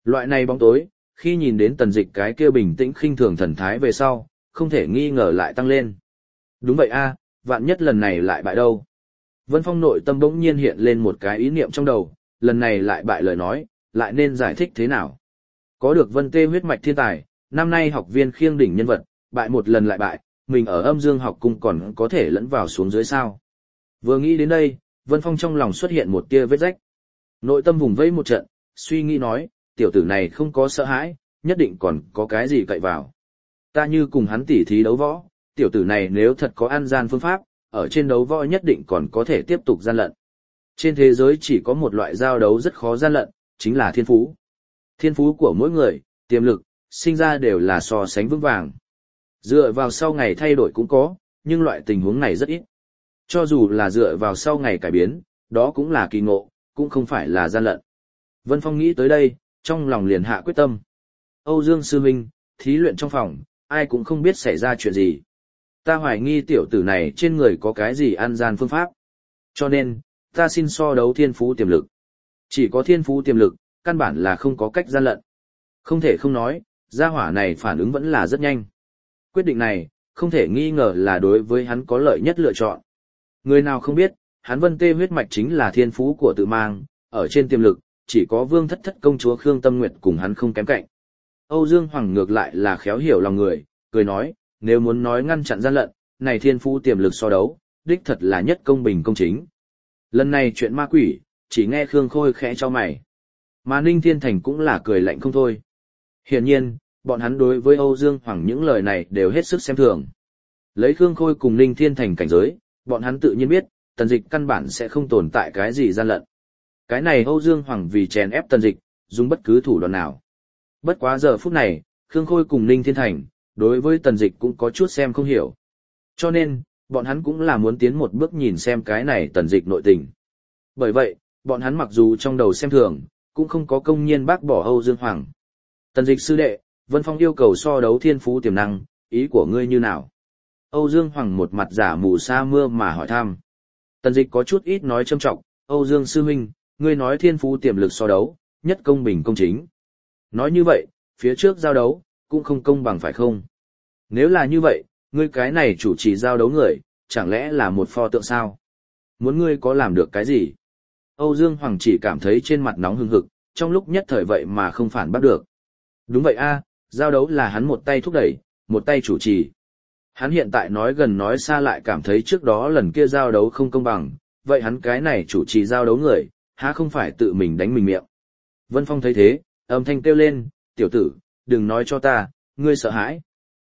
Loại này bóng tối, khi nhìn đến Tần Dịch cái kia bình tĩnh khinh thường thần thái về sau, không thể nghi ngờ lại tăng lên. Đúng vậy a, vạn nhất lần này lại bại đâu. Vân Phong nội tâm bỗng nhiên hiện lên một cái ý niệm trong đầu, lần này lại bại lời nói, lại nên giải thích thế nào. Có được Vân Tê huyết mạch thiên tài, năm nay học viên khiêng đỉnh nhân vật, bại một lần lại bại, mình ở Âm Dương học cung còn có thể lẫn vào xuống dưới sao. Vừa nghĩ đến đây, Vân Phong trong lòng xuất hiện một tia vết rách. Nội tâm vùng vẫy một trận, suy nghĩ nói, tiểu tử này không có sợ hãi, nhất định còn có cái gì cậy vào. Ta như cùng hắn tỉ thí đấu võ, tiểu tử này nếu thật có ăn gian phương pháp, ở trên đấu võ nhất định còn có thể tiếp tục gian lận. Trên thế giới chỉ có một loại giao đấu rất khó gian lận, chính là thiên phú. Thiên phú của mỗi người, tiềm lực, sinh ra đều là so sánh vững vàng. Dựa vào sau ngày thay đổi cũng có, nhưng loại tình huống này rất ít. Cho dù là dựa vào sau ngày cải biến, đó cũng là kỳ ngộ, cũng không phải là gian lận. Vân Phong nghĩ tới đây, trong lòng liền hạ quyết tâm. Âu Dương sư huynh, thí luyện trong phòng, ai cũng không biết xảy ra chuyện gì. Ta hoài nghi tiểu tử này trên người có cái gì ăn gian phương pháp. Cho nên, ta xin so đấu thiên phú tiềm lực. Chỉ có thiên phú tiềm lực, căn bản là không có cách gian lận. Không thể không nói, gia hỏa này phản ứng vẫn là rất nhanh. Quyết định này, không thể nghi ngờ là đối với hắn có lợi nhất lựa chọn. Người nào không biết, hắn Vân Tê huyết mạch chính là thiên phú của tự mang, ở trên tiềm lực, chỉ có Vương Thất Thất công chúa Khương Tâm Nguyệt cùng hắn không kém cạnh. Âu Dương Hoàng ngược lại là khéo hiểu lòng người, cười nói, nếu muốn nói ngăn chặn gian lận, này thiên phú tiềm lực so đấu, đích thật là nhất công bình công chính. Lần này chuyện ma quỷ, chỉ nghe Khương Khôi khẽ cho mày. Mà Ninh Thiên Thành cũng là cười lạnh không thôi. Hiển nhiên, bọn hắn đối với Âu Dương Hoàng những lời này đều hết sức xem thường. Lấy Khương Khôi cùng Ninh Thiên Thành cảnh giới, bọn hắn tự nhiên biết, Tần Dịch căn bản sẽ không tồn tại cái gì gian lận. Cái này Âu Dương Hoàng vì chèn ép Tần Dịch, dùng bất cứ thủ đoạn nào. Bất quá giờ phút này, Khương Khôi cùng Ninh Thiên Thành, đối với Tần Dịch cũng có chút xem không hiểu. Cho nên, bọn hắn cũng là muốn tiến một bước nhìn xem cái này Tần Dịch nội tình. Bởi vậy, bọn hắn mặc dù trong đầu xem thường, cũng không có công nhiên bác bỏ Âu Dương Hoàng. Tần Dịch sư đệ, Vân Phong yêu cầu so đấu thiên phú tiềm năng, ý của ngươi như nào? Âu Dương Hoàng một mặt giả mù sa mưa mà hỏi thăm. Tần Dịch có chút ít nói châm trọng, Âu Dương sư huynh, ngươi nói thiên phú tiềm lực so đấu, nhất công bình công chính. Nói như vậy, phía trước giao đấu, cũng không công bằng phải không? Nếu là như vậy, ngươi cái này chủ trì giao đấu người, chẳng lẽ là một pho tượng sao? Muốn ngươi có làm được cái gì? Âu Dương Hoàng chỉ cảm thấy trên mặt nóng hừng hực, trong lúc nhất thời vậy mà không phản bác được. Đúng vậy a, giao đấu là hắn một tay thúc đẩy, một tay chủ trì. Hắn hiện tại nói gần nói xa lại cảm thấy trước đó lần kia giao đấu không công bằng, vậy hắn cái này chủ trì giao đấu người, há không phải tự mình đánh mình miệng. Vân Phong thấy thế, âm thanh kêu lên, tiểu tử, đừng nói cho ta, ngươi sợ hãi.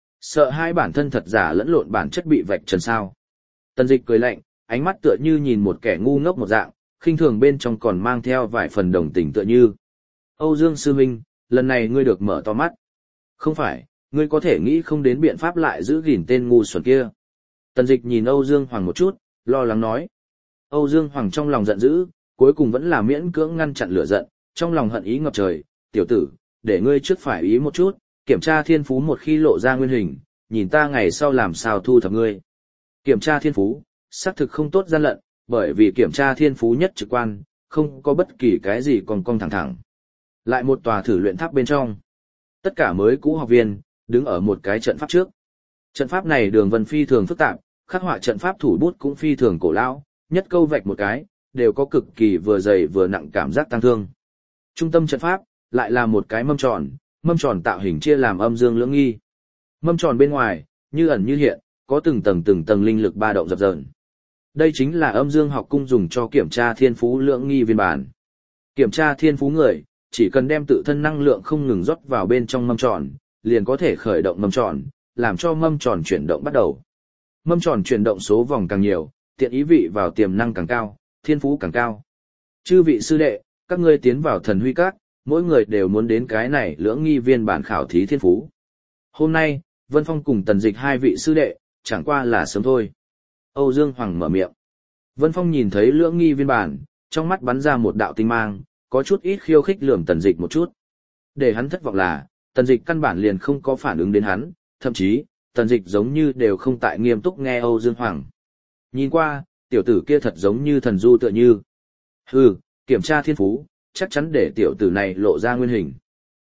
Sợ hai bản thân thật giả lẫn lộn bản chất bị vạch trần sao. Tần Dịch cười lạnh, ánh mắt tựa như nhìn một kẻ ngu ngốc một dạng, khinh thường bên trong còn mang theo vài phần đồng tình tựa như. Âu Dương sư huynh, lần này ngươi được mở to mắt. Không phải, ngươi có thể nghĩ không đến biện pháp lại giữ gìn tên ngu xuẩn kia. Tần Dịch nhìn Âu Dương Hoàng một chút, lo lắng nói. Âu Dương Hoàng trong lòng giận dữ, cuối cùng vẫn là miễn cưỡng ngăn chặn lửa giận, trong lòng hận ý ngập trời, tiểu tử, để ngươi trước phải ý một chút, kiểm tra thiên phú một khi lộ ra nguyên hình, nhìn ta ngày sau làm sao thu thập ngươi. Kiểm tra thiên phú, xác thực không tốt gian lận, bởi vì kiểm tra thiên phú nhất trực quan, không có bất kỳ cái gì còn cong thẳng thẳng. Lại một tòa thử luyện tháp bên trong. Tất cả mới cũ học viên, đứng ở một cái trận pháp trước. Trận pháp này đường vân phi thường phức tạp, khắc họa trận pháp thủ bút cũng phi thường cổ lão, nhất câu vạch một cái, đều có cực kỳ vừa dày vừa nặng cảm giác tăng thương. Trung tâm trận pháp, lại là một cái mâm tròn tạo hình chia làm âm dương lưỡng nghi. Mâm tròn bên ngoài, như ẩn như hiện, có từng tầng linh lực ba động dập dờn. Đây chính là âm dương học cung dùng cho kiểm tra thiên phú lưỡng nghi viên bản. Kiểm tra thiên phú người, chỉ cần đem tự thân năng lượng không ngừng rót vào bên trong mâm tròn, liền có thể khởi động mâm tròn, làm cho mâm tròn chuyển động bắt đầu. Mâm tròn chuyển động số vòng càng nhiều, tiện ý vị vào tiềm năng càng cao, thiên phú càng cao. Chư vị sư đệ, các ngươi tiến vào thần huy các, mỗi người đều muốn đến cái này lưỡng nghi viên bản khảo thí thiên phú. Hôm nay, Vân Phong cùng Tần Dịch hai vị sư đệ, chẳng qua là sớm thôi. Âu Dương Hoàng mở miệng. Vân Phong nhìn thấy lưỡng nghi viên bản, trong mắt bắn ra một đạo tinh mang, có chút ít khiêu khích lườm Tần Dịch một chút. Để hắn thất vọng là, Tần Dịch căn bản liền không có phản ứng đến hắn, thậm chí, Tần Dịch giống như đều không tại nghiêm túc nghe Âu Dương Hoàng. Nhìn qua, tiểu tử kia thật giống như thần du tựa như. Hừ, kiểm tra thiên phú, chắc chắn để tiểu tử này lộ ra nguyên hình.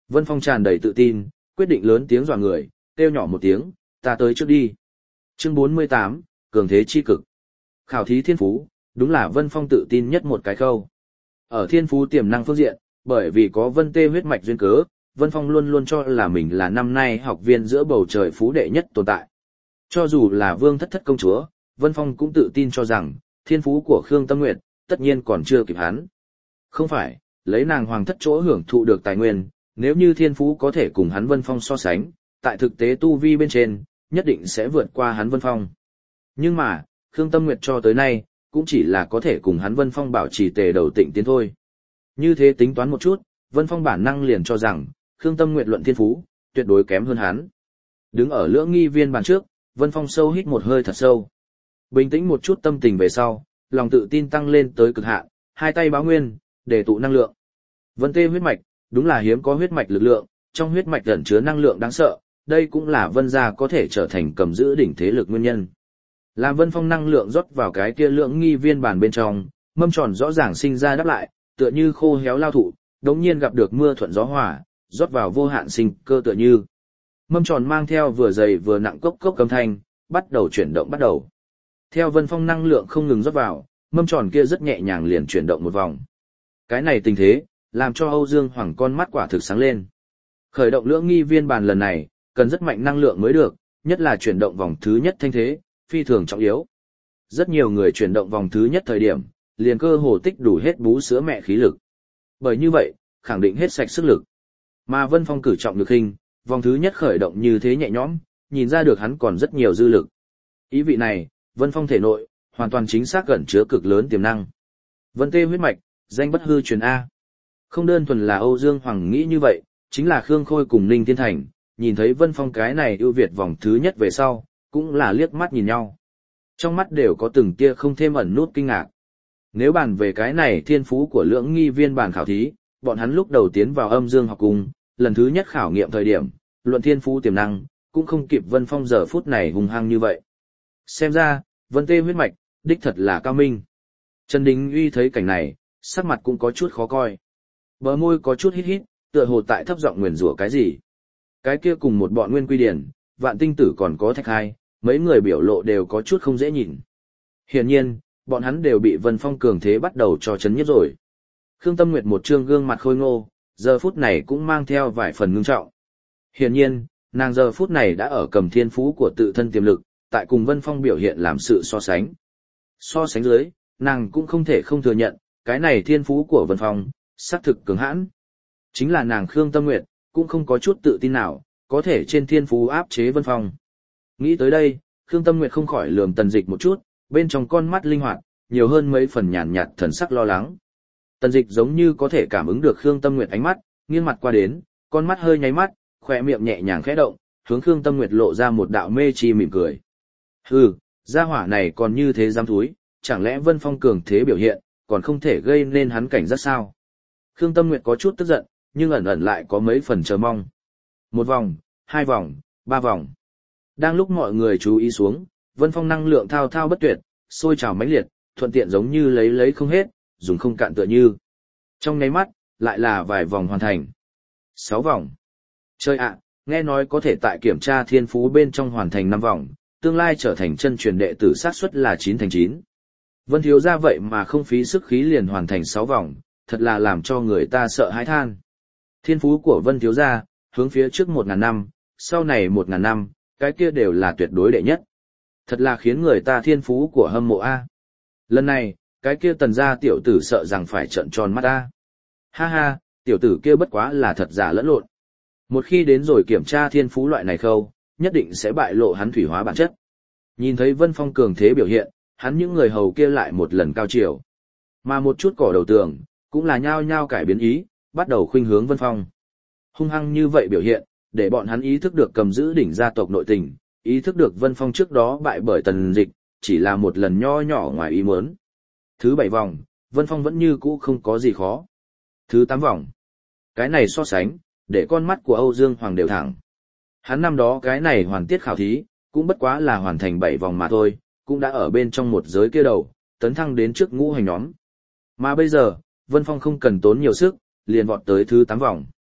Vân Phong tràn đầy tự tin, quyết định lớn tiếng dọa người, kêu nhỏ một tiếng, ta tới trước đi. Chương 48, Cường thế chi cực. Khảo thí thiên phú, đúng là Vân Phong tự tin nhất một cái khâu. Ở thiên phú tiềm năng phương diện, bởi vì có Vân Tê huyết mạch duyên cớ, Vân Phong luôn luôn cho là mình là năm nay học viên giữa bầu trời phú đệ nhất tồn tại. Cho dù là vương thất thất công chúa, Vân Phong cũng tự tin cho rằng, thiên phú của Khương Tâm Nguyệt, tất nhiên còn chưa kịp hắn. Không phải, lấy nàng hoàng thất chỗ hưởng thụ được tài nguyên, nếu như thiên phú có thể cùng hắn Vân Phong so sánh, tại thực tế tu vi bên trên, nhất định sẽ vượt qua hắn Vân Phong. Nhưng mà, Khương Tâm Nguyệt cho tới nay, cũng chỉ là có thể cùng hắn Vân Phong bảo trì tề đầu tịnh tiến thôi. Như thế tính toán một chút, Vân Phong bản năng liền cho rằng, Khương Tâm Nguyệt luận thiên phú, tuyệt đối kém hơn hắn. Đứng ở lưỡng nghi viên bàn trước, Vân Phong sâu hít một hơi thật sâu. Bình tĩnh một chút tâm tình về sau, lòng tự tin tăng lên tới cực hạn, hai tay báo nguyên, để tụ năng lượng. Vân Tê huyết mạch, đúng là hiếm có huyết mạch lực lượng, trong huyết mạch ẩn chứa năng lượng đáng sợ, đây cũng là Vân gia có thể trở thành cầm giữ đỉnh thế lực nguyên nhân. Làm Vân Phong năng lượng rót vào cái kia lưỡng nghi viên bàn bên trong, mâm tròn rõ ràng sinh ra đáp lại, tựa như khô héo lao thụ, đống nhiên gặp được mưa thuận gió hòa, rót vào vô hạn sinh cơ tựa như. Mâm tròn mang theo vừa dày vừa nặng cốc cốc âm thanh, bắt đầu chuyển động bắt đầu. Theo Vân Phong năng lượng không ngừng rót vào, mâm tròn kia rất nhẹ nhàng liền chuyển động một vòng. Cái này tình thế, làm cho Âu Dương Hoàng con mắt quả thực sáng lên. Khởi động lưỡng nghi viên bàn lần này, cần rất mạnh năng lượng mới được, nhất là chuyển động vòng thứ nhất thanh thế, phi thường trọng yếu. Rất nhiều người chuyển động vòng thứ nhất thời điểm, liền cơ hồ tích đủ hết bú sữa mẹ khí lực. Bởi như vậy, khẳng định hết sạch sức lực. Mà Vân Phong cử trọng lực hình, vòng thứ nhất khởi động như thế nhẹ nhõm, nhìn ra được hắn còn rất nhiều dư lực. Ý vị này, Vân Phong thể nội, hoàn toàn chính xác gần chứa cực lớn tiềm năng. Vân Tê huyết mạch, danh bất hư truyền A. Không đơn thuần là Âu Dương Hoàng nghĩ như vậy, chính là Khương Khôi cùng Ninh Thiên Thành, nhìn thấy Vân Phong cái này ưu việt vòng thứ nhất về sau, cũng là liếc mắt nhìn nhau. Trong mắt đều có từng tia không thêm ẩn nút kinh ngạc. Nếu bàn về cái này thiên phú của lưỡng nghi viên bản khảo thí, bọn hắn lúc đầu tiến vào Âm Dương học cung, lần thứ nhất khảo nghiệm thời điểm, luận thiên phú tiềm năng, cũng không kịp Vân Phong giờ phút này hùng hăng như vậy. Xem ra, Vân Tê huyết mạch, đích thật là cao minh. Trần Đình Uy thấy cảnh này, sắc mặt cũng có chút khó coi. Bờ môi có chút hít hít, tựa hồ tại thấp giọng nguyền rủa cái gì. Cái kia cùng một bọn Nguyên Quy Điển, Vạn Tinh Tử còn có Thạch Hai, mấy người biểu lộ đều có chút không dễ nhìn. Hiển nhiên, bọn hắn đều bị Vân Phong cường thế bắt đầu cho chấn nhiếp rồi. Khương Tâm Nguyệt một trương gương mặt khôi ngô, giờ phút này cũng mang theo vài phần ngưng trọng. Hiển nhiên, nàng giờ phút này đã ở cầm thiên phú của tự thân tiềm lực, tại cùng Vân Phong biểu hiện làm sự so sánh. So sánh dưới, nàng cũng không thể không thừa nhận, cái này thiên phú của Vân Phong, xác thực cứng hãn. Chính là nàng Khương Tâm Nguyệt, cũng không có chút tự tin nào, có thể trên thiên phú áp chế Vân Phong. Nghĩ tới đây, Khương Tâm Nguyệt không khỏi lườm Tần Dịch một chút, bên trong con mắt linh hoạt, nhiều hơn mấy phần nhàn nhạt thần sắc lo lắng. Tần Dịch giống như có thể cảm ứng được Khương Tâm Nguyệt ánh mắt, nghiêng mặt qua đến, con mắt hơi nháy mắt, khỏe miệng nhẹ nhàng khẽ động, hướng Khương Tâm Nguyệt lộ ra một đạo mê chi mỉm cười. Hừ, gia hỏa này còn như thế dám thúi, chẳng lẽ Vân Phong cường thế biểu hiện, còn không thể gây nên hắn cảnh giác sao? Khương Tâm Nguyệt có chút tức giận, nhưng ẩn ẩn lại có mấy phần chờ mong. Một vòng, hai vòng, ba vòng. Đang lúc mọi người chú ý xuống, Vân Phong năng lượng thao thao bất tuyệt, sôi trào mãnh liệt, thuận tiện giống như lấy không hết, dùng không cạn tựa như. Trong nháy mắt, lại là vài vòng hoàn thành. 6 vòng. Chơi ạ, nghe nói có thể tại kiểm tra thiên phú bên trong hoàn thành 5 vòng, tương lai trở thành chân truyền đệ tử xác suất là 9/9. Vân thiếu gia vậy mà không phí sức khí liền hoàn thành 6 vòng, thật là làm cho người ta sợ hãi than. Thiên phú của Vân thiếu gia, hướng phía trước 1000 năm, sau này 1000 năm, cái kia đều là tuyệt đối đệ nhất. Thật là khiến người ta thiên phú của hâm mộ a. Lần này, cái kia Tần gia tiểu tử sợ rằng phải trợn tròn mắt a. Ha ha, tiểu tử kia bất quá là thật giả lẫn lộn. Một khi đến rồi kiểm tra thiên phú loại này khâu, nhất định sẽ bại lộ hắn thủy hóa bản chất. Nhìn thấy Vân Phong cường thế biểu hiện, hắn những người hầu kia lại một lần cao chiều. Mà một chút cỏ đầu tường, cũng là nhao nhao cải biến ý, bắt đầu khuynh hướng Vân Phong. Hung hăng như vậy biểu hiện, để bọn hắn ý thức được cầm giữ đỉnh gia tộc nội tình, ý thức được Vân Phong trước đó bại bởi Tần Dịch, chỉ là một lần nho nhỏ ngoài ý muốn. Thứ 7 vòng, Vân Phong vẫn như cũ không có gì khó. Thứ 8 vòng. Cái này so sánh, để con mắt của Âu Dương Hoàng đều thẳng. Hắn năm đó cái này hoàn tiết khảo thí, cũng bất quá là hoàn thành 7 vòng mà thôi, cũng đã ở bên trong một giới kia đầu, tấn thăng đến trước ngũ hành nhóm. Mà bây giờ, Vân Phong không cần tốn nhiều sức, liền vọt tới thứ 8 vòng.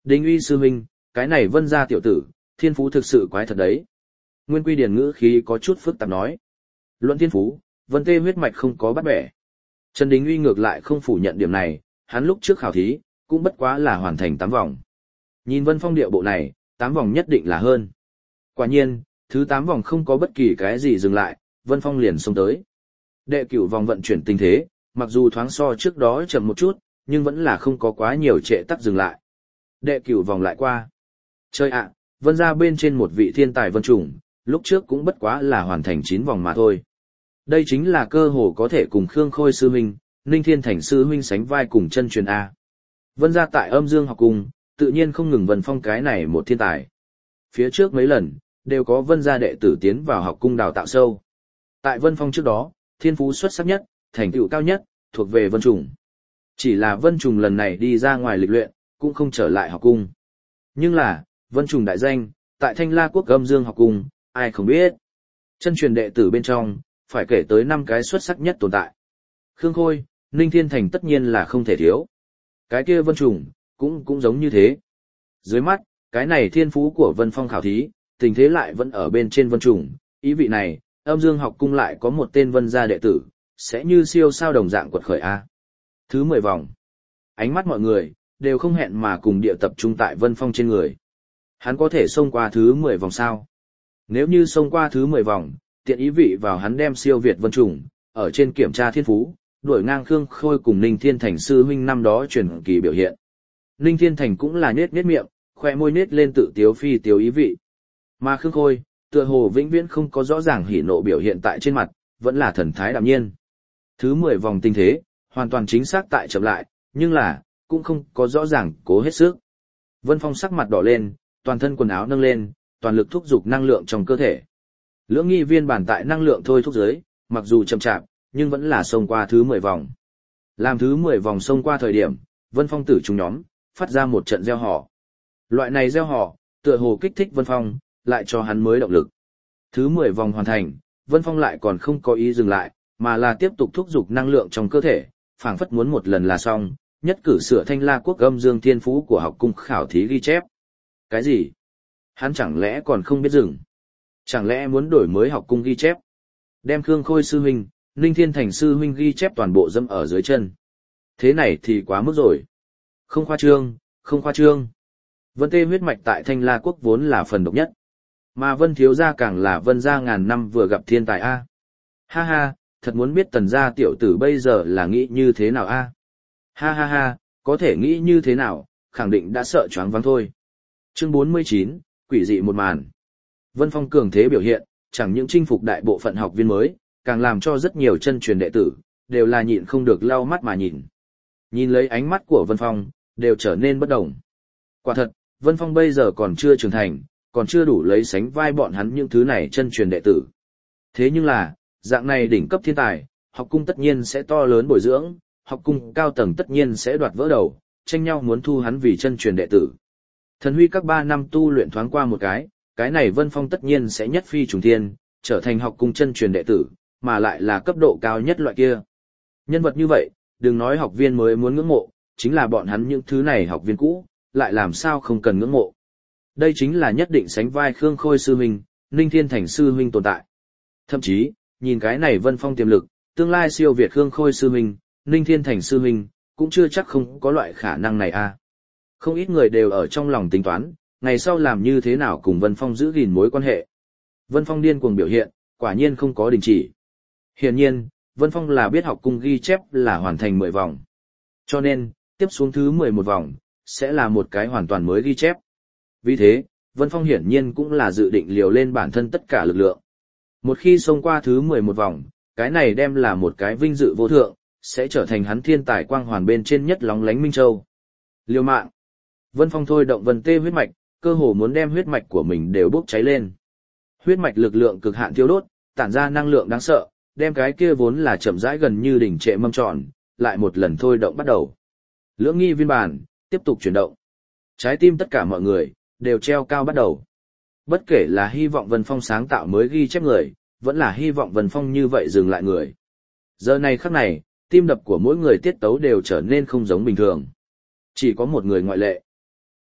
Đinh uy sư huynh, cái này Vân gia tiểu tử, thiên phú thực sự quái thật đấy. Nguyên Quy Điền ngữ khí có chút phức tạp nói. Luận thiên phú, Vân Tê huyết mạch không có bắt bẻ. Trần Đình Uy ngược lại không phủ nhận điểm này, hắn lúc trước khảo thí, cũng bất quá là hoàn thành 8 vòng. Nhìn Vân Phong địa bộ này, 8 vòng nhất định là hơn. Quả nhiên, thứ 8 vòng không có bất kỳ cái gì dừng lại, Vân Phong liền xông tới. Đệ cửu vòng vận chuyển tình thế, mặc dù thoáng so trước đó chậm một chút, nhưng vẫn là không có quá nhiều trệ tắc dừng lại. Đệ cửu vòng lại qua. Chơi ạ, Vân gia bên trên một vị thiên tài vân trùng, lúc trước cũng bất quá là hoàn thành 9 vòng mà thôi. Đây chính là cơ hồ có thể cùng Khương Khôi sư huynh, Ninh Thiên Thành sư huynh sánh vai cùng chân truyền A. Vân gia tại Âm Dương học cung, tự nhiên không ngừng Vân Phong cái này một thiên tài. Phía trước mấy lần, đều có Vân gia đệ tử tiến vào học cung đào tạo sâu. Tại Vân Phong trước đó, thiên phú xuất sắc nhất, thành tựu cao nhất, thuộc về Vân Trùng. Chỉ là Vân Trùng lần này đi ra ngoài lịch luyện, cũng không trở lại học cung. Nhưng là, Vân Trùng đại danh, tại Thanh La Quốc Âm Dương học cung, ai không biết. Chân truyền đệ tử bên trong, phải kể tới 5 cái xuất sắc nhất tồn tại. Khương Khôi, Ninh Thiên Thành tất nhiên là không thể thiếu. Cái kia Vân Trùng, cũng giống như thế. Dưới mắt, cái này thiên phú của Vân Phong khảo thí, tình thế lại vẫn ở bên trên Vân Trùng, ý vị này, Âm Dương học cung lại có một tên Vân gia đệ tử, sẽ như siêu sao đồng dạng quật khởi A. Thứ 10 vòng. Ánh mắt mọi người, đều không hẹn mà cùng địa tập trung tại Vân Phong trên người. Hắn có thể xông qua thứ 10 vòng sao? Nếu như xông qua thứ 10 vòng, tiện ý vị vào hắn đem siêu việt Vân Trùng, ở trên kiểm tra thiên phú, đuổi ngang Khương Khôi cùng Ninh Thiên Thành sư huynh năm đó truyền kỳ biểu hiện. Ninh Thiên Thành cũng là nhếch miệng, khoe môi nết lên tự tiếu phi tiếu ý vị. Mà Khương Khôi, tựa hồ vĩnh viễn không có rõ ràng hỉ nộ biểu hiện tại trên mặt, vẫn là thần thái đạm nhiên. Thứ 10 vòng tinh thế, hoàn toàn chính xác tại chậm lại, nhưng là, cũng không có rõ ràng cố hết sức. Vân Phong sắc mặt đỏ lên, toàn thân quần áo nâng lên, toàn lực thúc giục năng lượng trong cơ thể. Lưỡng nghi viên bản tại năng lượng thôi thúc giới, mặc dù chậm chạp, nhưng vẫn là xông qua thứ 10 vòng. Làm thứ 10 vòng xông qua thời điểm, Vân Phong tử chúng nhóm, phát ra một trận reo hò. Loại này reo hò, tựa hồ kích thích Vân Phong, lại cho hắn mới động lực. Thứ 10 vòng hoàn thành, Vân Phong lại còn không có ý dừng lại, mà là tiếp tục thúc giục năng lượng trong cơ thể, phảng phất muốn một lần là xong, nhất cử sửa Thanh La Quốc Âm Dương thiên phú của học cung khảo thí ghi chép. Cái gì? Hắn chẳng lẽ còn không biết dừng? Chẳng lẽ muốn đổi mới học cung ghi chép? Đem Khương Khôi sư huynh, Ninh Thiên Thành sư huynh ghi chép toàn bộ dâm ở dưới chân. Thế này thì quá mức rồi. Không khoa trương, không khoa trương. Vân Tê huyết mạch tại Thanh La Quốc vốn là phần độc nhất. Mà Vân thiếu gia càng là Vân gia ngàn năm vừa gặp thiên tài A. Ha ha, thật muốn biết tần gia tiểu tử bây giờ là nghĩ như thế nào A. Ha ha ha, có thể nghĩ như thế nào, khẳng định đã sợ choáng váng thôi. Chương 49, quỷ dị một màn. Vân Phong cường thế biểu hiện, chẳng những chinh phục đại bộ phận học viên mới, càng làm cho rất nhiều chân truyền đệ tử, đều là nhịn không được lau mắt mà nhìn. Nhìn lấy ánh mắt của Vân Phong, đều trở nên bất động. Quả thật, Vân Phong bây giờ còn chưa trưởng thành, còn chưa đủ lấy sánh vai bọn hắn những thứ này chân truyền đệ tử. Thế nhưng là, dạng này đỉnh cấp thiên tài, học cung tất nhiên sẽ to lớn bồi dưỡng, học cung cao tầng tất nhiên sẽ đoạt vỡ đầu, tranh nhau muốn thu hắn vì chân truyền đệ tử. Thần huy các 3 năm tu luyện thoáng qua một cái này Vân Phong tất nhiên sẽ nhất phi trùng thiên, trở thành học cung chân truyền đệ tử, mà lại là cấp độ cao nhất loại kia. Nhân vật như vậy, đừng nói học viên mới muốn ngưỡng mộ, chính là bọn hắn những thứ này học viên cũ, lại làm sao không cần ngưỡng mộ. Đây chính là nhất định sánh vai Khương Khôi sư huynh, Ninh Thiên Thành sư huynh tồn tại. Thậm chí, nhìn cái này Vân Phong tiềm lực, tương lai siêu việt Khương Khôi sư huynh, Ninh Thiên Thành sư huynh, cũng chưa chắc không có loại khả năng này a. Không ít người đều ở trong lòng tính toán, ngày sau làm như thế nào cùng Vân Phong giữ gìn mối quan hệ. Vân Phong điên cuồng biểu hiện, quả nhiên không có đình chỉ. Hiển nhiên, Vân Phong là biết học cung ghi chép là hoàn thành 10 vòng. Cho nên, tiếp xuống thứ 11 vòng, sẽ là một cái hoàn toàn mới ghi chép. Vì thế, Vân Phong hiển nhiên cũng là dự định liều lên bản thân tất cả lực lượng. Một khi xông qua thứ 11 vòng, cái này đem là một cái vinh dự vô thượng, sẽ trở thành hắn thiên tài quang hoàn bên trên nhất lóng lánh Minh Châu. Liều mạng. Vân Phong thôi động Vân Tê huyết mạch, cơ hồ muốn đem huyết mạch của mình đều bốc cháy lên. Huyết mạch lực lượng cực hạn thiêu đốt, tản ra năng lượng đáng sợ, đem cái kia vốn là chậm rãi gần như đỉnh trệ mâm tròn, lại một lần thôi động bắt đầu. Lưỡng nghi viên bản, tiếp tục chuyển động. Trái tim tất cả mọi người, đều treo cao bắt đầu. Bất kể là hy vọng Vân Phong sáng tạo mới ghi chép người, vẫn là hy vọng Vân Phong như vậy dừng lại người. Giờ này khắc này, tim đập của mỗi người tiết tấu đều trở nên không giống bình thường. Chỉ có một người ngoại lệ.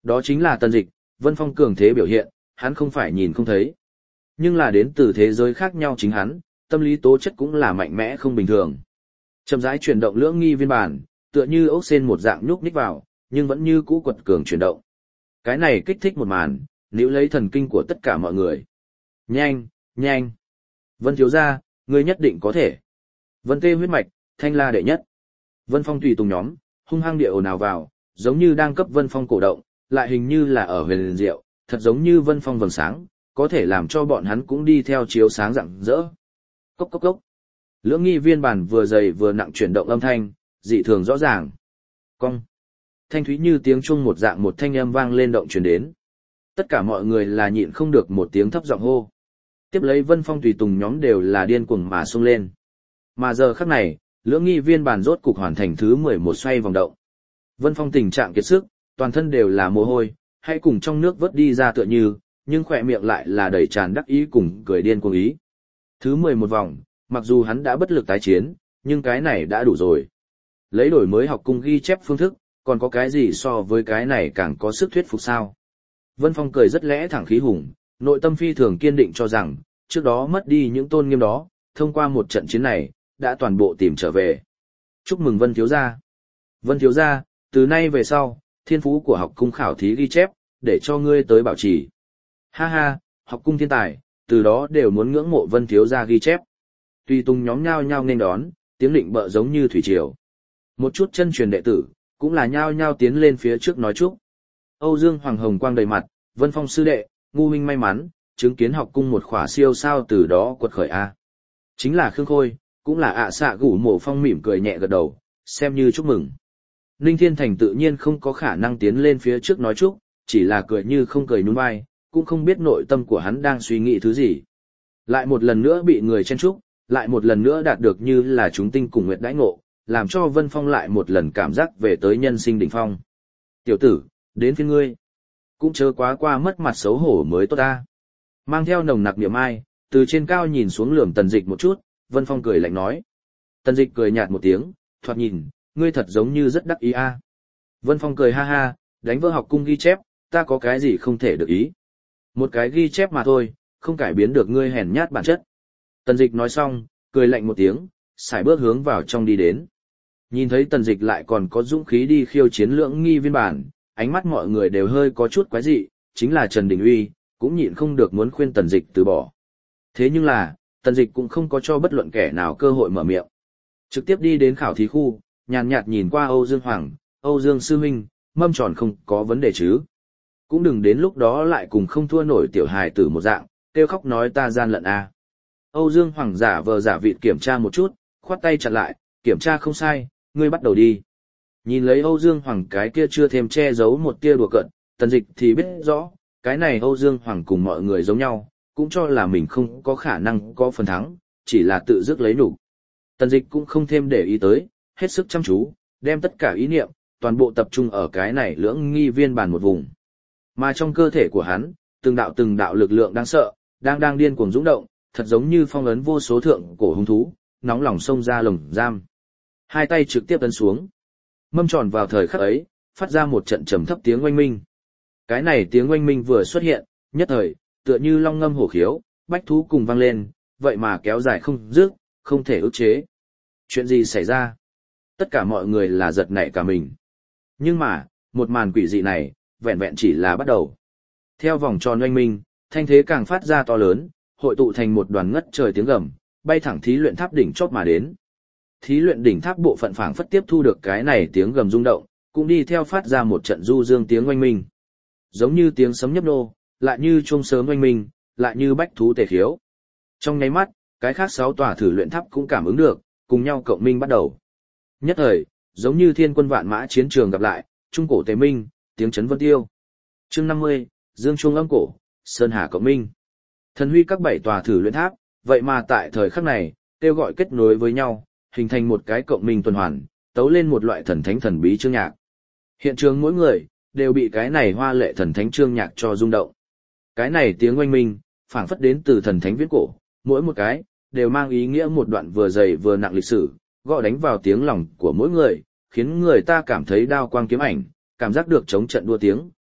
Đó chính là Tần Dịch, Vân Phong cường thế biểu hiện, hắn không phải nhìn không thấy. Nhưng là đến từ thế giới khác nhau chính hắn, tâm lý tố chất cũng là mạnh mẽ không bình thường. Chậm rãi chuyển động lưỡng nghi viên bản, tựa như ốc sên một dạng nhúc nhích vào, nhưng vẫn như cũ quật cường chuyển động. Cái này kích thích một màn, níu lấy thần kinh của tất cả mọi người. Nhanh, nhanh. Vân thiếu gia, ngươi nhất định có thể. Vân tê huyết mạch, thanh la đệ nhất. Vân Phong tùy tùng nhóm, hung hăng địa ồn ào vào, giống như đang cấp Vân Phong cổ động, lại hình như là ở huyền liền diệu, thật giống như Vân Phong vầng sáng, có thể làm cho bọn hắn cũng đi theo chiếu sáng rạng rỡ. Cốc cốc cốc. Lưỡng nghi viên bản vừa dày vừa nặng chuyển động âm thanh, dị thường rõ ràng. Cong. Thanh thúy như tiếng chuông một dạng một thanh âm vang lên động truyền đến. Tất cả mọi người là nhịn không được một tiếng thấp giọng hô. Tiếp lấy Vân Phong tùy tùng nhóm đều là điên cuồng mà xông lên. Mà giờ khắc này, lưỡng nghi viên bản rốt cục hoàn thành thứ 11 xoay vòng động. Vân Phong tình trạng kiệt sức, toàn thân đều là mồ hôi, hay cùng trong nước vớt đi ra tựa như, nhưng khỏe miệng lại là đầy tràn đắc ý cùng cười điên cuồng ý. Thứ 11 vòng, mặc dù hắn đã bất lực tái chiến, nhưng cái này đã đủ rồi. Lấy đổi mới học cung ghi chép phương thức, còn có cái gì so với cái này càng có sức thuyết phục sao? Vân Phong cười rất lẽ thẳng khí hùng, nội tâm phi thường kiên định cho rằng, trước đó mất đi những tôn nghiêm đó, thông qua một trận chiến này, đã toàn bộ tìm trở về. Chúc mừng Vân thiếu gia. Vân thiếu gia, từ nay về sau, thiên phú của học cung khảo thí ghi chép, để cho ngươi tới bảo trì. Ha ha, học cung thiên tài, từ đó đều muốn ngưỡng mộ Vân thiếu gia ghi chép. Tùy tùng nhóm nhao nhao nên đón, tiếng định bợ giống như thủy triều. Một chút chân truyền đệ tử, cũng là nhao nhao tiến lên phía trước nói chúc. Âu Dương Hoàng hồng quang đầy mặt, Vân Phong sư đệ, ngu huynh may mắn, chứng kiến học cung một khỏa siêu sao từ đó quật khởi a. Chính là Khương Khôi, cũng là ạ xạ gủ Mộ Phong mỉm cười nhẹ gật đầu, xem như chúc mừng. Ninh Thiên Thành tự nhiên không có khả năng tiến lên phía trước nói chúc, chỉ là cười như không cười nhún vai, cũng không biết nội tâm của hắn đang suy nghĩ thứ gì. Lại một lần nữa bị người chen chúc, lại một lần nữa đạt được như là chúng tinh cùng nguyệt đãi ngộ, làm cho Vân Phong lại một lần cảm giác về tới nhân sinh đỉnh phong. Tiểu tử, đến phiên ngươi. Cũng chớ quá qua mất mặt xấu hổ mới tốt ta. Mang theo nồng nặc niệm ai, từ trên cao nhìn xuống lườm Tần Dịch một chút, Vân Phong cười lạnh nói. Tần Dịch cười nhạt một tiếng, thoạt nhìn, ngươi thật giống như rất đắc ý a. Vân Phong cười ha ha, đánh vỡ học cung ghi chép, ta có cái gì không thể được ý. Một cái ghi chép mà thôi, không cải biến được ngươi hèn nhát bản chất. Tần Dịch nói xong, cười lạnh một tiếng, sải bước hướng vào trong đi đến. Nhìn thấy Tần Dịch lại còn có dũng khí đi khiêu chiến lưỡng nghi viên bản, ánh mắt mọi người đều hơi có chút quái dị, chính là Trần Đình Uy, cũng nhịn không được muốn khuyên Tần Dịch từ bỏ. Thế nhưng là, Tần Dịch cũng không có cho bất luận kẻ nào cơ hội mở miệng. Trực tiếp đi đến khảo thí khu, nhàn nhạt nhìn qua Âu Dương Hoàng, Âu Dương sư huynh, mâm tròn không có vấn đề chứ. Cũng đừng đến lúc đó lại cùng không thua nổi tiểu hài tử một dạng, kêu khóc nói ta gian lận a. Âu Dương Hoàng giả vờ giả vịt kiểm tra một chút, khoát tay chặn lại, kiểm tra không sai, ngươi bắt đầu đi. Nhìn lấy Âu Dương Hoàng cái kia chưa thêm che giấu một tia đùa cợt, Tần Dịch thì biết rõ, cái này Âu Dương Hoàng cùng mọi người giống nhau, cũng cho là mình không có khả năng có phần thắng, chỉ là tự dứt lấy nhục. Tần Dịch cũng không thêm để ý tới, hết sức chăm chú, đem tất cả ý niệm, toàn bộ tập trung ở cái này lưỡng nghi viên bàn một vùng. Mà trong cơ thể của hắn, từng đạo lực lượng đáng sợ, đang điên cuồng dũng động, thật giống như phong ấn vô số thượng cổ hung thú, nóng lòng xông ra lồng giam. Hai tay trực tiếp ấn xuống. Mâm tròn vào thời khắc ấy, phát ra một trận trầm thấp tiếng oanh minh. Cái này tiếng oanh minh vừa xuất hiện, nhất thời, tựa như long ngâm hổ khiếu, bách thú cùng vang lên, vậy mà kéo dài không dứt, không thể ức chế. Chuyện gì xảy ra? Tất cả mọi người là giật nảy cả mình. Nhưng mà, một màn quỷ dị này, vẹn vẹn chỉ là bắt đầu. Theo vòng tròn oanh minh, thanh thế càng phát ra to lớn, hội tụ thành một đoàn ngất trời tiếng gầm, bay thẳng thí luyện tháp đỉnh chót mà đến. Thí luyện đỉnh tháp bộ phận phảng phất tiếp thu được cái này tiếng gầm rung động, cũng đi theo phát ra một trận du dương tiếng oanh minh. Giống như tiếng sấm nhấp nô, lại như chuông sớm oanh minh, lại như bách thú tề khiếu. Trong nháy mắt, cái khác 6 tòa thử luyện tháp cũng cảm ứng được, cùng nhau cộng minh bắt đầu. Nhất thời, giống như thiên quân vạn mã chiến trường gặp lại, trung cổ tề minh, tiếng chấn vân tiêu. Chương 50, dương chuông âm cổ, sơn hà cộng minh. Thần huy các 7 tòa thử luyện tháp, vậy mà tại thời khắc này, kêu gọi kết nối với nhau, hình thành một cái cộng minh tuần hoàn, tấu lên một loại thần thánh thần bí chương nhạc. Hiện trường mỗi người đều bị cái này hoa lệ thần thánh chương nhạc cho rung động. Cái này tiếng oanh minh, phảng phất đến từ thần thánh viễn cổ, mỗi một cái đều mang ý nghĩa một đoạn vừa dày vừa nặng lịch sử, gõ đánh vào tiếng lòng của mỗi người, khiến người ta cảm thấy đao quang kiếm ảnh, cảm giác được chống trận đua tiếng,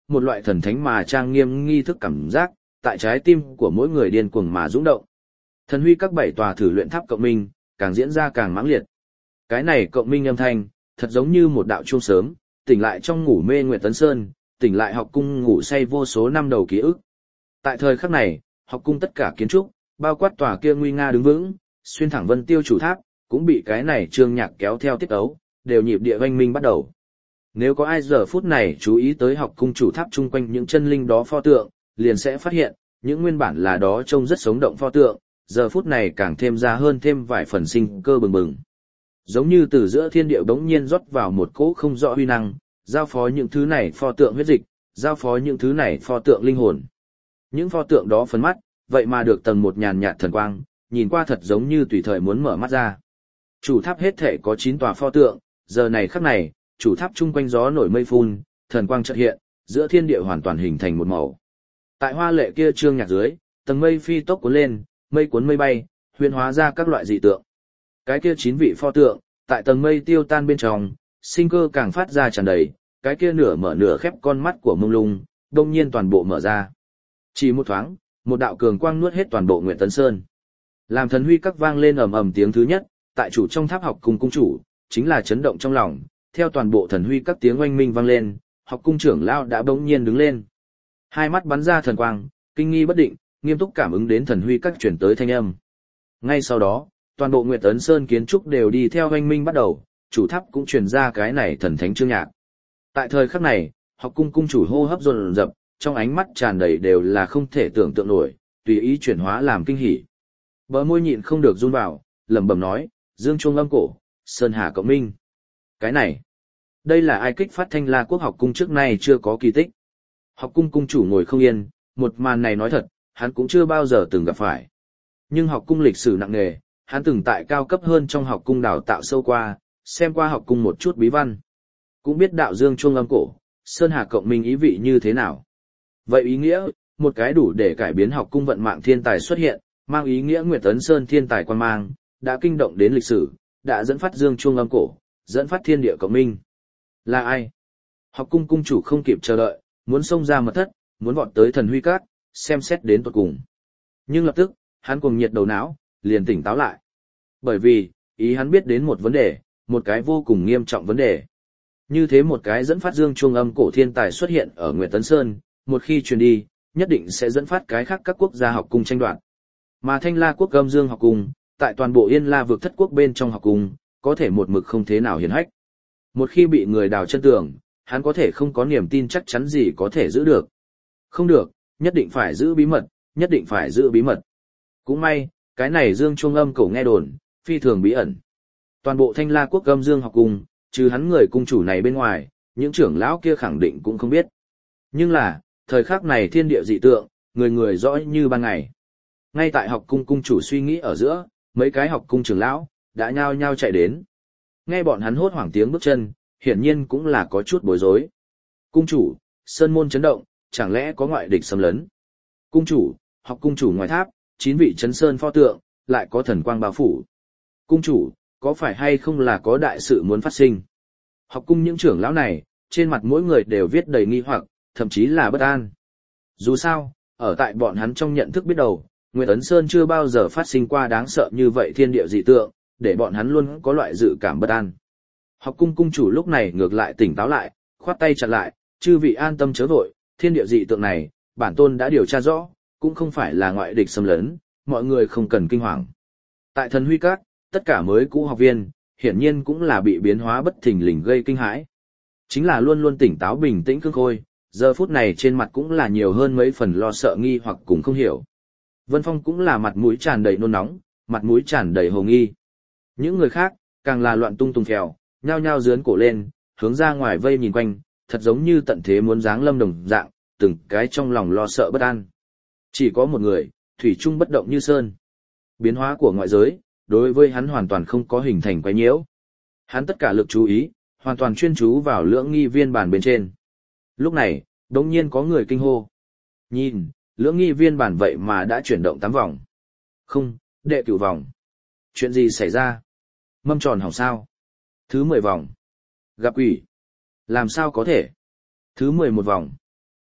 một loại thần thánh mà trang nghiêm nghi thức cảm giác, tại trái tim của mỗi người điên cuồng mà rung động. Thần huy các 7 tòa thử luyện tháp cộng minh, càng diễn ra càng mãng liệt. Cái này cộng minh âm thanh, thật giống như một đạo chuông sớm, tỉnh lại trong ngủ mê Nguyệt Tấn Sơn, tỉnh lại học cung ngủ say vô số năm đầu ký ức. Tại thời khắc này, học cung tất cả kiến trúc, bao quát tòa kia nguy nga đứng vững, xuyên thẳng vân tiêu chủ tháp, cũng bị cái này chương nhạc kéo theo tiết ấu, đều nhịp địa oanh minh bắt đầu. Nếu có ai giờ phút này chú ý tới học cung chủ tháp chung quanh những chân linh đó pho tượng, liền sẽ phát hiện, những nguyên bản là đó trông rất sống động pho tượng, giờ phút này càng thêm ra hơn thêm vài phần sinh cơ bừng bừng. Giống như từ giữa thiên địa bỗng nhiên rót vào một cỗ không rõ huy năng, giao phó những thứ này pho tượng huyết dịch, giao phó những thứ này pho tượng linh hồn. Những pho tượng đó phấn mắt, vậy mà được tầng một nhàn nhạt thần quang, nhìn qua thật giống như tùy thời muốn mở mắt ra. Chủ tháp hết thể có 9 tòa pho tượng, giờ này khắc này, chủ tháp chung quanh gió nổi mây phun, thần quang chợt hiện, giữa thiên địa hoàn toàn hình thành một màu. Tại hoa lệ kia chương nhạc dưới, tầng mây phi tốc cuốn lên, mây cuốn mây bay, huyễn hóa ra các loại dị tượng. Cái kia 9 vị pho tượng, tại tầng mây tiêu tan bên trong, sinh cơ càng phát ra tràn đầy, cái kia nửa mở nửa khép con mắt của mông lung, đông nhiên toàn bộ mở ra. Chỉ một thoáng, một đạo cường quang nuốt hết toàn bộ Nguyệt Tấn Sơn. Làm thần huy các vang lên ầm ầm tiếng thứ nhất, tại chủ trong tháp học cung cung chủ, chính là chấn động trong lòng, theo toàn bộ thần huy các tiếng oanh minh vang lên, học cung trưởng lão đã bỗng nhiên đứng lên. Hai mắt bắn ra thần quang, kinh nghi bất định, nghiêm túc cảm ứng đến thần huy các truyền tới thanh âm. Ngay sau đó, toàn bộ Nguyệt Tấn Sơn kiến trúc đều đi theo oanh minh bắt đầu, chủ tháp cũng truyền ra cái này thần thánh chương nhạc. Tại thời khắc này, học cung cung chủ hô hấp dồn dập, trong ánh mắt tràn đầy đều là không thể tưởng tượng nổi, tùy ý chuyển hóa làm kinh hỉ. Bờ môi nhịn không được run vào, lẩm bẩm nói, dương chuông âm cổ, sơn hà cộng minh. Cái này, đây là ai kích phát Thanh La Quốc học cung trước nay chưa có kỳ tích. Học cung cung chủ ngồi không yên, một màn này nói thật, hắn cũng chưa bao giờ từng gặp phải. Nhưng học cung lịch sử nặng nề, hắn từng tại cao cấp hơn trong học cung đào tạo sâu qua, xem qua học cung một chút bí văn. Cũng biết đạo dương chuông âm cổ, sơn hà cộng minh ý vị như thế nào. Vậy ý nghĩa, một cái đủ để cải biến học cung vận mạng thiên tài xuất hiện, mang ý nghĩa Nguyệt Tấn Sơn thiên tài quan mang, đã kinh động đến lịch sử, đã dẫn phát dương chuông âm cổ, dẫn phát thiên địa cộng minh. Là ai? Học cung cung chủ không kịp chờ đợi, muốn xông ra mật thất, muốn vọt tới thần huy cát, xem xét đến tuột cùng. Nhưng lập tức, hắn cuồng nhiệt đầu não, liền tỉnh táo lại. Bởi vì, ý hắn biết đến một vấn đề, một cái vô cùng nghiêm trọng vấn đề. Như thế một cái dẫn phát dương chuông âm cổ thiên tài xuất hiện ở Nguyệt Tấn Sơn, một khi truyền đi, nhất định sẽ dẫn phát cái khác các quốc gia học cung tranh đoạt. Mà Thanh La Quốc âm dương học cung, tại toàn bộ Yên La vực thất quốc bên trong học cung, có thể một mực không thế nào hiển hách. Một khi bị người đào chân tường, hắn có thể không có niềm tin chắc chắn gì có thể giữ được. Không được, nhất định phải giữ bí mật, nhất định phải giữ bí mật. Cũng may, cái này dương chuông âm cổ nghe đồn, phi thường bí ẩn. Toàn bộ Thanh La Quốc âm dương học cung, trừ hắn người cung chủ này bên ngoài, những trưởng lão kia khẳng định cũng không biết. Nhưng là, thời khắc này thiên địa dị tượng, người người rõ như ban ngày. Ngay tại học cung cung chủ suy nghĩ ở giữa, mấy cái học cung trưởng lão, đã nhao nhao chạy đến. Nghe bọn hắn hốt hoảng tiếng bước chân, hiển nhiên cũng là có chút bối rối. Cung chủ, sơn môn chấn động, chẳng lẽ có ngoại địch xâm lấn? Cung chủ, học cung chủ ngoài tháp, 9 vị chấn sơn pho tượng, lại có thần quang bao phủ. Cung chủ, có phải hay không là có đại sự muốn phát sinh? Học cung những trưởng lão này, trên mặt mỗi người đều viết đầy nghi hoặc, thậm chí là bất an. Dù sao, ở tại bọn hắn trong nhận thức biết đầu, Nguyệt Ấn Sơn chưa bao giờ phát sinh qua đáng sợ như vậy thiên địa dị tượng, để bọn hắn luôn có loại dự cảm bất an. Học cung cung chủ lúc này ngược lại tỉnh táo lại, khoát tay chặn lại, chư vị an tâm chớ vội, thiên địa dị tượng này, bản tôn đã điều tra rõ, cũng không phải là ngoại địch xâm lấn, mọi người không cần kinh hoàng. Tại thần huy các, tất cả mới cũ học viên, hiển nhiên cũng là bị biến hóa bất thình lình gây kinh hãi. Chính là luôn luôn tỉnh táo bình tĩnh cương khôi, giờ phút này trên mặt cũng là nhiều hơn mấy phần lo sợ nghi hoặc cùng không hiểu. Vân Phong cũng là mặt mũi tràn đầy nôn nóng, mặt mũi tràn đầy hồ nghi. Những người khác, càng là loạn tung tung phèo, nhao nhao dướn cổ lên, hướng ra ngoài vây nhìn quanh, thật giống như tận thế muốn giáng lâm đồng dạng, từng cái trong lòng lo sợ bất an. Chỉ có một người, thủy chung bất động như sơn. Biến hóa của ngoại giới, đối với hắn hoàn toàn không có hình thành quấy nhiễu. Hắn tất cả lực chú ý, hoàn toàn chuyên chú vào lưỡng nghi viên bàn bên trên. Lúc này, đột nhiên có người kinh hô. Nhìn, lưỡng nghi viên bàn vậy mà đã chuyển động 8 vòng. Không, đệ 9 vòng. Chuyện gì xảy ra? Mâm tròn hỏng sao? Thứ 10 vòng. Gặp quỷ. Làm sao có thể? Thứ 11 vòng.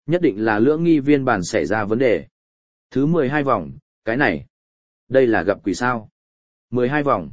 nhất định là lưỡng nghi viên bàn xảy ra vấn đề. Thứ 12 vòng, cái này. Đây là gặp quỷ sao. 12 vòng.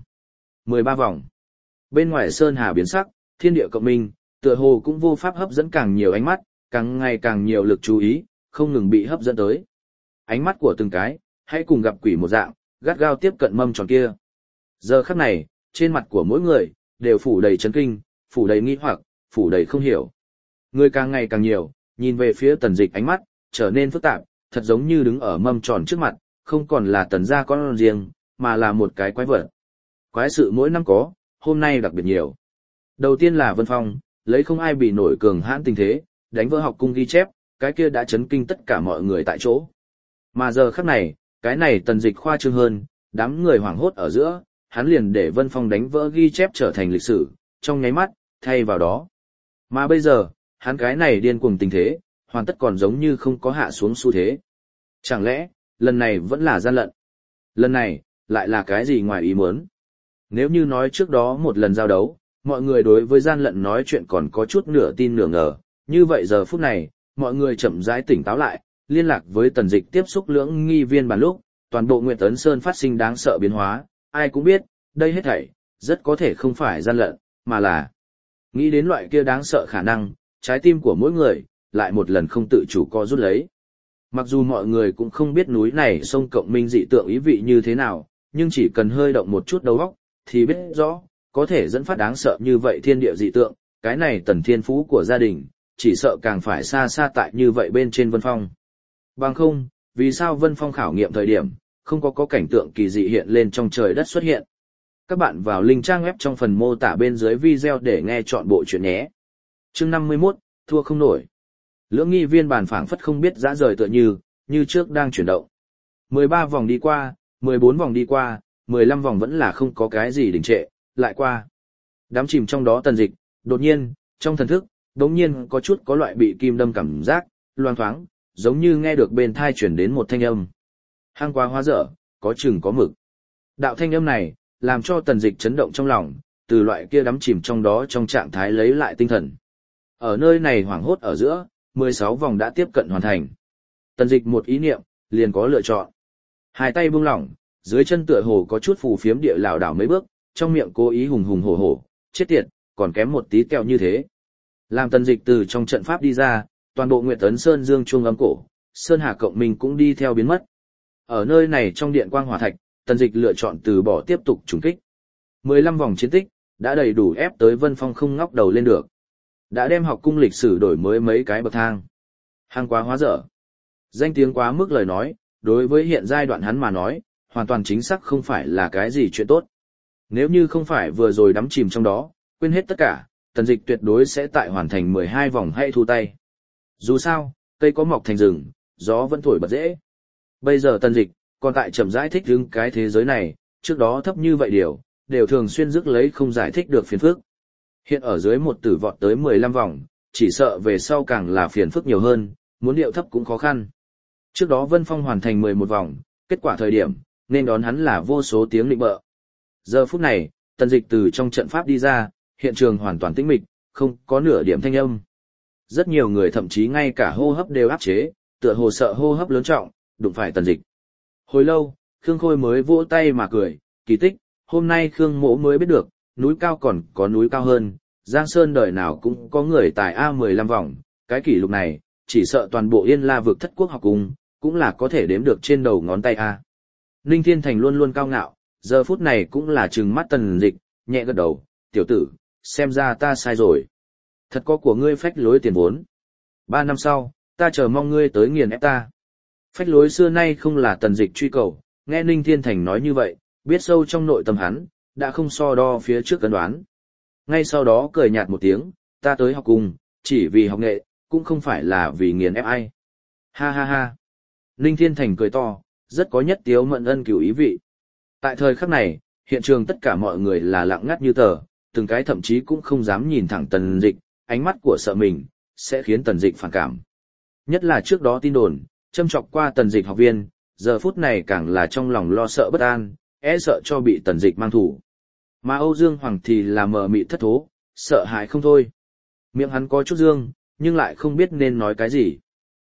13 vòng. Bên ngoài sơn hà biến sắc, thiên địa cộng minh, tựa hồ cũng vô pháp hấp dẫn càng nhiều ánh mắt, càng ngày càng nhiều lực chú ý, không ngừng bị hấp dẫn tới. Ánh mắt của từng cái, hãy cùng gặp quỷ một dạng, gắt gao tiếp cận mâm tròn kia. Giờ khắc này, trên mặt của mỗi người, đều phủ đầy chấn kinh, phủ đầy nghi hoặc, phủ đầy không hiểu. Người càng ngày càng nhiều, nhìn về phía Tần Dịch ánh mắt, trở nên phức tạp, thật giống như đứng ở mâm tròn trước mặt, không còn là Tần gia con riêng, mà là một cái quái vật. Quái sự mỗi năm có, hôm nay đặc biệt nhiều. Đầu tiên là Vân Phong, lấy không ai bị nổi cường hãn tình thế, đánh vỡ học cung ghi chép, cái kia đã chấn kinh tất cả mọi người tại chỗ. Mà giờ khắc này, cái này Tần Dịch khoa trương hơn, đám người hoảng hốt ở giữa, hắn liền để Vân Phong đánh vỡ ghi chép trở thành lịch sử, trong nháy mắt, thay vào đó. Mà bây giờ, hắn cái này điên cuồng tình thế, hoàn tất còn giống như không có hạ xuống xu thế. Chẳng lẽ, lần này vẫn là gian lận? Lần này, lại là cái gì ngoài ý muốn? Nếu như nói trước đó một lần giao đấu, mọi người đối với gian lận nói chuyện còn có chút nửa tin nửa ngờ, như vậy giờ phút này, mọi người chậm rãi tỉnh táo lại, liên lạc với Tần Dịch tiếp xúc lưỡng nghi viên bàn lúc, toàn bộ Nguyệt Ấn Sơn phát sinh đáng sợ biến hóa, ai cũng biết, đây hết thảy, rất có thể không phải gian lận, mà là nghĩ đến loại kia đáng sợ khả năng, trái tim của mỗi người, lại một lần không tự chủ co rút lấy. Mặc dù mọi người cũng không biết núi này sông Cộng Minh dị tượng ý vị như thế nào, nhưng chỉ cần hơi động một chút đầu óc, thì biết rõ, có thể dẫn phát đáng sợ như vậy thiên địa dị tượng, cái này Tần thiên phú của gia đình, chỉ sợ càng phải xa xa tại như vậy bên trên Vân Phong. Bằng không, vì sao Vân Phong khảo nghiệm thời điểm, không có cảnh tượng kỳ dị hiện lên trong trời đất xuất hiện. Các bạn vào link trang web trong phần mô tả bên dưới video để nghe chọn bộ chuyện nhé. Chương 51, thua không nổi. Lưỡng nghi viên bàn phảng phất không biết dã rời tựa như trước đang chuyển động. 13 vòng đi qua, 14 vòng đi qua, 15 vòng vẫn là không có cái gì đình trệ, lại qua. Đám chìm trong đó Tần Dịch, đột nhiên, trong thần thức, đột nhiên có chút có loại bị kim đâm cảm giác, loang thoáng, giống như nghe được bên thai chuyển đến một thanh âm. Hang quá hóa dở, có chừng có mực. Đạo thanh âm này, làm cho Tần Dịch chấn động trong lòng, từ loại kia đắm chìm trong đó trong trạng thái lấy lại tinh thần. Ở nơi này hoảng hốt ở giữa, 16 vòng đã tiếp cận hoàn thành. Tần Dịch một ý niệm, liền có lựa chọn. Hai tay buông lỏng, dưới chân tựa hồ có chút phù phiếm địa lảo đảo mấy bước, trong miệng cố ý hùng hùng hổ hổ, chết tiệt, còn kém một tí kẹo như thế. Làm Tần Dịch từ trong trận pháp đi ra, toàn bộ Nguyệt Ấn Sơn dương chuông ấm cổ, Sơn Hà Cộng Minh cũng đi theo biến mất. Ở nơi này trong điện quang hỏa thạch, Tần Dịch lựa chọn từ bỏ tiếp tục trùng kích. 15 vòng chiến tích, đã đầy đủ ép tới Vân Phong không ngóc đầu lên được. Đã đem học cung lịch sử đổi mới mấy cái bậc thang. Hang quá hóa dở. Danh tiếng quá mức lời nói, đối với hiện giai đoạn hắn mà nói, hoàn toàn chính xác không phải là cái gì chuyện tốt. Nếu như không phải vừa rồi đắm chìm trong đó, quên hết tất cả, Tần Dịch tuyệt đối sẽ tại hoàn thành 12 vòng hay thu tay. Dù sao, cây có mọc thành rừng, gió vẫn thổi bật dễ. Bây giờ Tần Dịch, còn tại chậm giải thích hứng cái thế giới này, trước đó thấp như vậy đều thường xuyên rước lấy không giải thích được phiền phức. Hiện ở dưới một tử vọt tới 15 vòng, chỉ sợ về sau càng là phiền phức nhiều hơn, muốn điệu thấp cũng khó khăn. Trước đó Vân Phong hoàn thành 11 vòng, kết quả thời điểm, nên đón hắn là vô số tiếng định bợ. Giờ phút này, Tần Dịch từ trong trận pháp đi ra, hiện trường hoàn toàn tĩnh mịch, không có nửa điểm thanh âm. Rất nhiều người thậm chí ngay cả hô hấp đều áp chế, tựa hồ sợ hô hấp lớn trọng, đụng phải Tần Dịch. Hồi lâu, Khương Khôi mới vỗ tay mà cười, kỳ tích, hôm nay Khương Mỗ mới biết được, núi cao còn có núi cao hơn, Giang Sơn đời nào cũng có người tài A15 vòng, cái kỷ lục này, chỉ sợ toàn bộ Yên La vực thất quốc học cung, cũng là có thể đếm được trên đầu ngón tay A. Ninh Thiên Thành luôn luôn cao ngạo, giờ phút này cũng là trừng mắt Tần Dịch, nhẹ gật đầu, tiểu tử, xem ra ta sai rồi. Thật có của ngươi phách lối tiền vốn. 3 năm sau, ta chờ mong ngươi tới nghiền ép ta. Phách lối xưa nay không là Tần Dịch truy cầu, nghe Ninh Thiên Thành nói như vậy, biết sâu trong nội tâm hắn, đã không so đo phía trước cân đoán. Ngay sau đó cười nhạt một tiếng, ta tới học cùng, chỉ vì học nghệ, cũng không phải là vì nghiền ép ai. Ha ha ha. Ninh Thiên Thành cười to, rất có nhất tiếu mận ân cửu ý vị. Tại thời khắc này, hiện trường tất cả mọi người là lặng ngắt như tờ, từng cái thậm chí cũng không dám nhìn thẳng Tần Dịch, ánh mắt của sợ mình, sẽ khiến Tần Dịch phản cảm. Nhất là trước đó tin đồn, châm chọc qua Tần Dịch học viên, giờ phút này càng là trong lòng lo sợ bất an, e sợ cho bị Tần Dịch mang thủ. Mà Âu Dương Hoàng thì là mờ mịt thất thố, sợ hãi không thôi. Miệng hắn có chút dương, nhưng lại không biết nên nói cái gì.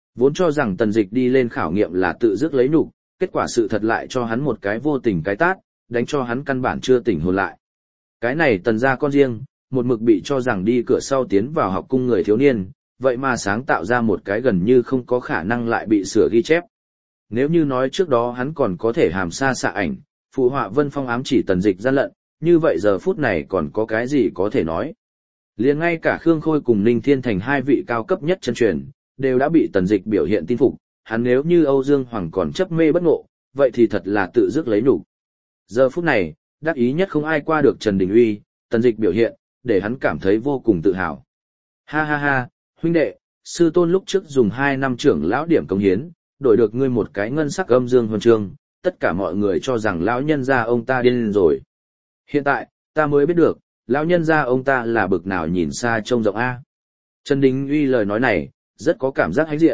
Vốn cho rằng Tần Dịch đi lên khảo nghiệm là tự dứt lấy nhục, kết quả sự thật lại cho hắn một cái vô tình cái tát, đánh cho hắn căn bản chưa tỉnh hồn lại. Cái này Tần gia con riêng, một mực bị cho rằng đi cửa sau tiến vào học cung người thiếu niên, vậy mà sáng tạo ra một cái gần như không có khả năng lại bị sửa ghi chép. Nếu như nói trước đó hắn còn có thể hàm sa xạ ảnh, phụ họa Vân Phong ám chỉ Tần Dịch gian lận, như vậy giờ phút này còn có cái gì có thể nói. Liền ngay cả Khương Khôi cùng Ninh Thiên Thành hai vị cao cấp nhất chân truyền, đều đã bị Tần Dịch biểu hiện tin phục, hắn nếu như Âu Dương Hoàng còn chấp mê bất ngộ, vậy thì thật là tự dứt lấy nhục. Giờ phút này, đắc ý nhất không ai qua được Trần Đình Uy, Tần Dịch biểu hiện, để hắn cảm thấy vô cùng tự hào. Ha ha ha, huynh đệ, sư tôn lúc trước dùng 2 năm trưởng lão điểm công hiến, đổi được ngươi một cái ngân sắc âm dương huân chương, tất cả mọi người cho rằng lão nhân gia ông ta điên rồi. Hiện tại, ta mới biết được, lão nhân gia ông ta là bực nào nhìn xa trông rộng a. Trần Đình Uy lời nói này, rất có cảm giác hãnh diện.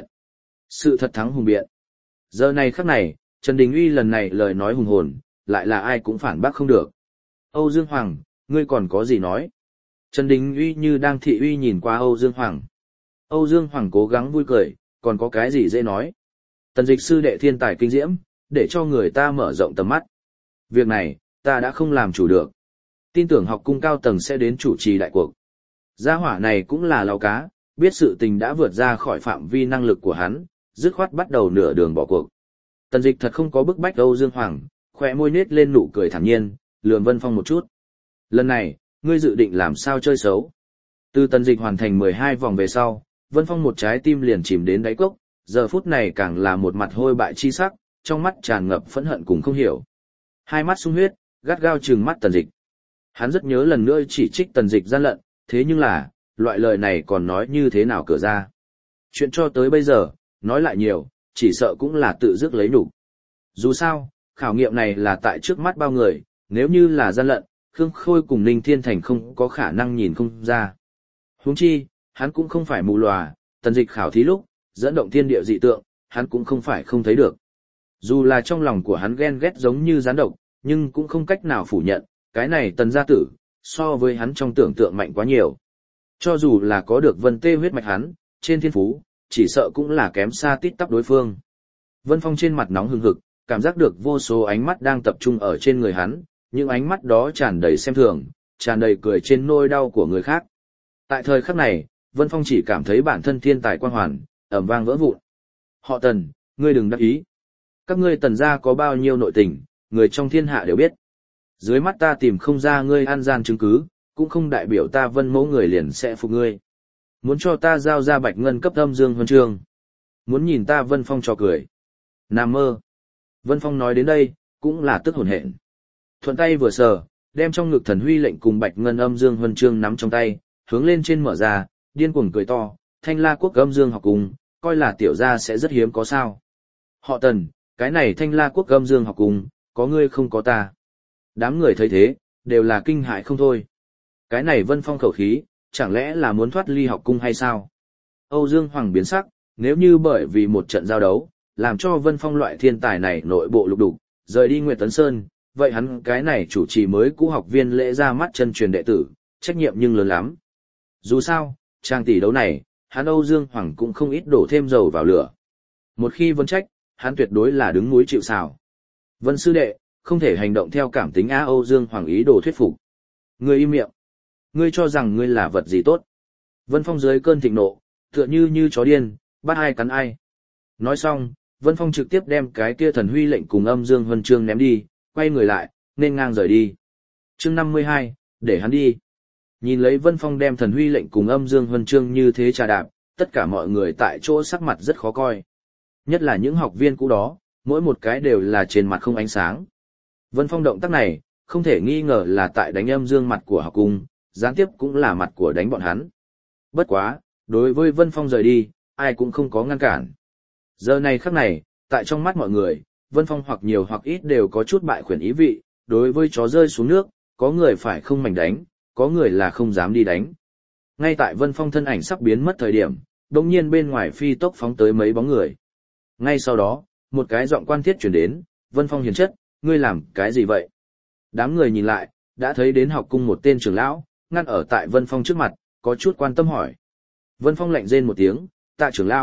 Sự thật thắng hùng biện. Giờ này khắc này, Trần Đình Uy lần này lời nói hùng hồn, lại là ai cũng phản bác không được. Âu Dương Hoàng, ngươi còn có gì nói? Trần Đình Uy như đang thị uy nhìn qua Âu Dương Hoàng. Âu Dương Hoàng cố gắng vui cười, còn có cái gì dễ nói? Tần Dịch sư đệ thiên tài kinh diễm, để cho người ta mở rộng tầm mắt. Việc này, ta đã không làm chủ được. Tin tưởng học cung cao tầng sẽ đến chủ trì đại cuộc. Gia hỏa này cũng là lão cá, biết sự tình đã vượt ra khỏi phạm vi năng lực của hắn, dứt khoát bắt đầu nửa đường bỏ cuộc. Tần Dịch thật không có bức bách Âu Dương Hoàng, khỏe môi nết lên nụ cười thản nhiên, lườm Vân Phong một chút. Lần này, ngươi dự định làm sao chơi xấu? Từ Tần Dịch hoàn thành 12 vòng về sau, Vân Phong một trái tim liền chìm đến đáy cốc, giờ phút này càng là một mặt hôi bại chi sắc, trong mắt tràn ngập phẫn hận cùng không hiểu. Hai mắt sung huyết, gắt gao trừng mắt Tần Dịch. Hắn rất nhớ lần nữa chỉ trích Tần Dịch gian lận, thế nhưng là, loại lời này còn nói như thế nào cửa ra. Chuyện cho tới bây giờ, nói lại nhiều, chỉ sợ cũng là tự dứt lấy nhục. Dù sao, khảo nghiệm này là tại trước mắt bao người, nếu như là gian lận, Khương Khôi cùng Ninh Thiên Thành không có khả năng nhìn không ra. Huống chi, hắn cũng không phải mù lòa, Tần Dịch khảo thí lúc, dẫn động thiên địa dị tượng, hắn cũng không phải không thấy được. Dù là trong lòng của hắn ghen ghét giống như gián độc, nhưng cũng không cách nào phủ nhận, cái này Tần gia tử, so với hắn trong tưởng tượng mạnh quá nhiều. Cho dù là có được Vân Tê huyết mạch hắn, trên thiên phú, chỉ sợ cũng là kém xa tít tắp đối phương. Vân Phong trên mặt nóng hừng hực, cảm giác được vô số ánh mắt đang tập trung ở trên người hắn, những ánh mắt đó tràn đầy xem thường, tràn đầy cười trên nỗi đau của người khác. Tại thời khắc này, Vân Phong chỉ cảm thấy bản thân thiên tài quang hoàn, ầm vang vỡ vụn. Họ Tần, ngươi đừng đắc ý. Các ngươi Tần gia có bao nhiêu nội tình, người trong thiên hạ đều biết. Dưới mắt ta tìm không ra ngươi ăn gian chứng cứ, cũng không đại biểu ta Vân mẫu người liền sẽ phục ngươi. Muốn cho ta giao ra bạch ngân cấp âm dương huân chương. Muốn nhìn ta Vân Phong trò cười. Nằm mơ. Vân Phong nói đến đây, cũng là tức hồn hện. Thuận tay vừa sờ, đem trong ngực thần huy lệnh cùng bạch ngân âm dương huân chương nắm trong tay, hướng lên trên mở ra, điên cuồng cười to, Thanh La quốc âm dương học cùng, coi là tiểu gia sẽ rất hiếm có sao. Họ Tần, cái này Thanh La quốc âm dương học cùng, có ngươi không có ta. Đám người thấy thế, đều là kinh hại không thôi. Cái này Vân Phong khẩu khí, chẳng lẽ là muốn thoát ly học cung hay sao? Âu Dương Hoàng biến sắc, nếu như bởi vì một trận giao đấu, làm cho Vân Phong loại thiên tài này nội bộ lục đục, rời đi Nguyệt Tấn Sơn, vậy hắn cái này chủ trì mới cũ học viên lễ ra mắt chân truyền đệ tử, trách nhiệm nhưng lớn lắm. Dù sao, trang tỷ đấu này, hắn Âu Dương Hoàng cũng không ít đổ thêm dầu vào lửa. Một khi vấn trách, hắn tuyệt đối là đứng núi chịu sào. Vân sư đệ, không thể hành động theo cảm tính Âu Dương Hoàng ý đồ thuyết phục. Ngươi im miệng. Ngươi cho rằng ngươi là vật gì tốt. Vân Phong dưới cơn thịnh nộ, tựa như chó điên, bắt ai cắn ai. Nói xong, Vân Phong trực tiếp đem cái kia thần huy lệnh cùng âm dương huân chương ném đi, quay người lại, nên ngang rời đi. Chương 52, để hắn đi. Nhìn lấy Vân Phong đem thần huy lệnh cùng âm dương huân chương như thế trà đạp, tất cả mọi người tại chỗ sắc mặt rất khó coi. Nhất là những học viên cũ đó, mỗi một cái đều là trên mặt không ánh sáng. Vân Phong động tác này, không thể nghi ngờ là tại đánh âm dương mặt của học cung, gián tiếp cũng là mặt của đánh bọn hắn. Bất quá, đối với Vân Phong rời đi, ai cũng không có ngăn cản. Giờ này khắc này, tại trong mắt mọi người, Vân Phong hoặc nhiều hoặc ít đều có chút bại khuyển ý vị, đối với chó rơi xuống nước, có người phải không mảnh đánh, có người là không dám đi đánh. Ngay tại Vân Phong thân ảnh sắp biến mất thời điểm, đột nhiên bên ngoài phi tốc phóng tới mấy bóng người. Ngay sau đó, một cái giọng quan thiết truyền đến, Vân Phong hiền chất, ngươi làm cái gì vậy? Đám người nhìn lại, đã thấy đến học cung một tên trưởng lão, ngăn ở tại Vân Phong trước mặt, có chút quan tâm hỏi. Vân Phong lạnh rên một tiếng, Tạ trưởng lão,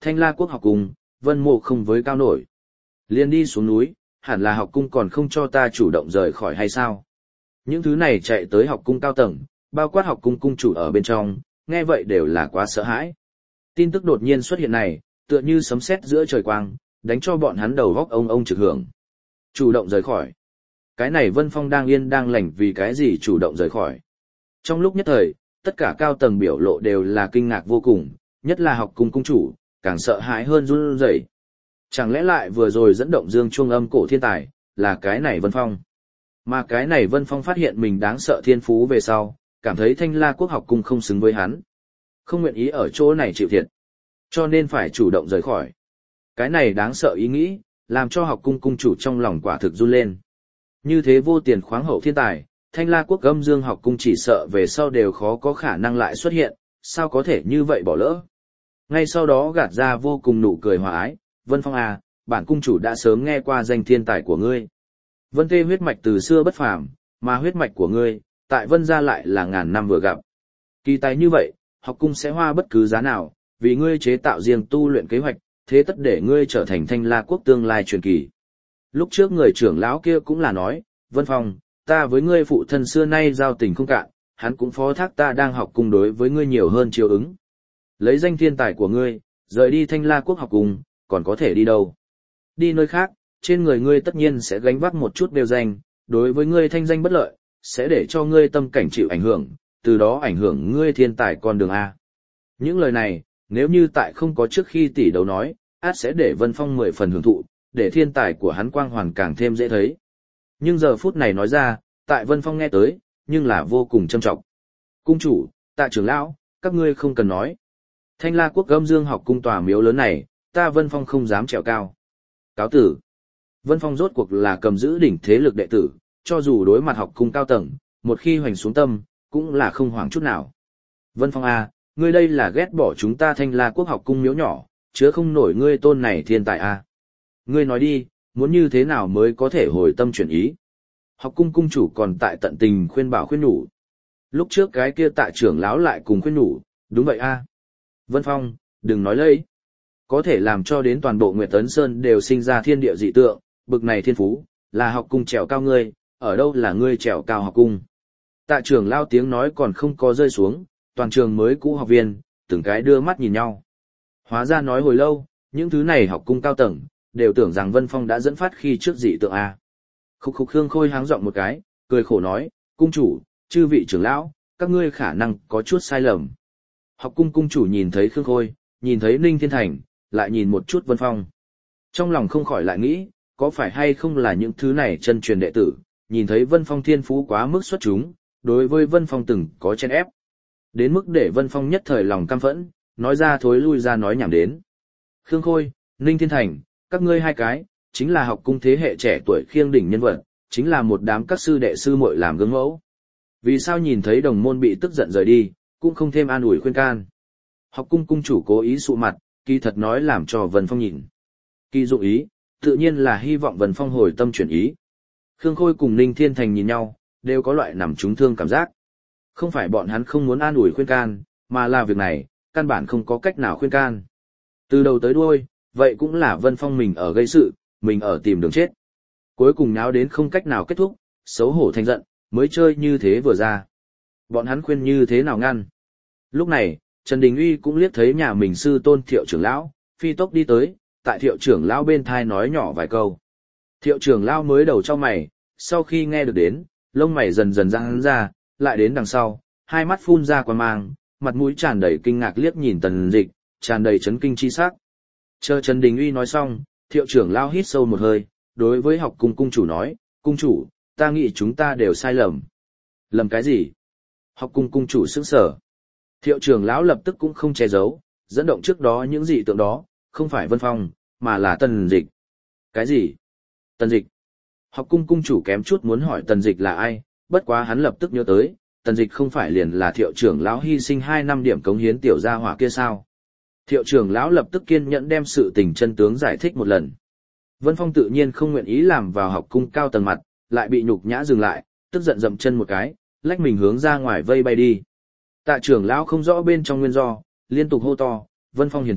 Thanh La Quốc học cung, Vân Mộ không với cao nổi. Liền đi xuống núi, hẳn là học cung còn không cho ta chủ động rời khỏi hay sao? Những thứ này chạy tới học cung cao tầng, bao quát học cung cung chủ ở bên trong, nghe vậy đều là quá sợ hãi. Tin tức đột nhiên xuất hiện này, tựa như sấm sét giữa trời quang, đánh cho bọn hắn đầu góc ông trực hưởng. Chủ động rời khỏi. Cái này Vân Phong đang yên đang lành vì cái gì chủ động rời khỏi. Trong lúc nhất thời, tất cả cao tầng biểu lộ đều là kinh ngạc vô cùng, nhất là học cung cung chủ, càng sợ hãi hơn run rẩy. Chẳng lẽ lại vừa rồi dẫn động dương chuông âm cổ thiên tài, là cái này Vân Phong. Mà cái này Vân Phong phát hiện mình đáng sợ thiên phú về sau, cảm thấy Thanh La Quốc học cung không xứng với hắn. Không nguyện ý ở chỗ này chịu thiệt. Cho nên phải chủ động rời khỏi. Cái này đáng sợ ý nghĩ, làm cho học cung cung chủ trong lòng quả thực run lên. Như thế vô tiền khoáng hậu thiên tài, Thanh La Quốc âm dương học cung chỉ sợ về sau đều khó có khả năng lại xuất hiện, sao có thể như vậy bỏ lỡ. Ngay sau đó gạt ra vô cùng nụ cười hòa ái, Vân Phong à, bản cung chủ đã sớm nghe qua danh thiên tài của ngươi. Vân Tê huyết mạch từ xưa bất phàm, mà huyết mạch của ngươi, tại Vân gia lại là ngàn năm vừa gặp. Kỳ tài như vậy, học cung sẽ hoa bất cứ giá nào, vì ngươi chế tạo riêng tu luyện kế hoạch, thế tất để ngươi trở thành Thanh La Quốc tương lai truyền kỳ. Lúc trước người trưởng lão kia cũng là nói, Vân Phong, ta với ngươi phụ thân xưa nay giao tình không cạn, hắn cũng phó thác ta đang học cung đối với ngươi nhiều hơn chiếu ứng. Lấy danh thiên tài của ngươi, rời đi Thanh La Quốc học cung, còn có thể đi đâu? Đi nơi khác, trên người ngươi tất nhiên sẽ gánh vác một chút đều danh, đối với ngươi thanh danh bất lợi, sẽ để cho ngươi tâm cảnh chịu ảnh hưởng, từ đó ảnh hưởng ngươi thiên tài con đường A. Những lời này, nếu như tại không có trước khi tỷ đấu nói, át sẽ để Vân Phong 10 phần hưởng thụ, để thiên tài của hắn quang hoàn càng thêm dễ thấy. Nhưng giờ phút này nói ra, tại Vân Phong nghe tới, nhưng là vô cùng trâm trọng. Cung chủ, Tạ trưởng lão, các ngươi không cần nói. Thanh La Quốc âm dương học cung tòa miếu lớn này, ta Vân Phong không dám trèo cao. Cáo tử. Vân Phong rốt cuộc là cầm giữ đỉnh thế lực đệ tử, cho dù đối mặt học cung cao tầng, một khi hoành xuống tâm, cũng là không hoảng chút nào. Vân Phong à, ngươi đây là ghét bỏ chúng ta Thanh La Quốc học cung miếu nhỏ, chứa không nổi ngươi tôn này thiên tài à. Ngươi nói đi, muốn như thế nào mới có thể hồi tâm chuyển ý. Học cung cung chủ còn tại tận tình khuyên bảo khuyên nhủ. Lúc trước cái kia Tạ trưởng lão lại cùng khuyên nhủ, đúng vậy a. À. Vân Phong, đừng nói lấy. Có thể làm cho đến toàn bộ Nguyệt Tấn Sơn đều sinh ra thiên địa dị tượng, bực này thiên phú, là học cung trèo cao ngươi, ở đâu là ngươi trèo cao học cung. Tạ trưởng lao tiếng nói còn không có rơi xuống, toàn trường mới cũ học viên, từng cái đưa mắt nhìn nhau. Hóa ra nói hồi lâu, những thứ này học cung cao tầng, đều tưởng rằng Vân Phong đã dẫn phát khi trước dị tượng A. Khúc khúc Khương Khôi háng giọng một cái, cười khổ nói, cung chủ, chư vị trưởng lão, các ngươi khả năng có chút sai lầm. Học cung cung chủ nhìn thấy Khương Khôi, nhìn thấy Ninh Thiên Thành, lại nhìn một chút Vân Phong. Trong lòng không khỏi lại nghĩ, có phải hay không là những thứ này chân truyền đệ tử, nhìn thấy Vân Phong thiên phú quá mức xuất chúng, đối với Vân Phong từng có chen ép. Đến mức để Vân Phong nhất thời lòng căm phẫn, nói ra thối lui ra nói nhảm đến. Khương Khôi, Ninh Thiên Thành, các ngươi hai cái, chính là học cung thế hệ trẻ tuổi khiêng đỉnh nhân vật, chính là một đám các sư đệ sư muội làm gương mẫu. Vì sao nhìn thấy đồng môn bị tức giận rời đi, cũng không thêm an ủi khuyên can. Học cung cung chủ cố ý sụ mặt, kỳ thật nói làm cho Vân Phong nhìn. Kỳ dụng ý, tự nhiên là hy vọng Vân Phong hồi tâm chuyển ý. Khương Khôi cùng Ninh Thiên Thành nhìn nhau, đều có loại nằm trúng thương cảm giác. Không phải bọn hắn không muốn an ủi khuyên can, mà là việc này, căn bản không có cách nào khuyên can. Từ đầu tới đuôi, vậy cũng là Vân Phong mình ở gây sự, mình ở tìm đường chết. Cuối cùng náo đến không cách nào kết thúc, xấu hổ thành giận, mới chơi như thế vừa ra. Bọn hắn khuyên như thế nào ngăn. Lúc này, Trần Đình Uy cũng liếc thấy nhà mình sư tôn Thiệu trưởng lão, phi tốc đi tới, tại Thiệu trưởng lão bên thai nói nhỏ vài câu. Thiệu trưởng lão mới đầu trong mày, sau khi nghe được đến, lông mày dần dần giãn ra, lại đến đằng sau, hai mắt phun ra quang mang, mặt mũi tràn đầy kinh ngạc liếc nhìn Tần Dịch, tràn đầy chấn kinh chi sắc. Chờ Trần Đình Uy nói xong, Thiệu trưởng lão hít sâu một hơi, đối với học cung cung chủ nói, cung chủ, ta nghĩ chúng ta đều sai lầm. Lầm cái gì? Học cung cung chủ sững sờ. Thiệu trưởng lão lập tức cũng không che giấu, dẫn động trước đó những dị tượng đó, không phải Vân Phong, mà là Tần Dịch. Cái gì? Tần Dịch. Học cung cung chủ kém chút muốn hỏi Tần Dịch là ai, bất quá hắn lập tức nhớ tới, Tần Dịch không phải liền là Thiệu trưởng lão hy sinh 2 năm điểm cống hiến tiểu gia hỏa kia sao? Thiệu trưởng lão lập tức kiên nhẫn đem sự tình chân tướng giải thích một lần. Vân Phong tự nhiên không nguyện ý làm vào học cung cao tầng mặt, lại bị nhục nhã dừng lại, tức giận dậm chân một cái, lách mình hướng ra ngoài vây bay đi. Tạ trưởng lão không rõ bên trong nguyên do, liên tục hô to, Vân Phong hiền chất,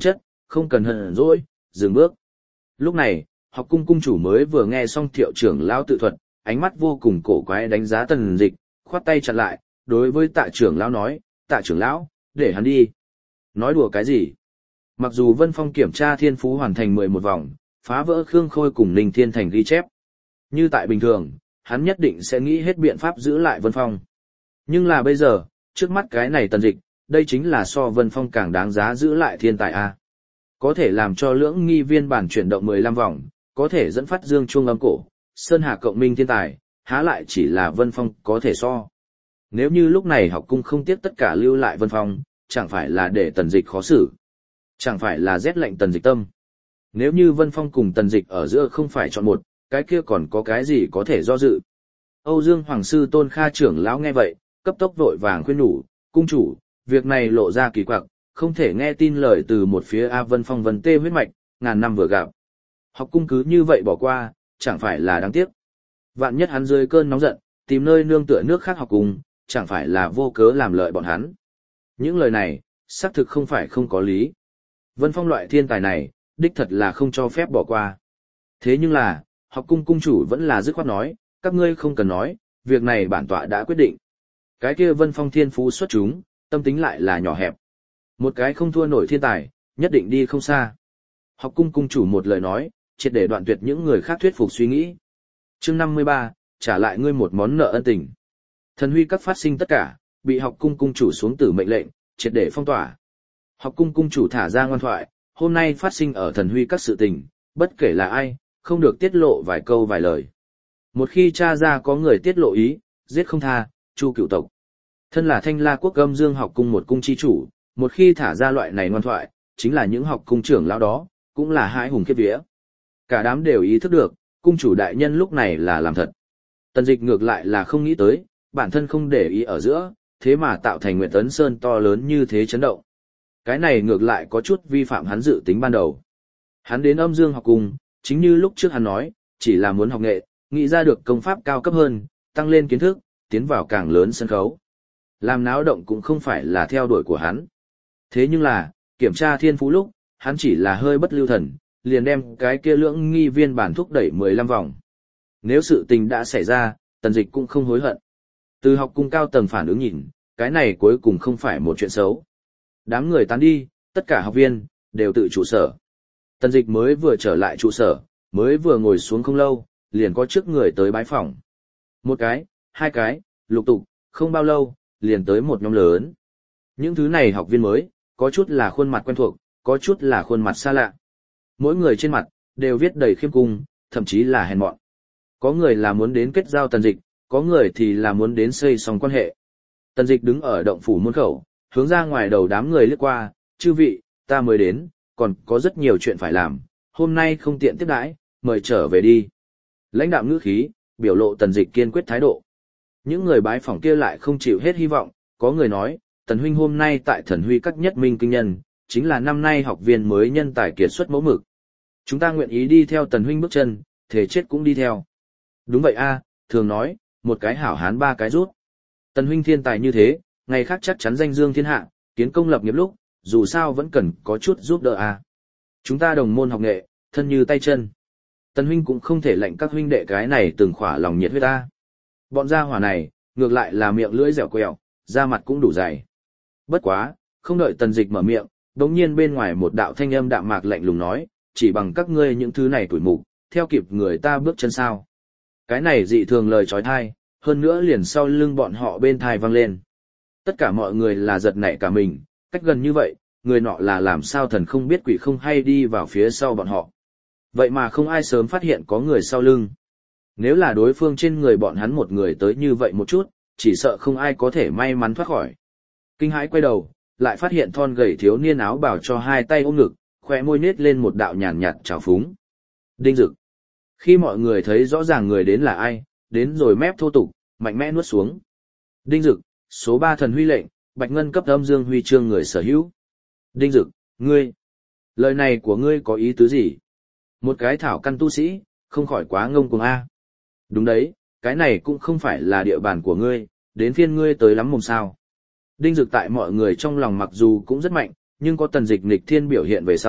không cần hờn dỗi, dừng bước. Lúc này, học cung cung chủ mới vừa nghe xong Thiệu trưởng lão tự thuật, ánh mắt vô cùng cổ quái đánh giá Tần Dịch, khoát tay chặn lại, đối với Tạ trưởng lão nói, Tạ trưởng lão, để hắn đi. Nói đùa cái gì? Mặc dù Vân Phong kiểm tra thiên phú hoàn thành 11 vòng, phá vỡ Khương Khôi cùng Ninh Thiên Thành ghi chép. Như tại bình thường, hắn nhất định sẽ nghĩ hết biện pháp giữ lại Vân Phong. Nhưng là bây giờ, trước mắt cái này Tần Dịch, đây chính là so Vân Phong càng đáng giá giữ lại thiên tài a. Có thể làm cho lưỡng nghi viên bản chuyển động 15 vòng, có thể dẫn phát dương chuông âm cổ, Sơn Hà cộng minh thiên tài, há lại chỉ là Vân Phong có thể so. Nếu như lúc này học cung không tiếc tất cả lưu lại Vân Phong, chẳng phải là để Tần Dịch khó xử. Chẳng phải là rét lạnh Tần Dịch tâm. Nếu như Vân Phong cùng Tần Dịch ở giữa không phải chọn một, cái kia còn có cái gì có thể do dự. Âu Dương Hoàng sư Tôn Kha trưởng lão nghe vậy, cấp tốc vội vàng khuyên nhủ, cung chủ, việc này lộ ra kỳ quặc, không thể nghe tin lời từ một phía A Vân Phong Vân Tê huyết mạch, ngàn năm vừa gặp. Học cung cứ như vậy bỏ qua, chẳng phải là đáng tiếc. Vạn nhất hắn dưới cơn nóng giận, tìm nơi nương tựa nước khác học cung, chẳng phải là vô cớ làm lợi bọn hắn. Những lời này, xác thực không phải không có lý. Vân Phong loại thiên tài này, đích thật là không cho phép bỏ qua. Thế nhưng là, học cung cung chủ vẫn là dứt khoát nói, các ngươi không cần nói, việc này bản tọa đã quyết định. Cái kia Vân Phong thiên phú xuất chúng, tâm tính lại là nhỏ hẹp. Một cái không thua nổi thiên tài, nhất định đi không xa. Học cung cung chủ một lời nói, triệt để đoạn tuyệt những người khác thuyết phục suy nghĩ. Chương 53, trả lại ngươi một món nợ ân tình. Thần huy các phát sinh tất cả, bị học cung cung chủ xuống tử mệnh lệnh, triệt để phong tỏa. Học cung cung chủ thả ra ngoan thoại, hôm nay phát sinh ở thần huy các sự tình, bất kể là ai, không được tiết lộ vài câu vài lời. Một khi tra ra có người tiết lộ ý, giết không tha, chu cửu tộc. Thân là Thanh La quốc Âm Dương học cung một cung chi chủ, một khi thả ra loại này ngoan thoại, chính là những học cung trưởng lão đó, cũng là hai hùng kiếp vía. Cả đám đều ý thức được, cung chủ đại nhân lúc này là làm thật. Tần Dịch ngược lại là không nghĩ tới, bản thân không để ý ở giữa, thế mà tạo thành Nguyệt Tấn Sơn to lớn như thế chấn động. Cái này ngược lại có chút vi phạm hắn dự tính ban đầu. Hắn đến Âm Dương học cung, chính như lúc trước hắn nói, chỉ là muốn học nghệ, nghĩ ra được công pháp cao cấp hơn, tăng lên kiến thức, tiến vào càng lớn sân khấu. Làm náo động cũng không phải là theo đuổi của hắn. Thế nhưng là, kiểm tra thiên phú lúc, hắn chỉ là hơi bất lưu thần, liền đem cái kia lưỡng nghi viên bản thúc đẩy 15 vòng. Nếu sự tình đã xảy ra, Tần Dịch cũng không hối hận. Từ học cung cao tầng phản ứng nhìn, cái này cuối cùng không phải một chuyện xấu. Đám người tán đi, tất cả học viên, đều tự trụ sở. Tần Dịch mới vừa trở lại trụ sở, mới vừa ngồi xuống không lâu, liền có trước người tới bái phỏng. Một cái, hai cái, lục tục, không bao lâu, liền tới một nhóm lớn. Những thứ này học viên mới, có chút là khuôn mặt quen thuộc, có chút là khuôn mặt xa lạ. Mỗi người trên mặt, đều viết đầy khiêm cung, thậm chí là hèn mọn. Có người là muốn đến kết giao Tần Dịch, có người thì là muốn đến xây xong quan hệ. Tần Dịch đứng ở động phủ môn khẩu, hướng ra ngoài đầu đám người liếc qua, chư vị, ta mới đến, còn có rất nhiều chuyện phải làm, hôm nay không tiện tiếp đãi, mời trở về đi. Lãnh đạo ngữ khí, biểu lộ Tần Dịch kiên quyết thái độ. Những người bái phỏng kia lại không chịu hết hy vọng, có người nói, Tần huynh hôm nay tại Thần Huy các nhất minh kinh nhân, chính là năm nay học viên mới nhân tài kiệt xuất mẫu mực. Chúng ta nguyện ý đi theo Tần huynh bước chân, thể chết cũng đi theo. Đúng vậy a, thường nói, một cái hảo hán ba cái rút. Tần huynh thiên tài như thế, ngày khác chắc chắn danh dương thiên hạ, kiến công lập nghiệp lúc, dù sao vẫn cần có chút giúp đỡ a. Chúng ta đồng môn học nghệ, thân như tay chân. Tần huynh cũng không thể lệnh các huynh đệ cái này từng khỏa lòng nhiệt huyết ta. Bọn gia hỏa này, ngược lại là miệng lưỡi dẻo quẹo, da mặt cũng đủ dày. Bất quá, không đợi Tần Dịch mở miệng, đột nhiên bên ngoài một đạo thanh âm đạm mạc lạnh lùng nói, chỉ bằng các ngươi những thứ này tuổi mục, theo kịp người ta bước chân sao. Cái này dị thường lời trói thai, hơn nữa liền sau lưng bọn họ bên thai vang lên. Tất cả mọi người là giật nảy cả mình, cách gần như vậy, người nọ là làm sao thần không biết quỷ không hay đi vào phía sau bọn họ. Vậy mà không ai sớm phát hiện có người sau lưng. Nếu là đối phương trên người bọn hắn một người tới như vậy một chút, chỉ sợ không ai có thể may mắn thoát khỏi. Kinh hãi quay đầu, lại phát hiện thon gầy thiếu niên áo bảo cho hai tay ôm ngực, khóe môi nết lên một đạo nhàn nhạt trào phúng. Đinh Dực. Khi mọi người thấy rõ ràng người đến là ai, đến rồi mép thô tục, mạnh mẽ nuốt xuống. Đinh Dực, số 3 thần huy lệnh, Bạch Ngân cấp Âm Dương huy chương người sở hữu. Đinh Dực, ngươi, lời này của ngươi có ý tứ gì? Một cái thảo căn tu sĩ, không khỏi quá ngông cuồng a. Đúng đấy, cái này cũng không phải là địa bàn của ngươi, đến phiên ngươi tới lắm mồm sao. Đinh Dực tại mọi người trong lòng mặc dù cũng rất mạnh, nhưng có Tần Dịch nghịch thiên biểu hiện về sau,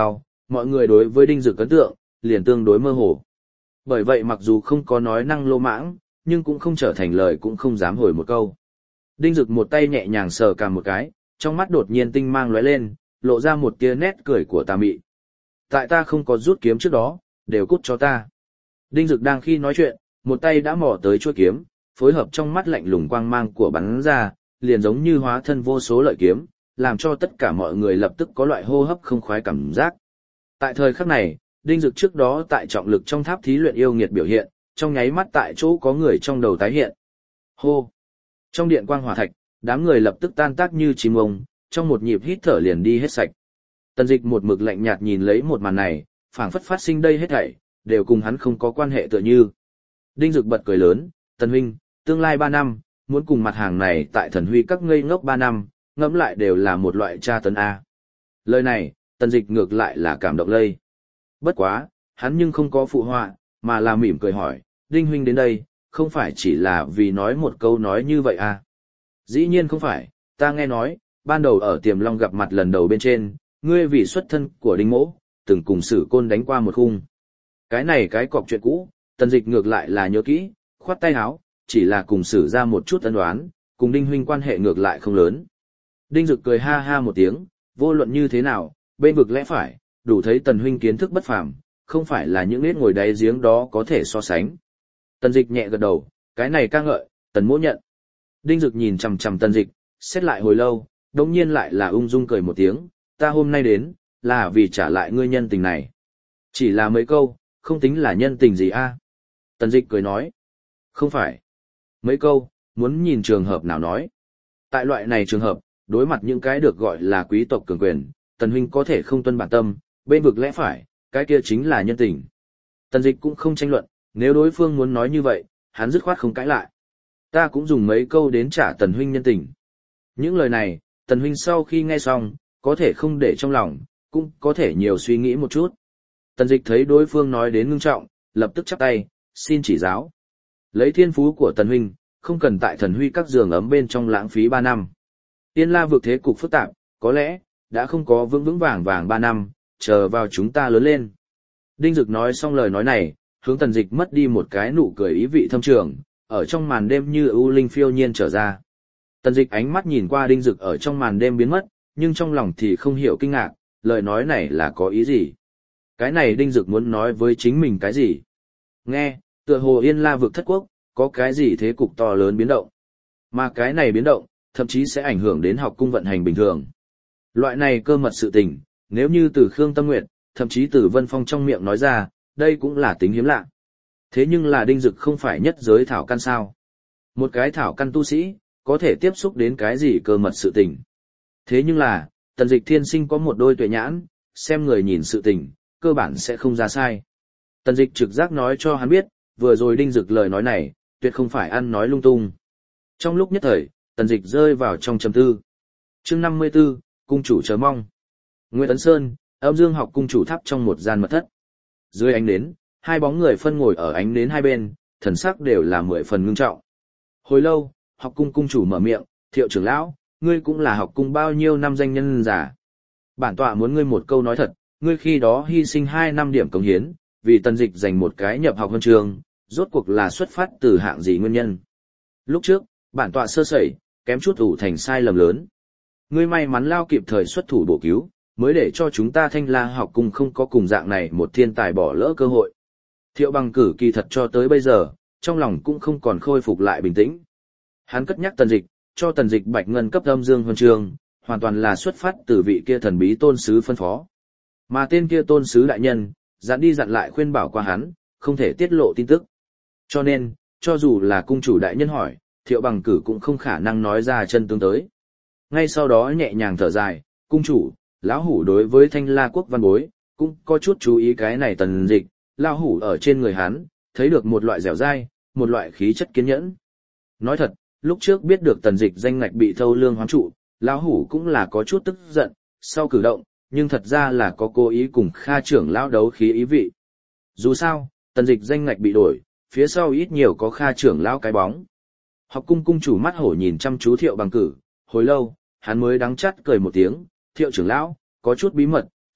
mọi người đối với Đinh Dực ấn tượng, liền tương đối mơ hồ. Bởi vậy mặc dù không có nói năng lô mãng, nhưng cũng không trở thành lời cũng không dám hồi một câu. Đinh Dực một tay nhẹ nhàng sờ cằm một cái, trong mắt đột nhiên tinh mang lóe lên, lộ ra một tia nét cười của tà mị. Tại ta không có rút kiếm trước đó, đều cút cho ta. Đinh Dực đang khi nói chuyện, một tay đã mò tới chuôi kiếm, phối hợp trong mắt lạnh lùng quang mang của bắn ra, liền giống như hóa thân vô số lợi kiếm, làm cho tất cả mọi người lập tức có loại hô hấp không khoái cảm giác. Tại thời khắc này, Đinh Dực trước đó tại trọng lực trong tháp thí luyện yêu nghiệt biểu hiện, trong nháy mắt tại chỗ có người trong đầu tái hiện. Hô! Trong điện quang hỏa thạch, đám người lập tức tan tác như chim ông, trong một nhịp hít thở liền đi hết sạch. Tần Dịch một mực lạnh nhạt nhìn lấy một màn này, phảng phất phát sinh đây hết thảy, đều cùng hắn không có quan hệ tựa như. Đinh Dực bật cười lớn, Tần huynh, tương lai 3 năm, muốn cùng mặt hàng này tại Thần Huy các ngây ngốc 3 năm, ngẫm lại đều là một loại tra tấn A. Lời này, Tần Dịch ngược lại là cảm động lây. Bất quá, hắn nhưng không có phụ họa, mà là mỉm cười hỏi, Đinh huynh đến đây, không phải chỉ là vì nói một câu nói như vậy à? Dĩ nhiên không phải, ta nghe nói, ban đầu ở Tiềm Long gặp mặt lần đầu bên trên, ngươi vì xuất thân của Đinh Mỗ, từng cùng Sử Côn đánh qua một khung. Cái này cái cọc chuyện cũ, Tần Dịch ngược lại là nhớ kỹ, khoát tay áo, chỉ là cùng Sử ra một chút ân đoán, cùng Đinh huynh quan hệ ngược lại không lớn. Đinh Dực cười ha ha một tiếng, vô luận như thế nào, bên vực lẽ phải, đủ thấy Tần huynh kiến thức bất phàm, không phải là những nết ngồi đáy giếng đó có thể so sánh. Tần Dịch nhẹ gật đầu, cái này ca ngợi, Tần Mỗ nhận. Đinh Dực nhìn chằm chằm Tần Dịch, xét lại hồi lâu, đống nhiên lại là ung dung cười một tiếng, ta hôm nay đến, là vì trả lại ngươi nhân tình này. Chỉ là mấy câu, không tính là nhân tình gì a? Tần Dịch cười nói, không phải. Mấy câu, muốn nhìn trường hợp nào nói. Tại loại này trường hợp, đối mặt những cái được gọi là quý tộc cường quyền, Tần huynh có thể không tuân bản tâm, bên vực lẽ phải, cái kia chính là nhân tình. Tần Dịch cũng không tranh luận, nếu đối phương muốn nói như vậy, hắn dứt khoát không cãi lại. Ta cũng dùng mấy câu đến trả Tần huynh nhân tình. Những lời này, Tần huynh sau khi nghe xong, có thể không để trong lòng, cũng có thể nhiều suy nghĩ một chút. Tần Dịch thấy đối phương nói đến ngưng trọng, lập tức chắp tay, xin chỉ giáo. Lấy thiên phú của Tần huynh, không cần tại Thần Huy các giường ấm bên trong lãng phí 3 năm. Tiên La vực thế cục phức tạp, có lẽ đã không có vững vững vàng vàng 3 năm, chờ vào chúng ta lớn lên. Đinh Dực nói xong lời nói này, hướng Tần Dịch mất đi một cái nụ cười ý vị thâm trường, ở trong màn đêm như ưu linh phiêu nhiên trở ra. Tần Dịch ánh mắt nhìn qua Đinh Dực ở trong màn đêm biến mất, nhưng trong lòng thì không hiểu kinh ngạc, lời nói này là có ý gì? Cái này Đinh Dực muốn nói với chính mình cái gì? Nghe, tựa hồ Yên La vực thất quốc, có cái gì thế cục to lớn biến động. Mà cái này biến động, thậm chí sẽ ảnh hưởng đến học cung vận hành bình thường. Loại này cơ mật sự tình, nếu như từ Khương Tâm Nguyệt, thậm chí từ Vân Phong trong miệng nói ra, đây cũng là tính hiếm lạ. Thế nhưng là Đinh Dực không phải nhất giới thảo căn sao. Một cái thảo căn tu sĩ, có thể tiếp xúc đến cái gì cơ mật sự tình. Thế nhưng là, Tần Dịch thiên sinh có một đôi tuệ nhãn, xem người nhìn sự tình, cơ bản sẽ không ra sai. Tần Dịch trực giác nói cho hắn biết, vừa rồi Đinh Dực lời nói này, tuyệt không phải ăn nói lung tung. Trong lúc nhất thời, Tần Dịch rơi vào trong trầm tư. Chương 54, cung chủ chờ mong. Nguyễn Tấn Sơn, Âm Dương học cung chủ tháp trong một gian mật thất. Dưới ánh nến, hai bóng người phân ngồi ở ánh nến hai bên, thần sắc đều là 10 phần ngưng trọng. Hồi lâu, học cung cung chủ mở miệng, Thiệu trưởng lão, ngươi cũng là học cung bao nhiêu năm danh nhân giả. Bản tọa muốn ngươi một câu nói thật, ngươi khi đó hy sinh 2 năm điểm cống hiến, vì Tần Dịch giành một cái nhập học huân chương, rốt cuộc là xuất phát từ hạng gì nguyên nhân. Lúc trước, bản tọa sơ sẩy, kém chút ủ thành sai lầm lớn. Ngươi may mắn lao kịp thời xuất thủ bổ cứu, mới để cho chúng ta Thanh La học cung không có cùng dạng này một thiên tài bỏ lỡ cơ hội. Thiệu Bằng Cử kỳ thật cho tới bây giờ, trong lòng cũng không còn khôi phục lại bình tĩnh. Hắn cất nhắc Tần Dịch, cho Tần Dịch bạch ngân cấp âm dương huân chương, hoàn toàn là xuất phát từ vị kia thần bí tôn sứ phân phó. Mà tên kia tôn sứ đại nhân, dặn đi dặn lại khuyên bảo qua hắn, không thể tiết lộ tin tức. Cho nên, cho dù là cung chủ đại nhân hỏi, Thiệu Bằng Cử cũng không khả năng nói ra chân tướng tới. Ngay sau đó nhẹ nhàng thở dài, cung chủ, lão hủ đối với Thanh La quốc văn bối, cũng có chút chú ý cái này Tần Dịch, lão hủ ở trên người hắn, thấy được một loại dẻo dai, một loại khí chất kiên nhẫn. Nói thật, lúc trước biết được Tần Dịch danh ngạch bị thâu lương hoán trụ, lão hủ cũng là có chút tức giận, sau cử động, nhưng thật ra là có cố ý cùng Kha trưởng lão đấu khí ý vị. Dù sao, Tần Dịch danh ngạch bị đổi, phía sau ít nhiều có Kha trưởng lão cái bóng. Học cung cung chủ mắt hổ nhìn chăm chú Thiệu Bằng Cử, hồi lâu, hắn mới đắng chát cười một tiếng, Thiệu trưởng lão, có chút bí mật,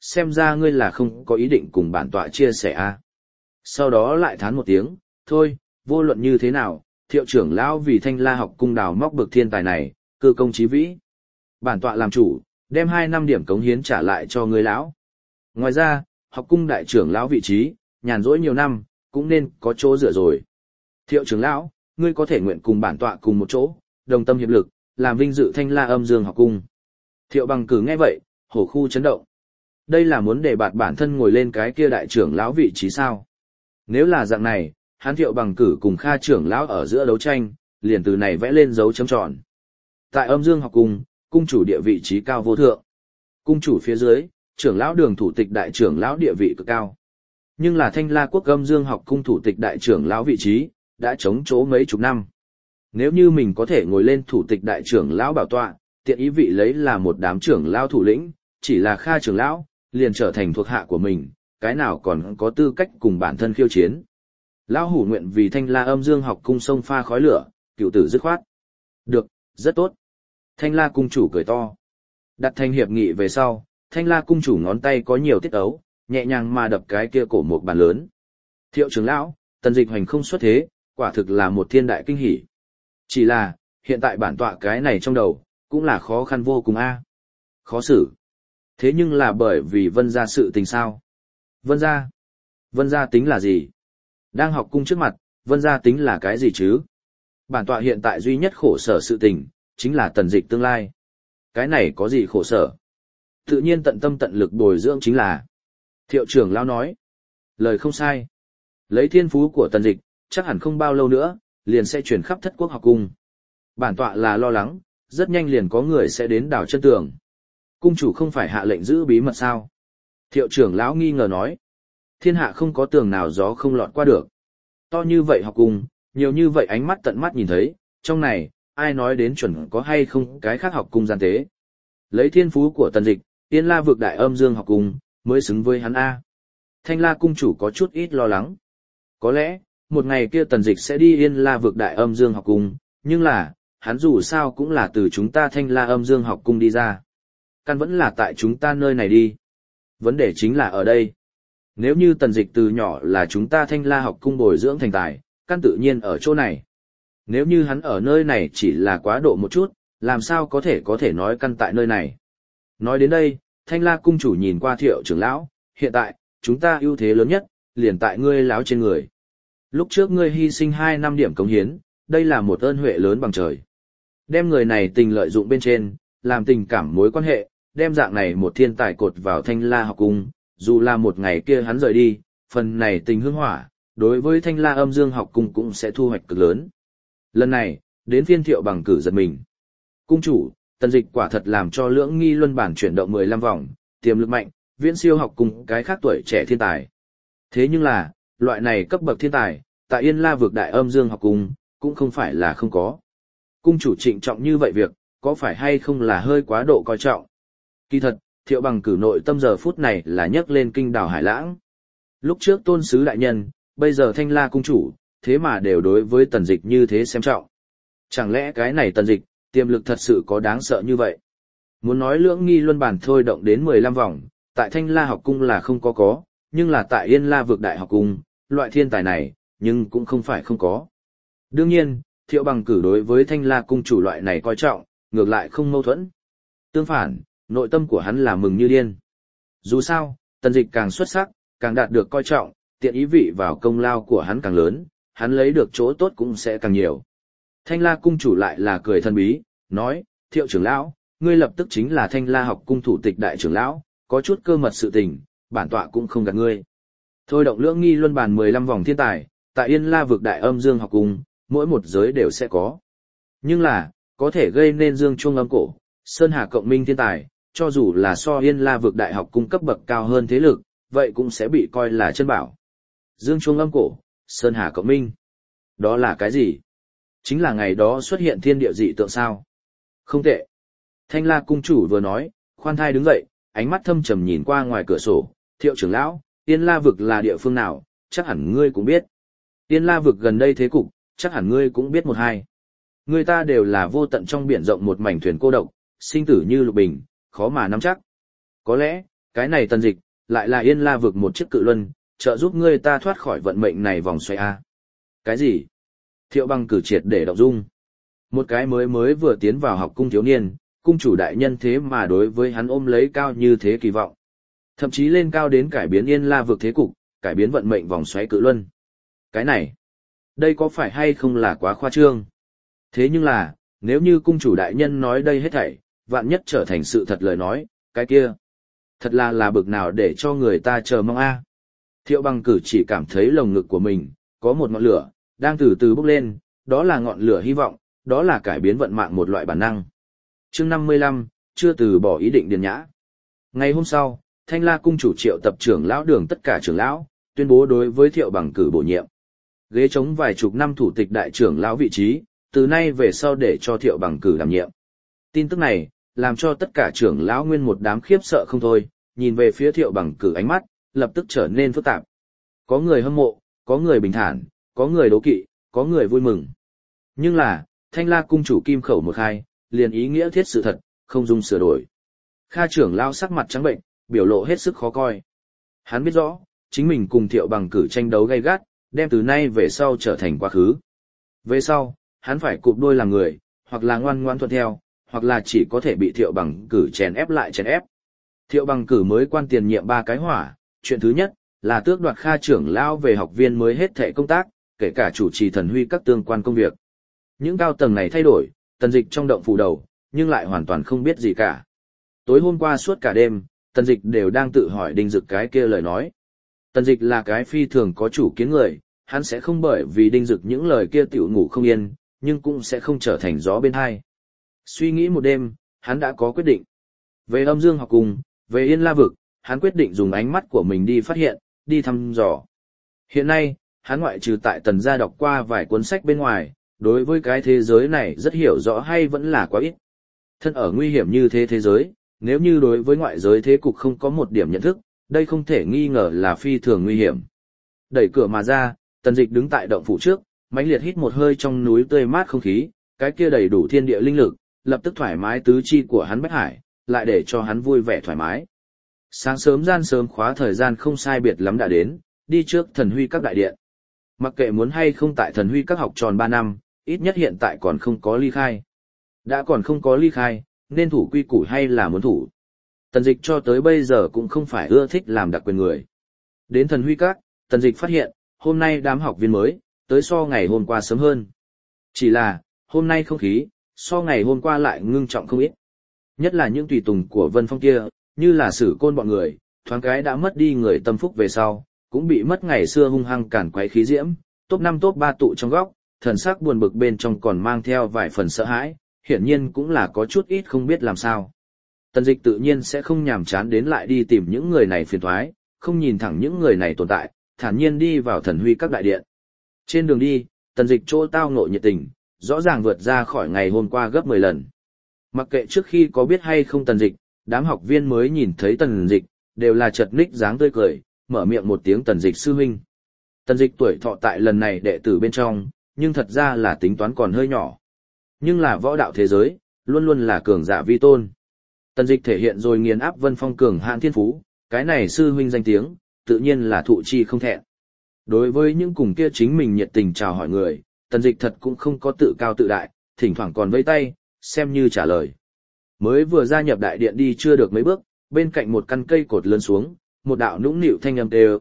xem ra ngươi là không có ý định cùng bản tọa chia sẻ a. Sau đó lại thán một tiếng, thôi, vô luận như thế nào, Thiệu trưởng lão vì Thanh La học cung đào móc bậc thiên tài này, cơ công chí vĩ. Bản tọa làm chủ, đem 2 năm điểm cống hiến trả lại cho ngươi lão. Ngoài ra, học cung đại trưởng lão vị trí, nhàn rỗi nhiều năm, cũng nên có chỗ dựa rồi. Thiệu trưởng lão, ngươi có thể nguyện cùng bản tọa cùng một chỗ, đồng tâm hiệp lực, làm vinh dự Thanh La Âm Dương học cung. Thiệu Bằng Cử nghe vậy, hổ khu chấn động. Đây là muốn để bạt bản thân ngồi lên cái kia đại trưởng lão vị trí sao? Nếu là dạng này, hắn Thiệu Bằng Cử cùng Kha trưởng lão ở giữa đấu tranh, liền từ này vẽ lên dấu chấm tròn. Tại Âm Dương học cung, cung chủ địa vị trí cao vô thượng. Cung chủ phía dưới, trưởng lão Đường thủ tịch đại trưởng lão địa vị cực cao. Nhưng là Thanh La quốc Âm Dương học cung thủ tịch đại trưởng lão vị trí, đã chống chỗ mấy chục năm. Nếu như mình có thể ngồi lên thủ tịch đại trưởng lão bảo tọa, tiện ý vị lấy là một đám trưởng lão thủ lĩnh, chỉ là Kha trưởng lão, liền trở thành thuộc hạ của mình, cái nào còn có tư cách cùng bản thân khiêu chiến. Lão hủ nguyện vì Thanh La Âm Dương học cung sông pha khói lửa, cựu tử dứt khoát. Được, rất tốt. Thanh La cung chủ cười to. Đặt thành hiệp nghị về sau, Thanh La cung chủ ngón tay có nhiều tiết ấu, nhẹ nhàng mà đập cái kia cổ một bàn lớn. Thiệu trưởng lão, Tần Dịch hoành không xuất thế, quả thực là một thiên đại kinh hỷ. Chỉ là, hiện tại bản tọa cái này trong đầu, cũng là khó khăn vô cùng a. Khó xử. Thế nhưng là bởi vì Vân gia sự tình sao? Vân gia? Vân gia tính là gì? Đang học cung trước mặt, Vân gia tính là cái gì chứ? Bản tọa hiện tại duy nhất khổ sở sự tình, chính là Tần Dịch tương lai. Cái này có gì khổ sở? Tự nhiên tận tâm tận lực bồi dưỡng chính là. Thiệu trưởng lão nói. Lời không sai. Lấy thiên phú của Tần Dịch, chắc hẳn không bao lâu nữa, liền sẽ chuyển khắp thất quốc học cung. Bản tọa là lo lắng, rất nhanh liền có người sẽ đến đào chân tường. Cung chủ không phải hạ lệnh giữ bí mật sao? Thiệu trưởng lão nghi ngờ nói. Thiên hạ không có tường nào gió không lọt qua được. To như vậy học cung, nhiều như vậy ánh mắt tận mắt nhìn thấy, trong này, ai nói đến chuẩn có hay không cái khác học cung gian tế. Lấy thiên phú của Tần Dịch, Yên La vực đại Âm Dương học cung, mới xứng với hắn A. Thanh La cung chủ có chút ít lo lắng. Có lẽ, một ngày kia Tần Dịch sẽ đi Yên La vực đại Âm Dương học cung, nhưng là, hắn dù sao cũng là từ chúng ta Thanh La Âm Dương học cung đi ra. Căn vẫn là tại chúng ta nơi này đi. Vấn đề chính là ở đây. Nếu như Tần Dịch từ nhỏ là chúng ta Thanh La học cung bồi dưỡng thành tài, căn tự nhiên ở chỗ này. Nếu như hắn ở nơi này chỉ là quá độ một chút, làm sao có thể nói căn tại nơi này. Nói đến đây, Thanh La cung chủ nhìn qua Thiệu trưởng lão, hiện tại, chúng ta ưu thế lớn nhất, liền tại ngươi láo trên người. Lúc trước ngươi hy sinh 2 năm điểm cống hiến, đây là một ơn huệ lớn bằng trời. Đem người này tình lợi dụng bên trên, làm tình cảm mối quan hệ, đem dạng này một thiên tài cột vào Thanh La học cung, dù là một ngày kia hắn rời đi, phần này tình hương hỏa, đối với Thanh La Âm Dương học cung cũng sẽ thu hoạch cực lớn. Lần này, đến phiên Thiệu Bằng Cử giật mình. Cung chủ, Tần Dịch quả thật làm cho Lưỡng Nghi Luân bản chuyển động 15 vòng, tiềm lực mạnh, viễn siêu học cung cái khác tuổi trẻ thiên tài. Thế nhưng là, loại này cấp bậc thiên tài, tại Yên La vực đại Âm Dương học cung, cũng không phải là không có. Cung chủ trịnh trọng như vậy việc, có phải hay không là hơi quá độ coi trọng? Kỳ thật, Thiệu Bằng Cử nội tâm giờ phút này là nhấc lên kinh đảo hải lãng. Lúc trước tôn sứ đại nhân, bây giờ Thanh La cung chủ, thế mà đều đối với Tần Dịch như thế xem trọng. Chẳng lẽ cái này Tần Dịch, tiềm lực thật sự có đáng sợ như vậy? Muốn nói Lưỡng Nghi Luân bản thôi động đến 15 vòng, tại Thanh La học cung là không có, nhưng là tại Yên La vực đại học cung, loại thiên tài này, nhưng cũng không phải không có. Đương nhiên, Thiệu Bằng Cử đối với Thanh La cung chủ loại này coi trọng, ngược lại không mâu thuẫn. Tương phản, nội tâm của hắn là mừng như điên. Dù sao, Tần Dịch càng xuất sắc, càng đạt được coi trọng, tiện ý vị vào công lao của hắn càng lớn, hắn lấy được chỗ tốt cũng sẽ càng nhiều. Thanh La cung chủ lại là cười thân bí, nói, Thiệu trưởng lão, ngươi lập tức chính là Thanh La học cung thủ tịch đại trưởng lão, có chút cơ mật sự tình, bản tọa cũng không gạt ngươi. Thôi động Lưỡng Nghi Luân bàn 15 vòng thiên tài, tại Yên La vực đại Âm Dương học cung, mỗi một giới đều sẽ có. Nhưng là, có thể gây nên dương chuông âm cổ, Sơn Hà cộng minh thiên tài, cho dù là so Yên La vực đại học cung cấp bậc cao hơn thế lực, vậy cũng sẽ bị coi là chân bảo. Dương chuông âm cổ, Sơn Hà cộng minh. Đó là cái gì? Chính là ngày đó xuất hiện thiên địa dị tượng sao? Không tệ. Thanh La cung chủ vừa nói, khoan thai đứng dậy, ánh mắt thâm trầm nhìn qua ngoài cửa sổ, Thiệu trưởng lão, Yên La vực là địa phương nào, chắc hẳn ngươi cũng biết. Yên La vực gần đây thế cục, chắc hẳn ngươi cũng biết một hai. Người ta đều là vô tận trong biển rộng một mảnh thuyền cô độc, sinh tử như lục bình, khó mà nắm chắc. Có lẽ, Cái này Tần Dịch, lại là Yên La vực một chiếc cự luân, trợ giúp ngươi ta thoát khỏi vận mệnh này vòng xoay a. Cái gì? Thiệu Bằng cử triệt để động dung. Một cái mới mới vừa tiến vào học cung thiếu niên, cung chủ đại nhân thế mà đối với hắn ôm lấy cao như thế kỳ vọng. Thậm chí lên cao đến cải biến Yên La vực thế cục, cải biến vận mệnh vòng xoáy cự luân. Cái này, đây có phải hay không là quá khoa trương? Thế nhưng là, nếu như cung chủ đại nhân nói đây hết thảy, vạn nhất trở thành sự thật lời nói, cái kia, thật là bực nào để cho người ta chờ mong a. Thiệu Bằng cử chỉ cảm thấy lồng ngực của mình, có một ngọn lửa, đang từ từ bốc lên, đó là ngọn lửa hy vọng, đó là cải biến vận mạng một loại bản năng. Chương 55, chưa từ bỏ ý định Điền Nhã. Ngày hôm sau, Thanh La cung chủ triệu tập trưởng lão đường tất cả trưởng lão, tuyên bố đối với Thiệu Bằng cử bổ nhiệm. Ghế trống vài chục năm thủ tịch đại trưởng lão vị trí, từ nay về sau để cho Thiệu Bằng cử đảm nhiệm. Tin tức này, làm cho tất cả trưởng lão nguyên một đám khiếp sợ không thôi, nhìn về phía Thiệu Bằng cử ánh mắt, lập tức trở nên phức tạp. Có người hâm mộ, có người bình thản, có người đố kỵ, có người vui mừng. Nhưng là, Thanh La cung chủ kim khẩu một khai, liền ý nghĩa thiết sự thật, không dung sửa đổi. Kha trưởng lão sắc mặt trắng bệnh, biểu lộ hết sức khó coi. Hắn biết rõ, chính mình cùng Thiệu Bằng cử tranh đấu gay gắt, đem từ nay về sau trở thành quá khứ. Về sau, hắn phải cụp đôi làm người, hoặc là ngoan ngoãn thuận theo, hoặc là chỉ có thể bị Thiệu Bằng cử chèn ép lại chèn ép. Thiệu Bằng cử mới quan tiền nhiệm 3 cái hỏa, chuyện thứ nhất là tước đoạt Kha trưởng lão về học viên mới hết thảy công tác, kể cả chủ trì thần huy các tương quan công việc. Những cao tầng này thay đổi, Tần Dịch trong động phủ đầu, nhưng lại hoàn toàn không biết gì cả. Tối hôm qua suốt cả đêm, Tần Dịch đều đang tự hỏi Đinh Dực cái kia lời nói. Tần Dịch là cái phi thường có chủ kiến người, hắn sẽ không bởi vì Đinh Dực những lời kia tiểu ngủ không yên, nhưng cũng sẽ không trở thành gió bên hai. Suy nghĩ một đêm, hắn đã có quyết định. Về Âm Dương học cùng, về Yên La vực, hắn quyết định dùng ánh mắt của mình đi phát hiện, đi thăm dò. Hiện nay, hắn ngoại trừ tại Tần gia đọc qua vài cuốn sách bên ngoài, đối với cái thế giới này rất hiểu rõ hay vẫn là quá ít. Thân ở nguy hiểm như thế giới, nếu như đối với ngoại giới thế cục không có một điểm nhận thức, đây không thể nghi ngờ là phi thường nguy hiểm. Đẩy cửa mà ra, Tần Dịch đứng tại động phủ trước, mãnh liệt hít một hơi trong núi tươi mát không khí, cái kia đầy đủ thiên địa linh lực, lập tức thoải mái tứ chi của hắn bách hải, lại để cho hắn vui vẻ thoải mái. Sáng sớm gian sớm khóa thời gian không sai biệt lắm đã đến, đi trước thần huy các đại điện. Mặc kệ muốn hay không tại thần huy các học tròn 3 năm, ít nhất hiện tại còn không có ly khai. Đã còn không có ly khai, nên thủ quy củ hay là muốn thủ. Tần Dịch cho tới bây giờ cũng không phải ưa thích làm đặc quyền người. Đến thần huy các, Tần Dịch phát hiện, hôm nay đám học viên mới, tới so ngày hôm qua sớm hơn. Chỉ là, hôm nay không khí, so ngày hôm qua lại ngưng trọng không ít. Nhất là những tùy tùng của Vân Phong kia, như là Sử Côn bọn người, thoáng cái đã mất đi người tâm phúc về sau, cũng bị mất ngày xưa hung hăng cản quấy khí diễm, top 5 top 3 tụ trong góc, thần sắc buồn bực bên trong còn mang theo vài phần sợ hãi, hiển nhiên cũng là có chút ít không biết làm sao. Tần Dịch tự nhiên sẽ không nhàm chán đến lại đi tìm những người này phiền toái, không nhìn thẳng những người này tồn tại, thản nhiên đi vào thần huy các đại điện. Trên đường đi, Tần Dịch chỗ tao ngộ nhiệt tình, rõ ràng vượt ra khỏi ngày hôm qua gấp 10 lần. Mặc kệ trước khi có biết hay không Tần Dịch, đám học viên mới nhìn thấy Tần Dịch, đều là chợt ních dáng tươi cười, mở miệng một tiếng Tần Dịch sư huynh. Tần Dịch tuổi thọ tại lần này đệ tử bên trong, nhưng thật ra là tính toán còn hơi nhỏ. Nhưng là võ đạo thế giới, luôn luôn là cường giả vi tôn. Tần Dịch thể hiện rồi nghiền áp Vân Phong cường hạng thiên phú, cái này sư huynh danh tiếng, tự nhiên là thụ chi không thẹn. Đối với những cùng kia chính mình nhiệt tình chào hỏi người, Tần Dịch thật cũng không có tự cao tự đại, thỉnh thoảng còn vẫy tay, xem như trả lời. Mới vừa gia nhập đại điện đi chưa được mấy bước, bên cạnh một căn cây cột lớn xuống, một đạo nũng nịu thanh âm đều,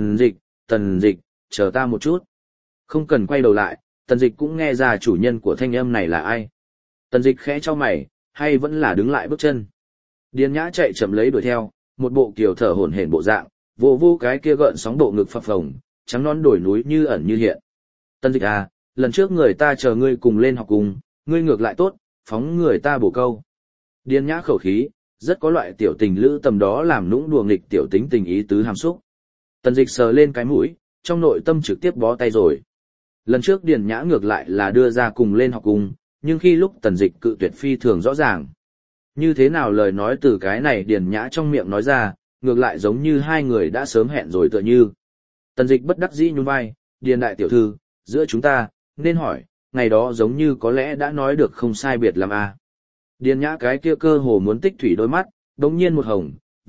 Tần Dịch, chờ ta một chút. Không cần quay đầu lại, Tần Dịch cũng nghe ra chủ nhân của thanh âm này là ai. Tần Dịch khẽ cho mày, hay vẫn là đứng lại bước chân. Điền Nhã chạy chậm lấy đuổi theo, một bộ kiều thở hổn hển bộ dạng, vô vô cái kia gợn sóng bộ ngực phập phồng, trắng nón đồi núi như ẩn như hiện. Tần Dịch à, lần trước người ta chờ ngươi cùng lên học cùng, ngươi ngược lại tốt, phóng người ta bổ câu. Điền Nhã khẩu khí, rất có loại tiểu tình lữ tầm đó làm nũng đùa nghịch tiểu tính tình ý tứ hàm xúc. Tần Dịch sờ lên cái mũi, trong nội tâm trực tiếp bó tay rồi. Lần trước Điền Nhã ngược lại là đưa ra cùng lên học cùng, nhưng khi lúc Tần Dịch cự tuyệt phi thường rõ ràng. Như thế nào lời nói từ cái này Điền Nhã trong miệng nói ra, ngược lại giống như hai người đã sớm hẹn rồi tựa như. Tần Dịch bất đắc dĩ nhún vai, Điền đại tiểu thư, giữa chúng ta, nên hỏi, ngày đó giống như có lẽ đã nói được không sai biệt lắm à. Điền Nhã cái kia cơ hồ muốn tích thủy đôi mắt, đống nhiên một hồng,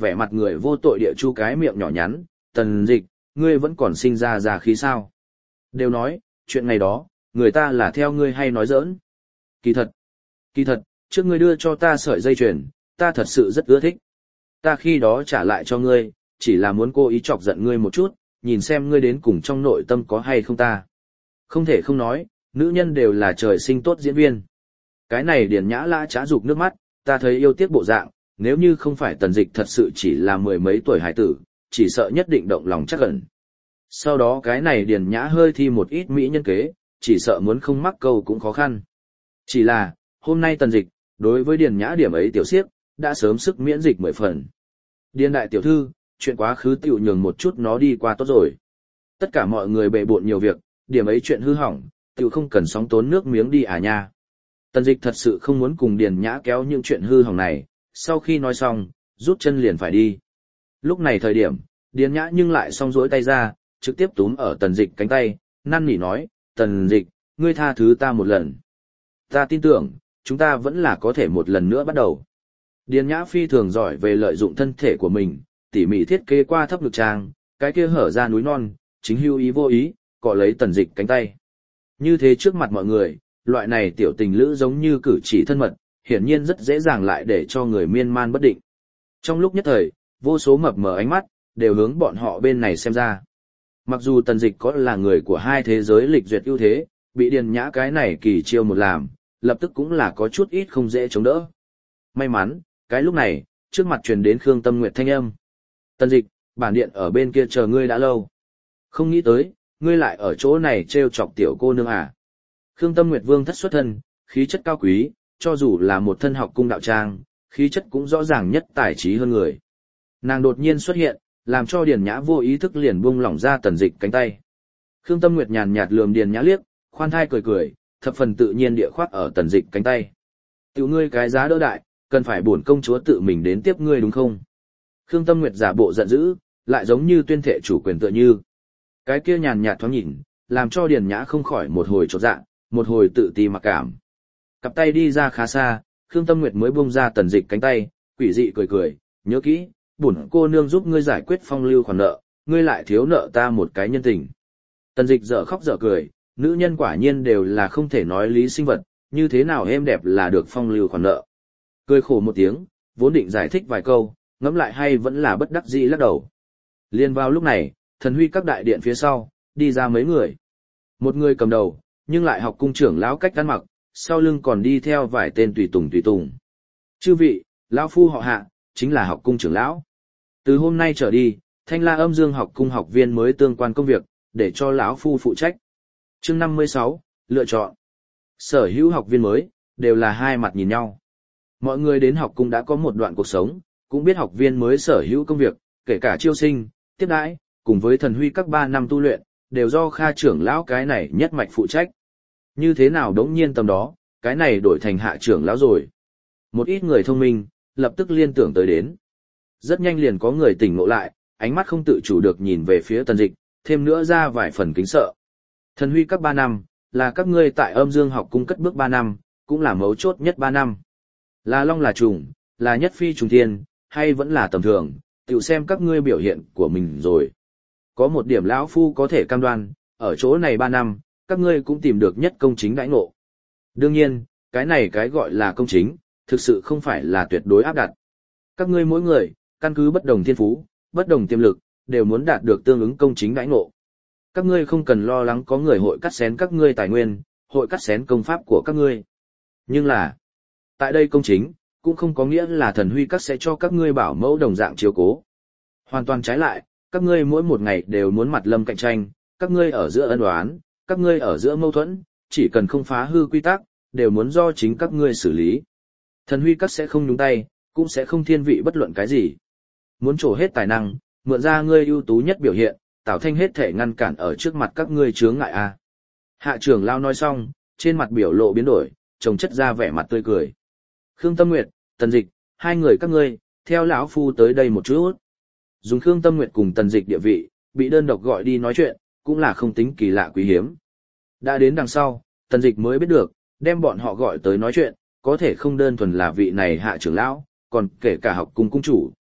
vẻ mặt người vô tội địa chu cái miệng nhỏ nhắn, Tần Dịch, ngươi vẫn còn sinh ra khí sao? Đều nói, chuyện ngày đó, người ta là theo ngươi hay nói giỡn. Kỳ thật, trước ngươi đưa cho ta sợi dây chuyền, ta thật sự rất ưa thích. Ta khi đó trả lại cho ngươi, chỉ là muốn cố ý chọc giận ngươi một chút, nhìn xem ngươi đến cùng trong nội tâm có hay không ta. Không thể không nói, nữ nhân đều là trời sinh tốt diễn viên. Cái này Điền Nhã lã trá dục nước mắt, ta thấy yêu tiếc bộ dạng, nếu như không phải Tần Dịch thật sự chỉ là mười mấy tuổi hải tử, chỉ sợ nhất định động lòng chắc ẩn. Sau đó cái này Điền Nhã hơi thi một ít mỹ nhân kế, chỉ sợ muốn không mắc câu cũng khó khăn. Chỉ là, hôm nay Tần Dịch, đối với Điền Nhã điểm ấy tiểu siếc, đã sớm sức miễn dịch 10 phần. Điền đại tiểu thư, chuyện quá khứ tiểu nhường một chút nó đi qua tốt rồi. Tất cả mọi người bệ bộn nhiều việc, điểm ấy chuyện hư hỏng, tiểu không cần sóng tốn nước miếng đi à nha. Tần Dịch thật sự không muốn cùng Điền Nhã kéo những chuyện hư hỏng này, sau khi nói xong, rút chân liền phải đi. Lúc này thời điểm, Điền Nhã nhưng lại song duỗi tay ra, trực tiếp túm ở Tần Dịch cánh tay, năn nỉ nói, Tần Dịch, ngươi tha thứ ta một lần. Ta tin tưởng, chúng ta vẫn là có thể một lần nữa bắt đầu. Điền Nhã phi thường giỏi về lợi dụng thân thể của mình, tỉ mỉ thiết kế qua thấp ngực trang, cái kia hở ra núi non, chính hưu ý vô ý, cọ lấy Tần Dịch cánh tay. Như thế trước mặt mọi người, loại này tiểu tình lữ giống như cử chỉ thân mật, hiển nhiên rất dễ dàng lại để cho người miên man bất định. Trong lúc nhất thời, vô số mập mờ ánh mắt, đều hướng bọn họ bên này xem ra. Mặc dù Tần Dịch có là người của hai thế giới lịch duyệt ưu thế, bị Điền Nhã cái này kỳ chiêu một làm, lập tức cũng là có chút ít không dễ chống đỡ. May mắn, cái lúc này, trước mặt truyền đến Khương Tâm Nguyệt thanh âm. Tần Dịch, bản điện ở bên kia chờ ngươi đã lâu. Không nghĩ tới, ngươi lại ở chỗ này trêu chọc tiểu cô nương à. Khương Tâm Nguyệt vương thất xuất thân, khí chất cao quý, cho dù là một thân học cung đạo trang, khí chất cũng rõ ràng nhất tài trí hơn người. Nàng đột nhiên xuất hiện, làm cho Điền Nhã vô ý thức liền buông lỏng ra Tần Dịch cánh tay. Khương Tâm Nguyệt nhàn nhạt lườm Điền Nhã liếc, khoan thai cười cười, thập phần tự nhiên địa khoác ở Tần Dịch cánh tay. Tiểu ngươi cái giá đỡ đại, cần phải bổn công chúa tự mình đến tiếp ngươi đúng không? Khương Tâm Nguyệt giả bộ giận dữ, lại giống như tuyên thệ chủ quyền tựa như. Cái kia nhàn nhạt thoáng nhìn, làm cho Điền Nhã không khỏi một hồi chột dạ, một hồi tự ti mặc cảm. Cặp tay đi ra khá xa, Khương Tâm Nguyệt mới buông ra Tần Dịch cánh tay, quỷ dị cười cười, nhớ kỹ, bổn cô nương giúp ngươi giải quyết phong lưu khoản nợ, ngươi lại thiếu nợ ta một cái nhân tình. Tần Dịch dở khóc dở cười, nữ nhân quả nhiên đều là không thể nói lý sinh vật, như thế nào êm đẹp là được phong lưu khoản nợ. Cười khổ một tiếng, vốn định giải thích vài câu, ngẫm lại hay vẫn là bất đắc dĩ lắc đầu. Liên vào lúc này, Thần Huy các đại điện phía sau, đi ra mấy người. Một người cầm đầu, nhưng lại học cung trưởng lão cách ăn mặc, sau lưng còn đi theo vài tên tùy tùng. Chư vị, lão phu họ Hạ, chính là học cung trưởng lão. Từ hôm nay trở đi, Thanh La Âm Dương học cung học viên mới tương quan công việc, để cho lão phu phụ trách. Chương 56, lựa chọn. Sở hữu học viên mới, đều là hai mặt nhìn nhau. Mọi người đến học cung đã có một đoạn cuộc sống, cũng biết học viên mới sở hữu công việc, kể cả chiêu sinh, tiếp đãi, cùng với Thần Huy các 3 năm tu luyện, đều do Kha trưởng lão cái này nhất mạch phụ trách. Như thế nào đống nhiên tầm đó, cái này đổi thành Hạ trưởng lão rồi. Một ít người thông minh, lập tức liên tưởng tới đến. Rất nhanh liền có người tỉnh ngộ lại, ánh mắt không tự chủ được nhìn về phía Tần Dịch, thêm nữa ra vài phần kính sợ. Thần Huy các 3 năm, là các ngươi tại Âm Dương học cung cất bước 3 năm, cũng là mấu chốt nhất 3 năm. Là long là trùng, là nhất phi trùng thiên, hay vẫn là tầm thường, tiểu xem các ngươi biểu hiện của mình rồi. Có một điểm lão phu có thể cam đoan, ở chỗ này 3 năm, các ngươi cũng tìm được nhất công chính đãi ngộ. Đương nhiên, cái này cái gọi là công chính, thực sự không phải là tuyệt đối áp đặt. Các ngươi mỗi người, căn cứ bất đồng thiên phú, bất đồng tiềm lực, đều muốn đạt được tương ứng công chính đãi ngộ. Các ngươi không cần lo lắng có người hội cắt xén các ngươi tài nguyên, hội cắt xén công pháp của các ngươi. Nhưng là, tại đây công chính, cũng không có nghĩa là Thần Huy các sẽ cho các ngươi bảo mẫu đồng dạng chiếu cố. Hoàn toàn trái lại, các ngươi mỗi một ngày đều muốn mặt lâm cạnh tranh, các ngươi ở giữa ân oán, các ngươi ở giữa mâu thuẫn, chỉ cần không phá hư quy tắc, đều muốn do chính các ngươi xử lý. Thần Huy các sẽ không nhúng tay, cũng sẽ không thiên vị bất luận cái gì. Muốn trổ hết tài năng, mượn ra ngươi ưu tú nhất biểu hiện, Tào Thanh hết thể ngăn cản ở trước mặt các ngươi chướng ngại a. Hạ trưởng lão nói xong, trên mặt biểu lộ biến đổi, trông chất ra vẻ mặt tươi cười. Khương Tâm Nguyệt, Tần Dịch, hai người các ngươi, theo lão phu tới đây một chút. Dùng Khương Tâm Nguyệt cùng Tần Dịch địa vị, bị đơn độc gọi đi nói chuyện, cũng là không tính kỳ lạ quý hiếm. Đã đến đằng sau, Tần Dịch mới biết được, đem bọn họ gọi tới nói chuyện, có thể không đơn thuần là vị này hạ trưởng lão, còn kể cả học cung cung chủ,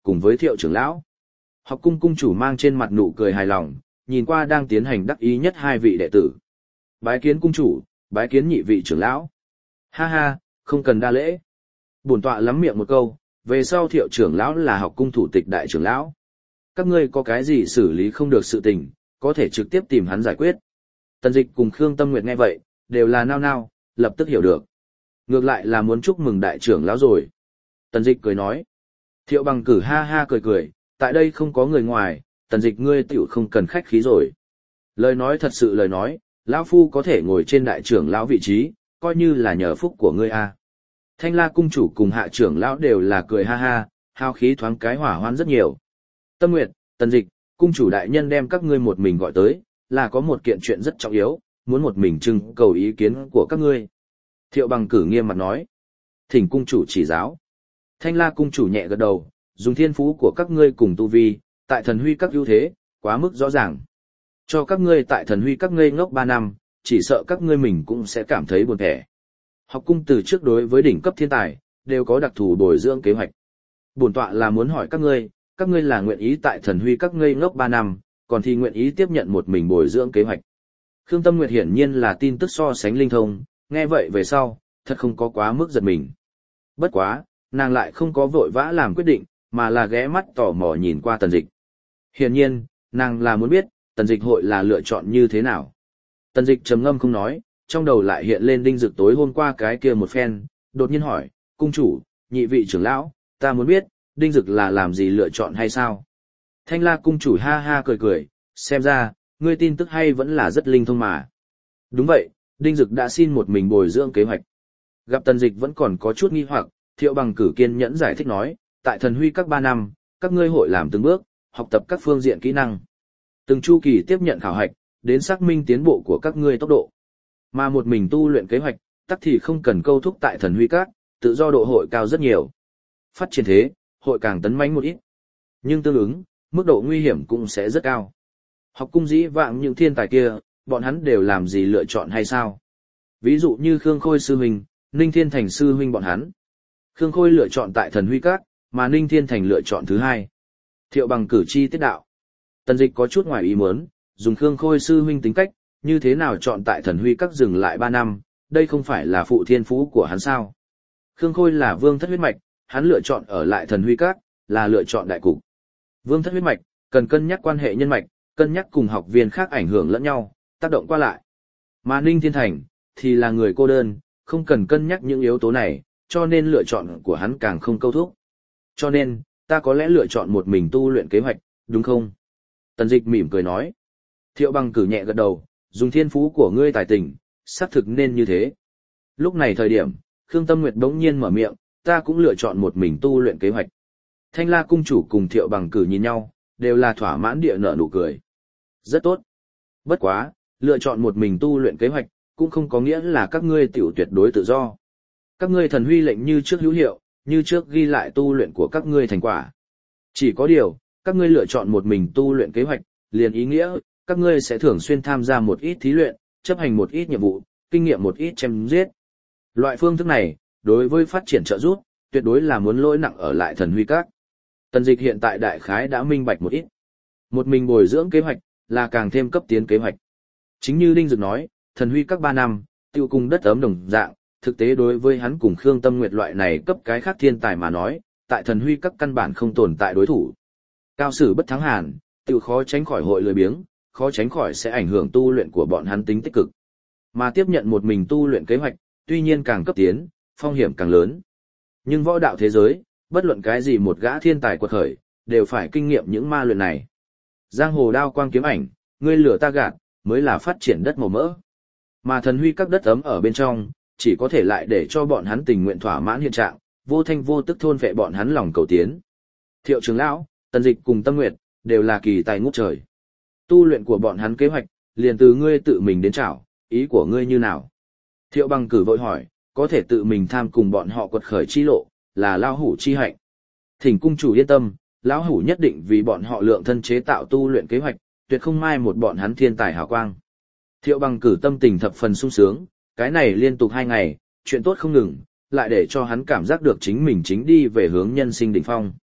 cùng với Thiệu trưởng lão. Học cung cung chủ mang trên mặt nụ cười hài lòng, nhìn qua đang tiến hành đắc ý nhất hai vị đệ tử. Bái kiến cung chủ, bái kiến nhị vị trưởng lão. Ha ha, không cần đa lễ. Bổn tọa lắm miệng một câu, về sau Thiệu trưởng lão là học cung thủ tịch đại trưởng lão. Các ngươi có cái gì xử lý không được sự tình, có thể trực tiếp tìm hắn giải quyết. Tần Dịch cùng Khương Tâm Nguyệt nghe vậy, đều là nao nao, lập tức hiểu được. Ngược lại là muốn chúc mừng đại trưởng lão rồi. Tần Dịch cười nói. Thiệu Bằng Cử ha ha cười cười, tại đây không có người ngoài, Tần Dịch ngươi tiểu không cần khách khí rồi. Lời nói thật sự lời nói, lão phu có thể ngồi trên đại trưởng lão vị trí, coi như là nhờ phúc của ngươi a. Thanh La cung chủ cùng hạ trưởng lão đều là cười ha ha, hào khí thoáng cái hỏa hoan rất nhiều. Tâm Nguyệt, Tần Dịch, cung chủ đại nhân đem các ngươi một mình gọi tới, là có một kiện chuyện rất trọng yếu, muốn một mình trưng cầu ý kiến của các ngươi. Thiệu Bằng Cử nghiêm mặt nói. Thỉnh cung chủ chỉ giáo. Thanh La cung chủ nhẹ gật đầu, dùng thiên phú của các ngươi cùng tu vi, tại thần huy các ưu thế, quá mức rõ ràng. Cho các ngươi tại thần huy các ngây ngốc 3 năm, chỉ sợ các ngươi mình cũng sẽ cảm thấy buồn thẻ. Học cung từ trước đối với đỉnh cấp thiên tài, đều có đặc thù bồi dưỡng kế hoạch. Bổn tọa là muốn hỏi các ngươi là nguyện ý tại thần huy các ngây ngốc 3 năm, còn thì nguyện ý tiếp nhận một mình bồi dưỡng kế hoạch. Khương Tâm Nguyệt hiển nhiên là tin tức so sánh linh thông, nghe vậy về sau, thật không có quá mức giật mình. Bất quá, nàng lại không có vội vã làm quyết định, mà là ghé mắt tò mò nhìn qua Tần Dịch. Hiển nhiên, nàng là muốn biết, Tần Dịch hội là lựa chọn như thế nào. Tần Dịch trầm ngâm không nói, trong đầu lại hiện lên Đinh Dực tối hôm qua cái kia một phen, đột nhiên hỏi, cung chủ, nhị vị trưởng lão, ta muốn biết, Đinh Dực là làm gì lựa chọn hay sao? Thanh La cung chủ ha ha cười cười, xem ra, ngươi tin tức hay vẫn là rất linh thông mà. Đúng vậy, Đinh Dực đã xin một mình bồi dưỡng kế hoạch. Gặp Tần Dịch vẫn còn có chút nghi hoặc, Thiệu Bằng Cử kiên nhẫn giải thích nói, tại thần huy các 3 năm, các ngươi hội làm từng bước, học tập các phương diện kỹ năng. Từng chu kỳ tiếp nhận khảo hạch, đến xác minh tiến bộ của các ngươi tốc độ. Mà một mình tu luyện kế hoạch, tắc thì không cần câu thúc tại thần huy các, tự do độ hội cao rất nhiều. Phát triển thế, hội càng tấn mãnh một ít. Nhưng tương ứng, mức độ nguy hiểm cũng sẽ rất cao. Học cung dĩ vãng những thiên tài kia, bọn hắn đều làm gì lựa chọn hay sao? Ví dụ như Khương Khôi sư huynh, Ninh Thiên Thành sư huynh bọn hắn. Khương Khôi lựa chọn tại thần huy các, mà Ninh Thiên Thành lựa chọn thứ hai. Thiệu Bằng Cử chi tiết đạo. Tần Dịch có chút ngoài ý muốn, dùng Khương Khôi sư huynh tính cách, như thế nào chọn tại thần huy các dừng lại 3 năm, đây không phải là phụ thiên phú của hắn sao? Khương Khôi là vương thất huyết mạch, hắn lựa chọn ở lại thần huy các, là lựa chọn đại cục. Vương thất huyết mạch, cần cân nhắc quan hệ nhân mạch, cân nhắc cùng học viên khác ảnh hưởng lẫn nhau, tác động qua lại. Mà Ninh Thiên Thành, thì là người cô đơn, không cần cân nhắc những yếu tố này, cho nên lựa chọn của hắn càng không câu thúc. Cho nên, ta có lẽ lựa chọn một mình tu luyện kế hoạch, đúng không? Tần Dịch mỉm cười nói. Thiệu Bằng Cử nhẹ gật đầu, dùng thiên phú của ngươi tài tình, xác thực nên như thế. Lúc này thời điểm, Khương Tâm Nguyệt đống nhiên mở miệng, ta cũng lựa chọn một mình tu luyện kế hoạch. Thanh La cung chủ cùng Thiệu Bằng Cử nhìn nhau, đều là thỏa mãn địa nở nụ cười. Rất tốt. Bất quá, lựa chọn một mình tu luyện kế hoạch, cũng không có nghĩa là các ngươi tiểu tuyệt đối tự do. Các ngươi thần huy lệnh như trước hữu hiệu, như trước ghi lại tu luyện của các ngươi thành quả. Chỉ có điều, các ngươi lựa chọn một mình tu luyện kế hoạch, liền ý nghĩa, các ngươi sẽ thường xuyên tham gia một ít thí luyện, chấp hành một ít nhiệm vụ, kinh nghiệm một ít chém giết. Loại phương thức này, đối với phát triển trợ giúp, tuyệt đối là muốn lỗi nặng ở lại thần huy các. Tần Dịch hiện tại đại khái đã minh bạch một ít. Một mình bồi dưỡng kế hoạch, là càng thêm cấp tiến kế hoạch. Chính như Đinh Dực nói, thần huy các 3 năm, tiêu cùng đất ấm đồng dạng, thực tế đối với hắn cùng Khương Tâm Nguyệt loại này cấp cái khác thiên tài mà nói, tại thần huy các căn bản không tồn tại đối thủ. Cao sử bất thắng hàn, tiêu khó tránh khỏi hội lười biếng, khó tránh khỏi sẽ ảnh hưởng tu luyện của bọn hắn tính tích cực. Mà tiếp nhận một mình tu luyện kế hoạch, tuy nhiên càng cấp tiến, phong hiểm càng lớn. Nhưng võ đạo thế giới, bất luận cái gì một gã thiên tài quật khởi, đều phải kinh nghiệm những ma luyện này. Giang hồ đao quang kiếm ảnh, ngươi lửa ta gạt, mới là phát triển đất màu mỡ. Mà thần huy các đất ấm ở bên trong, chỉ có thể lại để cho bọn hắn tình nguyện thỏa mãn hiện trạng, vô thanh vô tức thôn phệ bọn hắn lòng cầu tiến. Thiệu trưởng lão, Tần Dịch cùng Tâm Nguyệt, đều là kỳ tài ngút trời. Tu luyện của bọn hắn kế hoạch, liền từ ngươi tự mình đến chảo, ý của ngươi như nào? Thiệu Bằng Cử vội hỏi, có thể tự mình tham cùng bọn họ quật khởi chi lộ, là lao hủ chi hạnh. Thỉnh cung chủ yên tâm, lão hủ nhất định vì bọn họ lượng thân chế tạo tu luyện kế hoạch, tuyệt không mai một bọn hắn thiên tài hào quang. Thiệu Bằng Cử tâm tình thập phần sung sướng, cái này liên tục 2 ngày, chuyện tốt không ngừng, lại để cho hắn cảm giác được chính mình chính đi về hướng nhân sinh đỉnh phong.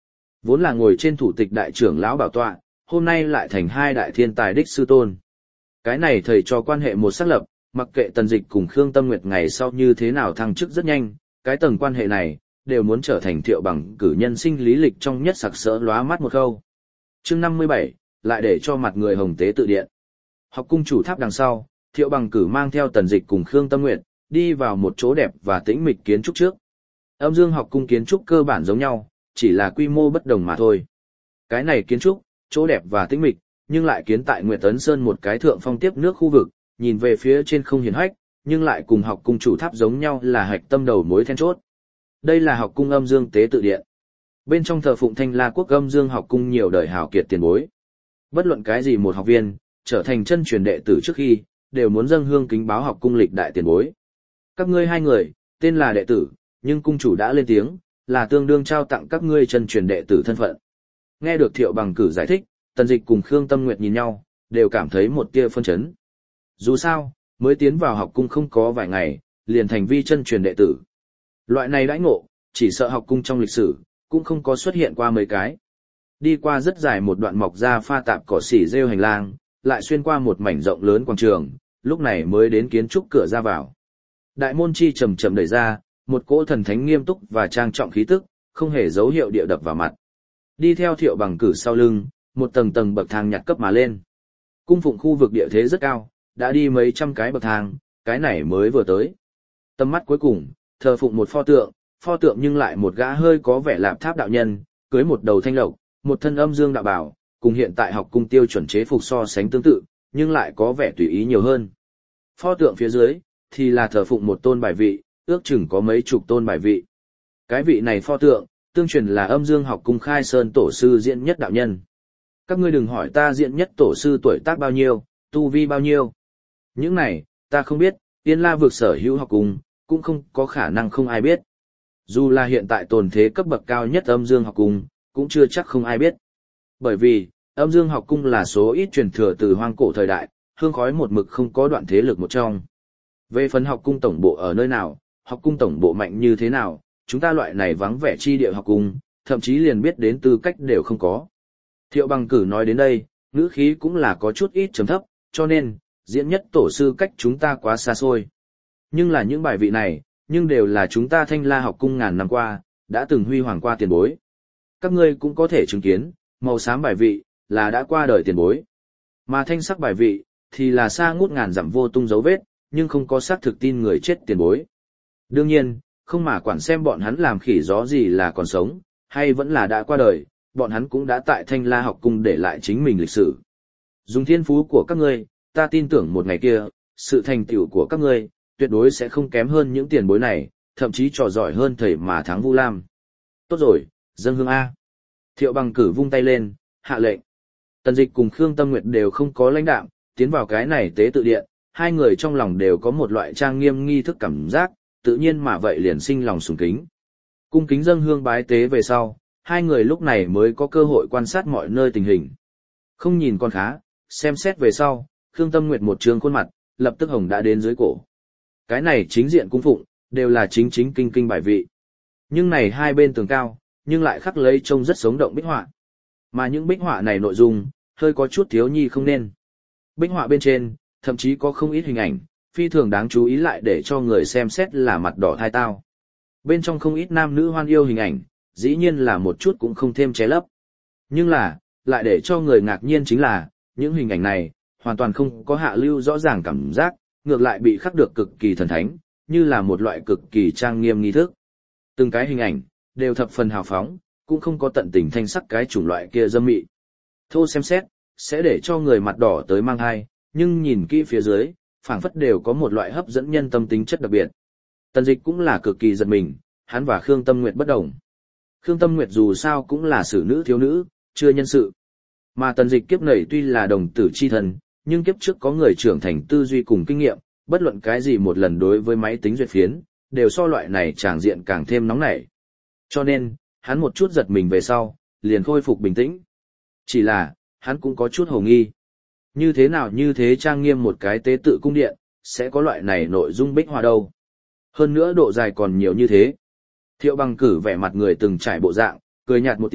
Vốn là ngồi trên thủ tịch đại trưởng lão bảo tọa, hôm nay lại thành hai đại thiên tài đích sư tôn. Cái này thầy cho quan hệ một xác lập, mặc kệ Tần Dịch cùng Khương Tâm Nguyệt ngày sau như thế nào thăng chức rất nhanh, cái tầng quan hệ này đều muốn trở thành Thiệu Bằng cử nhân sinh lý lịch trong nhất sặc sỡ lóa mắt một khâu. Chương 57, lại để cho mặt người hồng tế tự điện. Học cung chủ tháp đằng sau, Thiệu Bằng cử mang theo Tần Dịch cùng Khương Tâm Nguyệt, đi vào một chỗ đẹp và tĩnh mịch kiến trúc trước. Âm Dương học cung kiến trúc cơ bản giống nhau, chỉ là quy mô bất đồng mà thôi. Cái này kiến trúc, chỗ đẹp và tĩnh mịch, nhưng lại kiến tại Nguyệt Tấn Sơn một cái thượng phong tiếp nước khu vực, nhìn về phía trên không hiển hách, nhưng lại cùng học cung chủ tháp giống nhau là hạch tâm đầu mối then chốt. Đây là học cung Âm Dương tế tự điện. Bên trong thờ phụng Thanh La quốc Âm Dương học cung nhiều đời hảo kiệt tiền bối. Bất luận cái gì một học viên, trở thành chân truyền đệ tử trước khi, đều muốn dâng hương kính báo học cung lịch đại tiền bối. Các ngươi hai người, tên là đệ tử, nhưng cung chủ đã lên tiếng, là tương đương trao tặng các ngươi chân truyền đệ tử thân phận. Nghe được Thiệu Bằng cử giải thích, Tần Dịch cùng Khương Tâm Nguyệt nhìn nhau, đều cảm thấy một tia phân chấn. Dù sao, mới tiến vào học cung không có vài ngày, liền thành vi chân truyền đệ tử. Loại này đãi ngộ, chỉ sợ học cung trong lịch sử, cũng không có xuất hiện qua mấy cái. Đi qua rất dài một đoạn mọc ra pha tạp cỏ xỉ rêu hành lang, lại xuyên qua một mảnh rộng lớn quảng trường, lúc này mới đến kiến trúc cửa ra vào. Đại môn chi chậm chậm đẩy ra, một cỗ thần thánh nghiêm túc và trang trọng khí tức, không hề dấu hiệu địa đập vào mặt. Đi theo Thiệu Bằng cử sau lưng, một tầng tầng bậc thang nhặt cấp mà lên. Cung phụng khu vực địa thế rất cao, đã đi mấy trăm cái bậc thang, cái này mới vừa tới. Tầm mắt cuối cùng, thờ phụng một pho tượng nhưng lại một gã hơi có vẻ lạp tháp đạo nhân, cưới một đầu thanh lộc, một thân âm dương đạo bảo, cùng hiện tại học cung tiêu chuẩn chế phục so sánh tương tự, nhưng lại có vẻ tùy ý nhiều hơn. Pho tượng phía dưới, thì là thờ phụng một tôn bài vị, ước chừng có mấy chục tôn bài vị. Cái vị này pho tượng, tương truyền là Âm Dương học cung khai sơn tổ sư Diễn Nhất đạo nhân. Các ngươi đừng hỏi ta Diễn Nhất tổ sư tuổi tác bao nhiêu, tu vi bao nhiêu. Những này, ta không biết, Yên La vực sở hữu học cung, cũng không có khả năng không ai biết. Dù là hiện tại tồn thế cấp bậc cao nhất Âm Dương học cung, cũng chưa chắc không ai biết. Bởi vì, Âm Dương học cung là số ít truyền thừa từ hoang cổ thời đại, hương khói một mực không có đoạn thế lực một trong. Về phần học cung tổng bộ ở nơi nào, học cung tổng bộ mạnh như thế nào, chúng ta loại này vắng vẻ chi địa học cung, thậm chí liền biết đến tư cách đều không có. Thiệu Bằng cử nói đến đây, ngữ khí cũng là có chút ít trầm thấp, cho nên, Diễn Nhất tổ sư cách chúng ta quá xa xôi. Nhưng là những bài vị này, nhưng đều là chúng ta Thanh La học cung ngàn năm qua, đã từng huy hoàng qua tiền bối. Các ngươi cũng có thể chứng kiến, màu xám bài vị, là đã qua đời tiền bối. Mà thanh sắc bài vị, thì là xa ngút ngàn dặm vô tung dấu vết, nhưng không có xác thực tin người chết tiền bối. Đương nhiên, không mà quản xem bọn hắn làm khỉ gió gì là còn sống, hay vẫn là đã qua đời, bọn hắn cũng đã tại Thanh La học cung để lại chính mình lịch sử. Dùng thiên phú của các ngươi, ta tin tưởng một ngày kia, sự thành tựu của các ngươi, tuyệt đối sẽ không kém hơn những tiền bối này, thậm chí trò giỏi hơn thầy mà thắng Vu Lam. Tốt rồi, dâng hương A. Thiệu Bằng cử vung tay lên, hạ lệnh. Tần Dịch cùng Khương Tâm Nguyệt đều không có lãnh đạm, tiến vào cái này tế tự điện, hai người trong lòng đều có một loại trang nghiêm nghi thức cảm giác, tự nhiên mà vậy liền sinh lòng sùng kính. Cung kính dâng hương bái tế về sau, hai người lúc này mới có cơ hội quan sát mọi nơi tình hình. Không nhìn con khá, xem xét về sau, Khương Tâm Nguyệt một trương khuôn mặt, lập tức hồng đã đến dưới cổ. Cái này chính diện cung phụng, đều là chính chính kinh kinh bài vị. Nhưng này hai bên tường cao, nhưng lại khắc lấy trông rất sống động bích họa. Mà những bích họa này nội dung, hơi có chút thiếu nhi không nên. Bích họa bên trên, thậm chí có không ít hình ảnh, phi thường đáng chú ý lại để cho người xem xét là mặt đỏ thai tao. Bên trong không ít nam nữ hoan yêu hình ảnh, dĩ nhiên là một chút cũng không thêm ché lấp. Nhưng là, lại để cho người ngạc nhiên chính là, những hình ảnh này, hoàn toàn không có hạ lưu rõ ràng cảm giác, ngược lại bị khắc được cực kỳ thần thánh, như là một loại cực kỳ trang nghiêm nghi thức. Từng cái hình ảnh, đều thập phần hào phóng, cũng không có tận tình thanh sắc cái chủng loại kia dâm mị. Thô xem xét, sẽ để cho người mặt đỏ tới mang hai, nhưng nhìn kỹ phía dưới, phảng phất đều có một loại hấp dẫn nhân tâm tính chất đặc biệt. Tần Dịch cũng là cực kỳ giật mình, hắn và Khương Tâm Nguyệt bất đồng. Khương Tâm Nguyệt dù sao cũng là xử nữ thiếu nữ, chưa nhân sự. Mà Tần Dịch kiếp này tuy là đồng tử chi thần, nhưng kiếp trước có người trưởng thành tư duy cùng kinh nghiệm, bất luận cái gì một lần đối với máy tính duyệt phiến, đều so loại này tràng diện càng thêm nóng nảy. Cho nên, hắn một chút giật mình về sau, liền khôi phục bình tĩnh. Chỉ là, hắn cũng có chút hồ nghi. Như thế nào như thế trang nghiêm một cái tế tự cung điện, sẽ có loại này nội dung bích họa đâu. Hơn nữa độ dài còn nhiều như thế. Thiệu Bằng cử vẻ mặt người từng trải bộ dạng, cười nhạt một tiếng,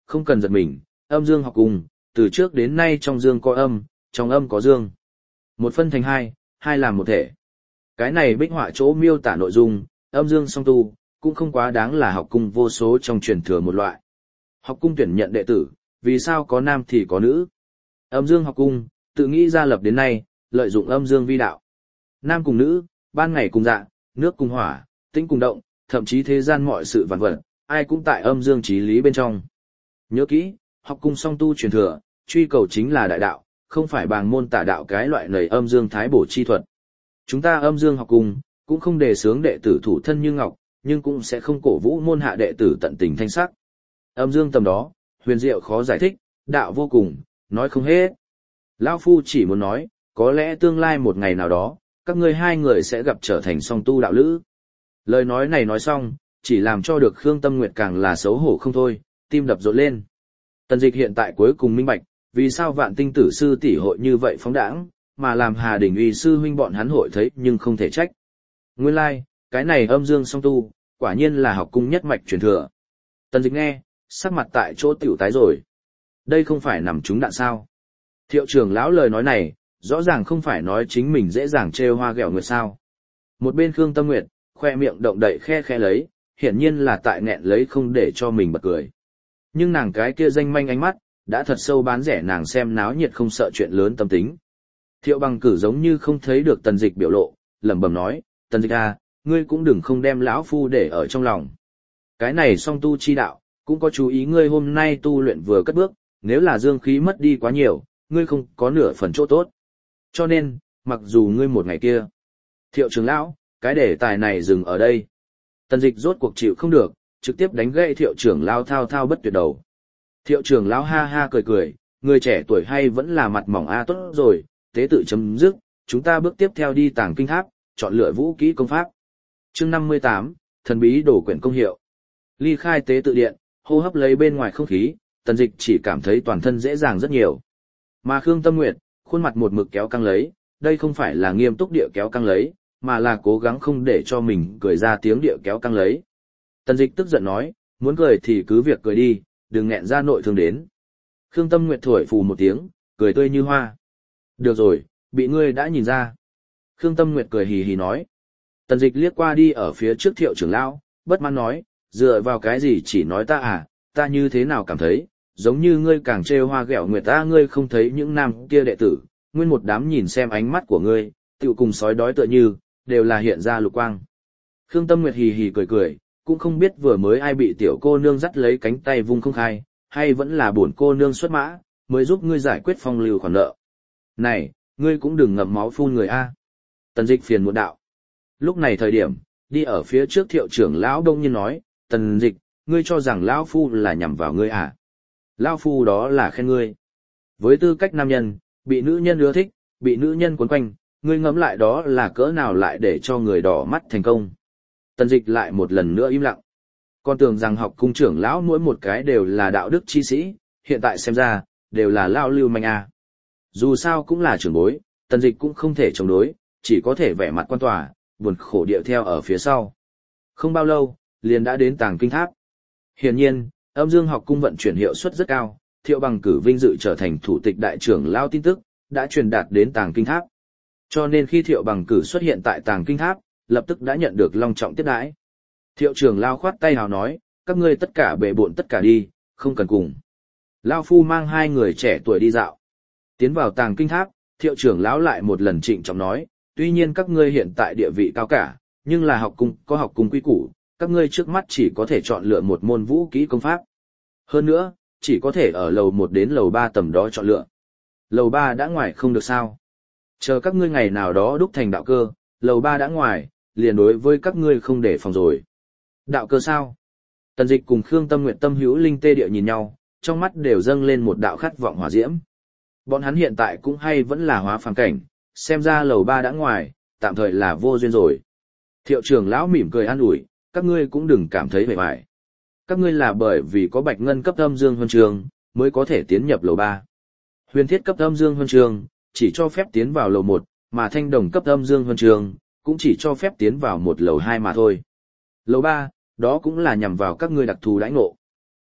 không cần giật mình, âm dương học cung, từ trước đến nay trong dương có âm, trong âm có dương. Một phân thành hai, hai làm một thể. Cái này bích họa chỗ miêu tả nội dung, âm dương song tu, cũng không quá đáng là học cung vô số trong truyền thừa một loại. Học cung tuyển nhận đệ tử, vì sao có nam thì có nữ? Âm dương học cung, tự nghĩ ra lập đến nay, lợi dụng âm dương vi đạo. Nam cùng nữ, ban ngày cùng dạ, nước cùng hỏa, tĩnh cùng động, thậm chí thế gian mọi sự vạn vật, ai cũng tại âm dương trí lý bên trong. Nhớ kỹ, học cung song tu truyền thừa, truy cầu chính là đại đạo, không phải bàng môn tả đạo cái loại nầy âm dương thái bổ chi thuật. Chúng ta âm dương học cung, cũng không đề xướng đệ tử thủ thân như ngọc, nhưng cũng sẽ không cổ vũ môn hạ đệ tử tận tình thanh sắc. Âm dương tầm đó, huyền diệu khó giải thích, đạo vô cùng, nói không hết. Lão Phu chỉ muốn nói, có lẽ tương lai một ngày nào đó, các ngươi hai người sẽ gặp trở thành song tu đạo lữ. Lời nói này nói xong, chỉ làm cho được Khương Tâm Nguyệt càng là xấu hổ không thôi, tim đập rộn lên. Tần Dịch hiện tại cuối cùng minh bạch, vì sao Vạn Tinh Tử sư tỷ hội như vậy phóng đãng, mà làm Hà Đình Uy sư huynh bọn hắn hội thấy nhưng không thể trách. Nguyên lai, like, cái này âm dương song tu, quả nhiên là học cung nhất mạch truyền thừa. Tần Dịch nghe, sắc mặt tại chỗ tiểu tái rồi. Đây không phải nằm trúng đạn sao? Thiệu trưởng lão lời nói này, rõ ràng không phải nói chính mình dễ dàng trêu hoa ghẹo nguyệt sao. Một bên Khương Tâm Nguyệt, khoe miệng động đậy khe khẽ lấy, hiển nhiên là tại nghẹn lấy không để cho mình bật cười. Nhưng nàng cái kia danh manh ánh mắt, đã thật sâu bán rẻ nàng xem náo nhiệt không sợ chuyện lớn tâm tính. Thiệu Bằng Cử giống như không thấy được Tần Dịch biểu lộ, lẩm bẩm nói, Tần Dịch à, ngươi cũng đừng không đem lão phu để ở trong lòng. Cái này song tu chi đạo, cũng có chú ý ngươi hôm nay tu luyện vừa cất bước, nếu là dương khí mất đi quá nhiều, ngươi không có nửa phần chỗ tốt. Cho nên, mặc dù ngươi một ngày kia, Thiệu trưởng lão, cái đề tài này dừng ở đây. Tần Dịch rốt cuộc chịu không được, trực tiếp đánh gãy Thiệu trưởng lão thao thao bất tuyệt đầu. Thiệu trưởng lão ha ha cười cười, người trẻ tuổi hay vẫn là mặt mỏng a tốt rồi, tế tự chấm dứt, chúng ta bước tiếp theo đi Tàng Kinh Tháp, chọn lựa vũ kỹ công pháp. Chương 58, thần bí đồ quyển công hiệu. Ly khai tế tự điện, hô hấp lấy bên ngoài không khí, Tần Dịch chỉ cảm thấy toàn thân dễ dàng rất nhiều. Mà Khương Tâm Nguyệt, khuôn mặt một mực kéo căng lấy, đây không phải là nghiêm túc địa kéo căng lấy, mà là cố gắng không để cho mình cười ra tiếng địa kéo căng lấy. Tần Dịch tức giận nói, muốn cười thì cứ việc cười đi, đừng nghẹn ra nội thương đến. Khương Tâm Nguyệt thổi phù một tiếng, cười tươi như hoa. Được rồi, bị ngươi đã nhìn ra. Khương Tâm Nguyệt cười hì hì nói. Tần Dịch liếc qua đi ở phía trước Thiệu trưởng lão, bất mãn nói, dựa vào cái gì chỉ nói ta à, ta như thế nào cảm thấy, giống như ngươi càng trêu hoa ghẹo nguyệt ta, ngươi không thấy những nam kia đệ tử, nguyên một đám nhìn xem ánh mắt của ngươi, tựu cùng sói đói tựa như, đều là hiện ra lục quang. Khương Tâm Nguyệt hì hì cười cười, cũng không biết vừa mới ai bị tiểu cô nương dắt lấy cánh tay vung không khai, hay vẫn là bổn cô nương xuất mã, mới giúp ngươi giải quyết phong lưu khoản nợ. Này, ngươi cũng đừng ngậm máu phun người a. Tần Dịch phiền muộn đạo. Lúc này thời điểm, đi ở phía trước Thiệu trưởng lão đông nhiên nói, Tần Dịch, ngươi cho rằng lão phu là nhằm vào ngươi à? Lão phu đó là khen ngươi. Với tư cách nam nhân, bị nữ nhân ưa thích, bị nữ nhân quấn quanh, ngươi ngẫm lại đó là cỡ nào lại để cho người đỏ mắt thành công. Tần Dịch lại một lần nữa im lặng. Con tưởng rằng học cung trưởng lão mỗi một cái đều là đạo đức chi sĩ, hiện tại xem ra, đều là lao lưu manh à. Dù sao cũng là trưởng bối, Tần Dịch cũng không thể chống đối, chỉ có thể vẻ mặt quan tòa, buồn khổ điệu theo ở phía sau. Không bao lâu, liền đã đến Tàng Kinh Tháp. Hiển nhiên, âm dương học cung vận chuyển hiệu suất rất cao, Thiệu Bằng Cử vinh dự trở thành thủ tịch đại trưởng lão tin tức, đã truyền đạt đến Tàng Kinh Tháp. Cho nên khi Thiệu Bằng Cử xuất hiện tại Tàng Kinh Tháp, lập tức đã nhận được long trọng tiếp đãi. Thiệu trưởng lão khoát tay hào nói, các ngươi tất cả bệ bộn tất cả đi, không cần cùng. Lão phu mang hai người trẻ tuổi đi dạo. Tiến vào Tàng Kinh Tháp, Thiệu trưởng lão lại một lần trịnh trọng nói, tuy nhiên các ngươi hiện tại địa vị cao cả, nhưng là học cung có học cung quy củ, các ngươi trước mắt chỉ có thể chọn lựa một môn vũ kỹ công pháp. Hơn nữa, chỉ có thể ở lầu 1 đến lầu 3 tầm đó chọn lựa. Lầu 3 đã ngoài không được sao? Chờ các ngươi ngày nào đó đúc thành đạo cơ, lầu 3 đã ngoài, liền đối với các ngươi không để phòng rồi. Đạo cơ sao? Tần Dịch cùng Khương Tâm Nguyệt tâm hữu linh tê địa nhìn nhau, trong mắt đều dâng lên một đạo khát vọng hỏa diễm. Bọn hắn hiện tại cũng hay vẫn là hóa phàm cảnh, xem ra lầu 3 đã ngoài, tạm thời là vô duyên rồi. Thiệu trưởng lão mỉm cười an ủi, các ngươi cũng đừng cảm thấy vẻ vải. Các ngươi là bởi vì có bạch ngân cấp âm dương huân chương, mới có thể tiến nhập lầu 3. Huyền thiết cấp âm dương huân chương, chỉ cho phép tiến vào lầu 1, mà thanh đồng cấp âm dương huân chương, cũng chỉ cho phép tiến vào một lầu 2 mà thôi. Lầu 3, đó cũng là nhằm vào các ngươi đặc thù đãi ngộ.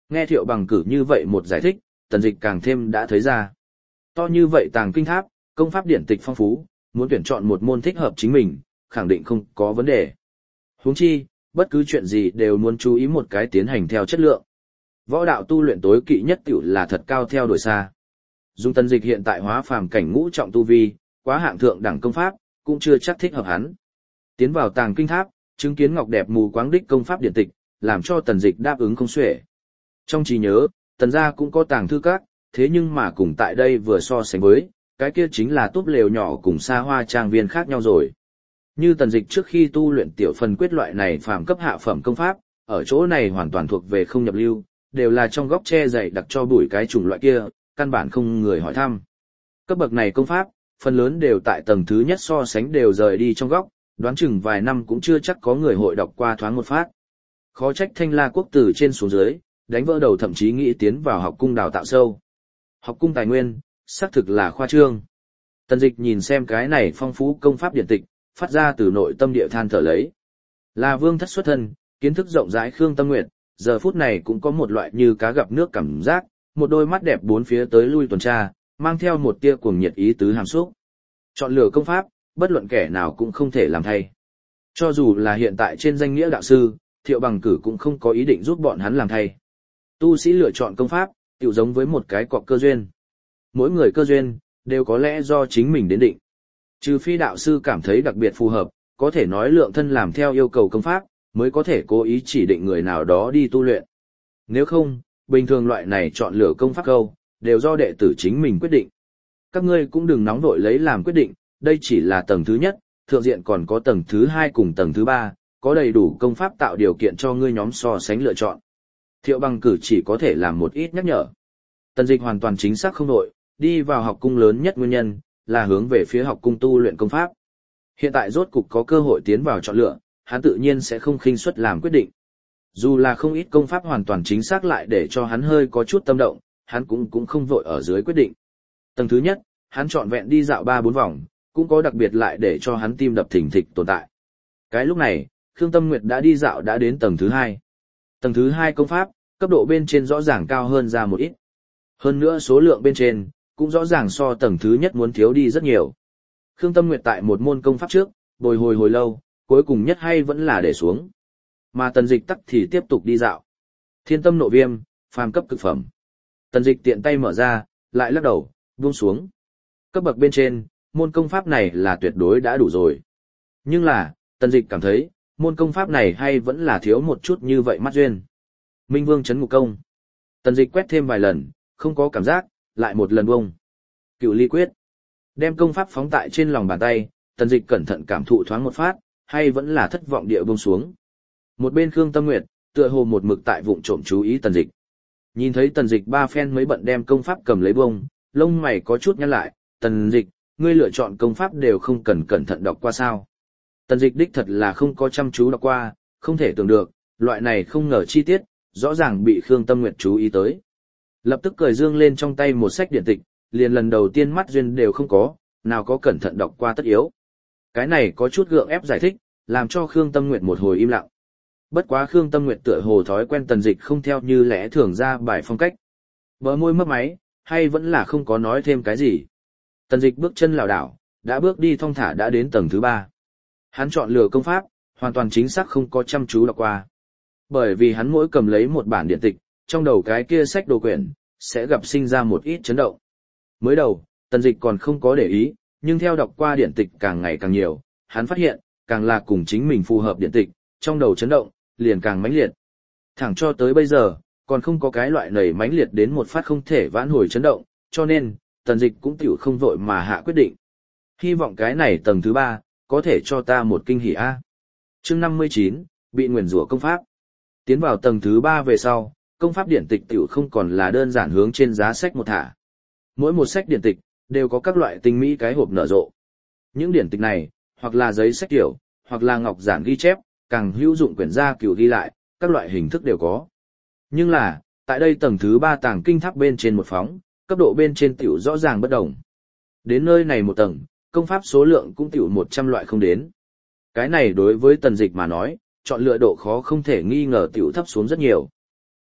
Nghe Thiệu Bằng cử như vậy một giải thích, Tần Dịch càng thêm đã thấy ra. To như vậy tàng kinh tháp, công pháp điển tịch phong phú, muốn tuyển chọn một môn thích hợp chính mình, khẳng định không có vấn đề. Huống chi, bất cứ chuyện gì đều muốn chú ý một cái tiến hành theo chất lượng. Võ đạo tu luyện tối kỵ nhất tiểu là thật cao theo đuổi xa. Dung Tần Dịch hiện tại hóa phàm cảnh ngũ trọng tu vi, quá hạng thượng đẳng công pháp, cũng chưa chắc thích hợp hắn. Tiến vào tàng kinh tháp, chứng kiến ngọc đẹp mù quáng đích công pháp điển tịch, làm cho Tần Dịch đáp ứng không xuể. Trong trí nhớ, Tần gia cũng có tàng thư các, thế nhưng mà cùng tại đây vừa so sánh với, cái kia chính là túp lều nhỏ cùng xa hoa trang viên khác nhau rồi. Như Tần Dịch trước khi tu luyện tiểu phần quyết loại này phàm cấp hạ phẩm công pháp, ở chỗ này hoàn toàn thuộc về không nhập lưu, đều là trong góc che dày đặc cho bụi cái chủng loại kia, căn bản không người hỏi thăm. Cấp bậc này công pháp, phần lớn đều tại tầng thứ nhất so sánh đều rời đi trong góc, đoán chừng vài năm cũng chưa chắc có người hội đọc qua thoáng một phát. Khó trách Thanh La quốc từ trên xuống dưới, đánh vỡ đầu thậm chí nghĩ tiến vào học cung đào tạo sâu. Học cung tài nguyên, xác thực là khoa trương. Tần Dịch nhìn xem cái này phong phú công pháp điển tịch, phát ra từ nội tâm địa than thở lấy. Là vương thất xuất thân, kiến thức rộng rãi Khương Tâm Nguyệt, giờ phút này cũng có một loại như cá gặp nước cảm giác, một đôi mắt đẹp bốn phía tới lui tuần tra, mang theo một tia cuồng nhiệt ý tứ hàm xúc. Chọn lựa công pháp, bất luận kẻ nào cũng không thể làm thay. Cho dù là hiện tại trên danh nghĩa đạo sư, Thiệu Bằng cử cũng không có ý định giúp bọn hắn làm thay. Tu sĩ lựa chọn công pháp, tựu giống với một cái cọc cơ duyên. Mỗi người cơ duyên, đều có lẽ do chính mình đến định. Trừ phi đạo sư cảm thấy đặc biệt phù hợp, có thể nói lượng thân làm theo yêu cầu công pháp, mới có thể cố ý chỉ định người nào đó đi tu luyện. Nếu không, bình thường loại này chọn lựa công pháp câu, đều do đệ tử chính mình quyết định. Các ngươi cũng đừng nóng vội lấy làm quyết định, đây chỉ là tầng thứ nhất, thượng diện còn có tầng thứ hai cùng tầng thứ ba, có đầy đủ công pháp tạo điều kiện cho ngươi nhóm so sánh lựa chọn. Thiệu Bằng cử chỉ có thể làm một ít nhắc nhở. Tần Dịch hoàn toàn chính xác không đội, đi vào học cung lớn nhất nguyên nhân, là hướng về phía học cung tu luyện công pháp. Hiện tại rốt cục có cơ hội tiến vào chọn lựa, hắn tự nhiên sẽ không khinh suất làm quyết định. Dù là không ít công pháp hoàn toàn chính xác lại để cho hắn hơi có chút tâm động, hắn cũng không vội ở dưới quyết định. Tầng thứ nhất, hắn trọn vẹn đi dạo 3-4 vòng, cũng có đặc biệt lại để cho hắn tim đập thình thịch tồn tại. Cái lúc này, Khương Tâm Nguyệt đã đi dạo đã đến tầng thứ 2. Tầng thứ 2 công pháp, cấp độ bên trên rõ ràng cao hơn ra một ít. Hơn nữa số lượng bên trên, cũng rõ ràng so tầng thứ nhất muốn thiếu đi rất nhiều. Khương Tâm Nguyệt tại một môn công pháp trước, bồi hồi lâu, cuối cùng nhất hay vẫn là để xuống. Mà Tần Dịch tắc thì tiếp tục đi dạo. Thiên tâm nộ viêm, phàm cấp cực phẩm. Tần Dịch tiện tay mở ra, lại lắc đầu, buông xuống. Cấp bậc bên trên, môn công pháp này là tuyệt đối đã đủ rồi. Nhưng là, Tần Dịch cảm thấy, môn công pháp này hay vẫn là thiếu một chút như vậy mắt duyên. Minh Vương Chấn Ngục Công. Tần Dịch quét thêm vài lần, không có cảm giác, lại một lần bông. Cựu Ly Quyết. Đem công pháp phóng tại trên lòng bàn tay, Tần Dịch cẩn thận cảm thụ thoáng một phát, hay vẫn là thất vọng địa buông xuống. Một bên Khương Tâm Nguyệt, tựa hồ một mực tại vụng trộm chú ý Tần Dịch. Nhìn thấy Tần Dịch ba phen mới bận đem công pháp cầm lấy bông, lông mày có chút nhăn lại, "Tần Dịch, ngươi lựa chọn công pháp đều không cần cẩn thận đọc qua sao?" Tần Dịch đích thật là không có chăm chú đọc qua, không thể tưởng được, loại này không ngờ chi tiết, rõ ràng bị Khương Tâm Nguyệt chú ý tới. Lập tức cười dương lên trong tay một sách điển tịch, liền lần đầu tiên mắt duyên đều không có, nào có cẩn thận đọc qua tất yếu. Cái này có chút gượng ép giải thích, làm cho Khương Tâm Nguyệt một hồi im lặng. Bất quá Khương Tâm Nguyệt tựa hồ thói quen Tần Dịch không theo như lẽ thường ra bài phong cách. Bờ môi mấp máy, hay vẫn là không có nói thêm cái gì. Tần Dịch bước chân lảo đảo, đã bước đi thong thả đã đến tầng thứ 3. Hắn chọn lựa công pháp, hoàn toàn chính xác không có chăm chú đọc qua. Bởi vì hắn mỗi cầm lấy một bản điện tịch, trong đầu cái kia sách đồ quyển, sẽ gặp sinh ra một ít chấn động. Mới đầu, Tần Dịch còn không có để ý, nhưng theo đọc qua điện tịch càng ngày càng nhiều, hắn phát hiện, càng là cùng chính mình phù hợp điện tịch, trong đầu chấn động, liền càng mãnh liệt. Thẳng cho tới bây giờ, còn không có cái loại nảy mãnh liệt đến một phát không thể vãn hồi chấn động, cho nên, Tần Dịch cũng tiểu không vội mà hạ quyết định. Hy vọng cái này tầng thứ 3, có thể cho ta một kinh hỉ a. Chương 59, bị nguyền rủa công pháp. Tiến vào tầng thứ 3 về sau, công pháp điển tịch tiểu không còn là đơn giản hướng trên giá sách một thả. Mỗi một sách điển tịch, đều có các loại tinh mỹ cái hộp nở rộ. Những điển tịch này, hoặc là giấy sách tiểu, hoặc là ngọc giản ghi chép, càng hữu dụng quyển gia cửu ghi lại, các loại hình thức đều có. Nhưng là, tại đây tầng thứ 3 tàng kinh tháp bên trên một phóng, cấp độ bên trên tiểu rõ ràng bất đồng. Đến nơi này một tầng, công pháp số lượng cũng tiểu 100 loại không đến. Cái này đối với Tần Dịch mà nói, chọn lựa độ khó không thể nghi ngờ tiểu thấp xuống rất nhiều.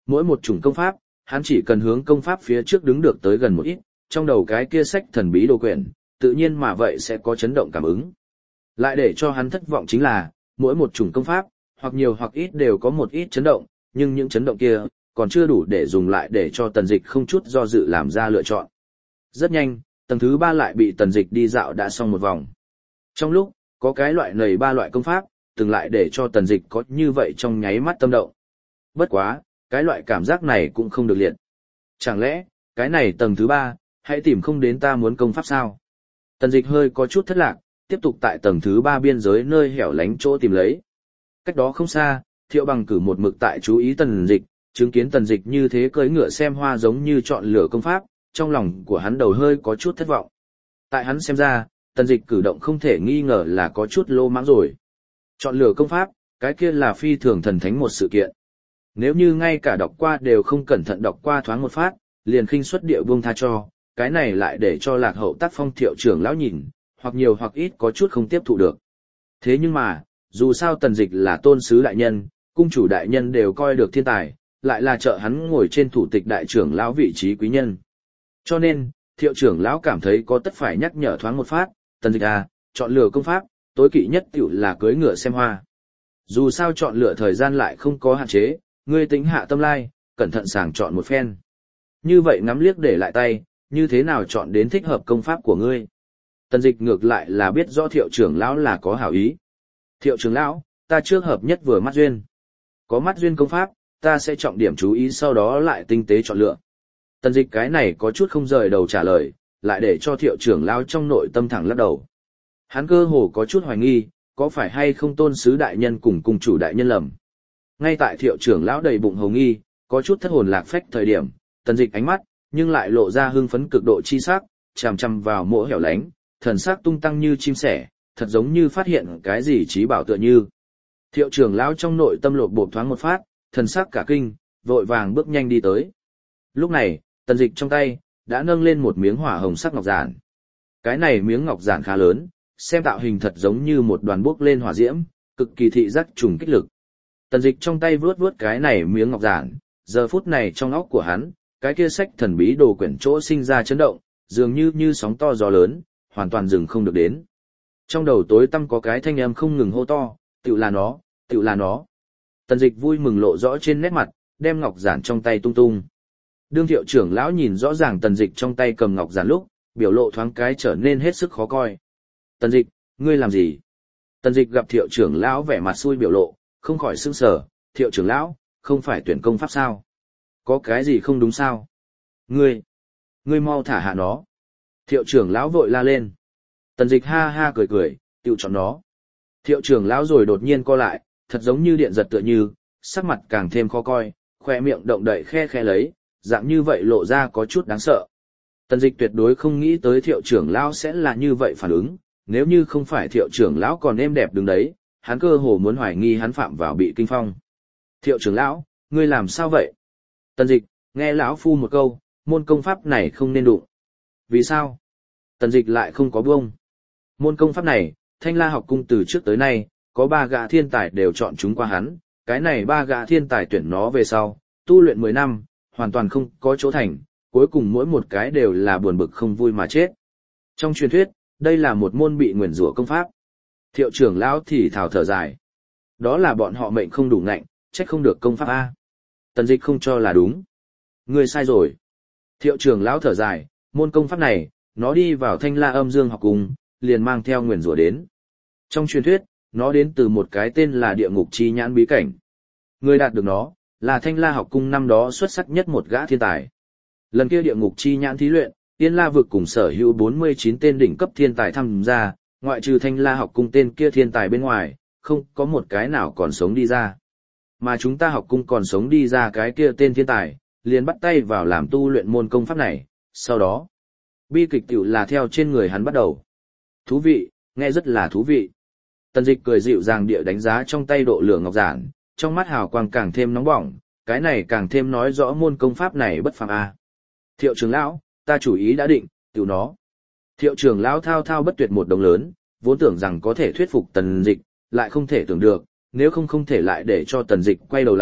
Mỗi một chủng công pháp, hắn chỉ cần hướng công pháp phía trước đứng được tới gần một ít, trong đầu cái kia sách thần bí đồ quyển, tự nhiên mà vậy sẽ có chấn động cảm ứng. Lại để cho hắn thất vọng chính là, mỗi một chủng công pháp, hoặc nhiều hoặc ít đều có một ít chấn động, nhưng những chấn động kia, còn chưa đủ để dùng lại để cho Tần Dịch không chút do dự làm ra lựa chọn. Rất nhanh, tầng thứ 3 lại bị Tần Dịch đi dạo đã xong một vòng. Trong lúc, có cái loại nầy 3 loại công pháp, từng lại để cho Tần Dịch có như vậy trong nháy mắt tâm động. Bất quá, cái loại cảm giác này cũng không được liệt. Chẳng lẽ, cái này tầng thứ 3, hãy tìm không đến ta muốn công pháp sao? Tần Dịch hơi có chút thất lạc, tiếp tục tại tầng thứ 3 biên giới nơi hẻo lánh chỗ tìm lấy. Cách đó không xa, Thiệu Bằng cử một mực tại chú ý Tần Dịch, chứng kiến Tần Dịch như thế cưỡi ngựa xem hoa giống như chọn lựa công pháp, trong lòng của hắn đầu hơi có chút thất vọng. Tại hắn xem ra, Tần Dịch cử động không thể nghi ngờ là có chút lô mãng rồi. Chọn lựa công pháp, cái kia là phi thường thần thánh một sự kiện. Nếu như ngay cả đọc qua đều không cẩn thận đọc qua thoáng một phát, liền khinh suất địa buông tha cho, cái này lại để cho lạc hậu tác phong Thiệu trưởng lão nhìn, hoặc nhiều hoặc ít có chút không tiếp thụ được. Thế nhưng mà, dù sao Tần Dịch là tôn sứ đại nhân, cung chủ đại nhân đều coi được thiên tài, lại là trợ hắn ngồi trên thủ tịch đại trưởng lão vị trí quý nhân. Cho nên, Thiệu trưởng lão cảm thấy có tất phải nhắc nhở thoáng một phát, Tần Dịch à, chọn lựa công pháp, tối kỵ nhất tiểu là cưỡi ngựa xem hoa. Dù sao chọn lựa thời gian lại không có hạn chế, ngươi tính hạ tâm lai, cẩn thận sàng chọn một phen. Như vậy ngắm liếc để lại tay, như thế nào chọn đến thích hợp công pháp của ngươi. Tần Dịch ngược lại là biết rõ Thiệu trưởng lão là có hảo ý. Thiệu trưởng lão, ta trước hợp nhất vừa mắt duyên. Có mắt duyên công pháp, ta sẽ trọng điểm chú ý sau đó lại tinh tế chọn lựa. Tần Dịch cái này có chút không rời đầu trả lời, lại để cho Thiệu trưởng lão trong nội tâm thẳng lắc đầu. Hắn cơ hồ có chút hoài nghi, có phải hay không tôn sứ đại nhân cùng cung chủ đại nhân lầm. Ngay tại Thiệu trưởng lão đầy bụng hồng nghi, có chút thất hồn lạc phách thời điểm, Tần Dịch ánh mắt, nhưng lại lộ ra hưng phấn cực độ chi sắc, chằm chằm vào mỗi hẻo lánh, thần sắc tung tăng như chim sẻ, thật giống như phát hiện cái gì trí bảo tựa như. Thiệu trưởng lão trong nội tâm lột bột thoáng một phát, thần sắc cả kinh, vội vàng bước nhanh đi tới. Lúc này, Tần Dịch trong tay, đã nâng lên một miếng hỏa hồng sắc ngọc giản. Cái này miếng ngọc giản khá lớn, xem tạo hình thật giống như một đoàn bốc lên hỏa diễm, cực kỳ thị giác trùng kích lực. Tần Dịch trong tay vướt vướt cái này miếng ngọc giản, giờ phút này trong óc của hắn, cái kia sách thần bí đồ quyển chỗ sinh ra chấn động, dường như sóng to gió lớn, hoàn toàn dừng không được đến. Trong đầu tối tăm có cái thanh âm không ngừng hô to, "Tựu là nó, tựu là nó." Tần Dịch vui mừng lộ rõ trên nét mặt, đem ngọc giản trong tay tung tung. Đương Thiệu trưởng lão nhìn rõ ràng Tần Dịch trong tay cầm ngọc giản lúc, biểu lộ thoáng cái trở nên hết sức khó coi. "Tần Dịch, ngươi làm gì?" Tần Dịch gặp Thiệu trưởng lão vẻ mặt xui biểu lộ, không khỏi sửng sở, "Thiệu trưởng lão, không phải tuyển công pháp sao? Có cái gì không đúng sao? Ngươi mau thả hạ nó." Thiệu trưởng lão vội la lên. Tần Dịch ha ha cười cười, "Tiểu chọn nó." Thiệu trưởng lão rồi đột nhiên co lại, thật giống như điện giật tựa như, sắc mặt càng thêm khó coi, khoe miệng động đậy khe khe lấy, dạng như vậy lộ ra có chút đáng sợ. Tần Dịch tuyệt đối không nghĩ tới Thiệu trưởng lão sẽ là như vậy phản ứng, nếu như không phải Thiệu trưởng lão còn êm đẹp đứng đấy, hắn cơ hồ muốn hoài nghi hắn phạm vào bị kinh phong. "Thiệu trưởng lão, ngươi làm sao vậy?" Tần Dịch, nghe lão phu một câu, môn công pháp này không nên đụng. "Vì sao?" Tần Dịch lại không có buông. Môn công pháp này, Thanh La học cung từ trước tới nay, có 3 gã thiên tài đều chọn chúng qua hắn, cái này 3 gã thiên tài tuyển nó về sau, tu luyện 10 năm, hoàn toàn không có chỗ thành, cuối cùng mỗi một cái đều là buồn bực không vui mà chết. Trong truyền thuyết, đây là một môn bị nguyền rủa công pháp. Thiệu trưởng lão thì thào thở dài. Đó là bọn họ mệnh không đủ ngạnh, trách không được công pháp A. Tần Dịch không cho là đúng. Ngươi sai rồi. Thiệu trưởng lão thở dài, môn công pháp này, nó đi vào Thanh La Âm Dương học cung, liền mang theo nguyền rủa đến. Trong truyền thuyết, nó đến từ một cái tên là Địa Ngục Chi Nhãn bí cảnh. Người đạt được nó, là Thanh La học cung năm đó xuất sắc nhất một gã thiên tài. Lần kia Địa Ngục Chi Nhãn thí luyện, Yên La vực cùng sở hữu 49 tên đỉnh cấp thiên tài tham gia, ngoại trừ Thanh La học cung tên kia thiên tài bên ngoài, không có một cái nào còn sống đi ra. Mà chúng ta học cung còn sống đi ra cái kia tên thiên tài, liền bắt tay vào làm tu luyện môn công pháp này, sau đó, bi kịch tiểu là theo trên người hắn bắt đầu. Thú vị, nghe rất là thú vị. Tần Dịch cười dịu dàng địa đánh giá trong tay độ lửa ngọc giản, trong mắt hào quang càng thêm nóng bỏng, cái này càng thêm nói rõ môn công pháp này bất phàm a. Thiệu trưởng lão, ta chủ ý đã định, tiểu nó. Thiệu trưởng lão thao thao bất tuyệt một đồng lớn, vốn tưởng rằng có thể thuyết phục Tần Dịch, lại không thể tưởng được, nếu không thể lại để cho Tần Dịch quay đầu lại,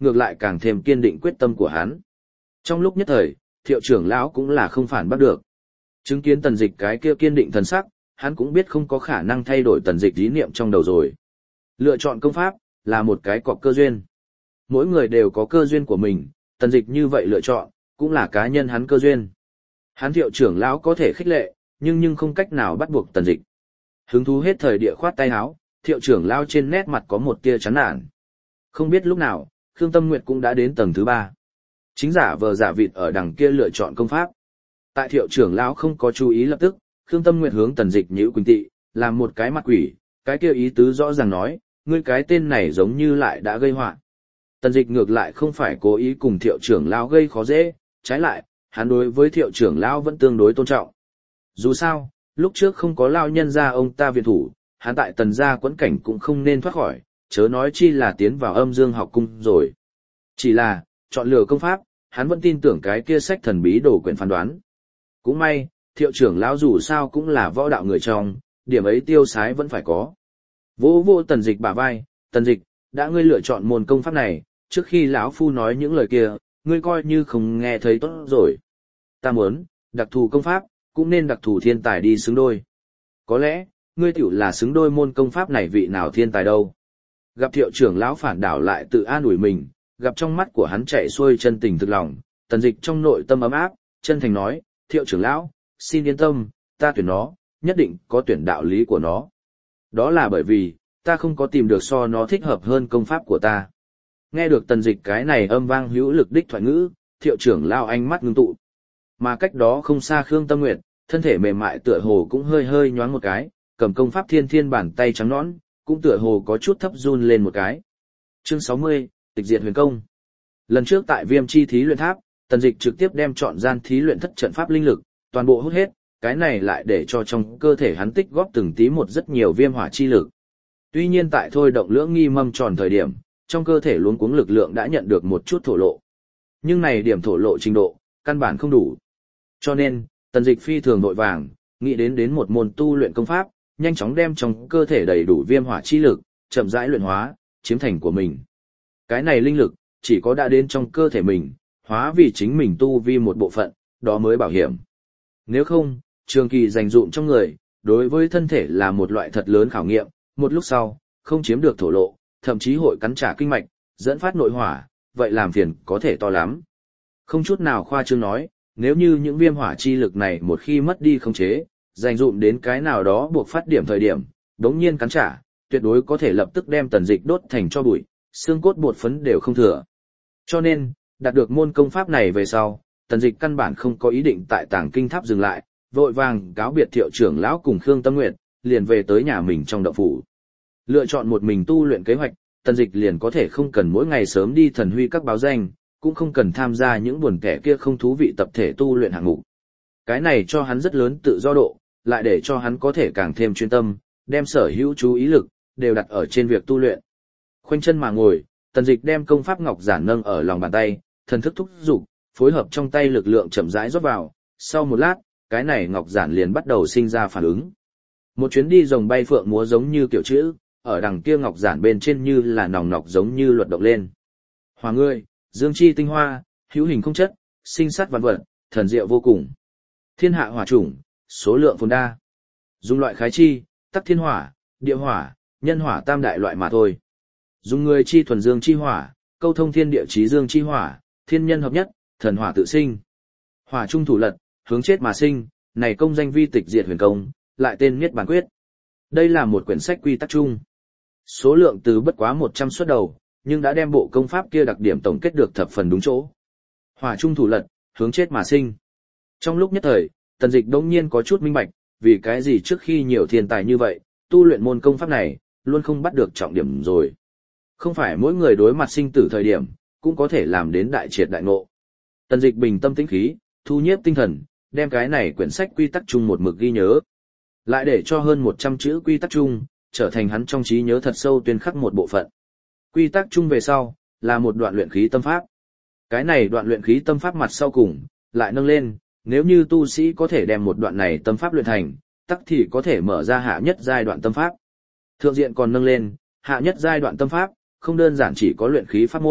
ngược lại càng thêm kiên định quyết tâm của hắn. Trong lúc nhất thời, Thiệu trưởng lão cũng là không phản bắt được. Chứng kiến Tần Dịch cái kia kiên định thần sắc, hắn cũng biết không có khả năng thay đổi Tần Dịch ý niệm trong đầu rồi. Lựa chọn công pháp là một cái cọc cơ duyên. Mỗi người đều có cơ duyên của mình, Tần Dịch như vậy lựa chọn, cũng là cá nhân hắn cơ duyên. Hắn Thiệu trưởng lão có thể khích lệ, nhưng không cách nào bắt buộc Tần Dịch. Hứng thú hết thời địa khoát tay áo, Thiệu trưởng lão trên nét mặt có một tia chán nản. Không biết lúc nào, Khương Tâm Nguyệt cũng đã đến tầng thứ 3. Chính giả vờ giả vịt ở đằng kia lựa chọn công pháp. Tại Thiệu trưởng lão không có chú ý lập tức, Khương Tâm Nguyệt hướng Tần Dịch nhíu Quỳnh Tị, làm một cái mặt quỷ, cái kia ý tứ rõ ràng nói, ngươi cái tên này giống như lại đã gây họa. Tần Dịch ngược lại không phải cố ý cùng Thiệu trưởng lão gây khó dễ, trái lại, hắn đối với Thiệu trưởng lão vẫn tương đối tôn trọng. Dù sao, lúc trước không có lão nhân gia ông ta viện thủ, hắn tại Tần gia quẫn cảnh cũng không nên thoát khỏi, chớ nói chi là tiến vào Âm Dương học cung rồi. Chỉ là, chọn lựa công pháp, hắn vẫn tin tưởng cái kia sách thần bí đồ quyển phán đoán. Cũng may, Thiệu trưởng lão dù sao cũng là võ đạo người trong, điểm ấy tiêu sái vẫn phải có. Vỗ vỗ Tần Dịch bả vai, Tần Dịch, đã ngươi lựa chọn môn công pháp này, trước khi lão phu nói những lời kia, ngươi coi như không nghe thấy tốt rồi. Ta muốn, đặc thù công pháp, cũng nên đặc thù thiên tài đi xứng đôi. Có lẽ, ngươi tiểu là xứng đôi môn công pháp này vị nào thiên tài đâu. Gặp Thiệu trưởng lão phản đảo lại tự an ủi mình, gặp trong mắt của hắn chạy xuôi chân tình thực lòng, Tần Dịch trong nội tâm ấm áp, chân thành nói, Thiệu trưởng lão, xin yên tâm, ta tuyển nó, nhất định có tuyển đạo lý của nó. Đó là bởi vì, ta không có tìm được so nó thích hợp hơn công pháp của ta. Nghe được Tần Dịch cái này âm vang hữu lực đích thoại ngữ, Thiệu trưởng lão ánh mắt ngưng tụ. Mà cách đó không xa Khương Tâm Nguyệt, thân thể mềm mại tựa hồ cũng hơi hơi nhoáng một cái, cầm công pháp thiên thiên bàn tay trắng nõn, cũng tựa hồ có chút thấp run lên một cái. Chương 60, Tịch diệt huyền công. Lần trước tại Viêm chi thí luyện tháp, Tần Dịch trực tiếp đem chọn gian thí luyện thất trận pháp linh lực, toàn bộ hút hết, cái này lại để cho trong cơ thể hắn tích góp từng tí một rất nhiều viêm hỏa chi lực. Tuy nhiên tại thôi động lưỡng nghi mâm tròn thời điểm, trong cơ thể luống cuống lực lượng đã nhận được một chút thổ lộ. Nhưng này điểm thổ lộ trình độ, căn bản không đủ. Cho nên, Tần Dịch phi thường vội vàng, nghĩ đến một môn tu luyện công pháp, nhanh chóng đem trong cơ thể đầy đủ viêm hỏa chi lực, chậm rãi luyện hóa, chiếm thành của mình. Cái này linh lực, chỉ có đã đến trong cơ thể mình, hóa vì chính mình tu vi một bộ phận, đó mới bảo hiểm. Nếu không, trường kỳ dành dụm trong người, đối với thân thể là một loại thật lớn khảo nghiệm, một lúc sau, không chiếm được thổ lộ, thậm chí hội cắn trả kinh mạch, dẫn phát nội hỏa, vậy làm phiền có thể to lắm. Không chút nào khoa trương nói, nếu như những viêm hỏa chi lực này một khi mất đi khống chế, dành dụm đến cái nào đó buộc phát điểm thời điểm, đống nhiên cắn trả, tuyệt đối có thể lập tức đem Tần Dịch đốt thành tro bụi, xương cốt bột phấn đều không thừa. Cho nên, đạt được môn công pháp này về sau, Tần Dịch căn bản không có ý định tại Tàng Kinh Tháp dừng lại, vội vàng cáo biệt Thiệu trưởng lão cùng Khương Tâm Nguyệt, liền về tới nhà mình trong động phủ. Lựa chọn một mình tu luyện kế hoạch, Tần Dịch liền có thể không cần mỗi ngày sớm đi thần huy các báo danh, cũng không cần tham gia những buồn kẻ kia không thú vị tập thể tu luyện hạng mục. Cái này cho hắn rất lớn tự do độ, lại để cho hắn có thể càng thêm chuyên tâm, đem sở hữu chú ý lực đều đặt ở trên việc tu luyện. Khoanh chân mà ngồi, Tần Dịch đem công pháp ngọc giản nâng ở lòng bàn tay, thần thức thúc dục, phối hợp trong tay lực lượng chậm rãi rót vào, sau một lát, cái này ngọc giản liền bắt đầu sinh ra phản ứng. Một chuyến đi rồng bay phượng múa giống như kiểu chữ, ở đằng kia ngọc giản bên trên như là nòng nọc giống như luật động lên. Hỏa ngươi, dương chi tinh hoa, hữu hình không chất, sinh sát vạn vật, thần diệu vô cùng. Thiên hạ hỏa chủng, số lượng phồn đa. Dùng loại khái chi, tắc thiên hỏa, địa hỏa, nhân hỏa tam đại loại mà thôi. Dùng người chi thuần dương chi hỏa, câu thông thiên địa chí dương chi hỏa, thiên nhân hợp nhất, thần hỏa tự sinh. Hỏa trung thủ lật, hướng chết mà sinh, này công danh vi tịch diệt huyền công, lại tên Niết Bàn Quyết. Đây là một quyển sách quy tắc chung. Số lượng từ bất quá 100 xuất đầu, nhưng đã đem bộ công pháp kia đặc điểm tổng kết được thập phần đúng chỗ. Hỏa trung thủ lật, hướng chết mà sinh. Trong lúc nhất thời, Tần Dịch đống nhiên có chút minh bạch, vì cái gì trước khi nhiều thiên tài như vậy, tu luyện môn công pháp này, luôn không bắt được trọng điểm rồi. Không phải mỗi người đối mặt sinh tử thời điểm, cũng có thể làm đến đại triệt đại ngộ. Tần Dịch bình tâm tĩnh khí, thu nhiếp tinh thần, đem cái này quyển sách quy tắc chung một mực ghi nhớ. Lại để cho hơn 100 chữ quy tắc chung, trở thành hắn trong trí nhớ thật sâu tuyên khắc một bộ phận. Quy tắc chung về sau, là một đoạn luyện khí tâm pháp. Cái này đoạn luyện khí tâm pháp mặt sau cùng, lại nâng lên, nếu như tu sĩ có thể đem một đoạn này tâm pháp luyện thành, tắc thì có thể mở ra hạ nhất giai đoạn tâm pháp. Thượng diện còn nâng lên, hạ nhất giai đoạn tâm pháp, không đơn giản chỉ có luyện khí pháp môn,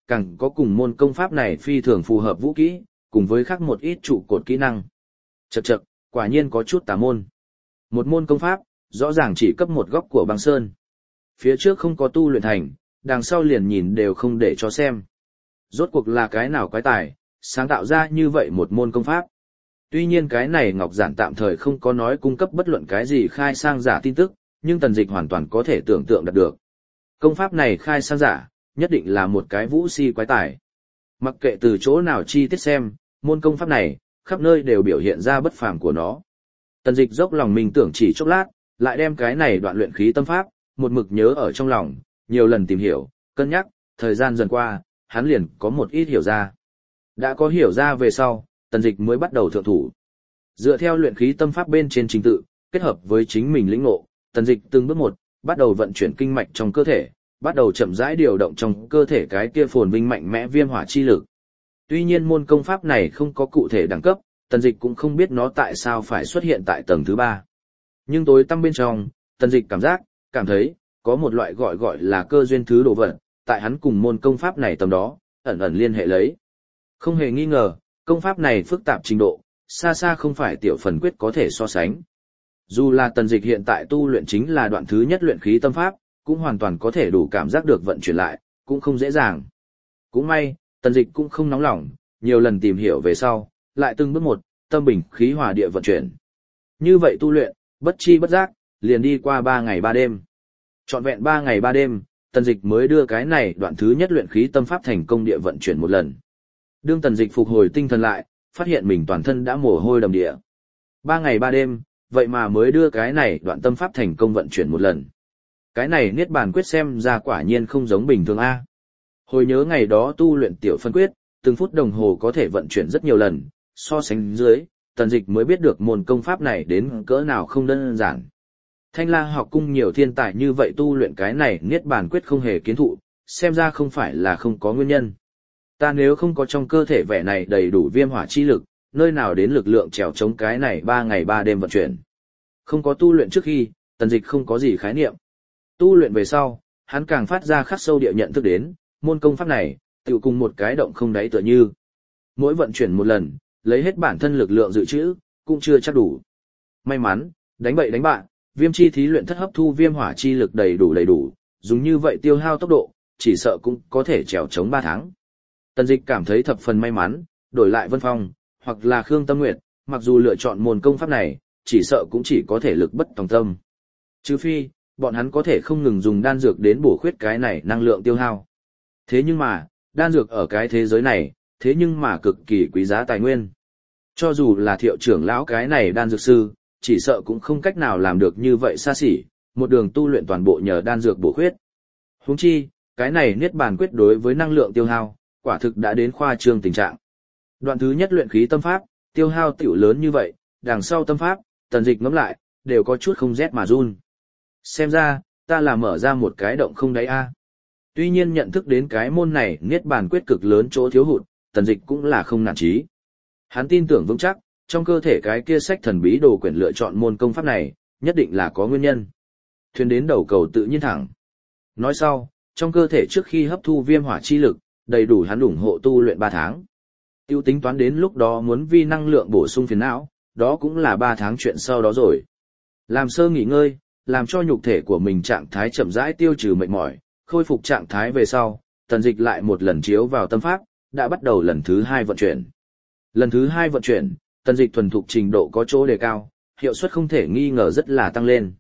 càng có cùng môn công pháp này phi thường phù hợp vũ kỹ, cùng với khác một ít trụ cột kỹ năng. Chậc chậc, quả nhiên có chút tà môn. Một môn công pháp, rõ ràng chỉ cấp một góc của băng sơn. Phía trước không có tu luyện thành, đằng sau liền nhìn đều không để cho xem. Rốt cuộc là cái nào quái tài, sáng tạo ra như vậy một môn công pháp. Tuy nhiên cái này Ngọc Giản tạm thời không có nói cung cấp bất luận cái gì khai sang giả tin tức, nhưng Tần Dịch hoàn toàn có thể tưởng tượng được. Công pháp này khai sang giả, nhất định là một cái vũ si quái tài. Mặc kệ từ chỗ nào chi tiết xem, môn công pháp này, khắp nơi đều biểu hiện ra bất phàm của nó. Tần Dịch dốc lòng mình tưởng chỉ chốc lát, lại đem cái này đoạn luyện khí tâm pháp, một mực nhớ ở trong lòng, nhiều lần tìm hiểu, cân nhắc, thời gian dần qua, hắn liền có một ít hiểu ra. Đã có hiểu ra về sau, Tần Dịch mới bắt đầu thượng thủ. Dựa theo luyện khí tâm pháp bên trên trình tự, kết hợp với chính mình lĩnh ngộ, Tần Dịch từng bước một, bắt đầu vận chuyển kinh mạch trong cơ thể, bắt đầu chậm rãi điều động trong cơ thể cái kia phồn vinh mạnh mẽ viêm hỏa chi lực. Tuy nhiên môn công pháp này không có cụ thể đẳng cấp, Tần Dịch cũng không biết nó tại sao phải xuất hiện tại tầng thứ 3. Nhưng tối tăm bên trong, Tần Dịch cảm thấy, có một loại gọi là cơ duyên thứ đồ vật, tại hắn cùng môn công pháp này tầm đó, ẩn ẩn liên hệ lấy. Không hề nghi ngờ, công pháp này phức tạp trình độ, xa xa không phải tiểu phần quyết có thể so sánh. Dù là Tần Dịch hiện tại tu luyện chính là đoạn thứ nhất luyện khí tâm pháp, cũng hoàn toàn có thể đủ cảm giác được vận chuyển lại, cũng không dễ dàng. Cũng may, Tần Dịch cũng không nóng lòng, nhiều lần tìm hiểu về sau, lại từng bước một, tâm bình khí hòa địa vận chuyển. Như vậy tu luyện, bất chi bất giác, liền đi qua 3 ngày 3 đêm. Trọn vẹn 3 ngày 3 đêm, Tần Dịch mới đưa cái này đoạn thứ nhất luyện khí tâm pháp thành công địa vận chuyển một lần. Đương Tần Dịch phục hồi tinh thần lại, phát hiện mình toàn thân đã mồ hôi đầm địa. 3 ngày 3 đêm, vậy mà mới đưa cái này đoạn tâm pháp thành công vận chuyển một lần. Cái này Niết Bàn Quyết xem ra quả nhiên không giống bình thường a. Hồi nhớ ngày đó tu luyện tiểu phân quyết, từng phút đồng hồ có thể vận chuyển rất nhiều lần, so sánh dưới, Tần Dịch mới biết được môn công pháp này đến cỡ nào không đơn giản. Thanh La học cung nhiều thiên tài như vậy tu luyện cái này Niết Bàn Quyết không hề kiến thụ, xem ra không phải là không có nguyên nhân. Ta nếu không có trong cơ thể vẻ này đầy đủ viêm hỏa chi lực, nơi nào đến lực lượng trèo chống cái này 3 ngày 3 đêm vận chuyển. Không có tu luyện trước khi, Tần Dịch không có gì khái niệm. Tu luyện về sau, hắn càng phát ra khắc sâu địa nhận thức đến, môn công pháp này, tựu cùng một cái động không đáy tựa như. Mỗi vận chuyển một lần, lấy hết bản thân lực lượng dự trữ, cũng chưa chắc đủ. May mắn, đánh bậy đánh bạn, viêm chi thí luyện thất hấp thu viêm hỏa chi lực đầy đủ, dùng như vậy tiêu hao tốc độ, chỉ sợ cũng có thể trèo chống 3 tháng. Tần Dịch cảm thấy thập phần may mắn, đổi lại Vân Phong, hoặc là Khương Tâm Nguyệt, mặc dù lựa chọn môn công pháp này, chỉ sợ cũng chỉ có thể lực bất tòng tâm. Trừ phi, bọn hắn có thể không ngừng dùng đan dược đến bổ khuyết cái này năng lượng tiêu hao. Thế nhưng mà, đan dược ở cái thế giới này, thế nhưng mà cực kỳ quý giá tài nguyên. Cho dù là Thiệu trưởng lão cái này đan dược sư, chỉ sợ cũng không cách nào làm được như vậy xa xỉ, một đường tu luyện toàn bộ nhờ đan dược bổ khuyết. Huống chi, cái này Niết Bàn Quyết đối với năng lượng tiêu hao, quả thực đã đến khoa trương tình trạng. Đoạn thứ nhất luyện khí tâm pháp, tiêu hao tiểu lớn như vậy, đằng sau tâm pháp, Tần Dịch ngẫm lại, đều có chút không rét mà run. Xem ra, ta là mở ra một cái động không đáy a. Tuy nhiên nhận thức đến cái môn này Niết Bàn Quyết cực lớn chỗ thiếu hụt, Tần Dịch cũng là không nản chí. Hắn tin tưởng vững chắc, trong cơ thể cái kia sách thần bí đồ quyển lựa chọn môn công pháp này, nhất định là có nguyên nhân. Thuyền đến đầu cầu tự nhiên thẳng. Nói sau, trong cơ thể trước khi hấp thu viêm hỏa chi lực, đầy đủ hắn ủng hộ tu luyện 3 tháng. Tiêu tính toán đến lúc đó muốn vi năng lượng bổ sung phiền não, đó cũng là 3 tháng chuyện sau đó rồi. Làm sơ nghỉ ngơi, làm cho nhục thể của mình trạng thái chậm rãi tiêu trừ mệt mỏi, khôi phục trạng thái về sau, Tần Dịch lại một lần chiếu vào tâm pháp, đã bắt đầu lần thứ 2 vận chuyển. Lần thứ 2 vận chuyển, Tần Dịch thuần thục trình độ có chỗ đề cao, hiệu suất không thể nghi ngờ rất là tăng lên.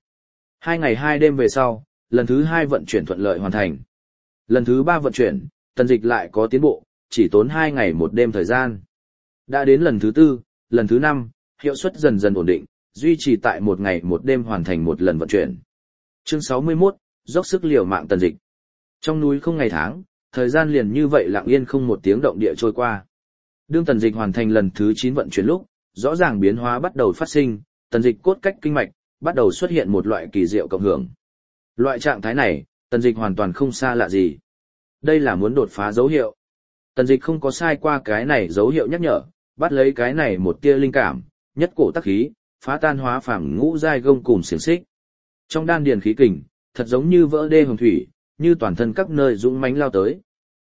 2 ngày 2 đêm về sau, lần thứ 2 vận chuyển thuận lợi hoàn thành. Lần thứ 3 vận chuyển, Tần Dịch lại có tiến bộ, chỉ tốn 2 ngày 1 đêm thời gian. Đã đến lần thứ 4, lần thứ 5, hiệu suất dần dần ổn định, duy trì tại 1 ngày 1 đêm hoàn thành 1 lần vận chuyển. Chương 61, dốc sức liều mạng Tần Dịch. Trong núi không ngày tháng, thời gian liền như vậy lặng yên không một tiếng động địa trôi qua. Đương Tần Dịch hoàn thành lần thứ 9 vận chuyển lúc, rõ ràng biến hóa bắt đầu phát sinh, Tần Dịch cốt cách kinh mạch, bắt đầu xuất hiện một loại kỳ diệu cộng hưởng. Loại trạng thái này, Tần Dịch hoàn toàn không xa lạ gì. Đây là muốn đột phá dấu hiệu. Tần Dịch không có sai qua cái này dấu hiệu nhắc nhở, bắt lấy cái này một tia linh cảm, nhất cổ tắc khí, phá tan hóa phàm ngũ giai gông cùm xiềng xích. Trong đan điền khí kình, thật giống như vỡ đê hồng thủy, như toàn thân các nơi dũng mãnh lao tới.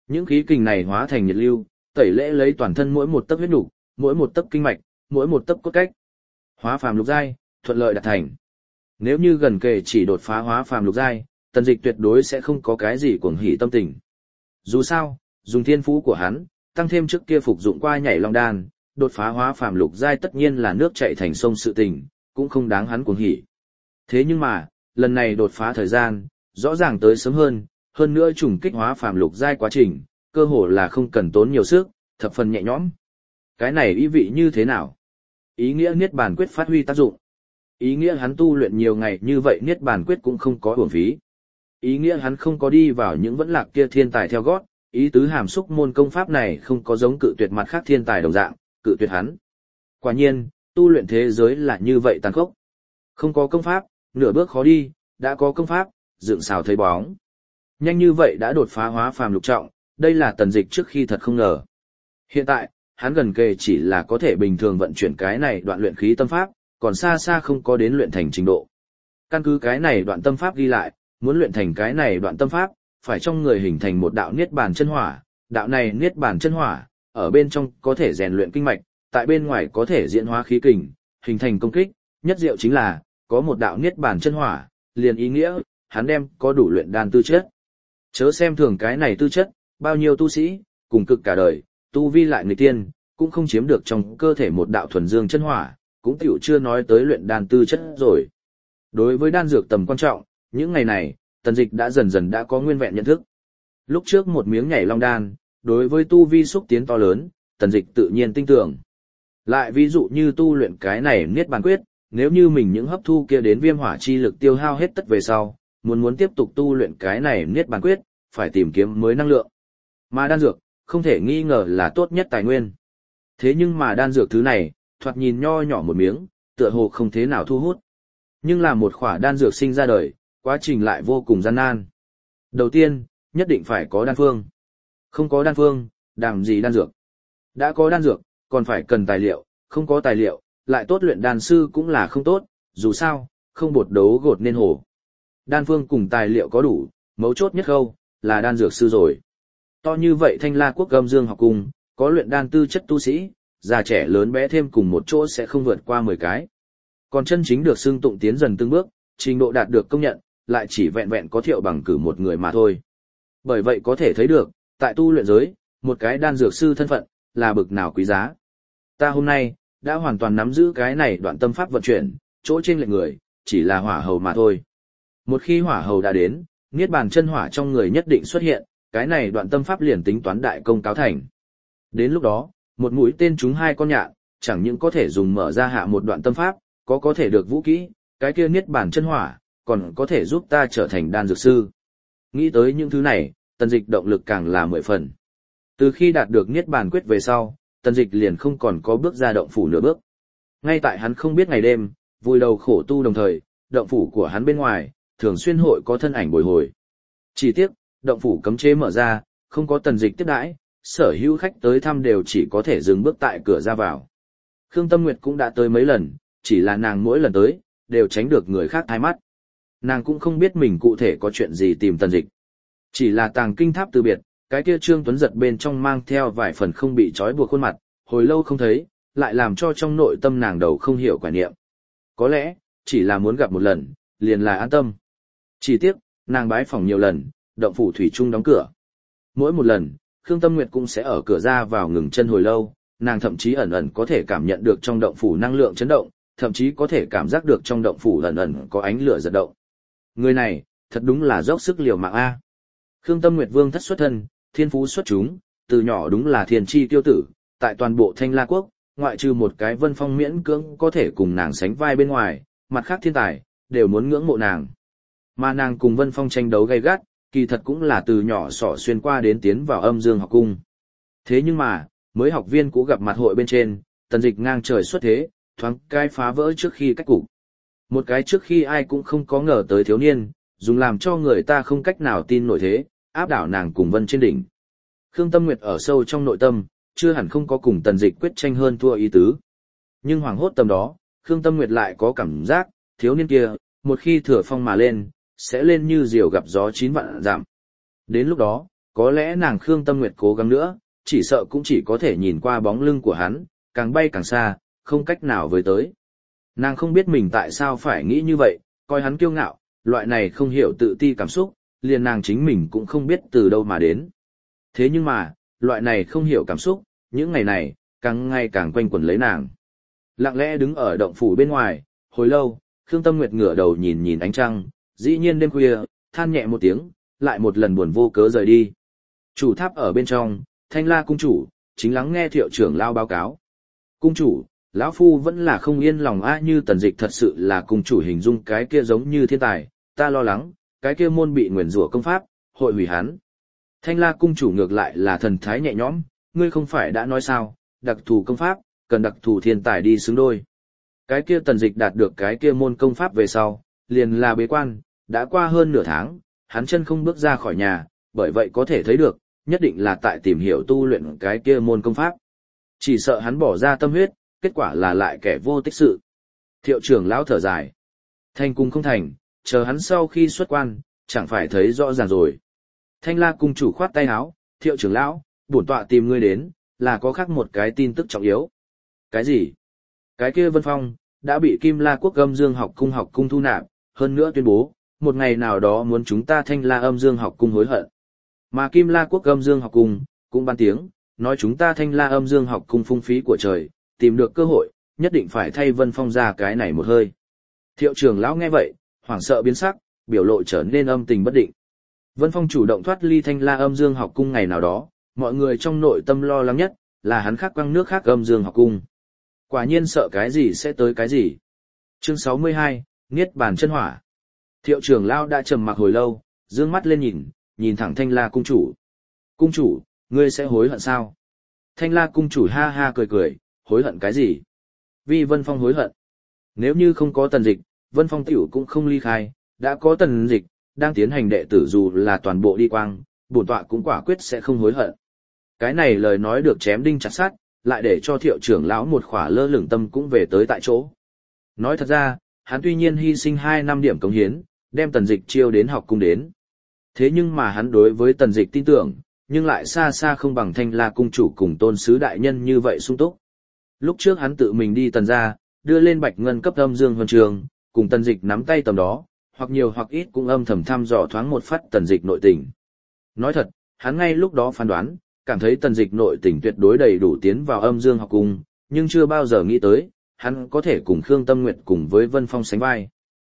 Những khí kình này hóa thành nhiệt lưu, tẩy lễ lấy toàn thân mỗi một tấc huyết nục, mỗi một tấc kinh mạch, mỗi một tấc cốt cách. Hóa phàm lục giai, thuận lợi đạt thành. Nếu như gần kề chỉ đột phá hóa phàm lục giai, Tần Dịch tuyệt đối sẽ không có cái gì cuồng hỉ tâm tình. Dù sao, dùng thiên phú của hắn, tăng thêm trước kia phục dụng qua nhảy long đan, đột phá hóa phàm lục giai tất nhiên là nước chảy thành sông sự tình, cũng không đáng hắn cuồng hỉ. Thế nhưng mà, lần này đột phá thời gian, rõ ràng tới sớm hơn nữa trùng kích hóa phàm lục giai quá trình, cơ hồ là không cần tốn nhiều sức, thập phần nhẹ nhõm. Cái này ý vị như thế nào? Ý nghĩa Niết Bàn Quyết phát huy tác dụng. Ý nghĩa hắn tu luyện nhiều ngày như vậy Niết Bàn Quyết cũng không có uổng phí. Ý nghĩa hắn không có đi vào những vẫn lạc kia thiên tài theo gót, ý tứ hàm xúc môn công pháp này không có giống cự tuyệt mặt khác thiên tài đồng dạng, cự tuyệt hắn. Quả nhiên, tu luyện thế giới là như vậy tàn khốc. Không có công pháp, nửa bước khó đi, đã có công pháp, dựng xào thấy bóng. Nhanh như vậy đã đột phá hóa phàm lục trọng, đây là Tần Dịch trước khi thật không ngờ. Hiện tại, hắn gần kề chỉ là có thể bình thường vận chuyển cái này đoạn luyện khí tâm pháp, còn xa xa không có đến luyện thành trình độ. Căn cứ cái này đoạn tâm pháp ghi lại, muốn luyện thành cái này đoạn tâm pháp, phải trong người hình thành một đạo niết bàn chân hỏa, đạo này niết bàn chân hỏa, ở bên trong có thể rèn luyện kinh mạch, tại bên ngoài có thể diễn hóa khí kình, hình thành công kích, nhất diệu chính là, có một đạo niết bàn chân hỏa, liền ý nghĩa, hắn đem có đủ luyện đan tư chất. Chớ xem thường cái này tư chất, bao nhiêu tu sĩ, cùng cực cả đời, tu vi lại người tiên, cũng không chiếm được trong cơ thể một đạo thuần dương chân hỏa, cũng tiểu chưa nói tới luyện đan tư chất rồi. Đối với đan dược tầm quan trọng, những ngày này, Tần Dịch đã dần dần đã có nguyên vẹn nhận thức. Lúc trước một miếng nhảy long đan, đối với tu vi xúc tiến to lớn, Tần Dịch tự nhiên tin tưởng. Lại ví dụ như tu luyện cái này Niết Bàn Quyết, nếu như mình những hấp thu kia đến viêm hỏa chi lực tiêu hao hết tất về sau, muốn tiếp tục tu luyện cái này Niết Bàn Quyết, phải tìm kiếm mới năng lượng. Mà đan dược, không thể nghi ngờ là tốt nhất tài nguyên. Thế nhưng mà đan dược thứ này, thoạt nhìn nho nhỏ một miếng, tựa hồ không thế nào thu hút. Nhưng là một khỏa đan dược sinh ra đời, quá trình lại vô cùng gian nan. Đầu tiên, nhất định phải có đan phương. Không có đan phương, làm gì đan dược? Đã có đan dược, còn phải cần tài liệu, không có tài liệu, lại tốt luyện đan sư cũng là không tốt, dù sao, không bột đấu gột nên hồ. Đan phương cùng tài liệu có đủ, mấu chốt nhất khâu, là đan dược sư rồi. To như vậy Thanh La Quốc Âm Dương học cung, có luyện đan tư chất tu sĩ, già trẻ lớn bé thêm cùng một chỗ sẽ không vượt qua 10 cái. Còn chân chính được xưng tụng tiến dần từng bước, trình độ đạt được công nhận, lại chỉ vẹn vẹn có Thiệu Bằng cử một người mà thôi. Bởi vậy có thể thấy được, tại tu luyện giới, một cái đan dược sư thân phận, là bực nào quý giá. Ta hôm nay, đã hoàn toàn nắm giữ cái này đoạn tâm pháp vận chuyển, chỗ trên lệnh người, chỉ là hỏa hầu mà thôi. Một khi hỏa hầu đã đến, niết bàn chân hỏa trong người nhất định xuất hiện, cái này đoạn tâm pháp liền tính toán đại công cáo thành. Đến lúc đó, một mũi tên trúng hai con nhạn, chẳng những có thể dùng mở ra hạ một đoạn tâm pháp, có thể được vũ kỹ, cái kia niết bàn chân hỏa, còn có thể giúp ta trở thành đan dược sư. Nghĩ tới những thứ này, Tần Dịch động lực càng là 10 phần. Từ khi đạt được niết bàn quyết về sau, Tần Dịch liền không còn có bước ra động phủ nửa bước. Ngay tại hắn không biết ngày đêm, vùi đầu khổ tu đồng thời, động phủ của hắn bên ngoài, thường xuyên hội có thân ảnh bồi hồi. Chỉ tiếc, động phủ cấm chế mở ra, không có Tần Dịch tiếp đãi, sở hữu khách tới thăm đều chỉ có thể dừng bước tại cửa ra vào. Khương Tâm Nguyệt cũng đã tới mấy lần, chỉ là nàng mỗi lần tới, đều tránh được người khác thái mắt. Nàng cũng không biết mình cụ thể có chuyện gì tìm Tần Dịch. Chỉ là tàng kinh tháp từ biệt, cái kia Trương Tuấn Giật bên trong mang theo vài phần không bị trói buộc khuôn mặt, hồi lâu không thấy, lại làm cho trong nội tâm nàng đầu không hiểu quả niệm. Có lẽ, chỉ là muốn gặp một lần, liền là an tâm. Chỉ tiếc, nàng bái phỏng nhiều lần, động phủ thủy chung đóng cửa. Mỗi một lần, Khương Tâm Nguyệt cũng sẽ ở cửa ra vào ngừng chân hồi lâu, nàng thậm chí ẩn ẩn có thể cảm nhận được trong động phủ năng lượng chấn động, thậm chí có thể cảm giác được trong động phủ ẩn ẩn có ánh lửa giật động. Người này, thật đúng là dốc sức liều mạng a. Khương Tâm Nguyệt Vương thất xuất thân, thiên phú xuất chúng, từ nhỏ đúng là thiên chi tiêu tử, tại toàn bộ Thanh La Quốc, ngoại trừ một cái Vân Phong miễn cưỡng có thể cùng nàng sánh vai bên ngoài, mặt khác thiên tài, đều muốn ngưỡng mộ nàng. Mà nàng cùng Vân Phong tranh đấu gay gắt, kỳ thật cũng là từ nhỏ sỏ xuyên qua đến tiến vào Âm Dương học cung. Thế nhưng mà, mới học viên cũ gặp mặt hội bên trên, Tần Dịch ngang trời xuất thế, thoáng cái phá vỡ trước khi cách cục. Một cái trước khi ai cũng không có ngờ tới thiếu niên, dùng làm cho người ta không cách nào tin nổi thế, áp đảo nàng cùng Vân trên đỉnh. Khương Tâm Nguyệt ở sâu trong nội tâm, chưa hẳn không có cùng Tần Dịch quyết tranh hơn thua ý tứ. Nhưng hoàng hốt tầm đó, Khương Tâm Nguyệt lại có cảm giác, thiếu niên kia, một khi thừa phong mà lên, sẽ lên như diều gặp gió 9 vạn dặm. Đến lúc đó, có lẽ nàng Khương Tâm Nguyệt cố gắng nữa, chỉ sợ cũng chỉ có thể nhìn qua bóng lưng của hắn, càng bay càng xa, không cách nào với tới. Nàng không biết mình tại sao phải nghĩ như vậy, coi hắn kiêu ngạo, loại này không hiểu tự ti cảm xúc, liền nàng chính mình cũng không biết từ đâu mà đến. Thế nhưng mà, loại này không hiểu cảm xúc, những ngày này, càng ngày càng quanh quẩn lấy nàng. Lặng lẽ đứng ở động phủ bên ngoài, hồi lâu, Khương Tâm Nguyệt ngửa đầu nhìn nhìn ánh trăng, dĩ nhiên đêm khuya, than nhẹ một tiếng, lại một lần buồn vô cớ rời đi. Chủ tháp ở bên trong, Thanh La cung chủ, chính lắng nghe Thiệu trưởng lão báo cáo. Cung chủ, lão phu vẫn là không yên lòng như Tần Dịch thật sự là cung chủ hình dung cái kia giống như thiên tài, ta lo lắng, cái kia môn bị nguyền rủa công pháp, hội hủy hắn. Thanh La cung chủ ngược lại là thần thái nhẹ nhõm, ngươi không phải đã nói sao, đặc thù công pháp, cần đặc thù thiên tài đi xứng đôi. Cái kia Tần Dịch đạt được cái kia môn công pháp về sau, liền là bế quan, đã qua hơn nửa tháng, hắn chân không bước ra khỏi nhà, bởi vậy có thể thấy được, nhất định là tại tìm hiểu tu luyện cái kia môn công pháp. Chỉ sợ hắn bỏ ra tâm huyết, kết quả là lại kẻ vô tích sự. Thiệu trưởng lão thở dài. Thành cung không thành, chờ hắn sau khi xuất quan, chẳng phải thấy rõ ràng rồi. Thanh La cung chủ khoát tay áo, Thiệu trưởng lão, bổn tọa tìm ngươi đến, là có khác một cái tin tức trọng yếu. Cái gì? Cái kia Vân Phong, đã bị Kim La Quốc Âm Dương học cung thu nạp, hơn nữa tuyên bố, một ngày nào đó muốn chúng ta Thanh La Âm Dương học cung hối hận. Mà Kim La Quốc Âm Dương học cung, cũng ban tiếng, nói chúng ta Thanh La Âm Dương học cung phung phí của trời, tìm được cơ hội, nhất định phải thay Vân Phong ra cái này một hơi. Thiệu trưởng lão nghe vậy, hoảng sợ biến sắc, biểu lộ trở nên âm tình bất định. Vân Phong chủ động thoát ly Thanh La Âm Dương học cung ngày nào đó, mọi người trong nội tâm lo lắng nhất, là hắn khác quăng nước khác Âm Dương học cung. Quả nhiên sợ cái gì sẽ tới cái gì. Chương 62, Niết Bàn chân hỏa. Thiệu trưởng lão đã trầm mặc hồi lâu, dương mắt lên nhìn thẳng Thanh La cung chủ. Cung chủ, ngươi sẽ hối hận sao? Thanh La cung chủ ha ha cười, hối hận cái gì? Vì Vân Phong hối hận. Nếu như không có Tần Dịch, Vân Phong tiểu cũng không ly khai, đã có Tần Dịch, đang tiến hành đệ tử dù là toàn bộ đi quang, bổn tọa cũng quả quyết sẽ không hối hận. Cái này lời nói được chém đinh chặt sắt, lại để cho Thiệu trưởng lão một khỏa lơ lửng tâm cũng về tới tại chỗ. Nói thật ra, hắn tuy nhiên hy sinh 2 năm điểm cống hiến, đem Tần Dịch chiêu đến học cung đến. Thế nhưng mà hắn đối với Tần Dịch tin tưởng, nhưng lại xa xa không bằng Thanh La cung chủ cùng Tôn sứ đại nhân như vậy sung túc. Lúc trước hắn tự mình đi Tần gia, đưa lên Bạch Ngân cấp Âm Dương huân trường, cùng Tần Dịch nắm tay tầm đó, hoặc nhiều hoặc ít cũng âm thầm thăm dò thoáng một phát Tần Dịch nội tình. Nói thật, hắn ngay lúc đó phán đoán, cảm thấy Tần Dịch nội tình tuyệt đối đầy đủ tiến vào Âm Dương học cung, nhưng chưa bao giờ nghĩ tới, hắn có thể cùng Khương Tâm Nguyệt cùng với Vân Phong sánh vai.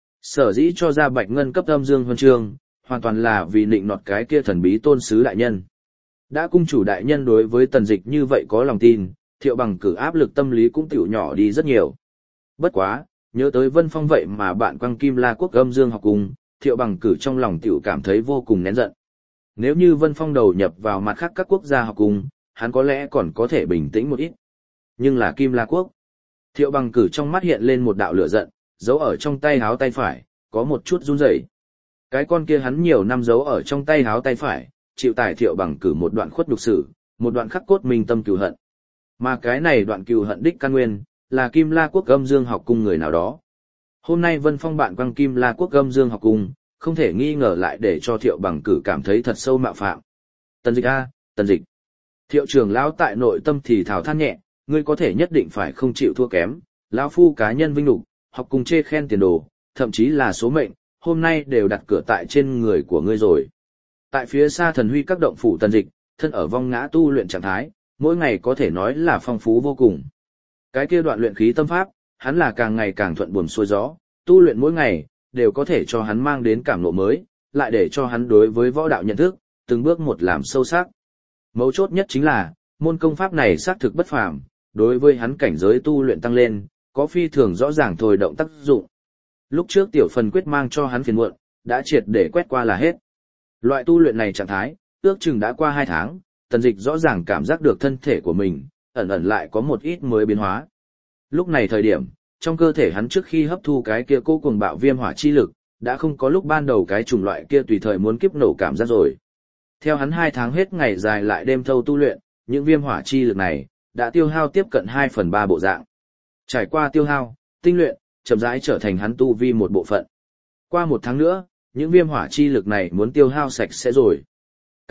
Sở dĩ cho ra Bạch Ngân cấp Âm Dương huân chương, hoàn toàn là vì nịnh nọt cái kia thần bí Tôn sứ đại nhân. Đã cung chủ đại nhân đối với Tần Dịch như vậy có lòng tin, Thiệu Bằng Cử áp lực tâm lý cũng tiểu nhỏ đi rất nhiều. Bất quá, nhớ tới Vân Phong vậy mà bạn quăng Kim La Quốc Âm Dương học cung, Thiệu Bằng Cử trong lòng tiểu cảm thấy vô cùng nén giận. Nếu như Vân Phong đầu nhập vào mặt khác các quốc gia học cung, hắn có lẽ còn có thể bình tĩnh một ít. Nhưng là Kim La Quốc. Thiệu Bằng Cử trong mắt hiện lên một đạo lửa giận, giấu ở trong tay háo tay phải, có một chút run rẩy. Cái con kia hắn nhiều năm giấu ở trong tay háo tay phải, chịu tải Thiệu Bằng Cử một đoạn khuất nhục sử, một đoạn khắc cốt minh tâm cừu hận. Mà cái này đoạn cừu hận đích căn nguyên, là Kim La Quốc Âm Dương học cung người nào đó. Hôm nay Vân Phong bạn quăng Kim La Quốc Âm Dương học cung, không thể nghi ngờ lại để cho Thiệu Bằng Cử cảm thấy thật sâu mạo phạm. Tần Dịch a, Tần Dịch. Thiệu trưởng lão tại nội tâm thì thào than nhẹ, ngươi có thể nhất định phải không chịu thua kém, lão phu cá nhân vinh nhục, học cùng chê khen tiền đồ, thậm chí là số mệnh, hôm nay đều đặt cửa tại trên người của ngươi rồi. Tại phía xa Thần Huy các động phủ Tần Dịch, thân ở vong ngã tu luyện trạng thái, mỗi ngày có thể nói là phong phú vô cùng. Cái kia đoạn luyện khí tâm pháp, hắn là càng ngày càng thuận buồm xuôi gió, tu luyện mỗi ngày đều có thể cho hắn mang đến cảm ngộ mới, lại để cho hắn đối với võ đạo nhận thức từng bước một làm sâu sắc. Mấu chốt nhất chính là, môn công pháp này xác thực bất phàm, đối với hắn cảnh giới tu luyện tăng lên, có phi thường rõ ràng thôi động tác dụng. Lúc trước tiểu phần quyết mang cho hắn phiền muộn, đã triệt để quét qua là hết. Loại tu luyện này trạng thái, ước chừng đã qua 2 tháng, Tần Dịch rõ ràng cảm giác được thân thể của mình, ẩn ẩn lại có một ít mới biến hóa. Lúc này thời điểm, trong cơ thể hắn trước khi hấp thu cái kia cô cuồng bạo viêm hỏa chi lực, đã không có lúc ban đầu cái chủng loại kia tùy thời muốn kiếp nổ cảm giác rồi. Theo hắn 2 tháng hết ngày dài lại đêm thâu tu luyện, những viêm hỏa chi lực này đã tiêu hao tiếp cận 2/3 bộ dạng. Trải qua tiêu hao, tinh luyện, chậm rãi trở thành hắn tu vi một bộ phận. Qua 1 tháng nữa, những viêm hỏa chi lực này muốn tiêu hao sạch sẽ rồi.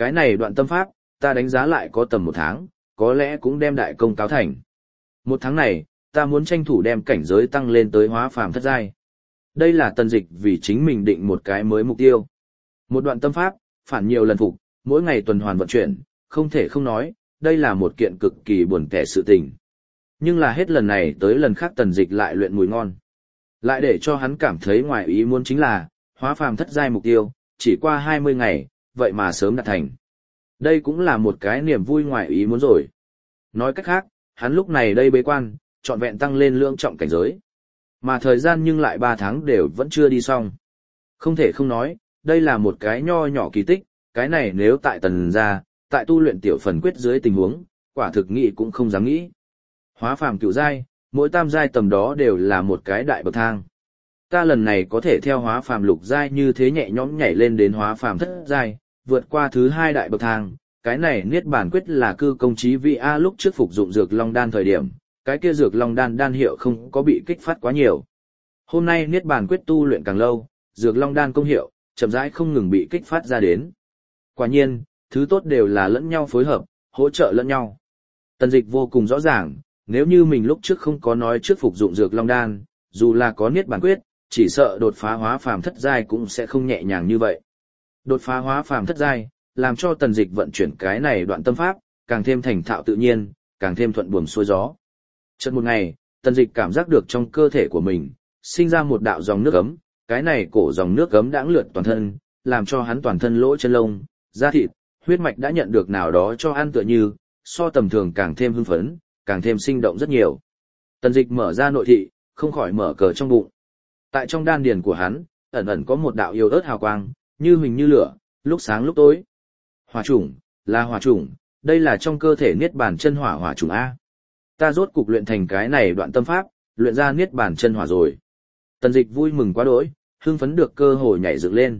Cái này đoạn tâm pháp, ta đánh giá lại có tầm 1 tháng, có lẽ cũng đem đại công cáo thành. 1 tháng này, ta muốn tranh thủ đem cảnh giới tăng lên tới hóa phàm thất giai. Đây là Tần Dịch vì chính mình định một cái mới mục tiêu. Một đoạn tâm pháp, phản nhiều lần phục, mỗi ngày tuần hoàn vận chuyển, không thể không nói, đây là một kiện cực kỳ buồn tẻ sự tình. Nhưng là hết lần này tới lần khác Tần Dịch lại luyện mùi ngon. Lại để cho hắn cảm thấy ngoài ý muốn chính là, hóa phàm thất giai mục tiêu, chỉ qua 20 ngày, vậy mà sớm đạt thành. Đây cũng là một cái niềm vui ngoài ý muốn rồi. Nói cách khác, hắn lúc này đây bế quan, trọn vẹn tăng lên lượng trọng cảnh giới. Mà thời gian nhưng lại 3 tháng đều vẫn chưa đi xong. Không thể không nói, đây là một cái nho nhỏ kỳ tích, cái này nếu tại Tần gia, tại tu luyện tiểu phần quyết dưới tình huống, quả thực nghĩ cũng không dám nghĩ. Hóa phàm cửu giai, mỗi tam giai tầm đó đều là một cái đại bậc thang. Ta lần này có thể theo hóa phàm lục giai như thế nhẹ nhõm nhảy lên đến hóa phàm thất giai, vượt qua thứ 2 đại bậc thang, cái này niết bàn quyết là cư công chí vị A lúc trước phục dụng dược long đan thời điểm, cái kia dược long đan đan hiệu không có bị kích phát quá nhiều. Hôm nay niết bàn quyết tu luyện càng lâu, dược long đan công hiệu, chậm rãi không ngừng bị kích phát ra đến. Quả nhiên, thứ tốt đều là lẫn nhau phối hợp, hỗ trợ lẫn nhau. Tần Dịch vô cùng rõ ràng, nếu như mình lúc trước không có nói trước phục dụng dược long đan, dù là có niết bàn quyết, chỉ sợ đột phá hóa phàm thất giai cũng sẽ không nhẹ nhàng như vậy. Đột phá hóa phàm thất giai, làm cho Tần Dịch vận chuyển cái này đoạn tâm pháp, càng thêm thành thạo tự nhiên, càng thêm thuận buồm xuôi gió. Chợt một ngày, Tần Dịch cảm giác được trong cơ thể của mình sinh ra một đạo dòng nước ấm, cái này cổ dòng nước ấm đãng lượn toàn thân, làm cho hắn toàn thân lỗ chân lông, da thịt, huyết mạch đã nhận được nào đó cho ăn tựa như, so tầm thường càng thêm hưng phấn, càng thêm sinh động rất nhiều. Tần Dịch mở ra nội thị, không khỏi mở cờ trong bụng. Tại trong đan điền của hắn, ẩn ẩn có một đạo yêu ớt hào quang, như huỳnh như lửa, lúc sáng lúc tối. Hỏa chủng, là hỏa chủng, đây là trong cơ thể niết bàn chân hỏa hỏa chủng A. Ta rốt cục luyện thành cái này đoạn tâm pháp, luyện ra niết bàn chân hỏa rồi. Tần Dịch vui mừng quá đỗi, hưng phấn được cơ hồ nhảy dựng lên.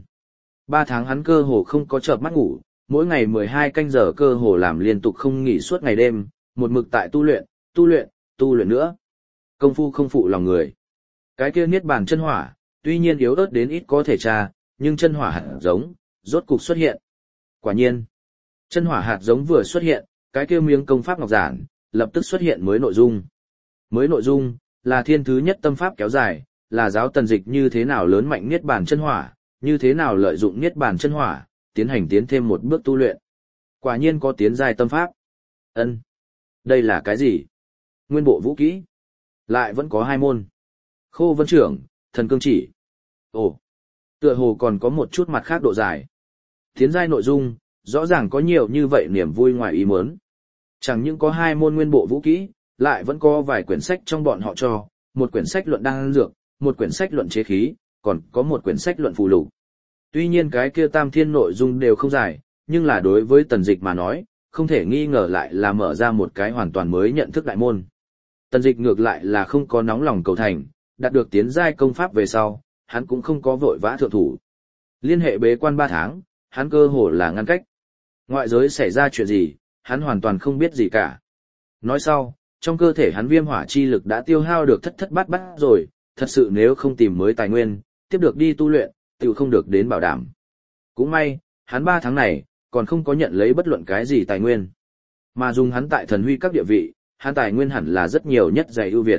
3 tháng hắn cơ hồ không có chợp mắt ngủ, mỗi ngày 12 canh giờ cơ hồ làm liên tục không nghỉ suốt ngày đêm, một mực tại tu luyện nữa. Công phu không phụ lòng người. Cái kia niết bàn chân hỏa, tuy nhiên yếu ớt đến ít có thể tra, nhưng chân hỏa hạt giống, rốt cục xuất hiện. Quả nhiên, chân hỏa hạt giống vừa xuất hiện, cái kia miếng công pháp ngọc giản, lập tức xuất hiện mới nội dung. Mới nội dung, là thiên thứ nhất tâm pháp kéo dài, là giáo Tần Dịch như thế nào lớn mạnh niết bàn chân hỏa, như thế nào lợi dụng niết bàn chân hỏa, tiến thêm một bước tu luyện. Quả nhiên có tiến giai tâm pháp. Ân, đây là cái gì? Nguyên bộ vũ kỹ. Lại vẫn có 2 môn. Khô vân trưởng, thần cương chỉ. Ồ, tựa hồ còn có một chút mặt khác độ dài. Tiến giai nội dung, rõ ràng có nhiều như vậy niềm vui ngoài ý muốn. Chẳng những có 2 môn nguyên bộ vũ kỹ, lại vẫn có vài quyển sách trong bọn họ cho, một quyển sách luận đan dược, một quyển sách luận chế khí, còn có một quyển sách luận phù lục. Tuy nhiên cái kia tam thiên nội dung đều không dài, nhưng là đối với Tần Dịch mà nói, không thể nghi ngờ lại là mở ra một cái hoàn toàn mới nhận thức đại môn. Tần Dịch ngược lại là không có nóng lòng cầu thành, đạt được tiến giai công pháp về sau, hắn cũng không có vội vã thượng thủ. Liên hệ bế quan 3 tháng, hắn cơ hồ là ngăn cách. Ngoại giới xảy ra chuyện gì, hắn hoàn toàn không biết gì cả. Nói sau, trong cơ thể hắn viêm hỏa chi lực đã tiêu hao được thất bát rồi, thật sự nếu không tìm mới tài nguyên, tiếp được đi tu luyện, tự không được đến bảo đảm. Cũng may, hắn 3 tháng này, còn không có nhận lấy bất luận cái gì tài nguyên. Mà dùng hắn tại thần huy các địa vị, hắn tài nguyên hẳn là rất nhiều nhất dày ưu việt.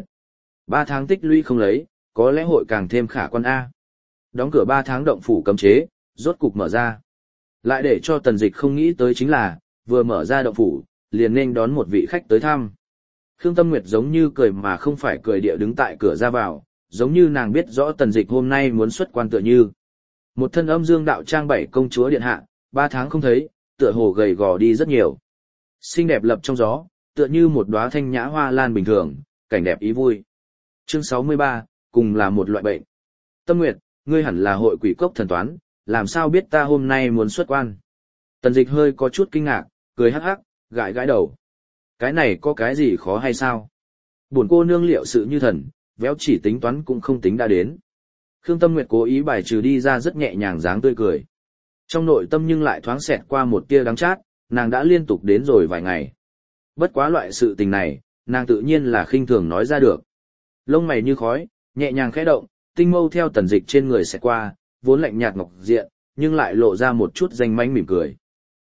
3 tháng tích lũy không lấy, có lẽ hội càng thêm khả quan A. Đóng cửa 3 tháng động phủ cấm chế, rốt cục mở ra. Lại để cho Tần Dịch không nghĩ tới chính là, vừa mở ra động phủ, liền nên đón một vị khách tới thăm. Khương Tâm Nguyệt giống như cười mà không phải cười địa đứng tại cửa ra vào, giống như nàng biết rõ Tần Dịch hôm nay muốn xuất quan tựa như. Một thân âm dương đạo trang 7 công chúa điện hạ, 3 tháng không thấy, tựa hồ gầy gò đi rất nhiều. Xinh đẹp lập trong gió, tựa như một đóa thanh nhã hoa lan bình thường, cảnh đẹp ý vui. Chương 63, cùng là một loại bệnh. Tâm Nguyệt, ngươi hẳn là hội quỷ cốc thần toán, làm sao biết ta hôm nay muốn xuất quan? Tần Dịch hơi có chút kinh ngạc, cười hắc hắc, gãi gãi đầu. Cái này có cái gì khó hay sao? Buồn cô nương liệu sự như thần, véo chỉ tính toán cũng không tính đã đến. Khương Tâm Nguyệt cố ý bài trừ đi ra rất nhẹ nhàng dáng tươi cười. Trong nội tâm nhưng lại thoáng xẹt qua một tia đắng chát, nàng đã liên tục đến rồi vài ngày. Bất quá loại sự tình này, nàng tự nhiên là khinh thường nói ra được. Lông mày như khói, nhẹ nhàng khẽ động, tinh mâu theo Tần Dịch trên người xẹt qua, vốn lạnh nhạt ngọc diện, nhưng lại lộ ra một chút danh manh mỉm cười.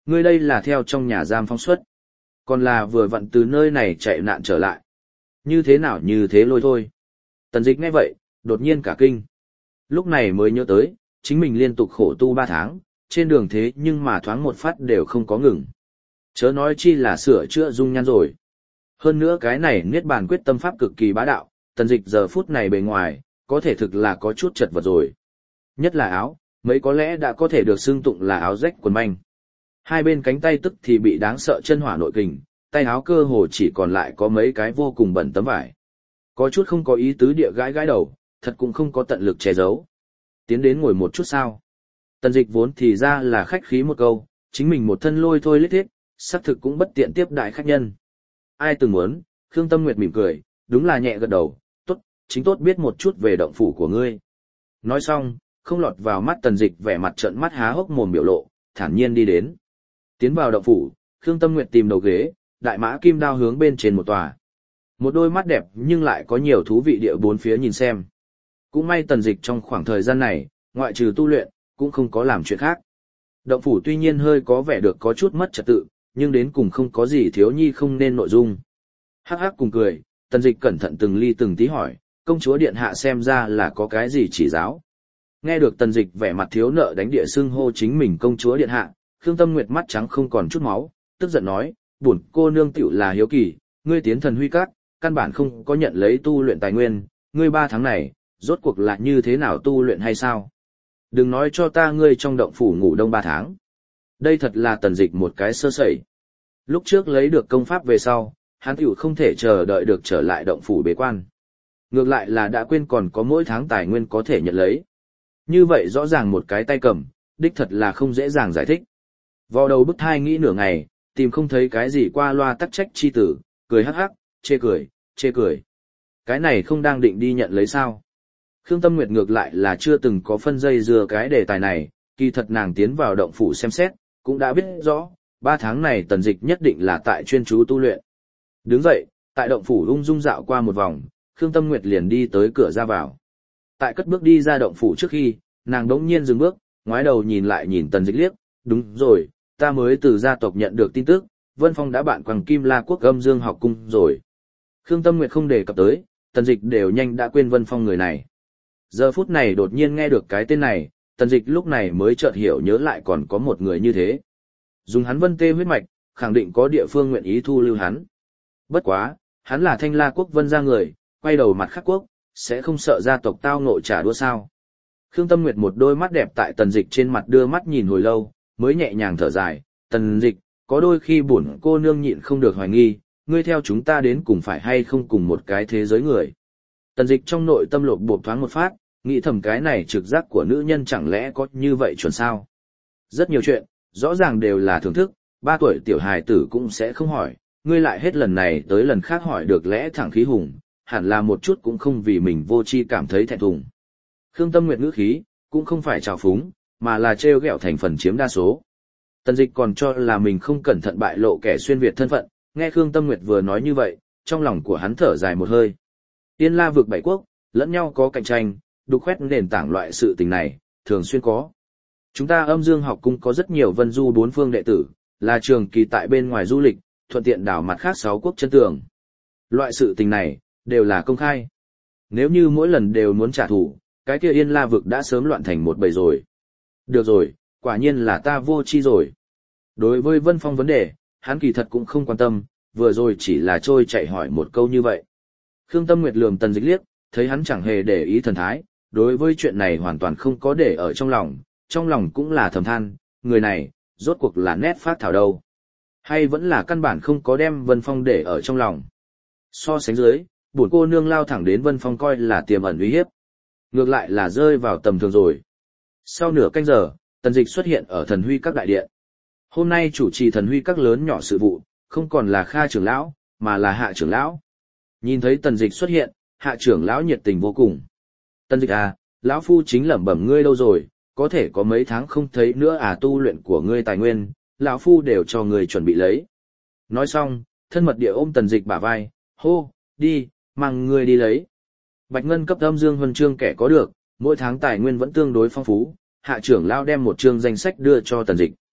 Ngươi đây là theo trong nhà giam phóng xuất. Còn là vừa vặn từ nơi này chạy nạn trở lại. Như thế nào như thế lôi thôi. Tần Dịch nghe vậy, đột nhiên cả kinh. Lúc này mới nhớ tới, chính mình liên tục khổ tu 3 tháng, trên đường thế nhưng mà thoáng một phát đều không có ngừng. Chớ nói chi là sửa chữa dung nhan rồi. Hơn nữa cái này niết bàn quyết tâm pháp cực kỳ bá đạo, Tần Dịch giờ phút này bề ngoài, có thể thực là có chút chật vật rồi. Nhất là áo, mấy có lẽ đã có thể được xưng tụng là áo rách quần manh. Hai bên cánh tay tức thì bị đáng sợ chân hỏa nội kình, tay áo cơ hồ chỉ còn lại có mấy cái vô cùng bẩn tấm vải. Có chút không có ý tứ địa gãi gãi đầu, thật cũng không có tận lực che giấu. Tiến đến ngồi một chút sao. Tần Dịch vốn thì ra là khách khí một câu, chính mình một thân lôi thôi lết thiết, xác thực cũng bất tiện tiếp đại khách nhân. Ai từng muốn, Khương Tâm Nguyệt mỉm cười, đúng là nhẹ gật đầu, tốt, chính tốt biết một chút về động phủ của ngươi. Nói xong, không lọt vào mắt Tần Dịch vẻ mặt trợn mắt há hốc mồm biểu lộ, thản nhiên đi đến. Tiến vào động phủ, Khương Tâm Nguyệt tìm đầu ghế, đại mã kim đao hướng bên trên một tòa. Một đôi mắt đẹp nhưng lại có nhiều thú vị địa bốn phía nhìn xem. Cũng may Tần Dịch trong khoảng thời gian này, ngoại trừ tu luyện, cũng không có làm chuyện khác. Động phủ tuy nhiên hơi có vẻ được có chút mất trật tự, nhưng đến cùng không có gì thiếu nhi không nên nội dung. Hắc hắc cùng cười, Tần Dịch cẩn thận từng ly từng tí hỏi, công chúa điện hạ xem ra là có cái gì chỉ giáo. Nghe được Tần Dịch vẻ mặt thiếu nợ đánh địa xưng hô chính mình công chúa điện hạ, Khương Tâm Nguyệt mắt trắng không còn chút máu, tức giận nói, bổn cô nương tiểu là hiếu kỳ, ngươi tiến thần huy các, căn bản không có nhận lấy tu luyện tài nguyên, ngươi 3 tháng này, rốt cuộc là như thế nào tu luyện hay sao? Đừng nói cho ta ngươi trong động phủ ngủ đông 3 tháng. Đây thật là Tần Dịch một cái sơ sẩy. Lúc trước lấy được công pháp về sau, hắn tiểu không thể chờ đợi được trở lại động phủ bế quan. Ngược lại là đã quên còn có mỗi tháng tài nguyên có thể nhận lấy. Như vậy rõ ràng một cái tay cầm, đích thật là không dễ dàng giải thích. Vò đầu bức thai nghĩ nửa ngày, tìm không thấy cái gì qua loa tắc trách chi tử, cười hắc hắc, chê cười, chê cười. Cái này không đang định đi nhận lấy sao? Khương Tâm Nguyệt ngược lại là chưa từng có phân dây dưa cái đề tài này, kỳ thật nàng tiến vào động phủ xem xét, cũng đã biết rõ, 3 tháng này Tần Dịch nhất định là tại chuyên chú tu luyện. Đứng dậy, tại động phủ ung dung dạo qua một vòng, Khương Tâm Nguyệt liền đi tới cửa ra vào. Tại cất bước đi ra động phủ trước khi, nàng đống nhiên dừng bước, ngoái đầu nhìn lại nhìn Tần Dịch liếc, đúng rồi, ta mới từ gia tộc nhận được tin tức, Vân Phong đã bạn Quảng Kim La Quốc Âm Dương học cung rồi. Khương Tâm Nguyệt không đề cập tới, Tần Dịch đều nhanh đã quên Vân Phong người này. Giờ phút này đột nhiên nghe được cái tên này, Tần Dịch lúc này mới chợt hiểu nhớ lại còn có một người như thế. Dùng hắn Vân Tê huyết mạch, khẳng định có địa phương nguyện ý thu lưu hắn. Bất quá, hắn là Thanh La Quốc Vân gia người, quay đầu mặt khác quốc, sẽ không sợ gia tộc tao ngộ trả đũa sao. Khương Tâm Nguyệt một đôi mắt đẹp tại Tần Dịch trên mặt đưa mắt nhìn hồi lâu, mới nhẹ nhàng thở dài, Tần Dịch, có đôi khi bổn cô nương nhịn không được hoài nghi, ngươi theo chúng ta đến cùng phải hay không cùng một cái thế giới người. Tần Dịch trong nội tâm lột bột thoáng một phát, nghĩ thầm cái này trực giác của nữ nhân chẳng lẽ có như vậy chuẩn sao. Rất nhiều chuyện, rõ ràng đều là thưởng thức, 3 tuổi tiểu hài tử cũng sẽ không hỏi, ngươi lại hết lần này tới lần khác hỏi được lẽ thẳng khí hùng, hẳn là một chút cũng không vì mình vô tri cảm thấy thẹn thùng. Khương Tâm Nguyệt ngữ khí, cũng không phải trào phúng, mà là trêu ghẹo thành phần chiếm đa số. Tần Dịch còn cho là mình không cẩn thận bại lộ kẻ xuyên Việt thân phận, nghe Khương Tâm Nguyệt vừa nói như vậy, trong lòng của hắn thở dài một hơi. Tiên La vực 7 quốc, lẫn nhau có cạnh tranh, đục khoét nền tảng loại sự tình này, thường xuyên có. Chúng ta Âm Dương học cung có rất nhiều vân du 4 phương đệ tử, là trường kỳ tại bên ngoài du lịch, thuận tiện đảo mặt khác 6 quốc chân tường. Loại sự tình này, đều là công khai. Nếu như mỗi lần đều muốn trả thù, cái kia Yên La vực đã sớm loạn thành một bầy rồi. Được rồi, quả nhiên là ta vô tri rồi. Đối với Vân Phong vấn đề, hắn kỳ thật cũng không quan tâm, vừa rồi chỉ là trôi chạy hỏi một câu như vậy. Khương Tâm Nguyệt lườm Tần Dịch liếc, thấy hắn chẳng hề để ý thần thái, đối với chuyện này hoàn toàn không có để ở trong lòng cũng là thầm than, người này, rốt cuộc là nét phát thảo đâu. Hay vẫn là căn bản không có đem Vân Phong để ở trong lòng. So sánh dưới, bổn cô nương lao thẳng đến Vân Phong coi là tiềm ẩn uy hiếp. Ngược lại là rơi vào tầm thường rồi. Sau nửa canh giờ, Tần Dịch xuất hiện ở Thần Huy các đại điện. Hôm nay chủ trì Thần Huy các lớn nhỏ sự vụ, không còn là Kha trưởng lão, mà là Hạ trưởng lão. Nhìn thấy Tần Dịch xuất hiện, Hạ trưởng lão nhiệt tình vô cùng. Tần Dịch à, lão phu chính lẩm bẩm ngươi đâu rồi, có thể có mấy tháng không thấy nữa à, tu luyện của ngươi tài nguyên, lão phu đều cho ngươi chuẩn bị lấy. Nói xong, thân mật địa ôm Tần Dịch bả vai, hô, đi, mang ngươi đi lấy. Bạch Ngân cấp Âm Dương huân chương kẻ có được, mỗi tháng tài nguyên vẫn tương đối phong phú, Hạ trưởng lão đem một chương danh sách đưa cho Tần Dịch.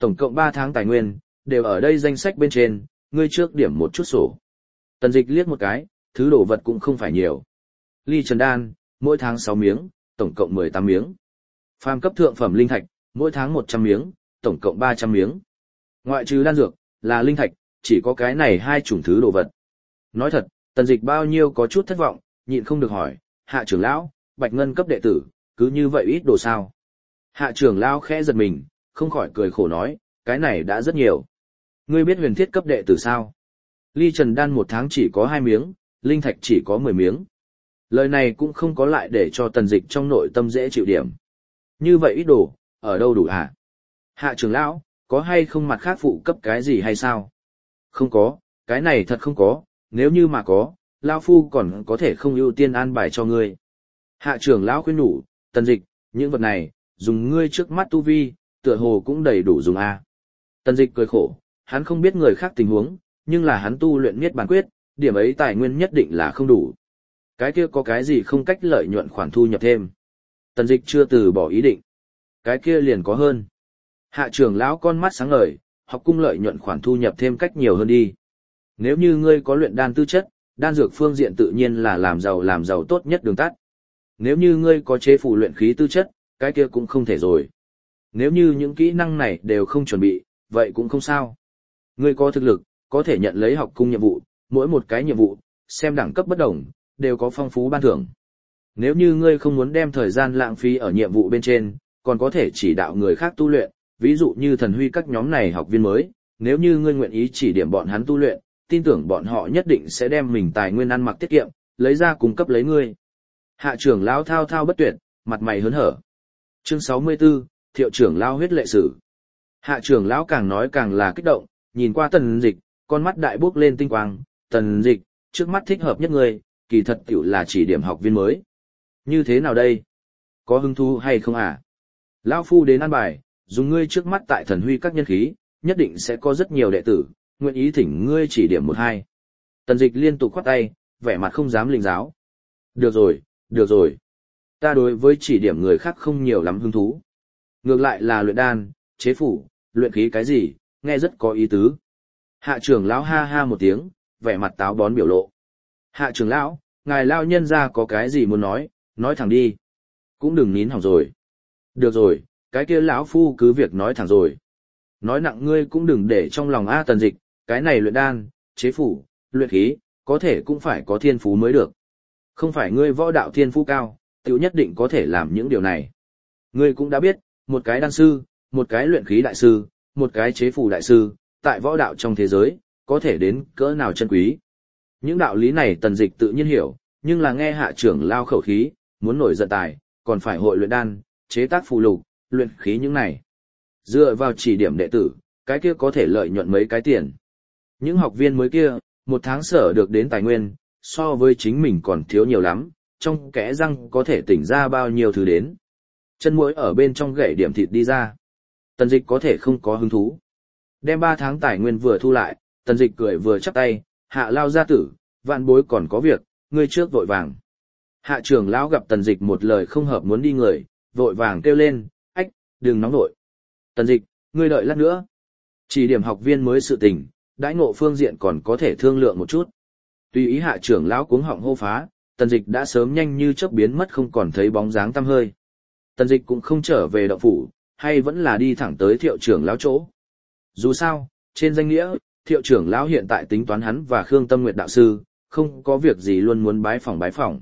Tổng cộng 3 tháng tài nguyên, đều ở đây danh sách bên trên, ngươi trước điểm một chút sổ. Tần Dịch liếc một cái, thứ đồ vật cũng không phải nhiều. Ly Trần Đan, mỗi tháng 6 miếng, tổng cộng 18 miếng. Phàm cấp thượng phẩm linh thạch, mỗi tháng 100 miếng, tổng cộng 300 miếng. Ngoại trừ đan dược, là linh thạch, chỉ có cái này hai chủng thứ đồ vật. Nói thật, Tần Dịch bao nhiêu có chút thất vọng, nhịn không được hỏi, Hạ trưởng lão, Bạch Ngân cấp đệ tử, cứ như vậy ít đồ sao? Hạ trưởng lão khẽ giật mình, không khỏi cười khổ nói, cái này đã rất nhiều. Ngươi biết huyền thiết cấp đệ tử sao? Ly Trần Đan một tháng chỉ có 2 miếng, linh thạch chỉ có 10 miếng. Lời này cũng không có lại để cho Tần Dịch trong nội tâm dễ chịu điểm. Như vậy ít đồ, ở đâu đủ hả? Hạ trưởng lão, có hay không mặt khác phụ cấp cái gì hay sao? Không có, cái này thật không có, nếu như mà có, lão phu còn có thể không ưu tiên an bài cho ngươi. Hạ trưởng lão khuyên nhủ, Tần Dịch, những vật này, dùng ngươi trước mắt tu vi, tựa hồ cũng đầy đủ dùng a. Tần Dịch cười khổ, hắn không biết người khác tình huống, nhưng là hắn tu luyện Niết Bàn Quyết, điểm ấy tài nguyên nhất định là không đủ. Cái kia có cái gì không cách lợi nhuận khoản thu nhập thêm. Tần Dịch chưa từ bỏ ý định. Cái kia liền có hơn. Hạ trưởng lão con mắt sáng ngời, học cung lợi nhuận khoản thu nhập thêm cách nhiều hơn đi. Nếu như ngươi có luyện đan tư chất, đan dược phương diện tự nhiên là làm giàu tốt nhất đường tắt. Nếu như ngươi có chế phù luyện khí tư chất, cái kia cũng không thể rồi. Nếu như những kỹ năng này đều không chuẩn bị, vậy cũng không sao. Ngươi có thực lực, có thể nhận lấy học cung nhiệm vụ, mỗi một cái nhiệm vụ, xem đẳng cấp bất đồng, đều có phong phú ban thưởng. Nếu như ngươi không muốn đem thời gian lãng phí ở nhiệm vụ bên trên, còn có thể chỉ đạo người khác tu luyện, ví dụ như thần huy các nhóm này học viên mới, nếu như ngươi nguyện ý chỉ điểm bọn hắn tu luyện, tin tưởng bọn họ nhất định sẽ đem mình tài nguyên ăn mặc tiết kiệm, lấy ra cung cấp lấy ngươi. Hạ trưởng lão thao thao bất tuyệt, mặt mày hớn hở. Chương 64, Thiệu trưởng lão huyết lệ sử. Hạ trưởng lão càng nói càng là kích động, nhìn qua Tần Dịch, con mắt đại bước lên tinh quang, Tần Dịch, trước mắt thích hợp nhất ngươi, kỳ thật tiểu là chỉ điểm học viên mới. Như thế nào đây? Có hứng thú hay không à? Lão phu đến an bài, dùng ngươi trước mắt tại thần huy các nhân khí, nhất định sẽ có rất nhiều đệ tử, nguyện ý thỉnh ngươi chỉ điểm một hai. Tần Dịch liên tục khoát tay, vẻ mặt không dám lĩnh giáo. Được rồi. Ta đối với chỉ điểm người khác không nhiều lắm hứng thú. Ngược lại là luyện đan, chế phủ, luyện khí cái gì, nghe rất có ý tứ. Hạ trưởng lão ha ha một tiếng, vẻ mặt táo bón biểu lộ. Hạ trưởng lão, ngài lão nhân gia có cái gì muốn nói thẳng đi. Cũng đừng nín hỏng rồi. Được rồi, cái kia lão phu cứ việc nói thẳng rồi. Nói nặng ngươi cũng đừng để trong lòng a. Tần Dịch, cái này luyện đan, chế phủ, luyện khí, có thể cũng phải có thiên phú mới được. Không phải ngươi võ đạo thiên phú cao, tiểu nhất định có thể làm những điều này. Ngươi cũng đã biết, một cái đan sư, một cái luyện khí đại sư, một cái chế phủ đại sư, tại võ đạo trong thế giới, có thể đến cỡ nào chân quý. Những đạo lý này Tần Dịch tự nhiên hiểu, nhưng là nghe hạ trưởng lao khẩu khí, muốn nổi giận tài, còn phải hội luyện đan, chế tác phù lục, luyện khí những này. Dựa vào chỉ điểm đệ tử, cái kia có thể lợi nhuận mấy cái tiền. Những học viên mới kia, một tháng sở được đến tài nguyên, so với chính mình còn thiếu nhiều lắm, trong kẽ răng có thể tỉnh ra bao nhiêu thứ đến. Chân muỗi ở bên trong gãy điểm thịt đi ra. Tần Dịch có thể không có hứng thú. Đem 3 tháng tài nguyên vừa thu lại, Tần Dịch cười vừa chắp tay, Hạ lao gia tử, vạn bối còn có việc, ngươi trước vội vàng. Hạ trưởng lão gặp Tần Dịch một lời không hợp muốn đi người, vội vàng kêu lên, ách, đừng nóng nội. Tần Dịch, ngươi đợi lát nữa. Chỉ điểm học viên mới sự tình, đãi ngộ phương diện còn có thể thương lượng một chút. Tùy ý hạ trưởng lão cuống họng hô phá, Tần Dịch đã sớm nhanh như chớp biến mất không còn thấy bóng dáng tăm hơi. Tần Dịch cũng không trở về động phủ, hay vẫn là đi thẳng tới Thiệu trưởng lão chỗ. Dù sao, trên danh nghĩa, Thiệu trưởng lão hiện tại tính toán hắn và Khương Tâm Nguyệt đạo sư, không có việc gì luôn muốn bái phỏng.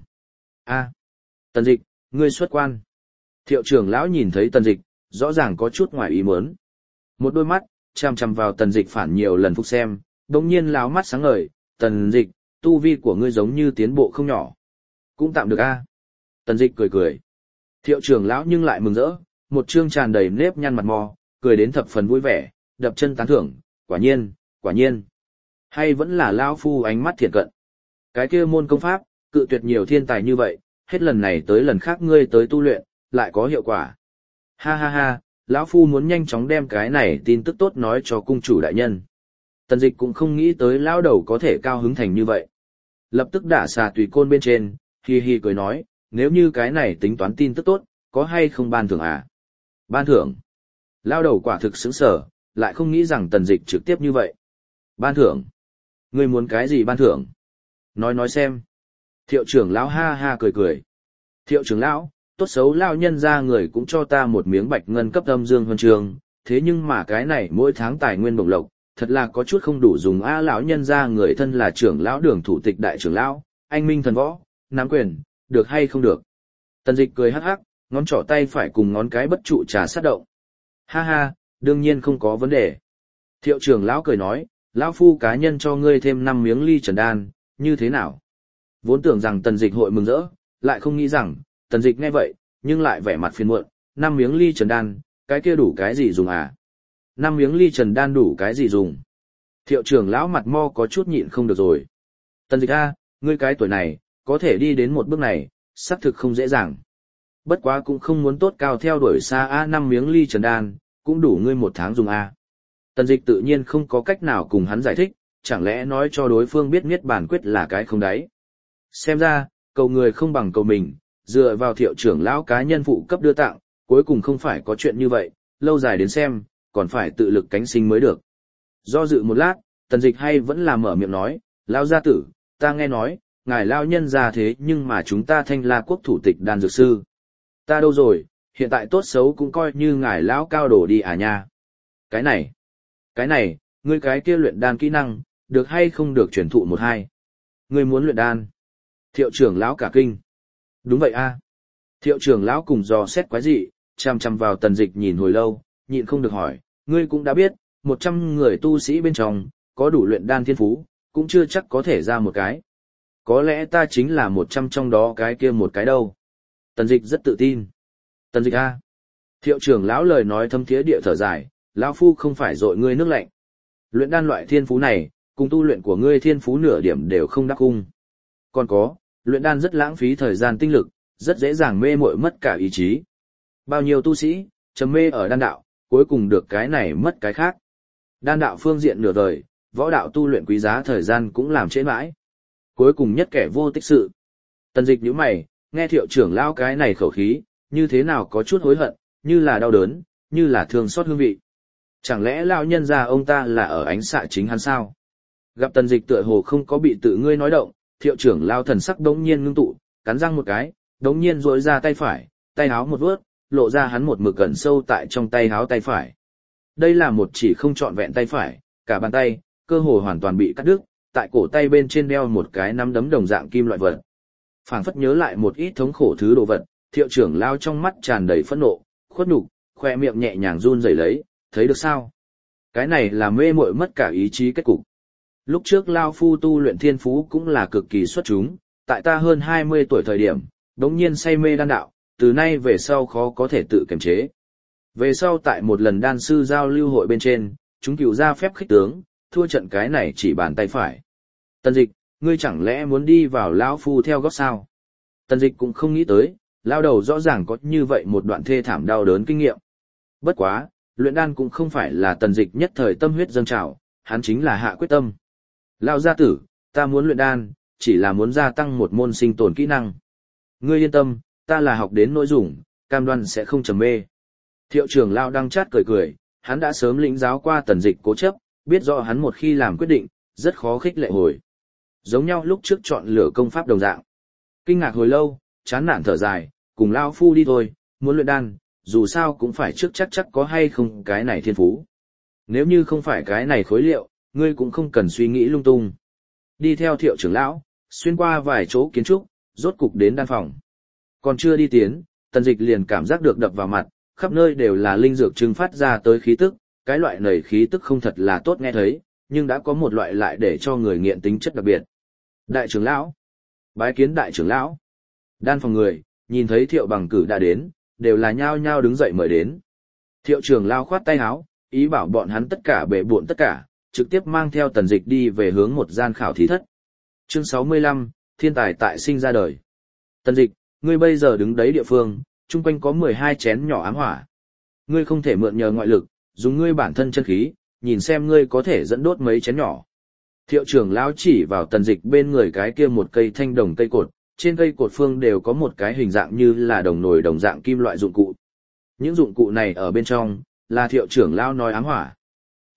A, Tần Dịch, ngươi xuất quan. Thiệu trưởng lão nhìn thấy Tần Dịch, rõ ràng có chút ngoài ý muốn. Một đôi mắt chằm chằm vào Tần Dịch phản nhiều lần phục xem, đột nhiên láo mắt sáng ngời, "Tần Dịch, tu vi của ngươi giống như tiến bộ không nhỏ." "Cũng tạm được a." Tần Dịch cười. Thiệu trưởng lão nhưng lại mừng rỡ, một trương tràn đầy nếp nhăn mặt mò, cười đến thập phần vui vẻ, đập chân tán thưởng, quả nhiên. Hay vẫn là lão phu ánh mắt thiện cận. Cái kia môn công pháp, cự tuyệt nhiều thiên tài như vậy, hết lần này tới lần khác ngươi tới tu luyện, lại có hiệu quả. Ha, lão phu muốn nhanh chóng đem cái này tin tức tốt nói cho cung chủ đại nhân. Tần Dịch cũng không nghĩ tới lão đầu có thể cao hứng thành như vậy. Lập tức đả xà tùy côn bên trên, hi cười nói, nếu như cái này tính toán tin tức tốt, có hay không ban thưởng à? Ban thưởng. Lão đầu quả thực sững sờ, lại không nghĩ rằng Tần Dịch trực tiếp như vậy. Ban thưởng? Ngươi muốn cái gì ban thưởng? Nói xem. Thiệu trưởng lão ha ha cười cười. Thiệu trưởng lão, tốt xấu lão nhân ra người cũng cho ta một miếng bạch ngân cấp âm dương huân trường, thế nhưng mà cái này mỗi tháng tài nguyên bổng lộc, thật là có chút không đủ dùng a. Lão nhân ra người thân là trưởng lão Đường thủ tịch đại trưởng lão, anh minh thần võ, nắm quyền, được hay không được? Tần Dịch cười hắc hắc, ngón trỏ tay phải cùng ngón cái bất trụ trà sát động. Ha ha, đương nhiên không có vấn đề. Thiệu trưởng lão cười nói, lão phu cá nhân cho ngươi thêm 5 miếng ly trần đan, như thế nào? Vốn tưởng rằng Tần Dịch hội mừng rỡ, lại không nghĩ rằng, Tần Dịch nghe vậy, nhưng lại vẻ mặt phiền muộn, 5 miếng ly trần đan, cái kia đủ cái gì dùng à? 5 miếng ly trần đan đủ cái gì dùng? Thiệu trưởng lão mặt mo có chút nhịn không được rồi. Tần Dịch a, ngươi cái tuổi này, có thể đi đến một bước này, xác thực không dễ dàng. Bất quá cũng không muốn tốt cao theo đuổi xa a, 5 miếng ly trần đan, cũng đủ ngươi 1 tháng dùng a. Tần Dịch tự nhiên không có cách nào cùng hắn giải thích, chẳng lẽ nói cho đối phương biết Niết Bàn Quyết là cái không đáy. Xem ra, cầu người không bằng cầu mình, dựa vào Thiệu trưởng lão cá nhân phụ cấp đưa tặng, cuối cùng không phải có chuyện như vậy, lâu dài đến xem, còn phải tự lực cánh sinh mới được. Do dự một lát, Tần Dịch hay vẫn là mở miệng nói, lão gia tử, ta nghe nói, ngài lão nhân già thế nhưng mà chúng ta Thanh La quốc thủ tịch đan dược sư. Ta đâu rồi, hiện tại tốt xấu cũng coi như ngài lão cao đồ đi à nha. Cái này, ngươi cái kia luyện đan kỹ năng, được hay không được truyền thụ 1-2. Ngươi muốn luyện đan? Thiệu trưởng lão cả kinh. Đúng vậy a. Thiệu trưởng lão cùng dò xét quái dị, chằm chằm vào Tần Dịch nhìn hồi lâu, nhịn không được hỏi, ngươi cũng đã biết, 100 người tu sĩ bên trong, có đủ luyện đan thiên phú, cũng chưa chắc có thể ra một cái. Có lẽ ta chính là 100 trong đó cái kia một cái đâu. Tần Dịch rất tự tin. Tần Dịch a. Thiệu trưởng lão lời nói thâm thiế địa thở dài, lão phu không phải dội ngươi nước lạnh. Luyện đan loại thiên phú này, cùng tu luyện của ngươi thiên phú nửa điểm đều không đắc cung. Còn có, luyện đan rất lãng phí thời gian tinh lực, rất dễ dàng mê muội mất cả ý chí. Bao nhiêu tu sĩ, trầm mê ở đan đạo, cuối cùng được cái này mất cái khác. Đan đạo phương diện nửa đời, võ đạo tu luyện quý giá thời gian cũng làm trễ mãi. Cuối cùng nhất kẻ vô tích sự. Tần Dịch nhíu mày, nghe Thiệu trưởng lão cái này khẩu khí, như thế nào có chút hối hận, như là đau đớn, như là thương xót hương vị. Chẳng lẽ lão nhân gia ông ta là ở ánh xạ chính hắn sao? Gặp Tần Dịch tựa hồ không có bị tự ngươi nói động, Thiệu trưởng lão thần sắc đống nhiên ngưng tụ, cắn răng một cái, đống nhiên duỗi ra tay phải, tay áo một vớt, lộ ra hắn một mực gần sâu tại trong tay áo tay phải. Đây là một chỉ không trọn vẹn tay phải, cả bàn tay, cơ hồ hoàn toàn bị cắt đứt, tại cổ tay bên trên đeo một cái nắm đấm đồng dạng kim loại vật. Phảng phất nhớ lại một ít thống khổ thứ đồ vật, Thiệu trưởng lão trong mắt tràn đầy phẫn nộ, khuất nhục, khoe miệng nhẹ nhàng run rẩy lấy, thấy được sao? Cái này là mê muội mất cả ý chí kết cục. Lúc trước Lao Phu tu luyện thiên phú cũng là cực kỳ xuất chúng, tại ta hơn 20 tuổi thời điểm, đống nhiên say mê đan đạo, từ nay về sau khó có thể tự kiềm chế. Về sau tại một lần đan sư giao lưu hội bên trên, chúng cựu ra phép khích tướng, thua trận cái này chỉ bàn tay phải. Tần Dịch, ngươi chẳng lẽ muốn đi vào Lão Phu theo gót sao? Tần Dịch cũng không nghĩ tới, Lao đầu rõ ràng có như vậy một đoạn thê thảm đau đớn kinh nghiệm. Bất quá, luyện đan cũng không phải là Tần Dịch nhất thời tâm huyết dâng trào, hắn chính là hạ quyết tâm. Lão gia tử, ta muốn luyện đan, chỉ là muốn gia tăng một môn sinh tồn kỹ năng. Ngươi yên tâm, ta là học đến nội dung, cam đoan sẽ không trầm mê. Thiệu trưởng lão đang chát cười cười, hắn đã sớm lĩnh giáo qua Tần Dịch cố chấp, biết rõ hắn một khi làm quyết định, rất khó khích lệ hồi. Giống nhau lúc trước chọn lựa công pháp đồng dạng. Kinh ngạc hồi lâu, chán nản thở dài, cùng Lão Phu đi thôi, muốn luyện đan, dù sao cũng phải trước chắc có hay không cái này thiên phú. Nếu như không phải cái này khối liệu, ngươi cũng không cần suy nghĩ lung tung. Đi theo Thiệu trưởng lão, xuyên qua vài chỗ kiến trúc, rốt cục đến đan phòng. Còn chưa đi tiến, Tần Dịch liền cảm giác được đập vào mặt, khắp nơi đều là linh dược trưng phát ra tới khí tức, cái loại này khí tức không thật là tốt nghe thấy, nhưng đã có một loại lại để cho người nghiện tính chất đặc biệt. Đại trưởng lão, bái kiến đại trưởng lão. Đan phòng người, nhìn thấy Thiệu Bằng Cử đã đến, đều là nhao nhao đứng dậy mời đến. Thiệu trưởng lão khoát tay áo, ý bảo bọn hắn tất cả bệ bộn tất cả, trực tiếp mang theo Tần Dịch đi về hướng một gian khảo thí thất. Chương 65, thiên tài tại sinh ra đời. Tần Dịch, ngươi bây giờ đứng đấy địa phương, chung quanh có 12 chén nhỏ ám hỏa. Ngươi không thể mượn nhờ ngoại lực, dùng ngươi bản thân chân khí, nhìn xem ngươi có thể dẫn đốt mấy chén nhỏ. Thiệu trưởng lão chỉ vào Tần Dịch bên người cái kia một cây thanh đồng cây cột, trên cây cột phương đều có một cái hình dạng như là đồng nồi đồng dạng kim loại dụng cụ. Những dụng cụ này ở bên trong, là Thiệu trưởng lão nói ám hỏa.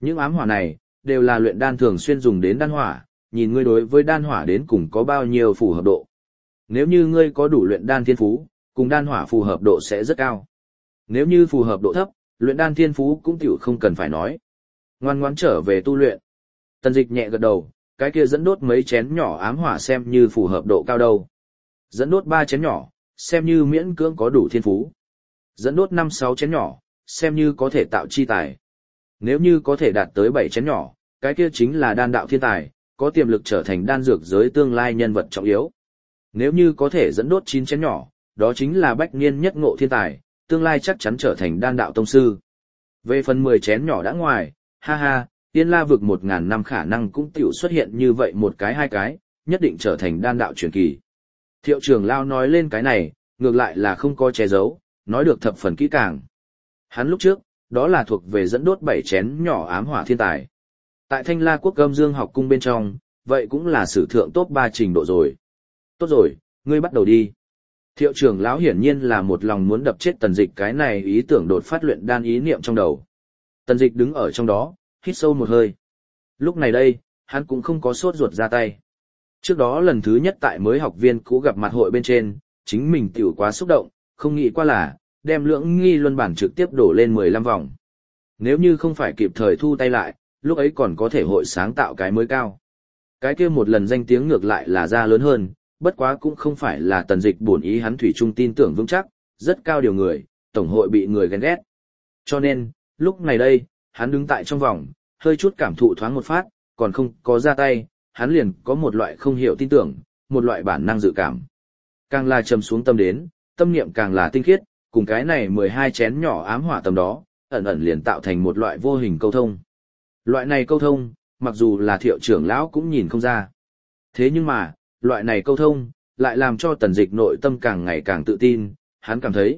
Những ám hỏa này, đều là luyện đan thường xuyên dùng đến đan hỏa, nhìn ngươi đối với đan hỏa đến cùng có bao nhiêu phù hợp độ. Nếu như ngươi có đủ luyện đan thiên phú, cùng đan hỏa phù hợp độ sẽ rất cao. Nếu như phù hợp độ thấp, luyện đan thiên phú cũng tiểu không cần phải nói. Ngoan ngoãn trở về tu luyện. Tần Dịch nhẹ gật đầu, cái kia dẫn đốt mấy chén nhỏ ám hỏa xem như phù hợp độ cao đâu. Dẫn đốt 3 chén nhỏ, xem như miễn cưỡng có đủ thiên phú. Dẫn đốt 5-6 chén nhỏ, xem như có thể tạo chi tài. Nếu như có thể đạt tới 7 chén nhỏ, cái kia chính là đan đạo thiên tài, có tiềm lực trở thành đan dược giới tương lai nhân vật trọng yếu. Nếu như có thể dẫn đốt 9 chén nhỏ, đó chính là bách niên nhất ngộ thiên tài, tương lai chắc chắn trở thành đan đạo tông sư. Về phần 10 chén nhỏ đã ngoài, ha ha, Tiên La vực 1000 năm khả năng cũng tiểu xuất hiện như vậy một cái hai cái, nhất định trở thành đan đạo truyền kỳ. Thiệu trưởng lao nói lên cái này, ngược lại là không có che giấu, nói được thập phần kỹ càng. Hắn lúc trước, đó là thuộc về dẫn đốt 7 chén nhỏ ám hỏa thiên tài. Tại Thanh La Quốc Âm Dương học cung bên trong, vậy cũng là sử thượng top 3 trình độ rồi. Tốt rồi, ngươi bắt đầu đi. Thiệu trưởng lão hiển nhiên là một lòng muốn đập chết Tần Dịch cái này ý tưởng đột phát luyện đan ý niệm trong đầu. Tần Dịch đứng ở trong đó, hít sâu một hơi. Lúc này đây, hắn cũng không có sốt ruột ra tay. Trước đó lần thứ nhất tại mới học viên cũ gặp mặt hội bên trên, chính mình tiểu quá xúc động, không nghĩ qua là, đem lưỡng nghi luân bản trực tiếp đổ lên 15 vòng. Nếu như không phải kịp thời thu tay lại, lúc ấy còn có thể hội sáng tạo cái mới cao. Cái kia một lần danh tiếng ngược lại là ra lớn hơn, bất quá cũng không phải là Tần Dịch bổn ý, hắn thủy chung tin tưởng vững chắc, rất cao điều người, tổng hội bị người ghen ghét. Cho nên, lúc này đây, hắn đứng tại trong vòng, hơi chút cảm thụ thoáng một phát, còn không có ra tay, hắn liền có một loại không hiểu tin tưởng, một loại bản năng dự cảm. Càng là trầm xuống tâm đến, tâm niệm càng là tinh khiết, cùng cái này 12 chén nhỏ ám hỏa tầm đó, ẩn ẩn liền tạo thành một loại vô hình câu thông. Loại này câu thông, mặc dù là Thiệu trưởng lão cũng nhìn không ra. Thế nhưng mà, loại này câu thông, lại làm cho Tần Dịch nội tâm càng ngày càng tự tin, hắn cảm thấy,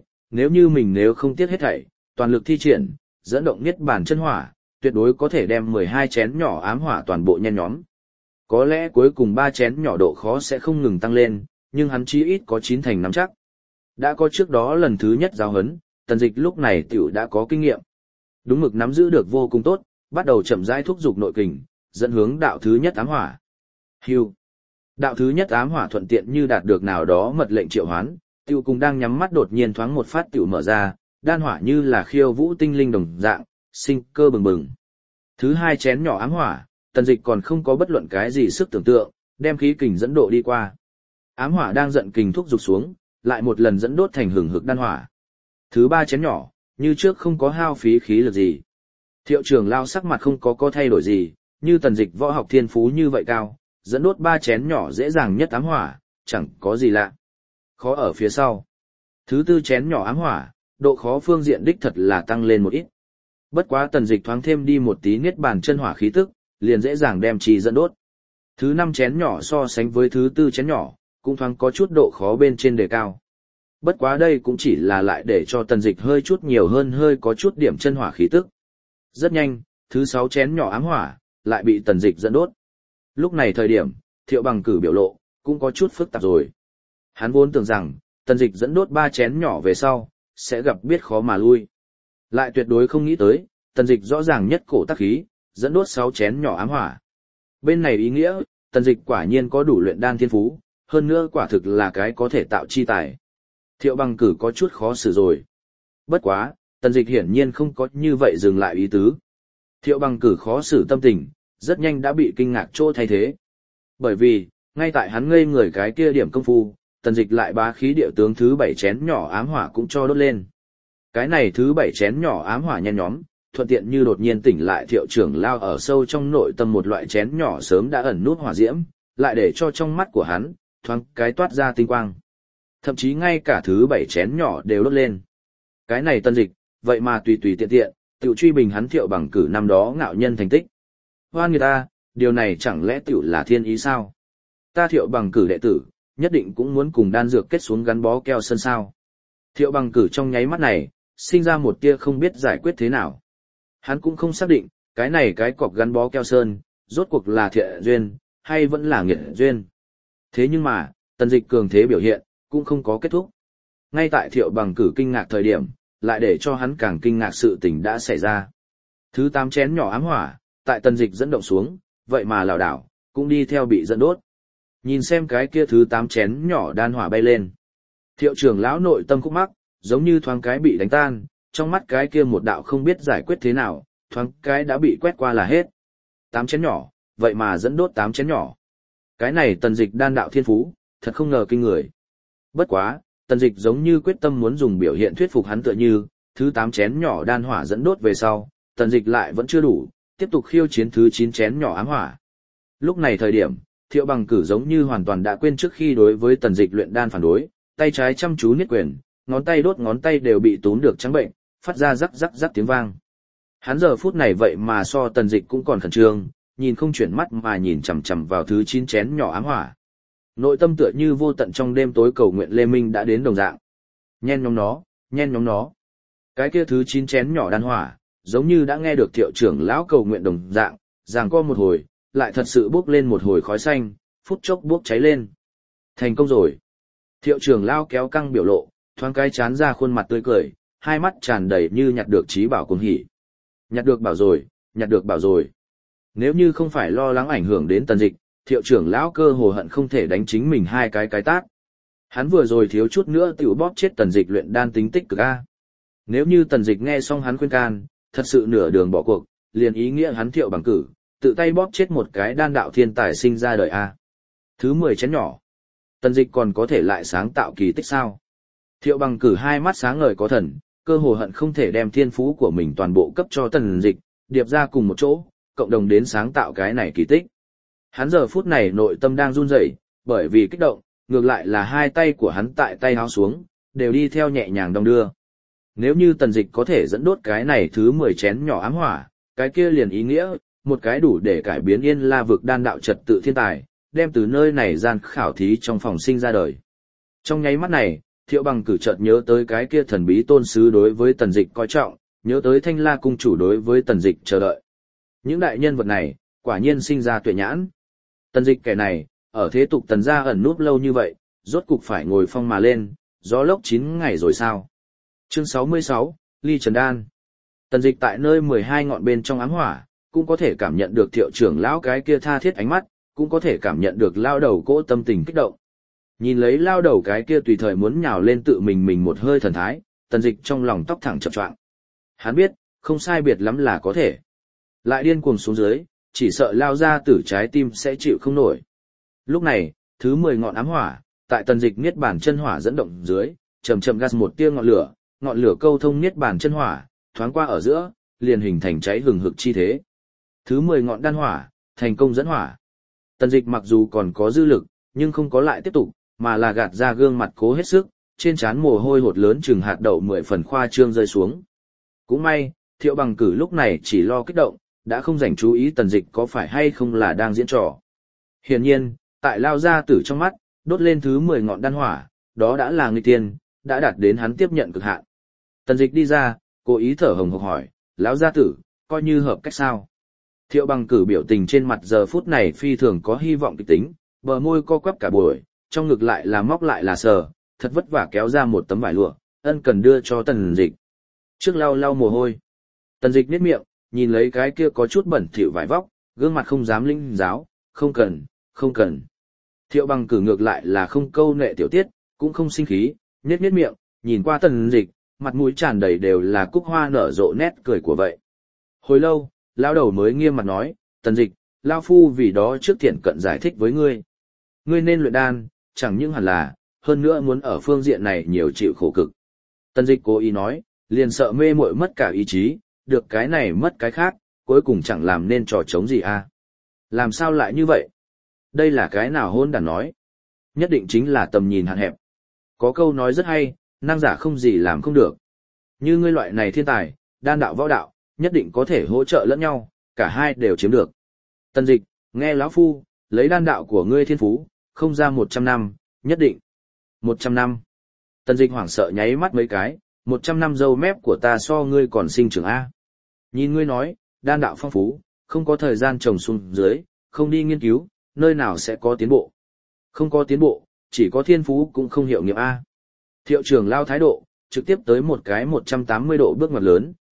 nếu không tiếc hết thảy, toàn lực thi triển, dẫn động niết bàn chân hỏa, tuyệt đối có thể đem 12 chén nhỏ ám hỏa toàn bộ nhen nhóm. Có lẽ cuối cùng 3 chén nhỏ độ khó sẽ không ngừng tăng lên, nhưng hắn chí ít có 9 thành nắm chắc. Đã có trước đó lần thứ nhất giáo huấn, Tần Dịch lúc này tiểu đã có kinh nghiệm. Đúng mực nắm giữ được vô cùng tốt, bắt đầu chậm rãi thúc dục nội kình, dẫn hướng đạo thứ nhất ám hỏa. Hưu. Đạo thứ nhất ám hỏa thuận tiện như đạt được nào đó mật lệnh triệu hoán, tiểu cùng đang nhắm mắt đột nhiên thoáng một phát tiểu mở ra, đan hỏa như là khiêu vũ tinh linh đồng dạng, sinh cơ bừng bừng. Thứ 2 chén nhỏ ám hỏa, Tần Dịch còn không có bất luận cái gì sức tưởng tượng, đem khí kình dẫn độ đi qua. Ám hỏa đang giận kình thúc dục xuống, lại một lần dẫn đốt thành hừng hực đan hỏa. Thứ 3 chén nhỏ, như trước không có hao phí khí lực gì. Thiệu trưởng lao sắc mặt không có thay đổi gì, như Tần Dịch võ học thiên phú như vậy cao, dẫn đốt 3 chén nhỏ dễ dàng nhất ám hỏa, chẳng có gì lạ. Khó ở phía sau. Thứ 4 chén nhỏ ám hỏa, độ khó phương diện đích thật là tăng lên một ít. Bất quá Tần Dịch thoáng thêm đi một tí niết bàn chân hỏa khí tức, liền dễ dàng đem trì dẫn đốt. Thứ 5 chén nhỏ so sánh với thứ 4 chén nhỏ, cũng thoáng có chút độ khó bên trên đề cao. Bất quá đây cũng chỉ là lại để cho Tần Dịch hơi chút nhiều hơn hơi có chút điểm chân hỏa khí tức. Rất nhanh, thứ 6 chén nhỏ ám hỏa, lại bị Tần Dịch dẫn đốt. Lúc này thời điểm, Thiệu Bằng Cử biểu lộ, cũng có chút phức tạp rồi. Hắn vốn tưởng rằng, Tần Dịch dẫn đốt 3 chén nhỏ về sau, sẽ gặp biết khó mà lui. Lại tuyệt đối không nghĩ tới, Tần Dịch rõ ràng nhất cổ tác khí, dẫn đốt 6 chén nhỏ ám hỏa. Bên này ý nghĩa, Tần Dịch quả nhiên có đủ luyện đan thiên phú, hơn nữa quả thực là cái có thể tạo chi tài. Thiệu Bằng Cử có chút khó xử rồi. Bất quá, Tần Dịch hiển nhiên không có như vậy dừng lại ý tứ. Thiệu Bằng Cử khó xử tâm tình, rất nhanh đã bị kinh ngạc chỗ thay thế. Bởi vì, ngay tại hắn ngây người cái kia điểm công phu, Tần Dịch lại bá khí điệu tướng thứ 7 chén nhỏ ám hỏa cũng cho đốt lên. Cái này thứ 7 chén nhỏ ám hỏa nhen nhóm, thuận tiện như đột nhiên tỉnh lại Thiệu trưởng lao ở sâu trong nội tâm một loại chén nhỏ sớm đã ẩn nút hỏa diễm, lại để cho trong mắt của hắn thoáng cái toát ra tinh quang. Thậm chí ngay cả thứ 7 chén nhỏ đều đốt lên. Cái này Tần Dịch, vậy mà tùy tùy tiện tiện, tiểu truy bình hắn Thiệu Bằng Cử năm đó ngạo nhân thành tích. Hoan người ta, điều này chẳng lẽ tiểu là thiên ý sao? Ta Thiệu Bằng Cử đệ tử, nhất định cũng muốn cùng đan dược kết xuống gắn bó keo sơn sao. Thiệu Bằng Cử trong nháy mắt này, sinh ra một tia không biết giải quyết thế nào. Hắn cũng không xác định, cái này cái cọc gắn bó keo sơn, rốt cuộc là thiện duyên, hay vẫn là nghiệt duyên. Thế nhưng mà, Tần Dịch cường thế biểu hiện, cũng không có kết thúc. Ngay tại Thiệu Bằng Cử kinh ngạc thời điểm, lại để cho hắn càng kinh ngạc sự tình đã xảy ra. Thứ 8 chén nhỏ ám hỏa, tại Tần Dịch dẫn động xuống, vậy mà lảo đảo, cũng đi theo bị dẫn đốt. Nhìn xem cái kia thứ 8 chén nhỏ đan hỏa bay lên. Thiệu trưởng lão nội tâm khúc mắc, giống như thoáng cái bị đánh tan, trong mắt cái kia một đạo không biết giải quyết thế nào, thoáng cái đã bị quét qua là hết. 8 chén nhỏ, vậy mà dẫn đốt 8 chén nhỏ. Cái này Tần Dịch đan đạo thiên phú, thật không ngờ kinh người. Bất quá, Tần Dịch giống như quyết tâm muốn dùng biểu hiện thuyết phục hắn tựa như, thứ 8 chén nhỏ đan hỏa dẫn đốt về sau, Tần Dịch lại vẫn chưa đủ, tiếp tục khiêu chiến thứ 9 chén nhỏ ám hỏa. Lúc này thời điểm, Thiệu Bằng Cử giống như hoàn toàn đã quên trước khi đối với Tần Dịch luyện đan phản đối, tay trái chăm chú niết quyền, ngón tay đốt ngón tay đều bị túm được trắng bệnh, phát ra rắc rắc rắc tiếng vang. Hắn giờ phút này vậy mà so Tần Dịch cũng còn khẩn trương, nhìn không chuyển mắt mà nhìn chằm chằm vào thứ 9 chén nhỏ ám hỏa. Nội tâm tựa như vô tận trong đêm tối cầu nguyện Lê Minh đã đến đồng dạng. Nhen nhóm nó, nhen nhóm nó. Cái kia thứ 9 chén nhỏ đan hỏa, giống như đã nghe được Thiệu trưởng lão cầu nguyện đồng dạng, giằng co một hồi, lại thật sự bốc lên một hồi khói xanh, phút chốc bốc cháy lên. Thành công rồi. Thiệu trưởng lão kéo căng biểu lộ, thoáng cái chán ra khuôn mặt tươi cười, hai mắt tràn đầy như nhặt được trí bảo cuồng hỉ. Nhặt được bảo rồi, nhặt được bảo rồi. Nếu như không phải lo lắng ảnh hưởng đến Tần Dịch, Thiệu trưởng lão cơ hồ hận không thể đánh chính mình hai cái tát. Hắn vừa rồi thiếu chút nữa tiểu bóp chết Tần Dịch luyện đan tính tích cực a. Nếu như Tần Dịch nghe xong hắn khuyên can, thật sự nửa đường bỏ cuộc, liền ý nghĩa hắn Thiệu Bằng Cử, tự tay bóp chết một cái đan đạo thiên tài sinh ra đời a. Thứ 10 chén nhỏ. Tần Dịch còn có thể lại sáng tạo kỳ tích sao? Thiệu Bằng Cử hai mắt sáng ngời có thần, cơ hồ hận không thể đem thiên phú của mình toàn bộ cấp cho Tần Dịch, điệp ra cùng một chỗ, cộng đồng đến sáng tạo cái này kỳ tích. Hắn giờ phút này nội tâm đang run rẩy, bởi vì kích động, ngược lại là hai tay của hắn tại tay háo xuống, đều đi theo nhẹ nhàng đong đưa. Nếu như Tần Dịch có thể dẫn đốt cái này thứ 10 chén nhỏ ám hỏa, cái kia liền ý nghĩa, một cái đủ để cải biến Yên La vực đan đạo trật tự thiên tài, đem từ nơi này gian khảo thí trong phòng sinh ra đời. Trong nháy mắt này, Thiệu Bằng Cử chợt nhớ tới cái kia thần bí tôn sứ đối với Tần Dịch coi trọng, nhớ tới Thanh La cung chủ đối với Tần Dịch chờ đợi. Những đại nhân vật này, quả nhiên sinh ra tuệ nhãn. Tần Dịch kẻ này, ở thế tục Tần gia ẩn núp lâu như vậy, rốt cục phải ngồi phong mà lên, gió lốc 9 ngày rồi sao? Chương 66, Ly Trần Đan. Tần Dịch tại nơi 12 ngọn bên trong ám hỏa, cũng có thể cảm nhận được Thiệu trưởng lão cái kia tha thiết ánh mắt, cũng có thể cảm nhận được lao đầu cỗ tâm tình kích động. Nhìn lấy lao đầu cái kia tùy thời muốn nhào lên tự mình một hơi thần thái, Tần Dịch trong lòng tóc thẳng chập choạng. Hắn biết, không sai biệt lắm là có thể. Lại điên cuồng xuống dưới, chỉ sợ lao ra tử trái tim sẽ chịu không nổi. Lúc này, thứ 10 ngọn ám hỏa, tại Tần Dịch niết bàn chân hỏa dẫn động dưới, chậm chậm gas một tia ngọn lửa câu thông niết bàn chân hỏa, thoáng qua ở giữa, liền hình thành cháy hừng hực chi thế. Thứ 10 ngọn đan hỏa, thành công dẫn hỏa. Tần Dịch mặc dù còn có dư lực, nhưng không có lại tiếp tục, mà là gạt ra gương mặt cố hết sức, trên trán mồ hôi hột lớn chừng hạt đậu 10 phần khoa trương rơi xuống. Cũng may, Thiệu Bằng Cử lúc này chỉ lo kích động, đã không dành chú ý Tần Dịch có phải hay không là đang diễn trò. Hiển nhiên, tại lao gia tử trong mắt, đốt lên thứ 10 ngọn đan hỏa, đó đã là nghịch tiên, đã đạt đến hắn tiếp nhận cực hạn. Tần Dịch đi ra, cố ý thở hồng hộc hỏi, lão gia tử, coi như hợp cách sao? Thiệu Bằng Cử biểu tình trên mặt giờ phút này phi thường có hy vọng kịch tính, bờ môi co quắp cả buổi, trong ngực lại là móc lại là sờ, thật vất vả kéo ra một tấm vải lụa, ân cần đưa cho Tần Dịch. Trước lau lau mồ hôi. Tần Dịch nhếch miệng, nhìn lấy cái kia có chút bẩn thỉu vải vóc, gương mặt không dám linh giáo, không cần, không cần. Thiệu Bằng Cử ngược lại là không câu nệ tiểu tiết, cũng không sinh khí, nhếch miệng, nhìn qua Tần Dịch, mặt mũi tràn đầy đều là cúc hoa nở rộ nét cười của vậy. Hồi lâu, lão đầu mới nghiêm mặt nói, Tần Dịch, lão phu vì đó trước thiện cận giải thích với ngươi. Ngươi nên luyện đan, chẳng những hẳn là, hơn nữa muốn ở phương diện này nhiều chịu khổ cực. Tần Dịch cố ý nói, liền sợ mê muội mất cả ý chí, được cái này mất cái khác, cuối cùng chẳng làm nên trò trống gì à. Làm sao lại như vậy? Đây là cái nào hôn đàn nói? Nhất định chính là tầm nhìn hạn hẹp. Có câu nói rất hay, năng giả không gì làm không được. Như ngươi loại này thiên tài, đan đạo võ đạo, nhất định có thể hỗ trợ lẫn nhau, cả hai đều chiếm được. Tần Dịch, nghe lão phu, lấy đan đạo của ngươi thiên phú, không ra 100 năm, nhất định. 100 năm. Tần Dịch hoảng sợ nháy mắt mấy cái, 100 năm râu mép của ta so ngươi còn sinh trưởng A. Nhìn ngươi nói, đan đạo phong phú, không có thời gian trồng xuống dưới, không đi nghiên cứu, nơi nào sẽ có tiến bộ. Không có tiến bộ, chỉ có thiên phú cũng không hiệu nghiệm A. Thiệu trưởng lao thái độ, trực tiếp tới một cái 180 độ bước ngoặt lớn,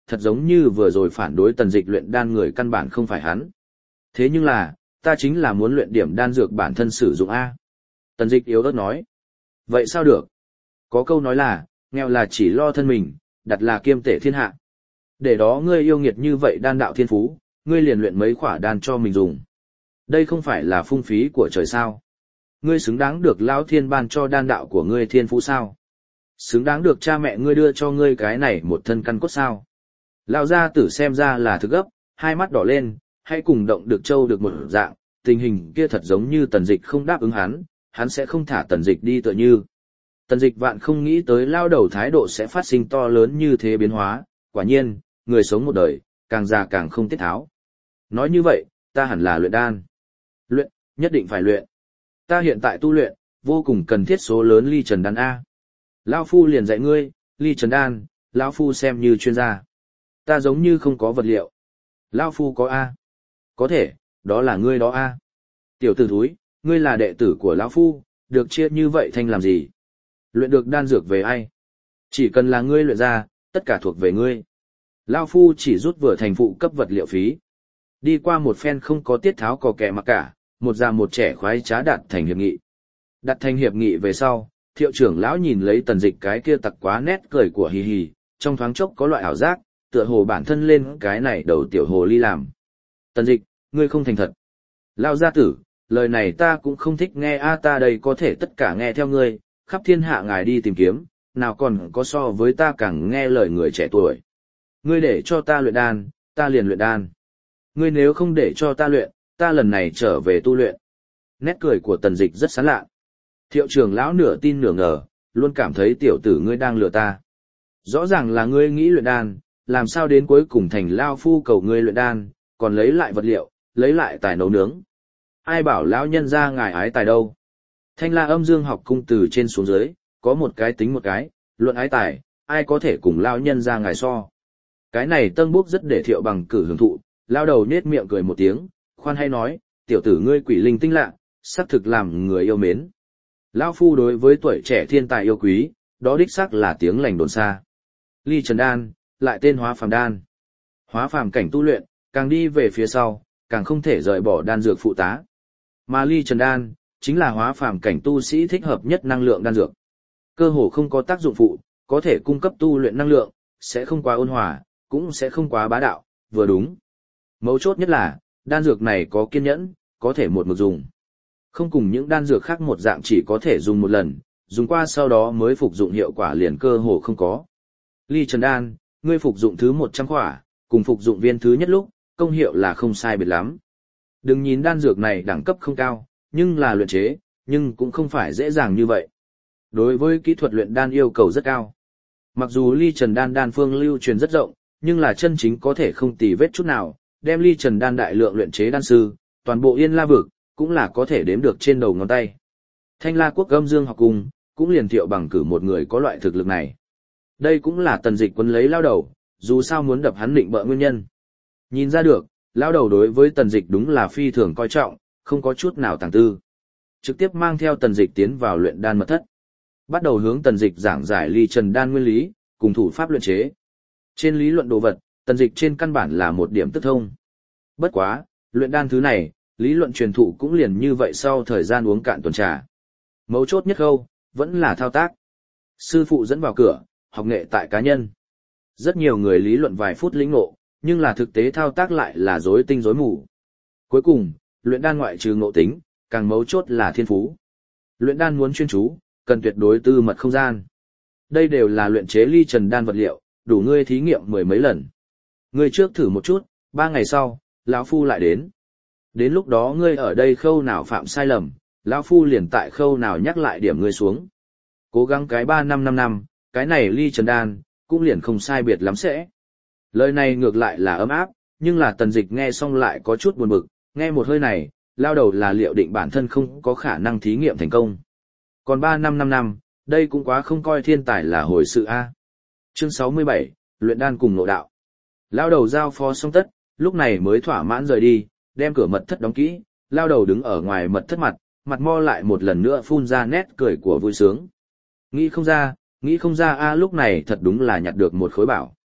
thật giống như vừa rồi phản đối tần dịch luyện đan người căn bản không phải hắn. Thế nhưng là, ta chính là muốn luyện điểm đan dược bản thân sử dụng A. Tần dịch yếu ớt nói. Vậy sao được? Có câu nói là, nghèo là chỉ lo thân mình, đặt là kiêm tể thiên hạ. Để đó ngươi yêu nghiệt như vậy đan đạo thiên phú, ngươi liền luyện mấy khỏa đan cho mình dùng. Đây không phải là phung phí của trời sao? Ngươi xứng đáng được Lão Thiên ban cho đan đạo của ngươi thiên phú sao? Xứng đáng được cha mẹ ngươi đưa cho ngươi cái này một thân căn cốt sao? Lão gia tử xem ra là thực gấp, hai mắt đỏ lên, hãy cùng động được châu được một dạng, tình hình kia thật giống như tần dịch không đáp ứng hắn sẽ không thả tần dịch đi tựa như. Tần dịch vạn không nghĩ tới lao đầu thái độ sẽ phát sinh to lớn như thế biến hóa, quả nhiên, người sống một đời, càng già càng không tiết tháo. Nói như vậy, ta hẳn là luyện đan. Luyện, nhất định phải luyện. Ta hiện tại tu luyện, vô cùng cần thiết số lớn ly trần đan A. Lao phu liền dạy ngươi, ly trần đan, Lao phu xem như chuyên gia. Ta giống như không có vật liệu. Lao phu có A. Có thể, đó là ngươi đó A. Tiểu tử thúi, ngươi là đệ tử của Lão phu, được chia như vậy thành làm gì? Luyện được đan dược về ai? Chỉ cần là ngươi luyện ra, tất cả thuộc về ngươi. Lao phu chỉ rút vừa thành phụ cấp vật liệu phí. Đi qua một phen không có tiết tháo cò kẻ mặc cả, một già một trẻ khoái trá đạt thành hiệp nghị. Đặt thành hiệp nghị về sau, Thiệu trưởng lão nhìn lấy tần dịch cái kia tặc quá nét cười của hì hì, trong thoáng chốc có loại ảo giác, tựa hồ bản thân lên cái này đầu tiểu hồ ly làm. Tần dịch, ngươi không thành thật. Lao gia tử, lời này ta cũng không thích nghe a, ta đây có thể tất cả nghe theo ngươi, khắp thiên hạ ngài đi tìm kiếm, nào còn có so với ta càng nghe lời người trẻ tuổi. Ngươi để cho ta luyện đan, ta liền luyện đan. Ngươi nếu không để cho ta luyện, ta lần này trở về tu luyện. Nét cười của tần dịch rất sán lạ. Thiệu trưởng lão nửa tin nửa ngờ, luôn cảm thấy tiểu tử ngươi đang lừa ta. Rõ ràng là ngươi nghĩ luyện đan, làm sao đến cuối cùng thành lao phu cầu ngươi luyện đan, còn lấy lại vật liệu, lấy lại tài nấu nướng. Ai bảo lão nhân ra ngài ái tài đâu. Thanh La Âm Dương học cung từ trên xuống dưới, có một cái tính một cái, luận ái tài, ai có thể cùng lão nhân ra ngài so. Cái này Tân Búc rất để Thiệu Bằng cử hưởng thụ, lao đầu nết miệng cười một tiếng, khoan hay nói, tiểu tử ngươi quỷ linh tinh lạ, xác thực làm người yêu mến. Lão phu đối với tuổi trẻ thiên tài yêu quý, đó đích xác là tiếng lành đồn xa. Ly Trần Đan, lại tên Hóa Phàm Đan. Hóa phàm cảnh tu luyện, càng đi về phía sau, càng không thể rời bỏ đan dược phụ tá. Mà Ly Trần Đan, chính là hóa phàm cảnh tu sĩ thích hợp nhất năng lượng đan dược. Cơ hồ không có tác dụng phụ, có thể cung cấp tu luyện năng lượng, sẽ không quá ôn hòa, cũng sẽ không quá bá đạo, vừa đúng. Mấu chốt nhất là, đan dược này có kiên nhẫn, có thể một mực dùng. Không cùng những đan dược khác một dạng chỉ có thể dùng một lần, dùng qua sau đó mới phục dụng hiệu quả liền cơ hồ không có. Ly Trần Đan, ngươi phục dụng thứ 100 khỏa, cùng phục dụng viên thứ nhất lúc, công hiệu là không sai biệt lắm. Đừng nhìn đan dược này đẳng cấp không cao, nhưng là luyện chế, nhưng cũng không phải dễ dàng như vậy. Đối với kỹ thuật luyện đan yêu cầu rất cao. Mặc dù Ly Trần Đan đan phương lưu truyền rất rộng, nhưng là chân chính có thể không tì vết chút nào, đem Ly Trần Đan đại lượng luyện chế đan sư, toàn bộ Yên La vực, cũng là có thể đếm được trên đầu ngón tay. Thanh La Quốc Âm Dương học cung, cũng liền Thiệu Bằng cử một người có loại thực lực này. Đây cũng là tần dịch quân lấy lao đầu, dù sao muốn đập hắn định bợ nguyên nhân. Nhìn ra được, lao đầu đối với tần dịch đúng là phi thường coi trọng, không có chút nào tàng tư. Trực tiếp mang theo tần dịch tiến vào luyện đan mật thất. Bắt đầu hướng tần dịch giảng giải Ly Trần Đan nguyên lý, cùng thủ pháp luyện chế. Trên lý luận đồ vật, tần dịch trên căn bản là một điểm tức thông. Bất quá, luyện đan thứ này, lý luận truyền thụ cũng liền như vậy sau thời gian uống cạn tuần trà. Mấu chốt nhất khâu, vẫn là thao tác. Sư phụ dẫn vào cửa, học nghệ tại cá nhân. Rất nhiều người lý luận vài phút lĩnh ngộ, nhưng là thực tế thao tác lại là rối tinh rối mù. Cuối cùng, luyện đan ngoại trừ ngộ tính, càng mấu chốt là thiên phú. Luyện đan muốn chuyên chú, cần tuyệt đối tư mật không gian. Đây đều là luyện chế Ly Trần Đan vật liệu, đủ ngươi thí nghiệm 10 mấy lần. Ngươi trước thử một chút, 3 ngày sau, lão phu lại đến. Đến lúc đó ngươi ở đây khâu nào phạm sai lầm, lão phu liền tại khâu nào nhắc lại điểm ngươi xuống. Cố gắng cái 3 năm 5 năm, cái này Ly Trần Đan, cũng liền không sai biệt lắm sẽ. Lời này ngược lại là ấm áp, nhưng là tần dịch nghe xong lại có chút buồn bực, nghe một hơi này, lao đầu là liệu định bản thân không có khả năng thí nghiệm thành công. Còn 3 năm 5 năm, đây cũng quá không coi thiên tài là hồi sự a. Chương 67, luyện đan cùng nội đạo. Lao đầu giao phó xong tất, lúc này mới thỏa mãn rời đi, đem cửa mật thất đóng kỹ, lao đầu đứng ở ngoài mật thất mặt mo lại một lần nữa phun ra nét cười của vui sướng. Nghĩ không ra a, lúc này thật đúng là nhặt được một khối bảo.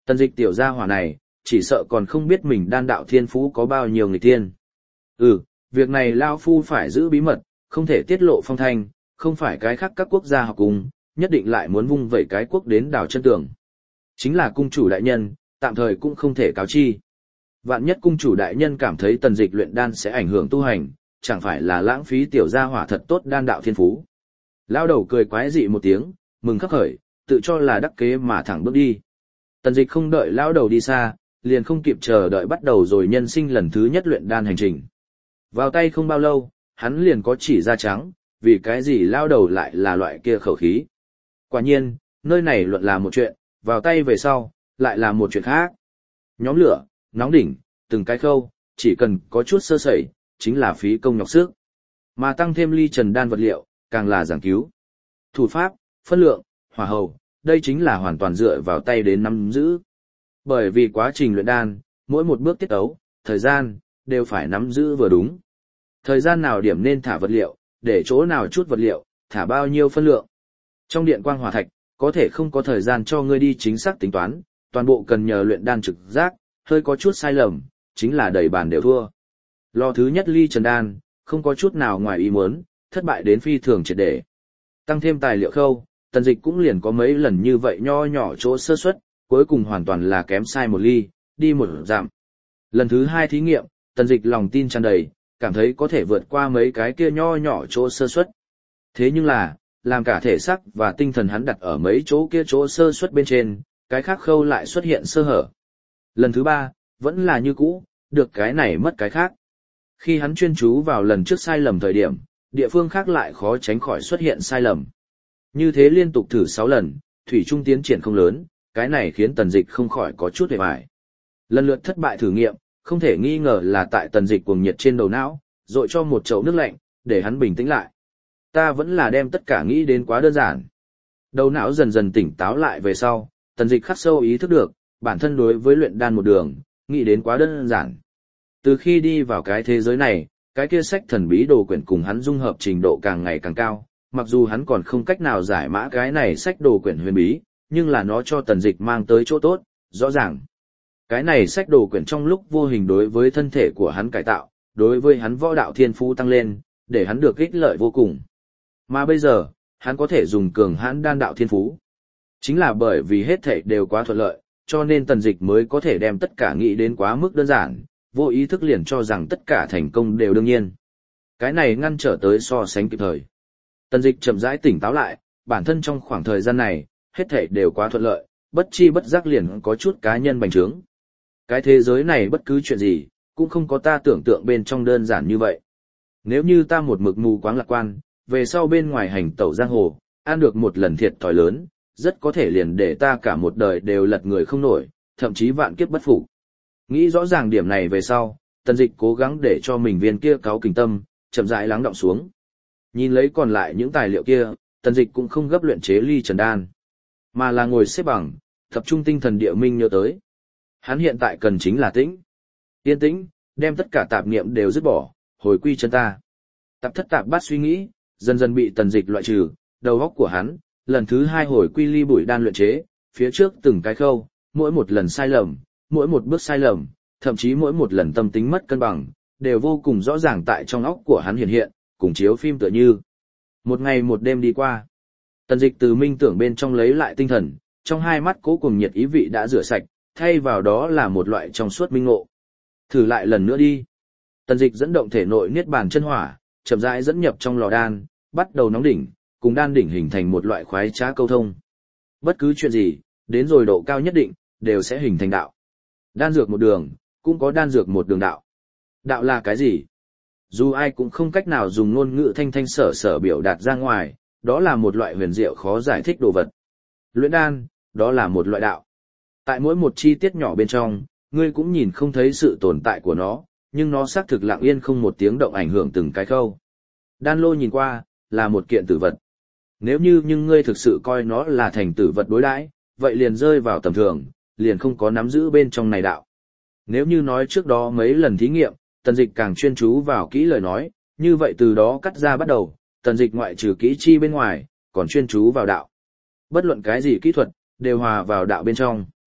Tần Dịch tiểu gia hỏa này, chỉ sợ còn không biết mình đan đạo thiên phú có bao nhiêu người tiên. Việc này Lao Phu phải giữ bí mật, không thể tiết lộ phong thanh, không phải cái khác các quốc gia học cùng, nhất định lại muốn vung vẩy cái quốc đến đảo chân tường. Chính là cung chủ đại nhân, tạm thời cũng không thể cáo chi. Vạn nhất cung chủ đại nhân cảm thấy Tần Dịch luyện đan sẽ ảnh hưởng tu hành, chẳng phải là lãng phí tiểu gia hỏa thật tốt đan đạo thiên phú. Lao đầu cười quái dị một tiếng, mừng khắc khởi, tự cho là đắc kế mà thẳng bước đi. Tần Dịch không đợi lao đầu đi xa, liền không kịp chờ đợi bắt đầu rồi nhân sinh lần thứ nhất luyện đan hành trình. Vào tay không bao lâu, hắn liền có chỉ da trắng, vì cái gì lao đầu lại là loại kia khẩu khí. Quả nhiên, nơi này luận là một chuyện, vào tay về sau, lại là một chuyện khác. Nhóm lửa, nóng đỉnh, từng cái khâu, chỉ cần có chút sơ sẩy, chính là phí công nhọc sức. Mà tăng thêm ly trần đan vật liệu, càng là giảng cứu. Thủ pháp, phân lượng, hỏa hầu, đây chính là hoàn toàn dựa vào tay đến nắm giữ. Bởi vì quá trình luyện đan, mỗi một bước tiết ấu, thời gian, đều phải nắm giữ vừa đúng. Thời gian nào điểm nên thả vật liệu, để chỗ nào chút vật liệu, thả bao nhiêu phân lượng. Trong điện quang hỏa thạch, có thể không có thời gian cho ngươi đi chính xác tính toán, toàn bộ cần nhờ luyện đan trực giác, hơi có chút sai lầm, chính là đầy bàn đều thua. Lò thứ nhất ly trần đan, không có chút nào ngoài ý muốn, thất bại đến phi thường triệt để. Tăng thêm tài liệu khâu, Tần Dịch cũng liền có mấy lần như vậy nho nhỏ chỗ sơ suất, cuối cùng hoàn toàn là kém sai một ly, đi một dặm. Lần thứ hai thí nghiệm, Tần Dịch lòng tin tràn đầy, cảm thấy có thể vượt qua mấy cái kia nho nhỏ chỗ sơ suất. Thế nhưng là, làm cả thể xác và tinh thần hắn đặt ở mấy chỗ kia chỗ sơ suất bên trên, cái khác khâu lại xuất hiện sơ hở. Lần thứ ba, vẫn là như cũ, được cái này mất cái khác. Khi hắn chuyên chú vào lần trước sai lầm thời điểm, địa phương khác lại khó tránh khỏi xuất hiện sai lầm. Như thế liên tục thử 6 lần, thủy trung tiến triển không lớn, cái này khiến Tần Dịch không khỏi có chút hề bại. Lần lượt thất bại thử nghiệm, không thể nghi ngờ là tại Tần Dịch cuồng nhiệt trên đầu não, dội cho một chậu nước lạnh, để hắn bình tĩnh lại. Ta vẫn là đem tất cả nghĩ đến quá đơn giản. Đầu não dần dần tỉnh táo lại về sau, Tần Dịch khắc sâu ý thức được, bản thân đối với luyện đan một đường, nghĩ đến quá đơn giản. Từ khi đi vào cái thế giới này, cái kia sách thần bí đồ quyển cùng hắn dung hợp trình độ càng ngày càng cao, mặc dù hắn còn không cách nào giải mã cái này sách đồ quyển huyền bí, nhưng là nó cho Tần Dịch mang tới chỗ tốt, rõ ràng. Cái này sách đồ quyển trong lúc vô hình đối với thân thể của hắn cải tạo, đối với hắn võ đạo thiên phú tăng lên, để hắn được ích lợi vô cùng. Mà bây giờ, hắn có thể dùng cường hãn đan đạo thiên phú. Chính là bởi vì hết thảy đều quá thuận lợi, cho nên Tần Dịch mới có thể đem tất cả nghĩ đến quá mức đơn giản, vô ý thức liền cho rằng tất cả thành công đều đương nhiên. Cái này ngăn trở tới so sánh kịp thời. Tần Dịch chậm rãi tỉnh táo lại, bản thân trong khoảng thời gian này, hết thảy đều quá thuận lợi, bất chi bất giác liền có chút cá nhân bành trướng. Cái thế giới này bất cứ chuyện gì, cũng không có ta tưởng tượng bên trong đơn giản như vậy. Nếu như ta một mực mù quáng lạc quan, về sau bên ngoài hành tẩu giang hồ, ăn được một lần thiệt thòi lớn, rất có thể liền để ta cả một đời đều lật người không nổi, thậm chí vạn kiếp bất phục. Nghĩ rõ ràng điểm này về sau, Tần Dịch cố gắng để cho mình viên kia cáu kình tâm, chậm rãi lắng đọng xuống. Nhìn lấy còn lại những tài liệu kia, Tần Dịch cũng không gấp luyện chế ly trần đan, mà là ngồi xếp bằng, tập trung tinh thần địa minh nhớ tới. Hắn hiện tại cần chính là tĩnh. Yên tĩnh, đem tất cả tạp niệm đều dứt bỏ, hồi quy chân ta. Tạp thất tạp bát suy nghĩ, dần dần bị Tần Dịch loại trừ, đầu óc của hắn, lần thứ hai hồi quy ly bụi đan luyện chế, phía trước từng cái khâu, mỗi một lần sai lầm, mỗi một bước sai lầm, thậm chí mỗi một lần tâm tính mất cân bằng, đều vô cùng rõ ràng tại trong óc của hắn hiện hiện, cùng chiếu phim tựa như. Một ngày một đêm đi qua, Tần Dịch từ minh tưởng bên trong lấy lại tinh thần, trong hai mắt cố cùng nhiệt ý vị đã rửa sạch, thay vào đó là một loại trong suốt minh ngộ. Thử lại lần nữa đi. Tần Dịch dẫn động thể nội niết bàn chân hỏa, chậm rãi dẫn nhập trong lò đan, bắt đầu nóng đỉnh, cùng đan đỉnh hình thành một loại khoái trá câu thông. Bất cứ chuyện gì, đến rồi độ cao nhất định, đều sẽ hình thành đạo. Đan dược một đường, cũng có đan dược một đường đạo. Đạo là cái gì? Dù ai cũng không cách nào dùng ngôn ngữ thanh thanh sở sở biểu đạt ra ngoài, đó là một loại huyền diệu khó giải thích đồ vật. Luyện đan, đó là một loại đạo. Tại mỗi một chi tiết nhỏ bên trong, ngươi cũng nhìn không thấy sự tồn tại của nó, nhưng nó xác thực lặng yên không một tiếng động ảnh hưởng từng cái khâu. Đan lô nhìn qua, là một kiện tử vật. Nếu như nhưng ngươi thực sự coi nó là thành tử vật đối đãi, vậy liền rơi vào tầm thường, liền không có nắm giữ bên trong này đạo. Nếu như nói trước đó mấy lần thí nghiệm, Tần Dịch càng chuyên chú vào kỹ lời nói, như vậy từ đó cắt ra bắt đầu, Tần Dịch ngoại trừ kỹ chi bên ngoài, còn chuyên chú vào đạo. Bất luận cái gì kỹ thuật, đều hòa vào đạo bên trong.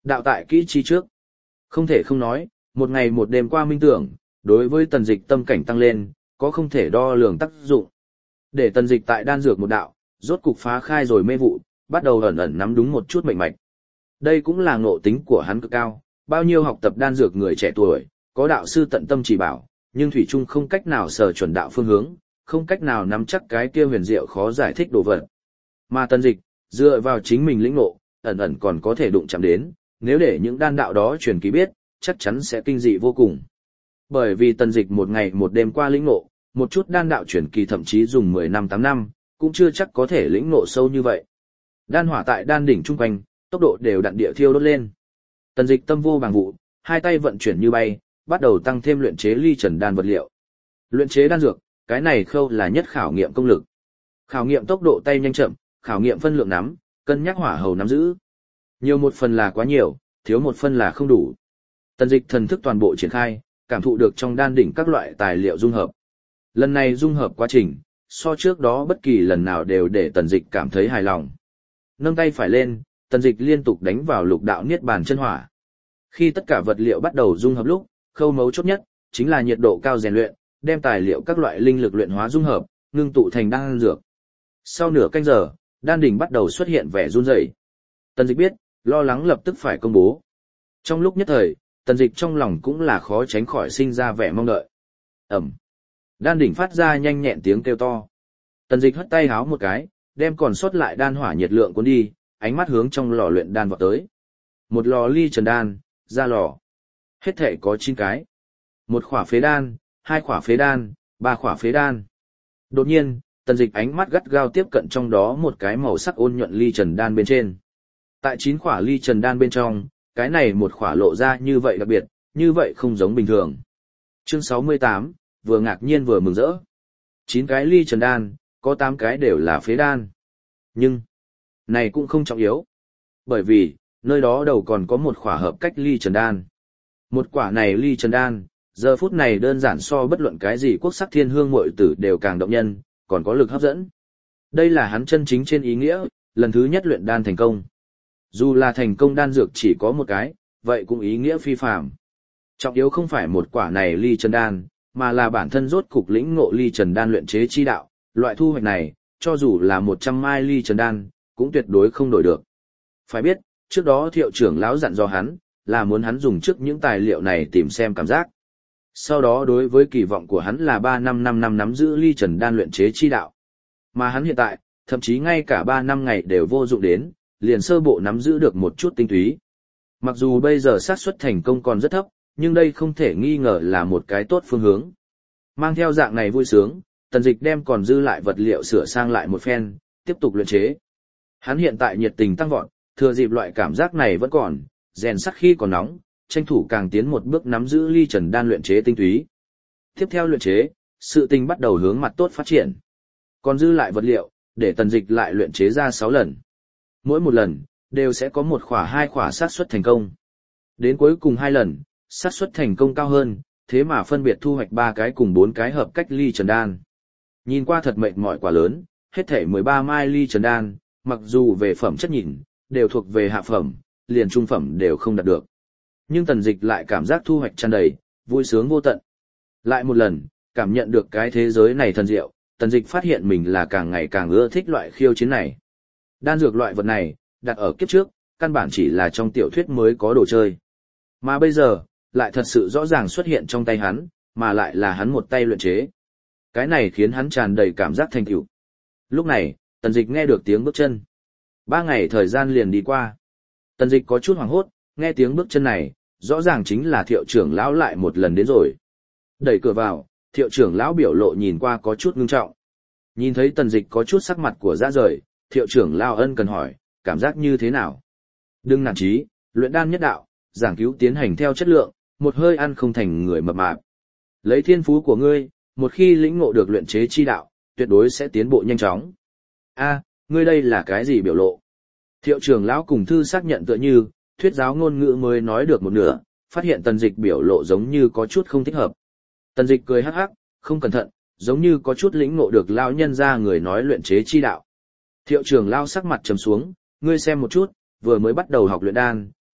Đạo tại kỹ chi trước. Không thể không nói, một ngày một đêm qua minh tưởng, đối với tần dịch tâm cảnh tăng lên, có không thể đo lường tác dụng. Để tần dịch tại đan dược một đạo, rốt cục phá khai rồi mê vụ, bắt đầu ẩn ẩn nắm đúng một chút mệnh mạch. Đây cũng là ngộ tính của hắn cực cao, bao nhiêu học tập đan dược người trẻ tuổi, có đạo sư tận tâm chỉ bảo, nhưng thủy chung không cách nào sở chuẩn đạo phương hướng, không cách nào nắm chắc cái kia huyền diệu khó giải thích đồ vật. Mà tần dịch, dựa vào chính mình lĩnh ngộ, ẩn ẩn còn có thể đụng chạm đến, nếu để những đan đạo đó truyền ký biết, chắc chắn sẽ kinh dị vô cùng. Bởi vì tần dịch một ngày một đêm qua lĩnh ngộ, một chút đan đạo truyền kỳ thậm chí dùng 10 năm 8 năm, cũng chưa chắc có thể lĩnh ngộ sâu như vậy. Đan hỏa tại đan đỉnh trung quanh, tốc độ đều đặn địa thiêu đốt lên. Tần dịch tâm vô bằng vụ, hai tay vận chuyển như bay, bắt đầu tăng thêm luyện chế ly trần đan vật liệu. Luyện chế đan dược, cái này khâu là nhất khảo nghiệm công lực. Khảo nghiệm tốc độ tay nhanh chậm, khảo nghiệm phân lượng nắm, cân nhắc hỏa hầu nắm giữ. Nhiều một phần là quá nhiều, thiếu một phần là không đủ. Tần dịch thần thức toàn bộ triển khai, cảm thụ được trong đan đỉnh các loại tài liệu dung hợp. Lần này dung hợp quá trình, so trước đó bất kỳ lần nào đều để tần dịch cảm thấy hài lòng. Nâng tay phải lên, tần dịch liên tục đánh vào lục đạo niết bàn chân hỏa. Khi tất cả vật liệu bắt đầu dung hợp lúc, khâu mấu chốt nhất chính là nhiệt độ cao rèn luyện, đem tài liệu các loại linh lực luyện hóa dung hợp, ngưng tụ thành đan dược. Sau nửa canh giờ, đan đỉnh bắt đầu xuất hiện vẻ run rẩy. Tần dịch biết, lo lắng lập tức phải công bố. Trong lúc nhất thời, tần dịch trong lòng cũng là khó tránh khỏi sinh ra vẻ mong đợi. Ẩm. Đan đỉnh phát ra nhanh nhẹn tiếng kêu to. Tần dịch hất tay háo một cái, đem còn sót lại đan hỏa nhiệt lượng cuốn đi, ánh mắt hướng trong lò luyện đan vọt tới. Một lò ly trần đan, ra lò. Hết thể có 9 cái. Một khỏa phế đan, 2 khỏa phế đan, 3 khỏa phế đan. Đột nhiên, tần dịch ánh mắt gắt gao tiếp cận trong đó một cái màu sắc ôn nhuận ly trần đan bên trên. Tại 9 khỏa ly trần đan bên trong, cái này một khỏa lộ ra như vậy đặc biệt, như vậy không giống bình thường. Chương 68, vừa ngạc nhiên vừa mừng rỡ. 9 cái ly trần đan, có 8 cái đều là phế đan. Nhưng, này cũng không trọng yếu. Bởi vì, nơi đó đầu còn có một khỏa hợp cách ly trần đan. Một quả này ly trần đan, giờ phút này đơn giản so bất luận cái gì quốc sắc thiên hương muội tử đều càng động nhân, còn có lực hấp dẫn. Đây là hắn chân chính trên ý nghĩa, lần thứ nhất luyện đan thành công. Dù là thành công đan dược chỉ có một cái, vậy cũng ý nghĩa phi phàm. Trọng yếu không phải một quả này ly trần đan, mà là bản thân rốt cục lĩnh ngộ ly trần đan luyện chế chi đạo, loại thu hoạch này, cho dù là 100 mai ly trần đan, cũng tuyệt đối không đổi được. Phải biết, trước đó Thiệu trưởng lão dặn dò hắn, là muốn hắn dùng trước những tài liệu này tìm xem cảm giác. Sau đó đối với kỳ vọng của hắn là 3 năm 5 năm nắm giữ ly trần đan luyện chế chi đạo. Mà hắn hiện tại, thậm chí ngay cả 3 năm ngày đều vô dụng đến, liền sơ bộ nắm giữ được một chút tinh túy. Mặc dù bây giờ xác suất thành công còn rất thấp, nhưng đây không thể nghi ngờ là một cái tốt phương hướng. Mang theo dạng này vui sướng, tần dịch đem còn dư lại vật liệu sửa sang lại một phen, tiếp tục luyện chế. Hắn hiện tại nhiệt tình tăng vọt, thừa dịp loại cảm giác này vẫn còn, rèn sắt khi còn nóng, tranh thủ càng tiến một bước nắm giữ ly trần đan luyện chế tinh túy. Tiếp theo luyện chế, sự tình bắt đầu hướng mặt tốt phát triển. Còn dư lại vật liệu, để tần dịch lại luyện chế ra 6 lần. Mỗi một lần, đều sẽ có 1 khỏa 2 khỏa xác suất thành công. Đến cuối cùng 2 lần, xác suất thành công cao hơn, thế mà phân biệt thu hoạch 3 cái cùng 4 cái hợp cách ly trần đan. Nhìn qua thật mệt mỏi quả lớn, hết thể 13 mai ly trần đan, mặc dù về phẩm chất nhìn, đều thuộc về hạ phẩm, liền trung phẩm đều không đạt được. Nhưng tần dịch lại cảm giác thu hoạch tràn đầy, vui sướng vô tận. Lại một lần, cảm nhận được cái thế giới này thần diệu, tần dịch phát hiện mình là càng ngày càng ưa thích loại khiêu chiến này. Đan dược loại vật này, đặt ở kiếp trước, căn bản chỉ là trong tiểu thuyết mới có đồ chơi. Mà bây giờ, lại thật sự rõ ràng xuất hiện trong tay hắn, mà lại là hắn một tay luyện chế. Cái này khiến hắn tràn đầy cảm giác thành tựu. Lúc này, tần dịch nghe được tiếng bước chân. 3 ngày thời gian liền đi qua. Tần dịch có chút hoảng hốt, nghe tiếng bước chân này, rõ ràng chính là Thiệu trưởng lão lại một lần đến rồi. Đẩy cửa vào, Thiệu trưởng lão biểu lộ nhìn qua có chút ngưng trọng. Nhìn thấy tần dịch có chút sắc mặt của dã rời, Thiệu trưởng lão ân cần hỏi, cảm giác như thế nào? Đừng nản chí, luyện đan nhất đạo, giảng cứu tiến hành theo chất lượng, một hơi ăn không thành người mập mạp. Lấy thiên phú của ngươi, một khi lĩnh ngộ được luyện chế chi đạo, tuyệt đối sẽ tiến bộ nhanh chóng. A, ngươi đây là cái gì biểu lộ? Thiệu trưởng lão cùng thư xác nhận tựa như, thuyết giáo ngôn ngữ mới nói được một nửa, phát hiện tần dịch biểu lộ giống như có chút không thích hợp. Tần dịch cười hắc hắc, không cẩn thận, giống như có chút lĩnh ngộ được lão nhân ra người nói luyện chế chi đạo. Thiệu trưởng lão sắc mặt trầm xuống, ngươi xem một chút, vừa mới bắt đầu học luyện đan,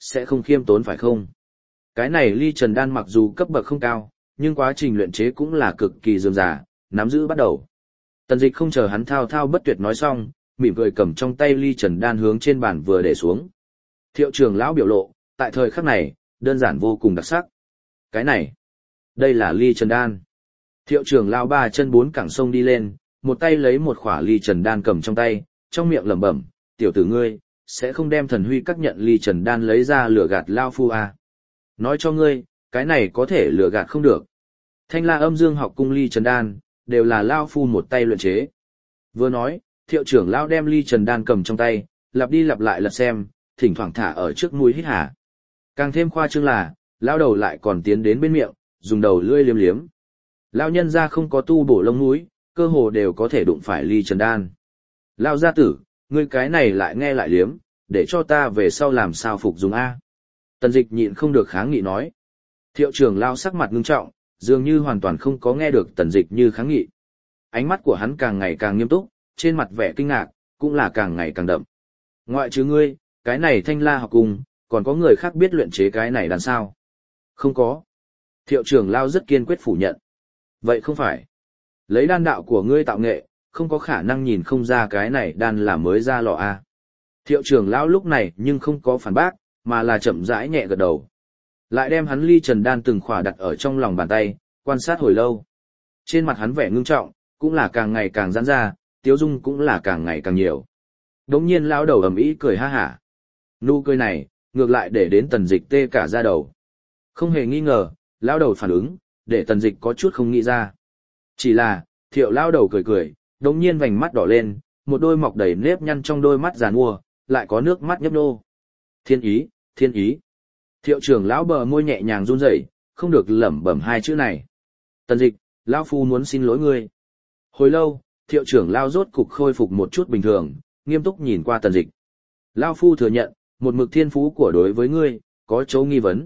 sẽ không khiêm tốn phải không? Cái này ly trần đan mặc dù cấp bậc không cao, nhưng quá trình luyện chế cũng là cực kỳ dườm già, nắm giữ bắt đầu. Tần Dịch không chờ hắn thao thao bất tuyệt nói xong, mỉm cười cầm trong tay ly trần đan hướng trên bàn vừa để xuống. Thiệu trưởng lão biểu lộ, tại thời khắc này, đơn giản vô cùng đặc sắc. Cái này, đây là ly trần đan. Thiệu trưởng lão ba chân bốn cẳng sông đi lên, một tay lấy một khỏa ly trần đan cầm trong tay, trong miệng lẩm bẩm, tiểu tử ngươi, sẽ không đem thần huy các nhận ly trần đan lấy ra lừa gạt lao phu à. Nói cho ngươi, cái này có thể lừa gạt không được. Thanh La Âm Dương học cung ly trần đan, đều là lao phu một tay luyện chế. Vừa nói, thiệu trưởng lão đem ly trần đan cầm trong tay, lặp đi lặp lại lật xem, thỉnh thoảng thả ở trước mũi hít hà. Càng thêm khoa trương là, lão đầu lại còn tiến đến bên miệng, dùng đầu lưỡi liếm liếm. Lão nhân ra không có tu bổ lông mũi, cơ hồ đều có thể đụng phải ly trần đan. Lão gia tử, ngươi cái này lại nghe lại liếm, để cho ta về sau làm sao phục dùng a? Tần Dịch nhịn không được kháng nghị nói. Thiệu trưởng lão sắc mặt ngưng trọng, dường như hoàn toàn không có nghe được Tần Dịch như kháng nghị. Ánh mắt của hắn càng ngày càng nghiêm túc, trên mặt vẻ kinh ngạc cũng là càng ngày càng đậm. Ngoại trừ ngươi, cái này Thanh La học cung, còn có người khác biết luyện chế cái này đan sao? Không có. Thiệu trưởng lão rất kiên quyết phủ nhận. Vậy không phải. Lấy đan đạo của ngươi tạo nghệ, không có khả năng nhìn không ra cái này đan là mới ra lò a. Thiệu trưởng lão lúc này nhưng không có phản bác, mà là chậm rãi nhẹ gật đầu. Lại đem hắn ly trần đan từng khỏa đặt ở trong lòng bàn tay, quan sát hồi lâu. Trên mặt hắn vẻ ngưng trọng, cũng là càng ngày càng giãn ra, tiếu dung cũng là càng ngày càng nhiều. Đống nhiên lão đầu ầm ĩ cười ha hả. Nụ cười này, ngược lại để đến Tần Dịch tê cả da đầu. Không hề nghi ngờ, lão đầu phản ứng, để Tần Dịch có chút không nghĩ ra. Chỉ là, thiệu lão đầu cười cười, đống nhiên vành mắt đỏ lên, một đôi mọc đầy nếp nhăn trong đôi mắt giàn mua, lại có nước mắt nhấp nhô. Thiên ý, thiên ý. Thiệu trưởng lão bờ môi nhẹ nhàng run rẩy, không được lẩm bẩm hai chữ này. Tần Dịch, lão phu muốn xin lỗi ngươi. Hồi lâu, thiệu trưởng lão rốt cục khôi phục một chút bình thường, nghiêm túc nhìn qua Tần Dịch. Lão phu thừa nhận, một mực thiên phú của đối với ngươi, có chỗ nghi vấn.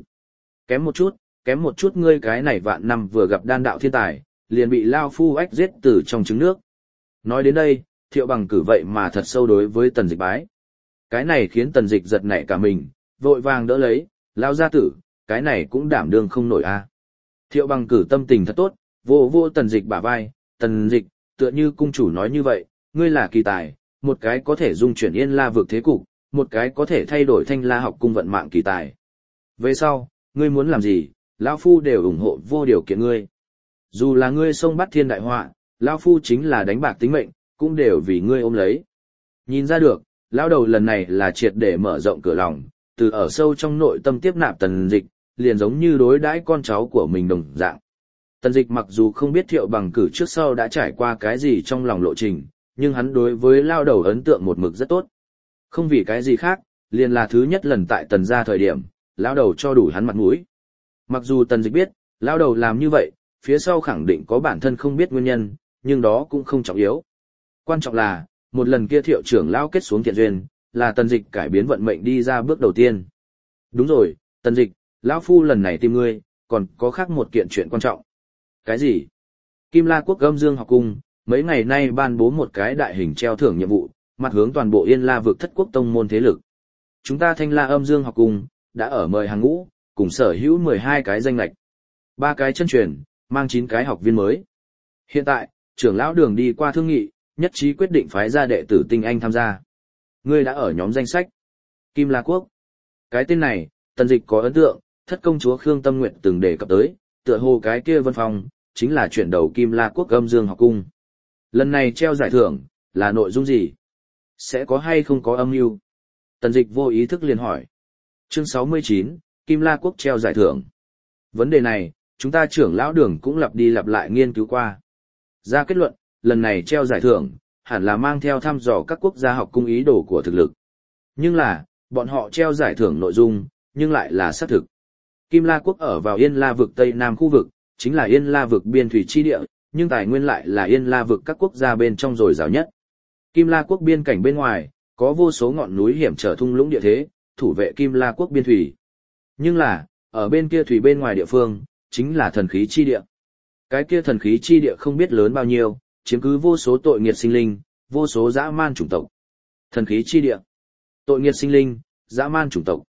Kém một chút ngươi cái này vạn năm vừa gặp đan đạo thiên tài, liền bị lão phu ách giết từ trong trứng nước. Nói đến đây, thiệu bằng cử vậy mà thật sâu đối với Tần Dịch bái. Cái này khiến Tần Dịch giật nảy cả mình, vội vàng đỡ lấy, lão gia tử, cái này cũng đảm đương không nổi a. Thiệu bằng cử tâm tình thật tốt, vô Tần Dịch bả vai, Tần Dịch, tựa như cung chủ nói như vậy, ngươi là kỳ tài, một cái có thể dung chuyển Yên La vực thế cục, một cái có thể thay đổi Thanh La học cung vận mạng kỳ tài. Về sau, ngươi muốn làm gì, lão phu đều ủng hộ vô điều kiện ngươi. Dù là ngươi xông bắt thiên đại họa, lão phu chính là đánh bạc tính mệnh, cũng đều vì ngươi ôm lấy. Nhìn ra được, lão đầu lần này là triệt để mở rộng cửa lòng, từ ở sâu trong nội tâm tiếp nạp Tần Dịch, liền giống như đối đãi con cháu của mình đồng dạng. Tần Dịch mặc dù không biết thiệu bằng cử trước sau đã trải qua cái gì trong lòng lộ trình, nhưng hắn đối với lão đầu ấn tượng một mực rất tốt. Không vì cái gì khác, liền là thứ nhất lần tại Tần gia thời điểm, lão đầu cho đủ hắn mặt mũi. Mặc dù Tần Dịch biết, lão đầu làm như vậy, phía sau khẳng định có bản thân không biết nguyên nhân, nhưng đó cũng không trọng yếu. Quan trọng là, một lần kia thiệu trưởng lão kết xuống thiện duyên, là Tần Dịch cải biến vận mệnh đi ra bước đầu tiên. Đúng rồi, Tần Dịch, lão phu lần này tìm ngươi, còn có khác một kiện chuyện quan trọng. Cái gì? Kim La Quốc Âm Dương học cung, mấy ngày nay ban bố một cái đại hình treo thưởng nhiệm vụ, mặt hướng toàn bộ Yên La vực thất quốc tông môn thế lực. Chúng ta Thanh La Âm Dương học cung, đã ở mời hàng ngũ, cùng sở hữu 12 cái danh lệch. 3 cái chân truyền, mang 9 cái học viên mới. Hiện tại, trưởng lão đường đi qua thương nghị, nhất trí quyết định phái ra đệ tử tinh anh tham gia. Ngươi đã ở nhóm danh sách. Kim La Quốc. Cái tên này, Tần Dịch có ấn tượng, thất công chúa Khương Tâm Nguyệt từng đề cập tới, tựa hồ cái kia Vân Phong, chính là chuyển đầu Kim La Quốc Âm Dương học cung. Lần này treo giải thưởng, là nội dung gì? Sẽ có hay không có âm mưu? Tần Dịch vô ý thức liền hỏi. Chương 69, Kim La Quốc treo giải thưởng. Vấn đề này, chúng ta trưởng lão đường cũng lặp đi lặp lại nghiên cứu qua. Ra kết luận, lần này treo giải thưởng, hẳn là mang theo thăm dò các quốc gia học cung ý đồ của thực lực. Nhưng là, bọn họ treo giải thưởng nội dung, nhưng lại là xác thực. Kim La Quốc ở vào Yên La vực Tây Nam khu vực, chính là Yên La vực biên thủy chi địa, nhưng tài nguyên lại là Yên La vực các quốc gia bên trong dồi dào nhất. Kim La Quốc biên cảnh bên ngoài, có vô số ngọn núi hiểm trở thung lũng địa thế, thủ vệ Kim La Quốc biên thủy. Nhưng là, ở bên kia thủy bên ngoài địa phương, chính là thần khí chi địa. Cái kia thần khí chi địa không biết lớn bao nhiêu, chiếm cứ vô số tội nghiệt sinh linh, vô số dã man chủng tộc. Thần khí chi địa, tội nghiệt sinh linh, dã man chủng tộc.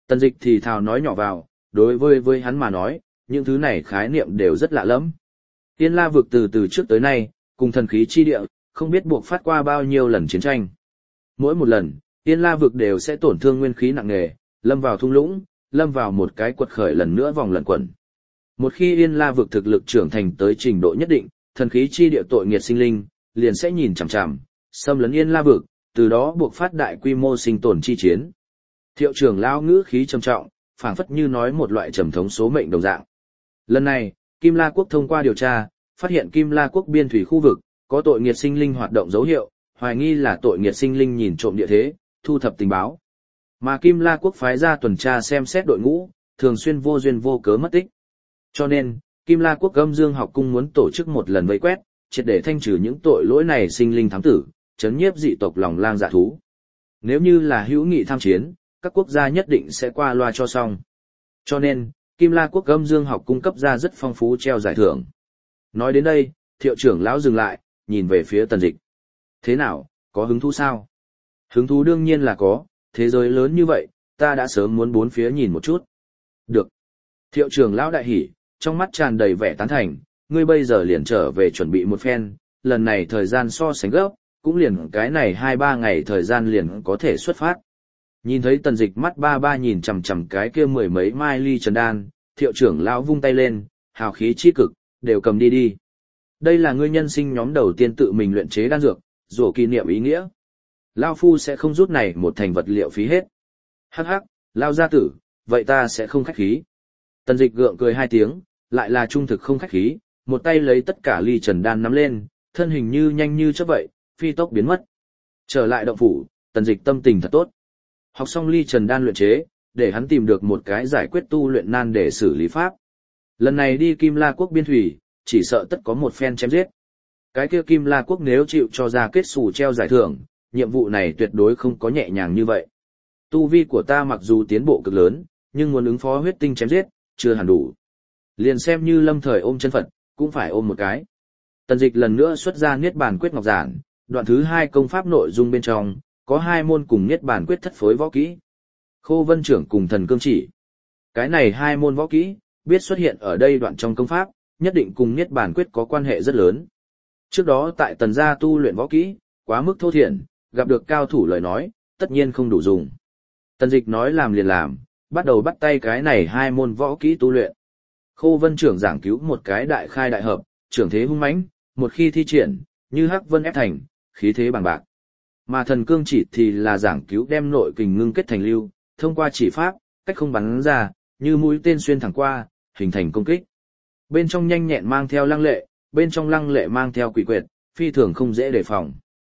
Tần Dịch thì thào nói nhỏ vào, đối với hắn mà nói, những thứ này khái niệm đều rất lạ lẫm. Yên La vực từ trước tới nay, cùng thần khí chi địa, không biết buộc phát qua bao nhiêu lần chiến tranh. Mỗi một lần, Yên La vực đều sẽ tổn thương nguyên khí nặng nề, lâm vào thung lũng, lâm vào một cái quật khởi lần nữa vòng lẩn quẩn. Một khi Yên La vực thực lực trưởng thành tới trình độ nhất định, thần khí chi địa tội nghiệt sinh linh, liền sẽ nhìn chằm chằm, xâm lấn Yên La vực, từ đó buộc phát đại quy mô sinh tồn chi chiến. Thiệu trưởng lão ngữ khí trầm trọng, phảng phất như nói một loại trầm thống số mệnh đồng dạng. Lần này, Kim La quốc thông qua điều tra, phát hiện Kim La quốc biên thủy khu vực có tội nghiệt sinh linh hoạt động dấu hiệu, hoài nghi là tội nghiệt sinh linh nhìn trộm địa thế, thu thập tình báo. Mà Kim La quốc phái ra tuần tra xem xét đội ngũ, thường xuyên vô duyên vô cớ mất tích. Cho nên, Kim La quốc Âm Dương học cung muốn tổ chức một lần vây quét, triệt để thanh trừ những tội lỗi này sinh linh thám tử, chấn nhiếp dị tộc lòng lang dạ thú. Nếu như là hữu nghị tham chiến, các quốc gia nhất định sẽ qua loa cho xong. Cho nên, Kim La quốc Âm Dương học cung cấp ra rất phong phú treo giải thưởng. Nói đến đây, Thiệu trưởng lão dừng lại, nhìn về phía Tần Dịch. Thế nào, có hứng thú sao? Hứng thú đương nhiên là có, thế giới lớn như vậy, ta đã sớm muốn bốn phía nhìn một chút. Được. Thiệu trưởng lão đại hỉ, trong mắt tràn đầy vẻ tán thành, ngươi bây giờ liền trở về chuẩn bị một phen, lần này thời gian so sánh gấp, cũng liền cái này 2-3 ngày thời gian liền có thể xuất phát. Nhìn thấy Tần Dịch mắt ba ba nhìn chằm chằm cái kia mười mấy mai ly trần đan, Thiệu trưởng lão vung tay lên, hào khí chi cực, đều cầm đi đi. Đây là ngươi nhân sinh nhóm đầu tiên tự mình luyện chế đan dược, rủa kỷ niệm ý nghĩa. Lao phu sẽ không rút này một thành vật liệu phí hết. Hắc hắc, Lao gia tử, vậy ta sẽ không khách khí. Tần Dịch gượng cười 2 tiếng, lại là trung thực không khách khí, một tay lấy tất cả ly trần đan nắm lên, thân hình như nhanh như chớp vậy, phi tốc biến mất. Trở lại động phủ, Tần Dịch tâm tình thật tốt. Học xong ly trần đan luyện chế, để hắn tìm được một cái giải quyết tu luyện nan để xử lý pháp. Lần này đi Kim La quốc biên thủy, chỉ sợ tất có một phen chém giết. Cái kia Kim La quốc nếu chịu cho ra kết xù treo giải thưởng, nhiệm vụ này tuyệt đối không có nhẹ nhàng như vậy. Tu vi của ta mặc dù tiến bộ cực lớn, nhưng muốn ứng phó huyết tinh chém giết, chưa hẳn đủ. Liền xem như lâm thời ôm chân Phật, cũng phải ôm một cái. Tần Dịch lần nữa xuất ra Niết Bàn Quyết Ngọc Giản, đoạn thứ 2 công pháp nội dung bên trong, có 2 môn cùng Niết Bàn Quyết thất phối võ kỹ. Khô Vân Trưởng cùng Thần Cương Chỉ. Cái này 2 môn võ kỹ, biết xuất hiện ở đây đoạn trong công pháp, nhất định cùng Niết Bàn Quyết có quan hệ rất lớn. Trước đó tại Tần gia tu luyện võ kỹ, quá mức thô thiển, gặp được cao thủ lời nói, tất nhiên không đủ dùng. Tần Dịch nói làm liền làm, bắt đầu bắt tay cái này 2 môn võ kỹ tu luyện. Khô Vân Trưởng giảng cứu một cái đại khai đại hợp, trưởng thế hung mãnh, một khi thi triển, như hắc vân ép thành, khí thế bằng bạc. Mà Thần Cương Chỉ thì là giảng cứu đem nội kình ngưng kết thành lưu, thông qua chỉ pháp, cách không bắn ra, như mũi tên xuyên thẳng qua, hình thành công kích. Bên trong nhanh nhẹn mang theo lăng lệ, bên trong lăng lệ mang theo quỷ quyệt, phi thường không dễ đề phòng.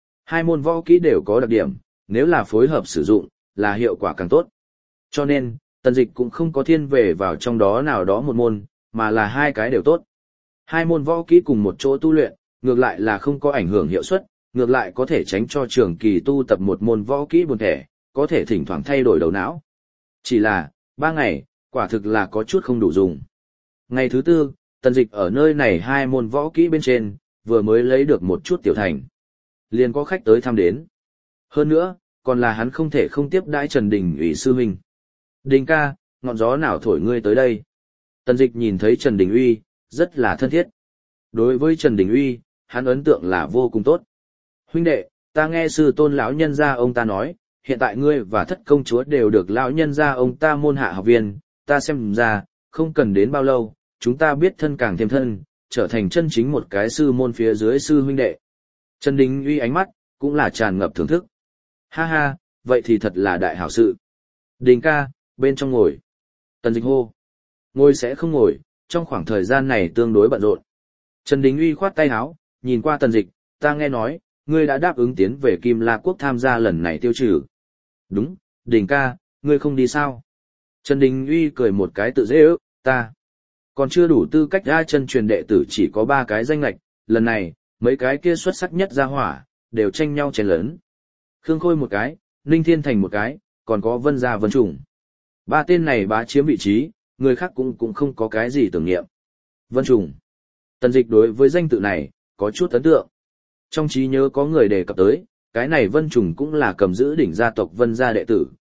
2 môn võ kỹ đều có đặc điểm, nếu là phối hợp sử dụng, là hiệu quả càng tốt. Cho nên, Tần Dịch cũng không có thiên về vào trong đó nào đó một môn, mà là 2 cái đều tốt. 2 môn võ kỹ cùng một chỗ tu luyện, ngược lại là không có ảnh hưởng hiệu suất, ngược lại có thể tránh cho trường kỳ tu tập một môn võ kỹ buồn thẻ, có thể thỉnh thoảng thay đổi đầu não. Chỉ là, 3 ngày, quả thực là có chút không đủ dùng. Ngày thứ 4, Tần Dịch ở nơi này 2 môn võ kỹ bên trên, vừa mới lấy được một chút tiểu thành. Liền có khách tới thăm đến. Hơn nữa, còn là hắn không thể không tiếp đãi Trần Đình ủy sư huynh. Đình ca, ngọn gió nào thổi ngươi tới đây? Tần Dịch nhìn thấy Trần Đình Uy, rất là thân thiết. Đối với Trần Đình Uy, hắn ấn tượng là vô cùng tốt. Huynh đệ, ta nghe sư tôn lão nhân gia ông ta nói, hiện tại ngươi và thất công chúa đều được lão nhân gia ông ta môn hạ học viên, ta xem ra, không cần đến bao lâu, chúng ta biết thân càng thêm thân, trở thành chân chính một cái sư môn phía dưới sư huynh đệ. Trần Đình Uy ánh mắt, cũng là tràn ngập thưởng thức. Ha ha, vậy thì thật là đại hảo sự. Đình ca, bên trong ngồi. Tần Dịch hô. Ngồi sẽ không ngồi, trong khoảng thời gian này tương đối bận rộn. Trần Đình Uy khoát tay áo, nhìn qua Tần Dịch, ta nghe nói, ngươi đã đáp ứng tiến về Kim La Quốc tham gia lần này tiêu trừ. Đúng, Đình ca, ngươi không đi sao? Trần Đình Uy cười một cái tự dễ ước, ta. Còn chưa đủ tư cách ra chân truyền đệ tử chỉ có 3 cái danh lệch, lần này, mấy cái kia xuất sắc nhất ra hỏa, đều tranh nhau chén lớn. Khương Khôi một cái, Ninh Thiên Thành một cái, còn có Vân Gia Vân Trùng. 3 tên này bá chiếm vị trí, người khác cũng không có cái gì tưởng niệm. Vân Trùng. Tần Dịch đối với danh tự này, có chút ấn tượng. Trong trí nhớ có người đề cập tới, cái này Vân Trùng cũng là cầm giữ đỉnh gia tộc Vân Gia đệ tử,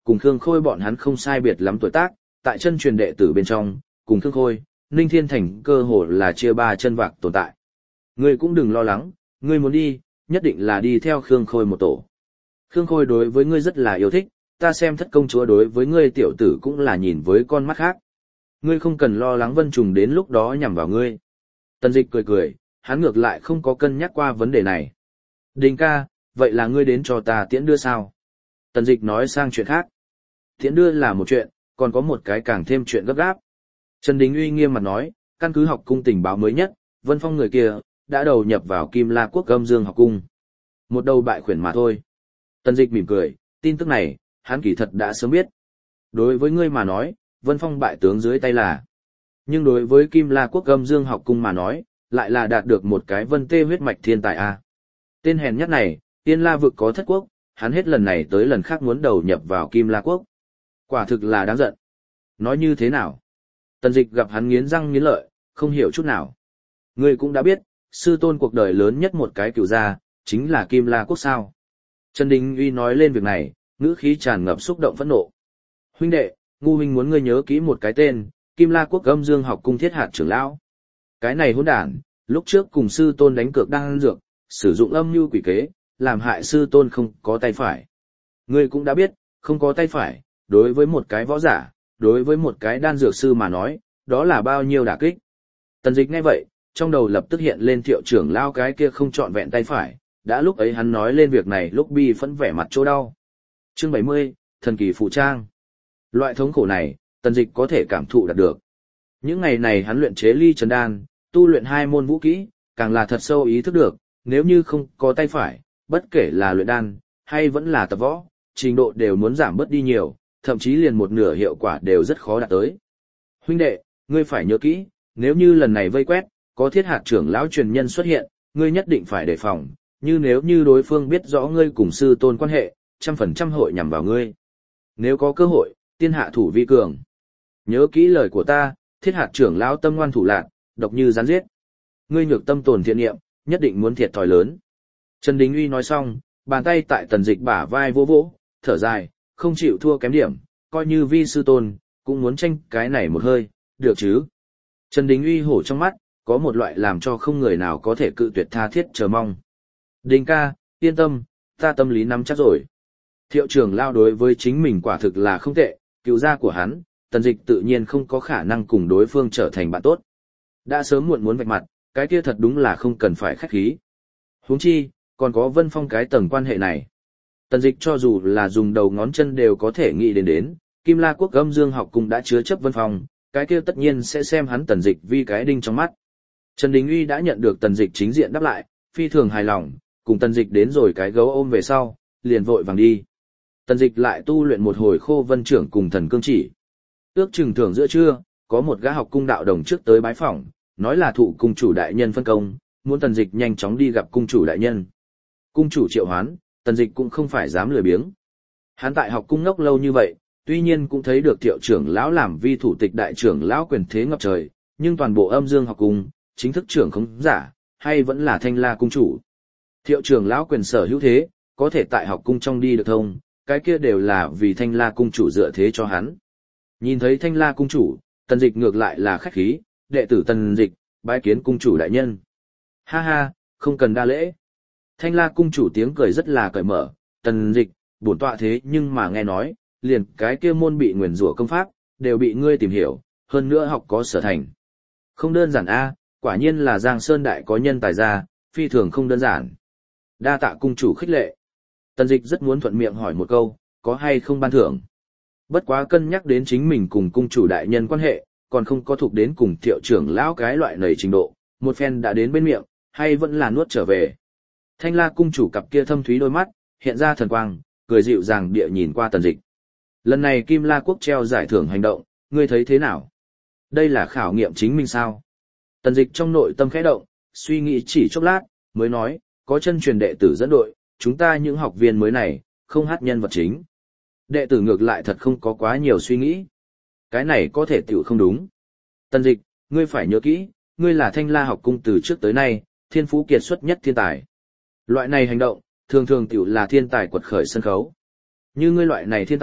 cùng Khương Khôi bọn hắn không sai biệt lắm tuổi tác, tại chân truyền đệ tử bên trong, cùng Khương Khôi, Ninh Thiên Thành cơ hồ là chia ba chân vạc tồn tại. Ngươi cũng đừng lo lắng, ngươi muốn đi, nhất định là đi theo Khương Khôi một tổ. Khương Khôi đối với ngươi rất là yêu thích, ta xem thất công chúa đối với ngươi tiểu tử cũng là nhìn với con mắt khác. Ngươi không cần lo lắng Vân Trùng đến lúc đó nhằm vào ngươi. Tần Dịch cười cười, hắn ngược lại không có cân nhắc qua vấn đề này. Đình ca, vậy là ngươi đến cho ta tiễn đưa sao? Tần Dịch nói sang chuyện khác. Tiễn đưa là một chuyện, còn có một cái càng thêm chuyện gấp gáp. Trần Đình uy nghiêm mặt nói, căn cứ học cung tình báo mới nhất, Vân Phong người kia đã đầu nhập vào Kim La Quốc Âm Dương học cung. Một đầu bại khuyển mà thôi. Tần Dịch mỉm cười, tin tức này, hắn kỳ thật đã sớm biết. Đối với ngươi mà nói, Vân Phong bại tướng dưới tay là. Nhưng đối với Kim La Quốc Âm Dương học cung mà nói, lại là đạt được một cái vân tê huyết mạch thiên tài a. Tên hèn nhất này, Tiên La vực có thất quốc, hắn hết lần này tới lần khác muốn đầu nhập vào Kim La Quốc. Quả thực là đáng giận. Nói như thế nào? Tần Dịch gặp hắn nghiến răng nghiến lợi, không hiểu chút nào. Ngươi cũng đã biết, sư tôn cuộc đời lớn nhất một cái cửu gia, chính là Kim La Quốc sao. Trần Đình Uy nói lên việc này, ngữ khí tràn ngập xúc động phẫn nộ. Huynh đệ, ngu huynh muốn ngươi nhớ kỹ một cái tên, Kim La Quốc Âm Dương học cung thiết hạt trưởng lão. Cái này hỗn đản, lúc trước cùng sư tôn đánh cược đang ăn dược, sử dụng âm mưu quỷ kế, làm hại sư tôn không có tay phải. Ngươi cũng đã biết, không có tay phải, đối với một cái võ giả, đối với một cái đan dược sư mà nói, đó là bao nhiêu đả kích. Tần Dịch nghe vậy, trong đầu lập tức hiện lên Thiệu trưởng lão cái kia không trọn vẹn tay phải, đã lúc ấy hắn nói lên việc này lúc bi phẫn vẻ mặt chỗ đau. Chương 70, thần kỳ phụ trang. Loại thống khổ này, Tần Dịch có thể cảm thụ được. Những ngày này hắn luyện chế ly trần đan, tu luyện hai môn vũ kỹ, càng là thật sâu ý thức được, nếu như không có tay phải, bất kể là luyện đan, hay vẫn là tập võ, trình độ đều muốn giảm bớt đi nhiều, thậm chí liền một nửa hiệu quả đều rất khó đạt tới. Huynh đệ, ngươi phải nhớ kỹ, nếu như lần này vây quét, có thiết hạt trưởng lão truyền nhân xuất hiện, ngươi nhất định phải đề phòng, như nếu như đối phương biết rõ ngươi cùng sư tôn quan hệ, 100% hội nhằm vào ngươi. Nếu có cơ hội, tiên hạ thủ vi cường. Nhớ kỹ lời của ta, thiết hạt trưởng lão tâm ngoan thủ lạn, độc như rắn giết. Ngươi nhược tâm tồn thiện niệm, nhất định muốn thiệt thòi lớn. Trần Đình Uy nói xong, bàn tay tại Tần Dịch bả vai vỗ vỗ, thở dài, không chịu thua kém điểm, coi như vi sư tôn, cũng muốn tranh cái này một hơi, được chứ. Trần Đình Uy hổ trong mắt, có một loại làm cho không người nào có thể cự tuyệt tha thiết chờ mong. Đình ca, yên tâm, ta tâm lý nắm chắc rồi. Thiệu trưởng lao đối với chính mình quả thực là không tệ, cứu gia của hắn, Tần Dịch tự nhiên không có khả năng cùng đối phương trở thành bạn tốt. Đã sớm muộn muốn vạch mặt, cái kia thật đúng là không cần phải khách khí. Huống chi, còn có Vân Phong cái tầng quan hệ này. Tần Dịch cho dù là dùng đầu ngón chân đều có thể nghĩ đến, Kim La Quốc Âm Dương học cung đã chứa chấp Vân Phong, cái kia tất nhiên sẽ xem hắn Tần Dịch vì cái đinh trong mắt. Trần Đình Uy đã nhận được Tần Dịch chính diện đáp lại, phi thường hài lòng, cùng Tần Dịch đến rồi cái gấu ôm về sau, liền vội vàng đi. Tần Dịch lại tu luyện một hồi Khô Vân trưởng cùng Thần Cương Chỉ. Ước chừng thưởng giữa trưa, có một gã học cung đạo đồng trước tới bái phỏng, nói là thụ cung chủ đại nhân phân công, muốn Tần Dịch nhanh chóng đi gặp cung chủ đại nhân. Cung chủ triệu hoán, Tần Dịch cũng không phải dám lười biếng. Hắn tại học cung ngốc lâu như vậy, tuy nhiên cũng thấy được Thiệu trưởng lão làm vi thủ tịch đại trưởng lão quyền thế ngập trời, nhưng toàn bộ Âm Dương học cung, chính thức trưởng không giả, hay vẫn là Thanh La cung chủ. Thiệu trưởng lão quyền sở hữu thế, có thể tại học cung trong đi được thông, cái kia đều là vì Thanh La cung chủ dựa thế cho hắn. Nhìn thấy Thanh La cung chủ, Tần Dịch ngược lại là khách khí, đệ tử Tần Dịch, bái kiến cung chủ đại nhân. Ha ha, không cần đa lễ. Thanh La cung chủ tiếng cười rất là cởi mở, Tần Dịch, bổn tọa thế nhưng mà nghe nói, liền cái kia môn bị nguyền rủa công pháp, đều bị ngươi tìm hiểu, hơn nữa học có sở thành. Không đơn giản a, quả nhiên là Giang Sơn đại có nhân tài ra, phi thường không đơn giản. Đa tạ cung chủ khích lệ. Tần Dịch rất muốn thuận miệng hỏi một câu, có hay không ban thưởng. Bất quá cân nhắc đến chính mình cùng cung chủ đại nhân quan hệ, còn không có thuộc đến cùng Thiệu trưởng lão cái loại nầy trình độ, một phen đã đến bên miệng, hay vẫn là nuốt trở về. Thanh La cung chủ cặp kia thâm thúy đôi mắt, hiện ra thần quang, cười dịu dàng địa nhìn qua Tần Dịch. Lần này Kim La quốc treo giải thưởng hành động, ngươi thấy thế nào? Đây là khảo nghiệm chính mình sao? Tần Dịch trong nội tâm khẽ động, suy nghĩ chỉ chốc lát, mới nói, có chân truyền đệ tử dẫn đội, chúng ta những học viên mới này, không hát nhân vật chính. Đệ tử ngược lại thật không có quá nhiều suy nghĩ. Cái này có thể tiểu không đúng. Tần Dịch, ngươi phải nhớ kỹ, ngươi là Thanh La học cung từ trước tới nay, thiên phú kiệt xuất nhất thiên tài. Loại này hành động, thường thường tiểu là thiên tài quật khởi sân khấu. Như ngươi loại này thiên tài,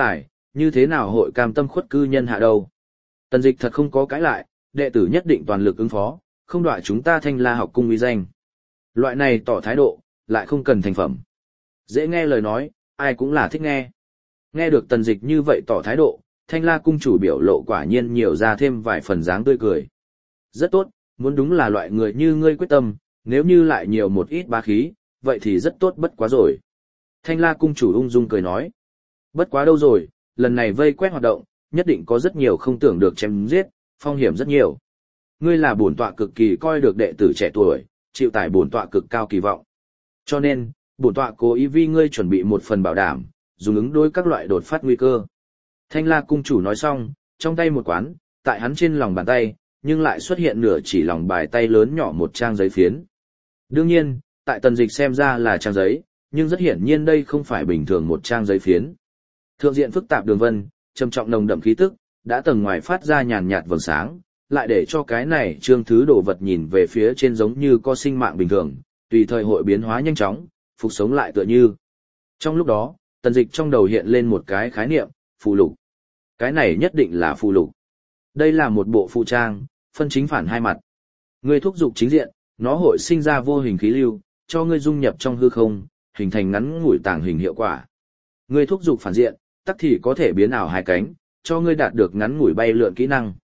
như thế nào hội cam tâm khuất cư nhân hạ đâu. Tần Dịch thật không có cãi lại, đệ tử nhất định toàn lực ứng phó, không đọa chúng ta Thanh La học cung uy danh. Loại này tỏ thái độ, lại không cần thành phẩm. Dễ nghe lời nói, ai cũng là thích nghe. Nghe được Tần Dịch như vậy tỏ thái độ, Thanh La cung chủ biểu lộ quả nhiên nhiều ra thêm vài phần dáng tươi cười. Rất tốt, muốn đúng là loại người như ngươi quyết tâm, nếu như lại nhiều một ít bá khí, vậy thì rất tốt bất quá rồi. Thanh La cung chủ ung dung cười nói. Bất quá đâu rồi, lần này vây quét hoạt động, nhất định có rất nhiều không tưởng được chém giết, phong hiểm rất nhiều. Ngươi là bổn tọa cực kỳ coi được đệ tử trẻ tuổi, chịu tải bổn tọa cực cao kỳ vọng. Cho nên, bổn tọa cố ý vì ngươi chuẩn bị một phần bảo đảm, dùng ứng đối các loại đột phát nguy cơ. Thanh La cung chủ nói xong, trong tay một quán, tại hắn trên lòng bàn tay, nhưng lại xuất hiện nửa chỉ lòng bài tay lớn nhỏ một trang giấy phiến. Đương nhiên, tại Tần Dịch xem ra là trang giấy, nhưng rất hiển nhiên đây không phải bình thường một trang giấy phiến. Thượng diện phức tạp đường vân, trầm trọng nồng đậm khí tức, đã tầng ngoài phát ra nhàn nhạt vầng sáng, lại để cho cái này trương thứ đồ vật nhìn về phía trên giống như có sinh mạng bình thường, tùy thời hội biến hóa nhanh chóng, phục sống lại tựa như. Trong lúc đó, Tần Dịch trong đầu hiện lên một cái khái niệm, phù lục. Cái này nhất định là phù lục. Đây là một bộ phụ trang, phân chính phản hai mặt. Ngươi thúc dục chính diện, nó hội sinh ra vô hình khí lưu, cho ngươi dung nhập trong hư không, hình thành ngắn ngủi tàng hình hiệu quả. Ngươi thúc dục phản diện, tắc thì có thể biến ảo hai cánh, cho ngươi đạt được ngắn ngủi bay lượn kỹ năng.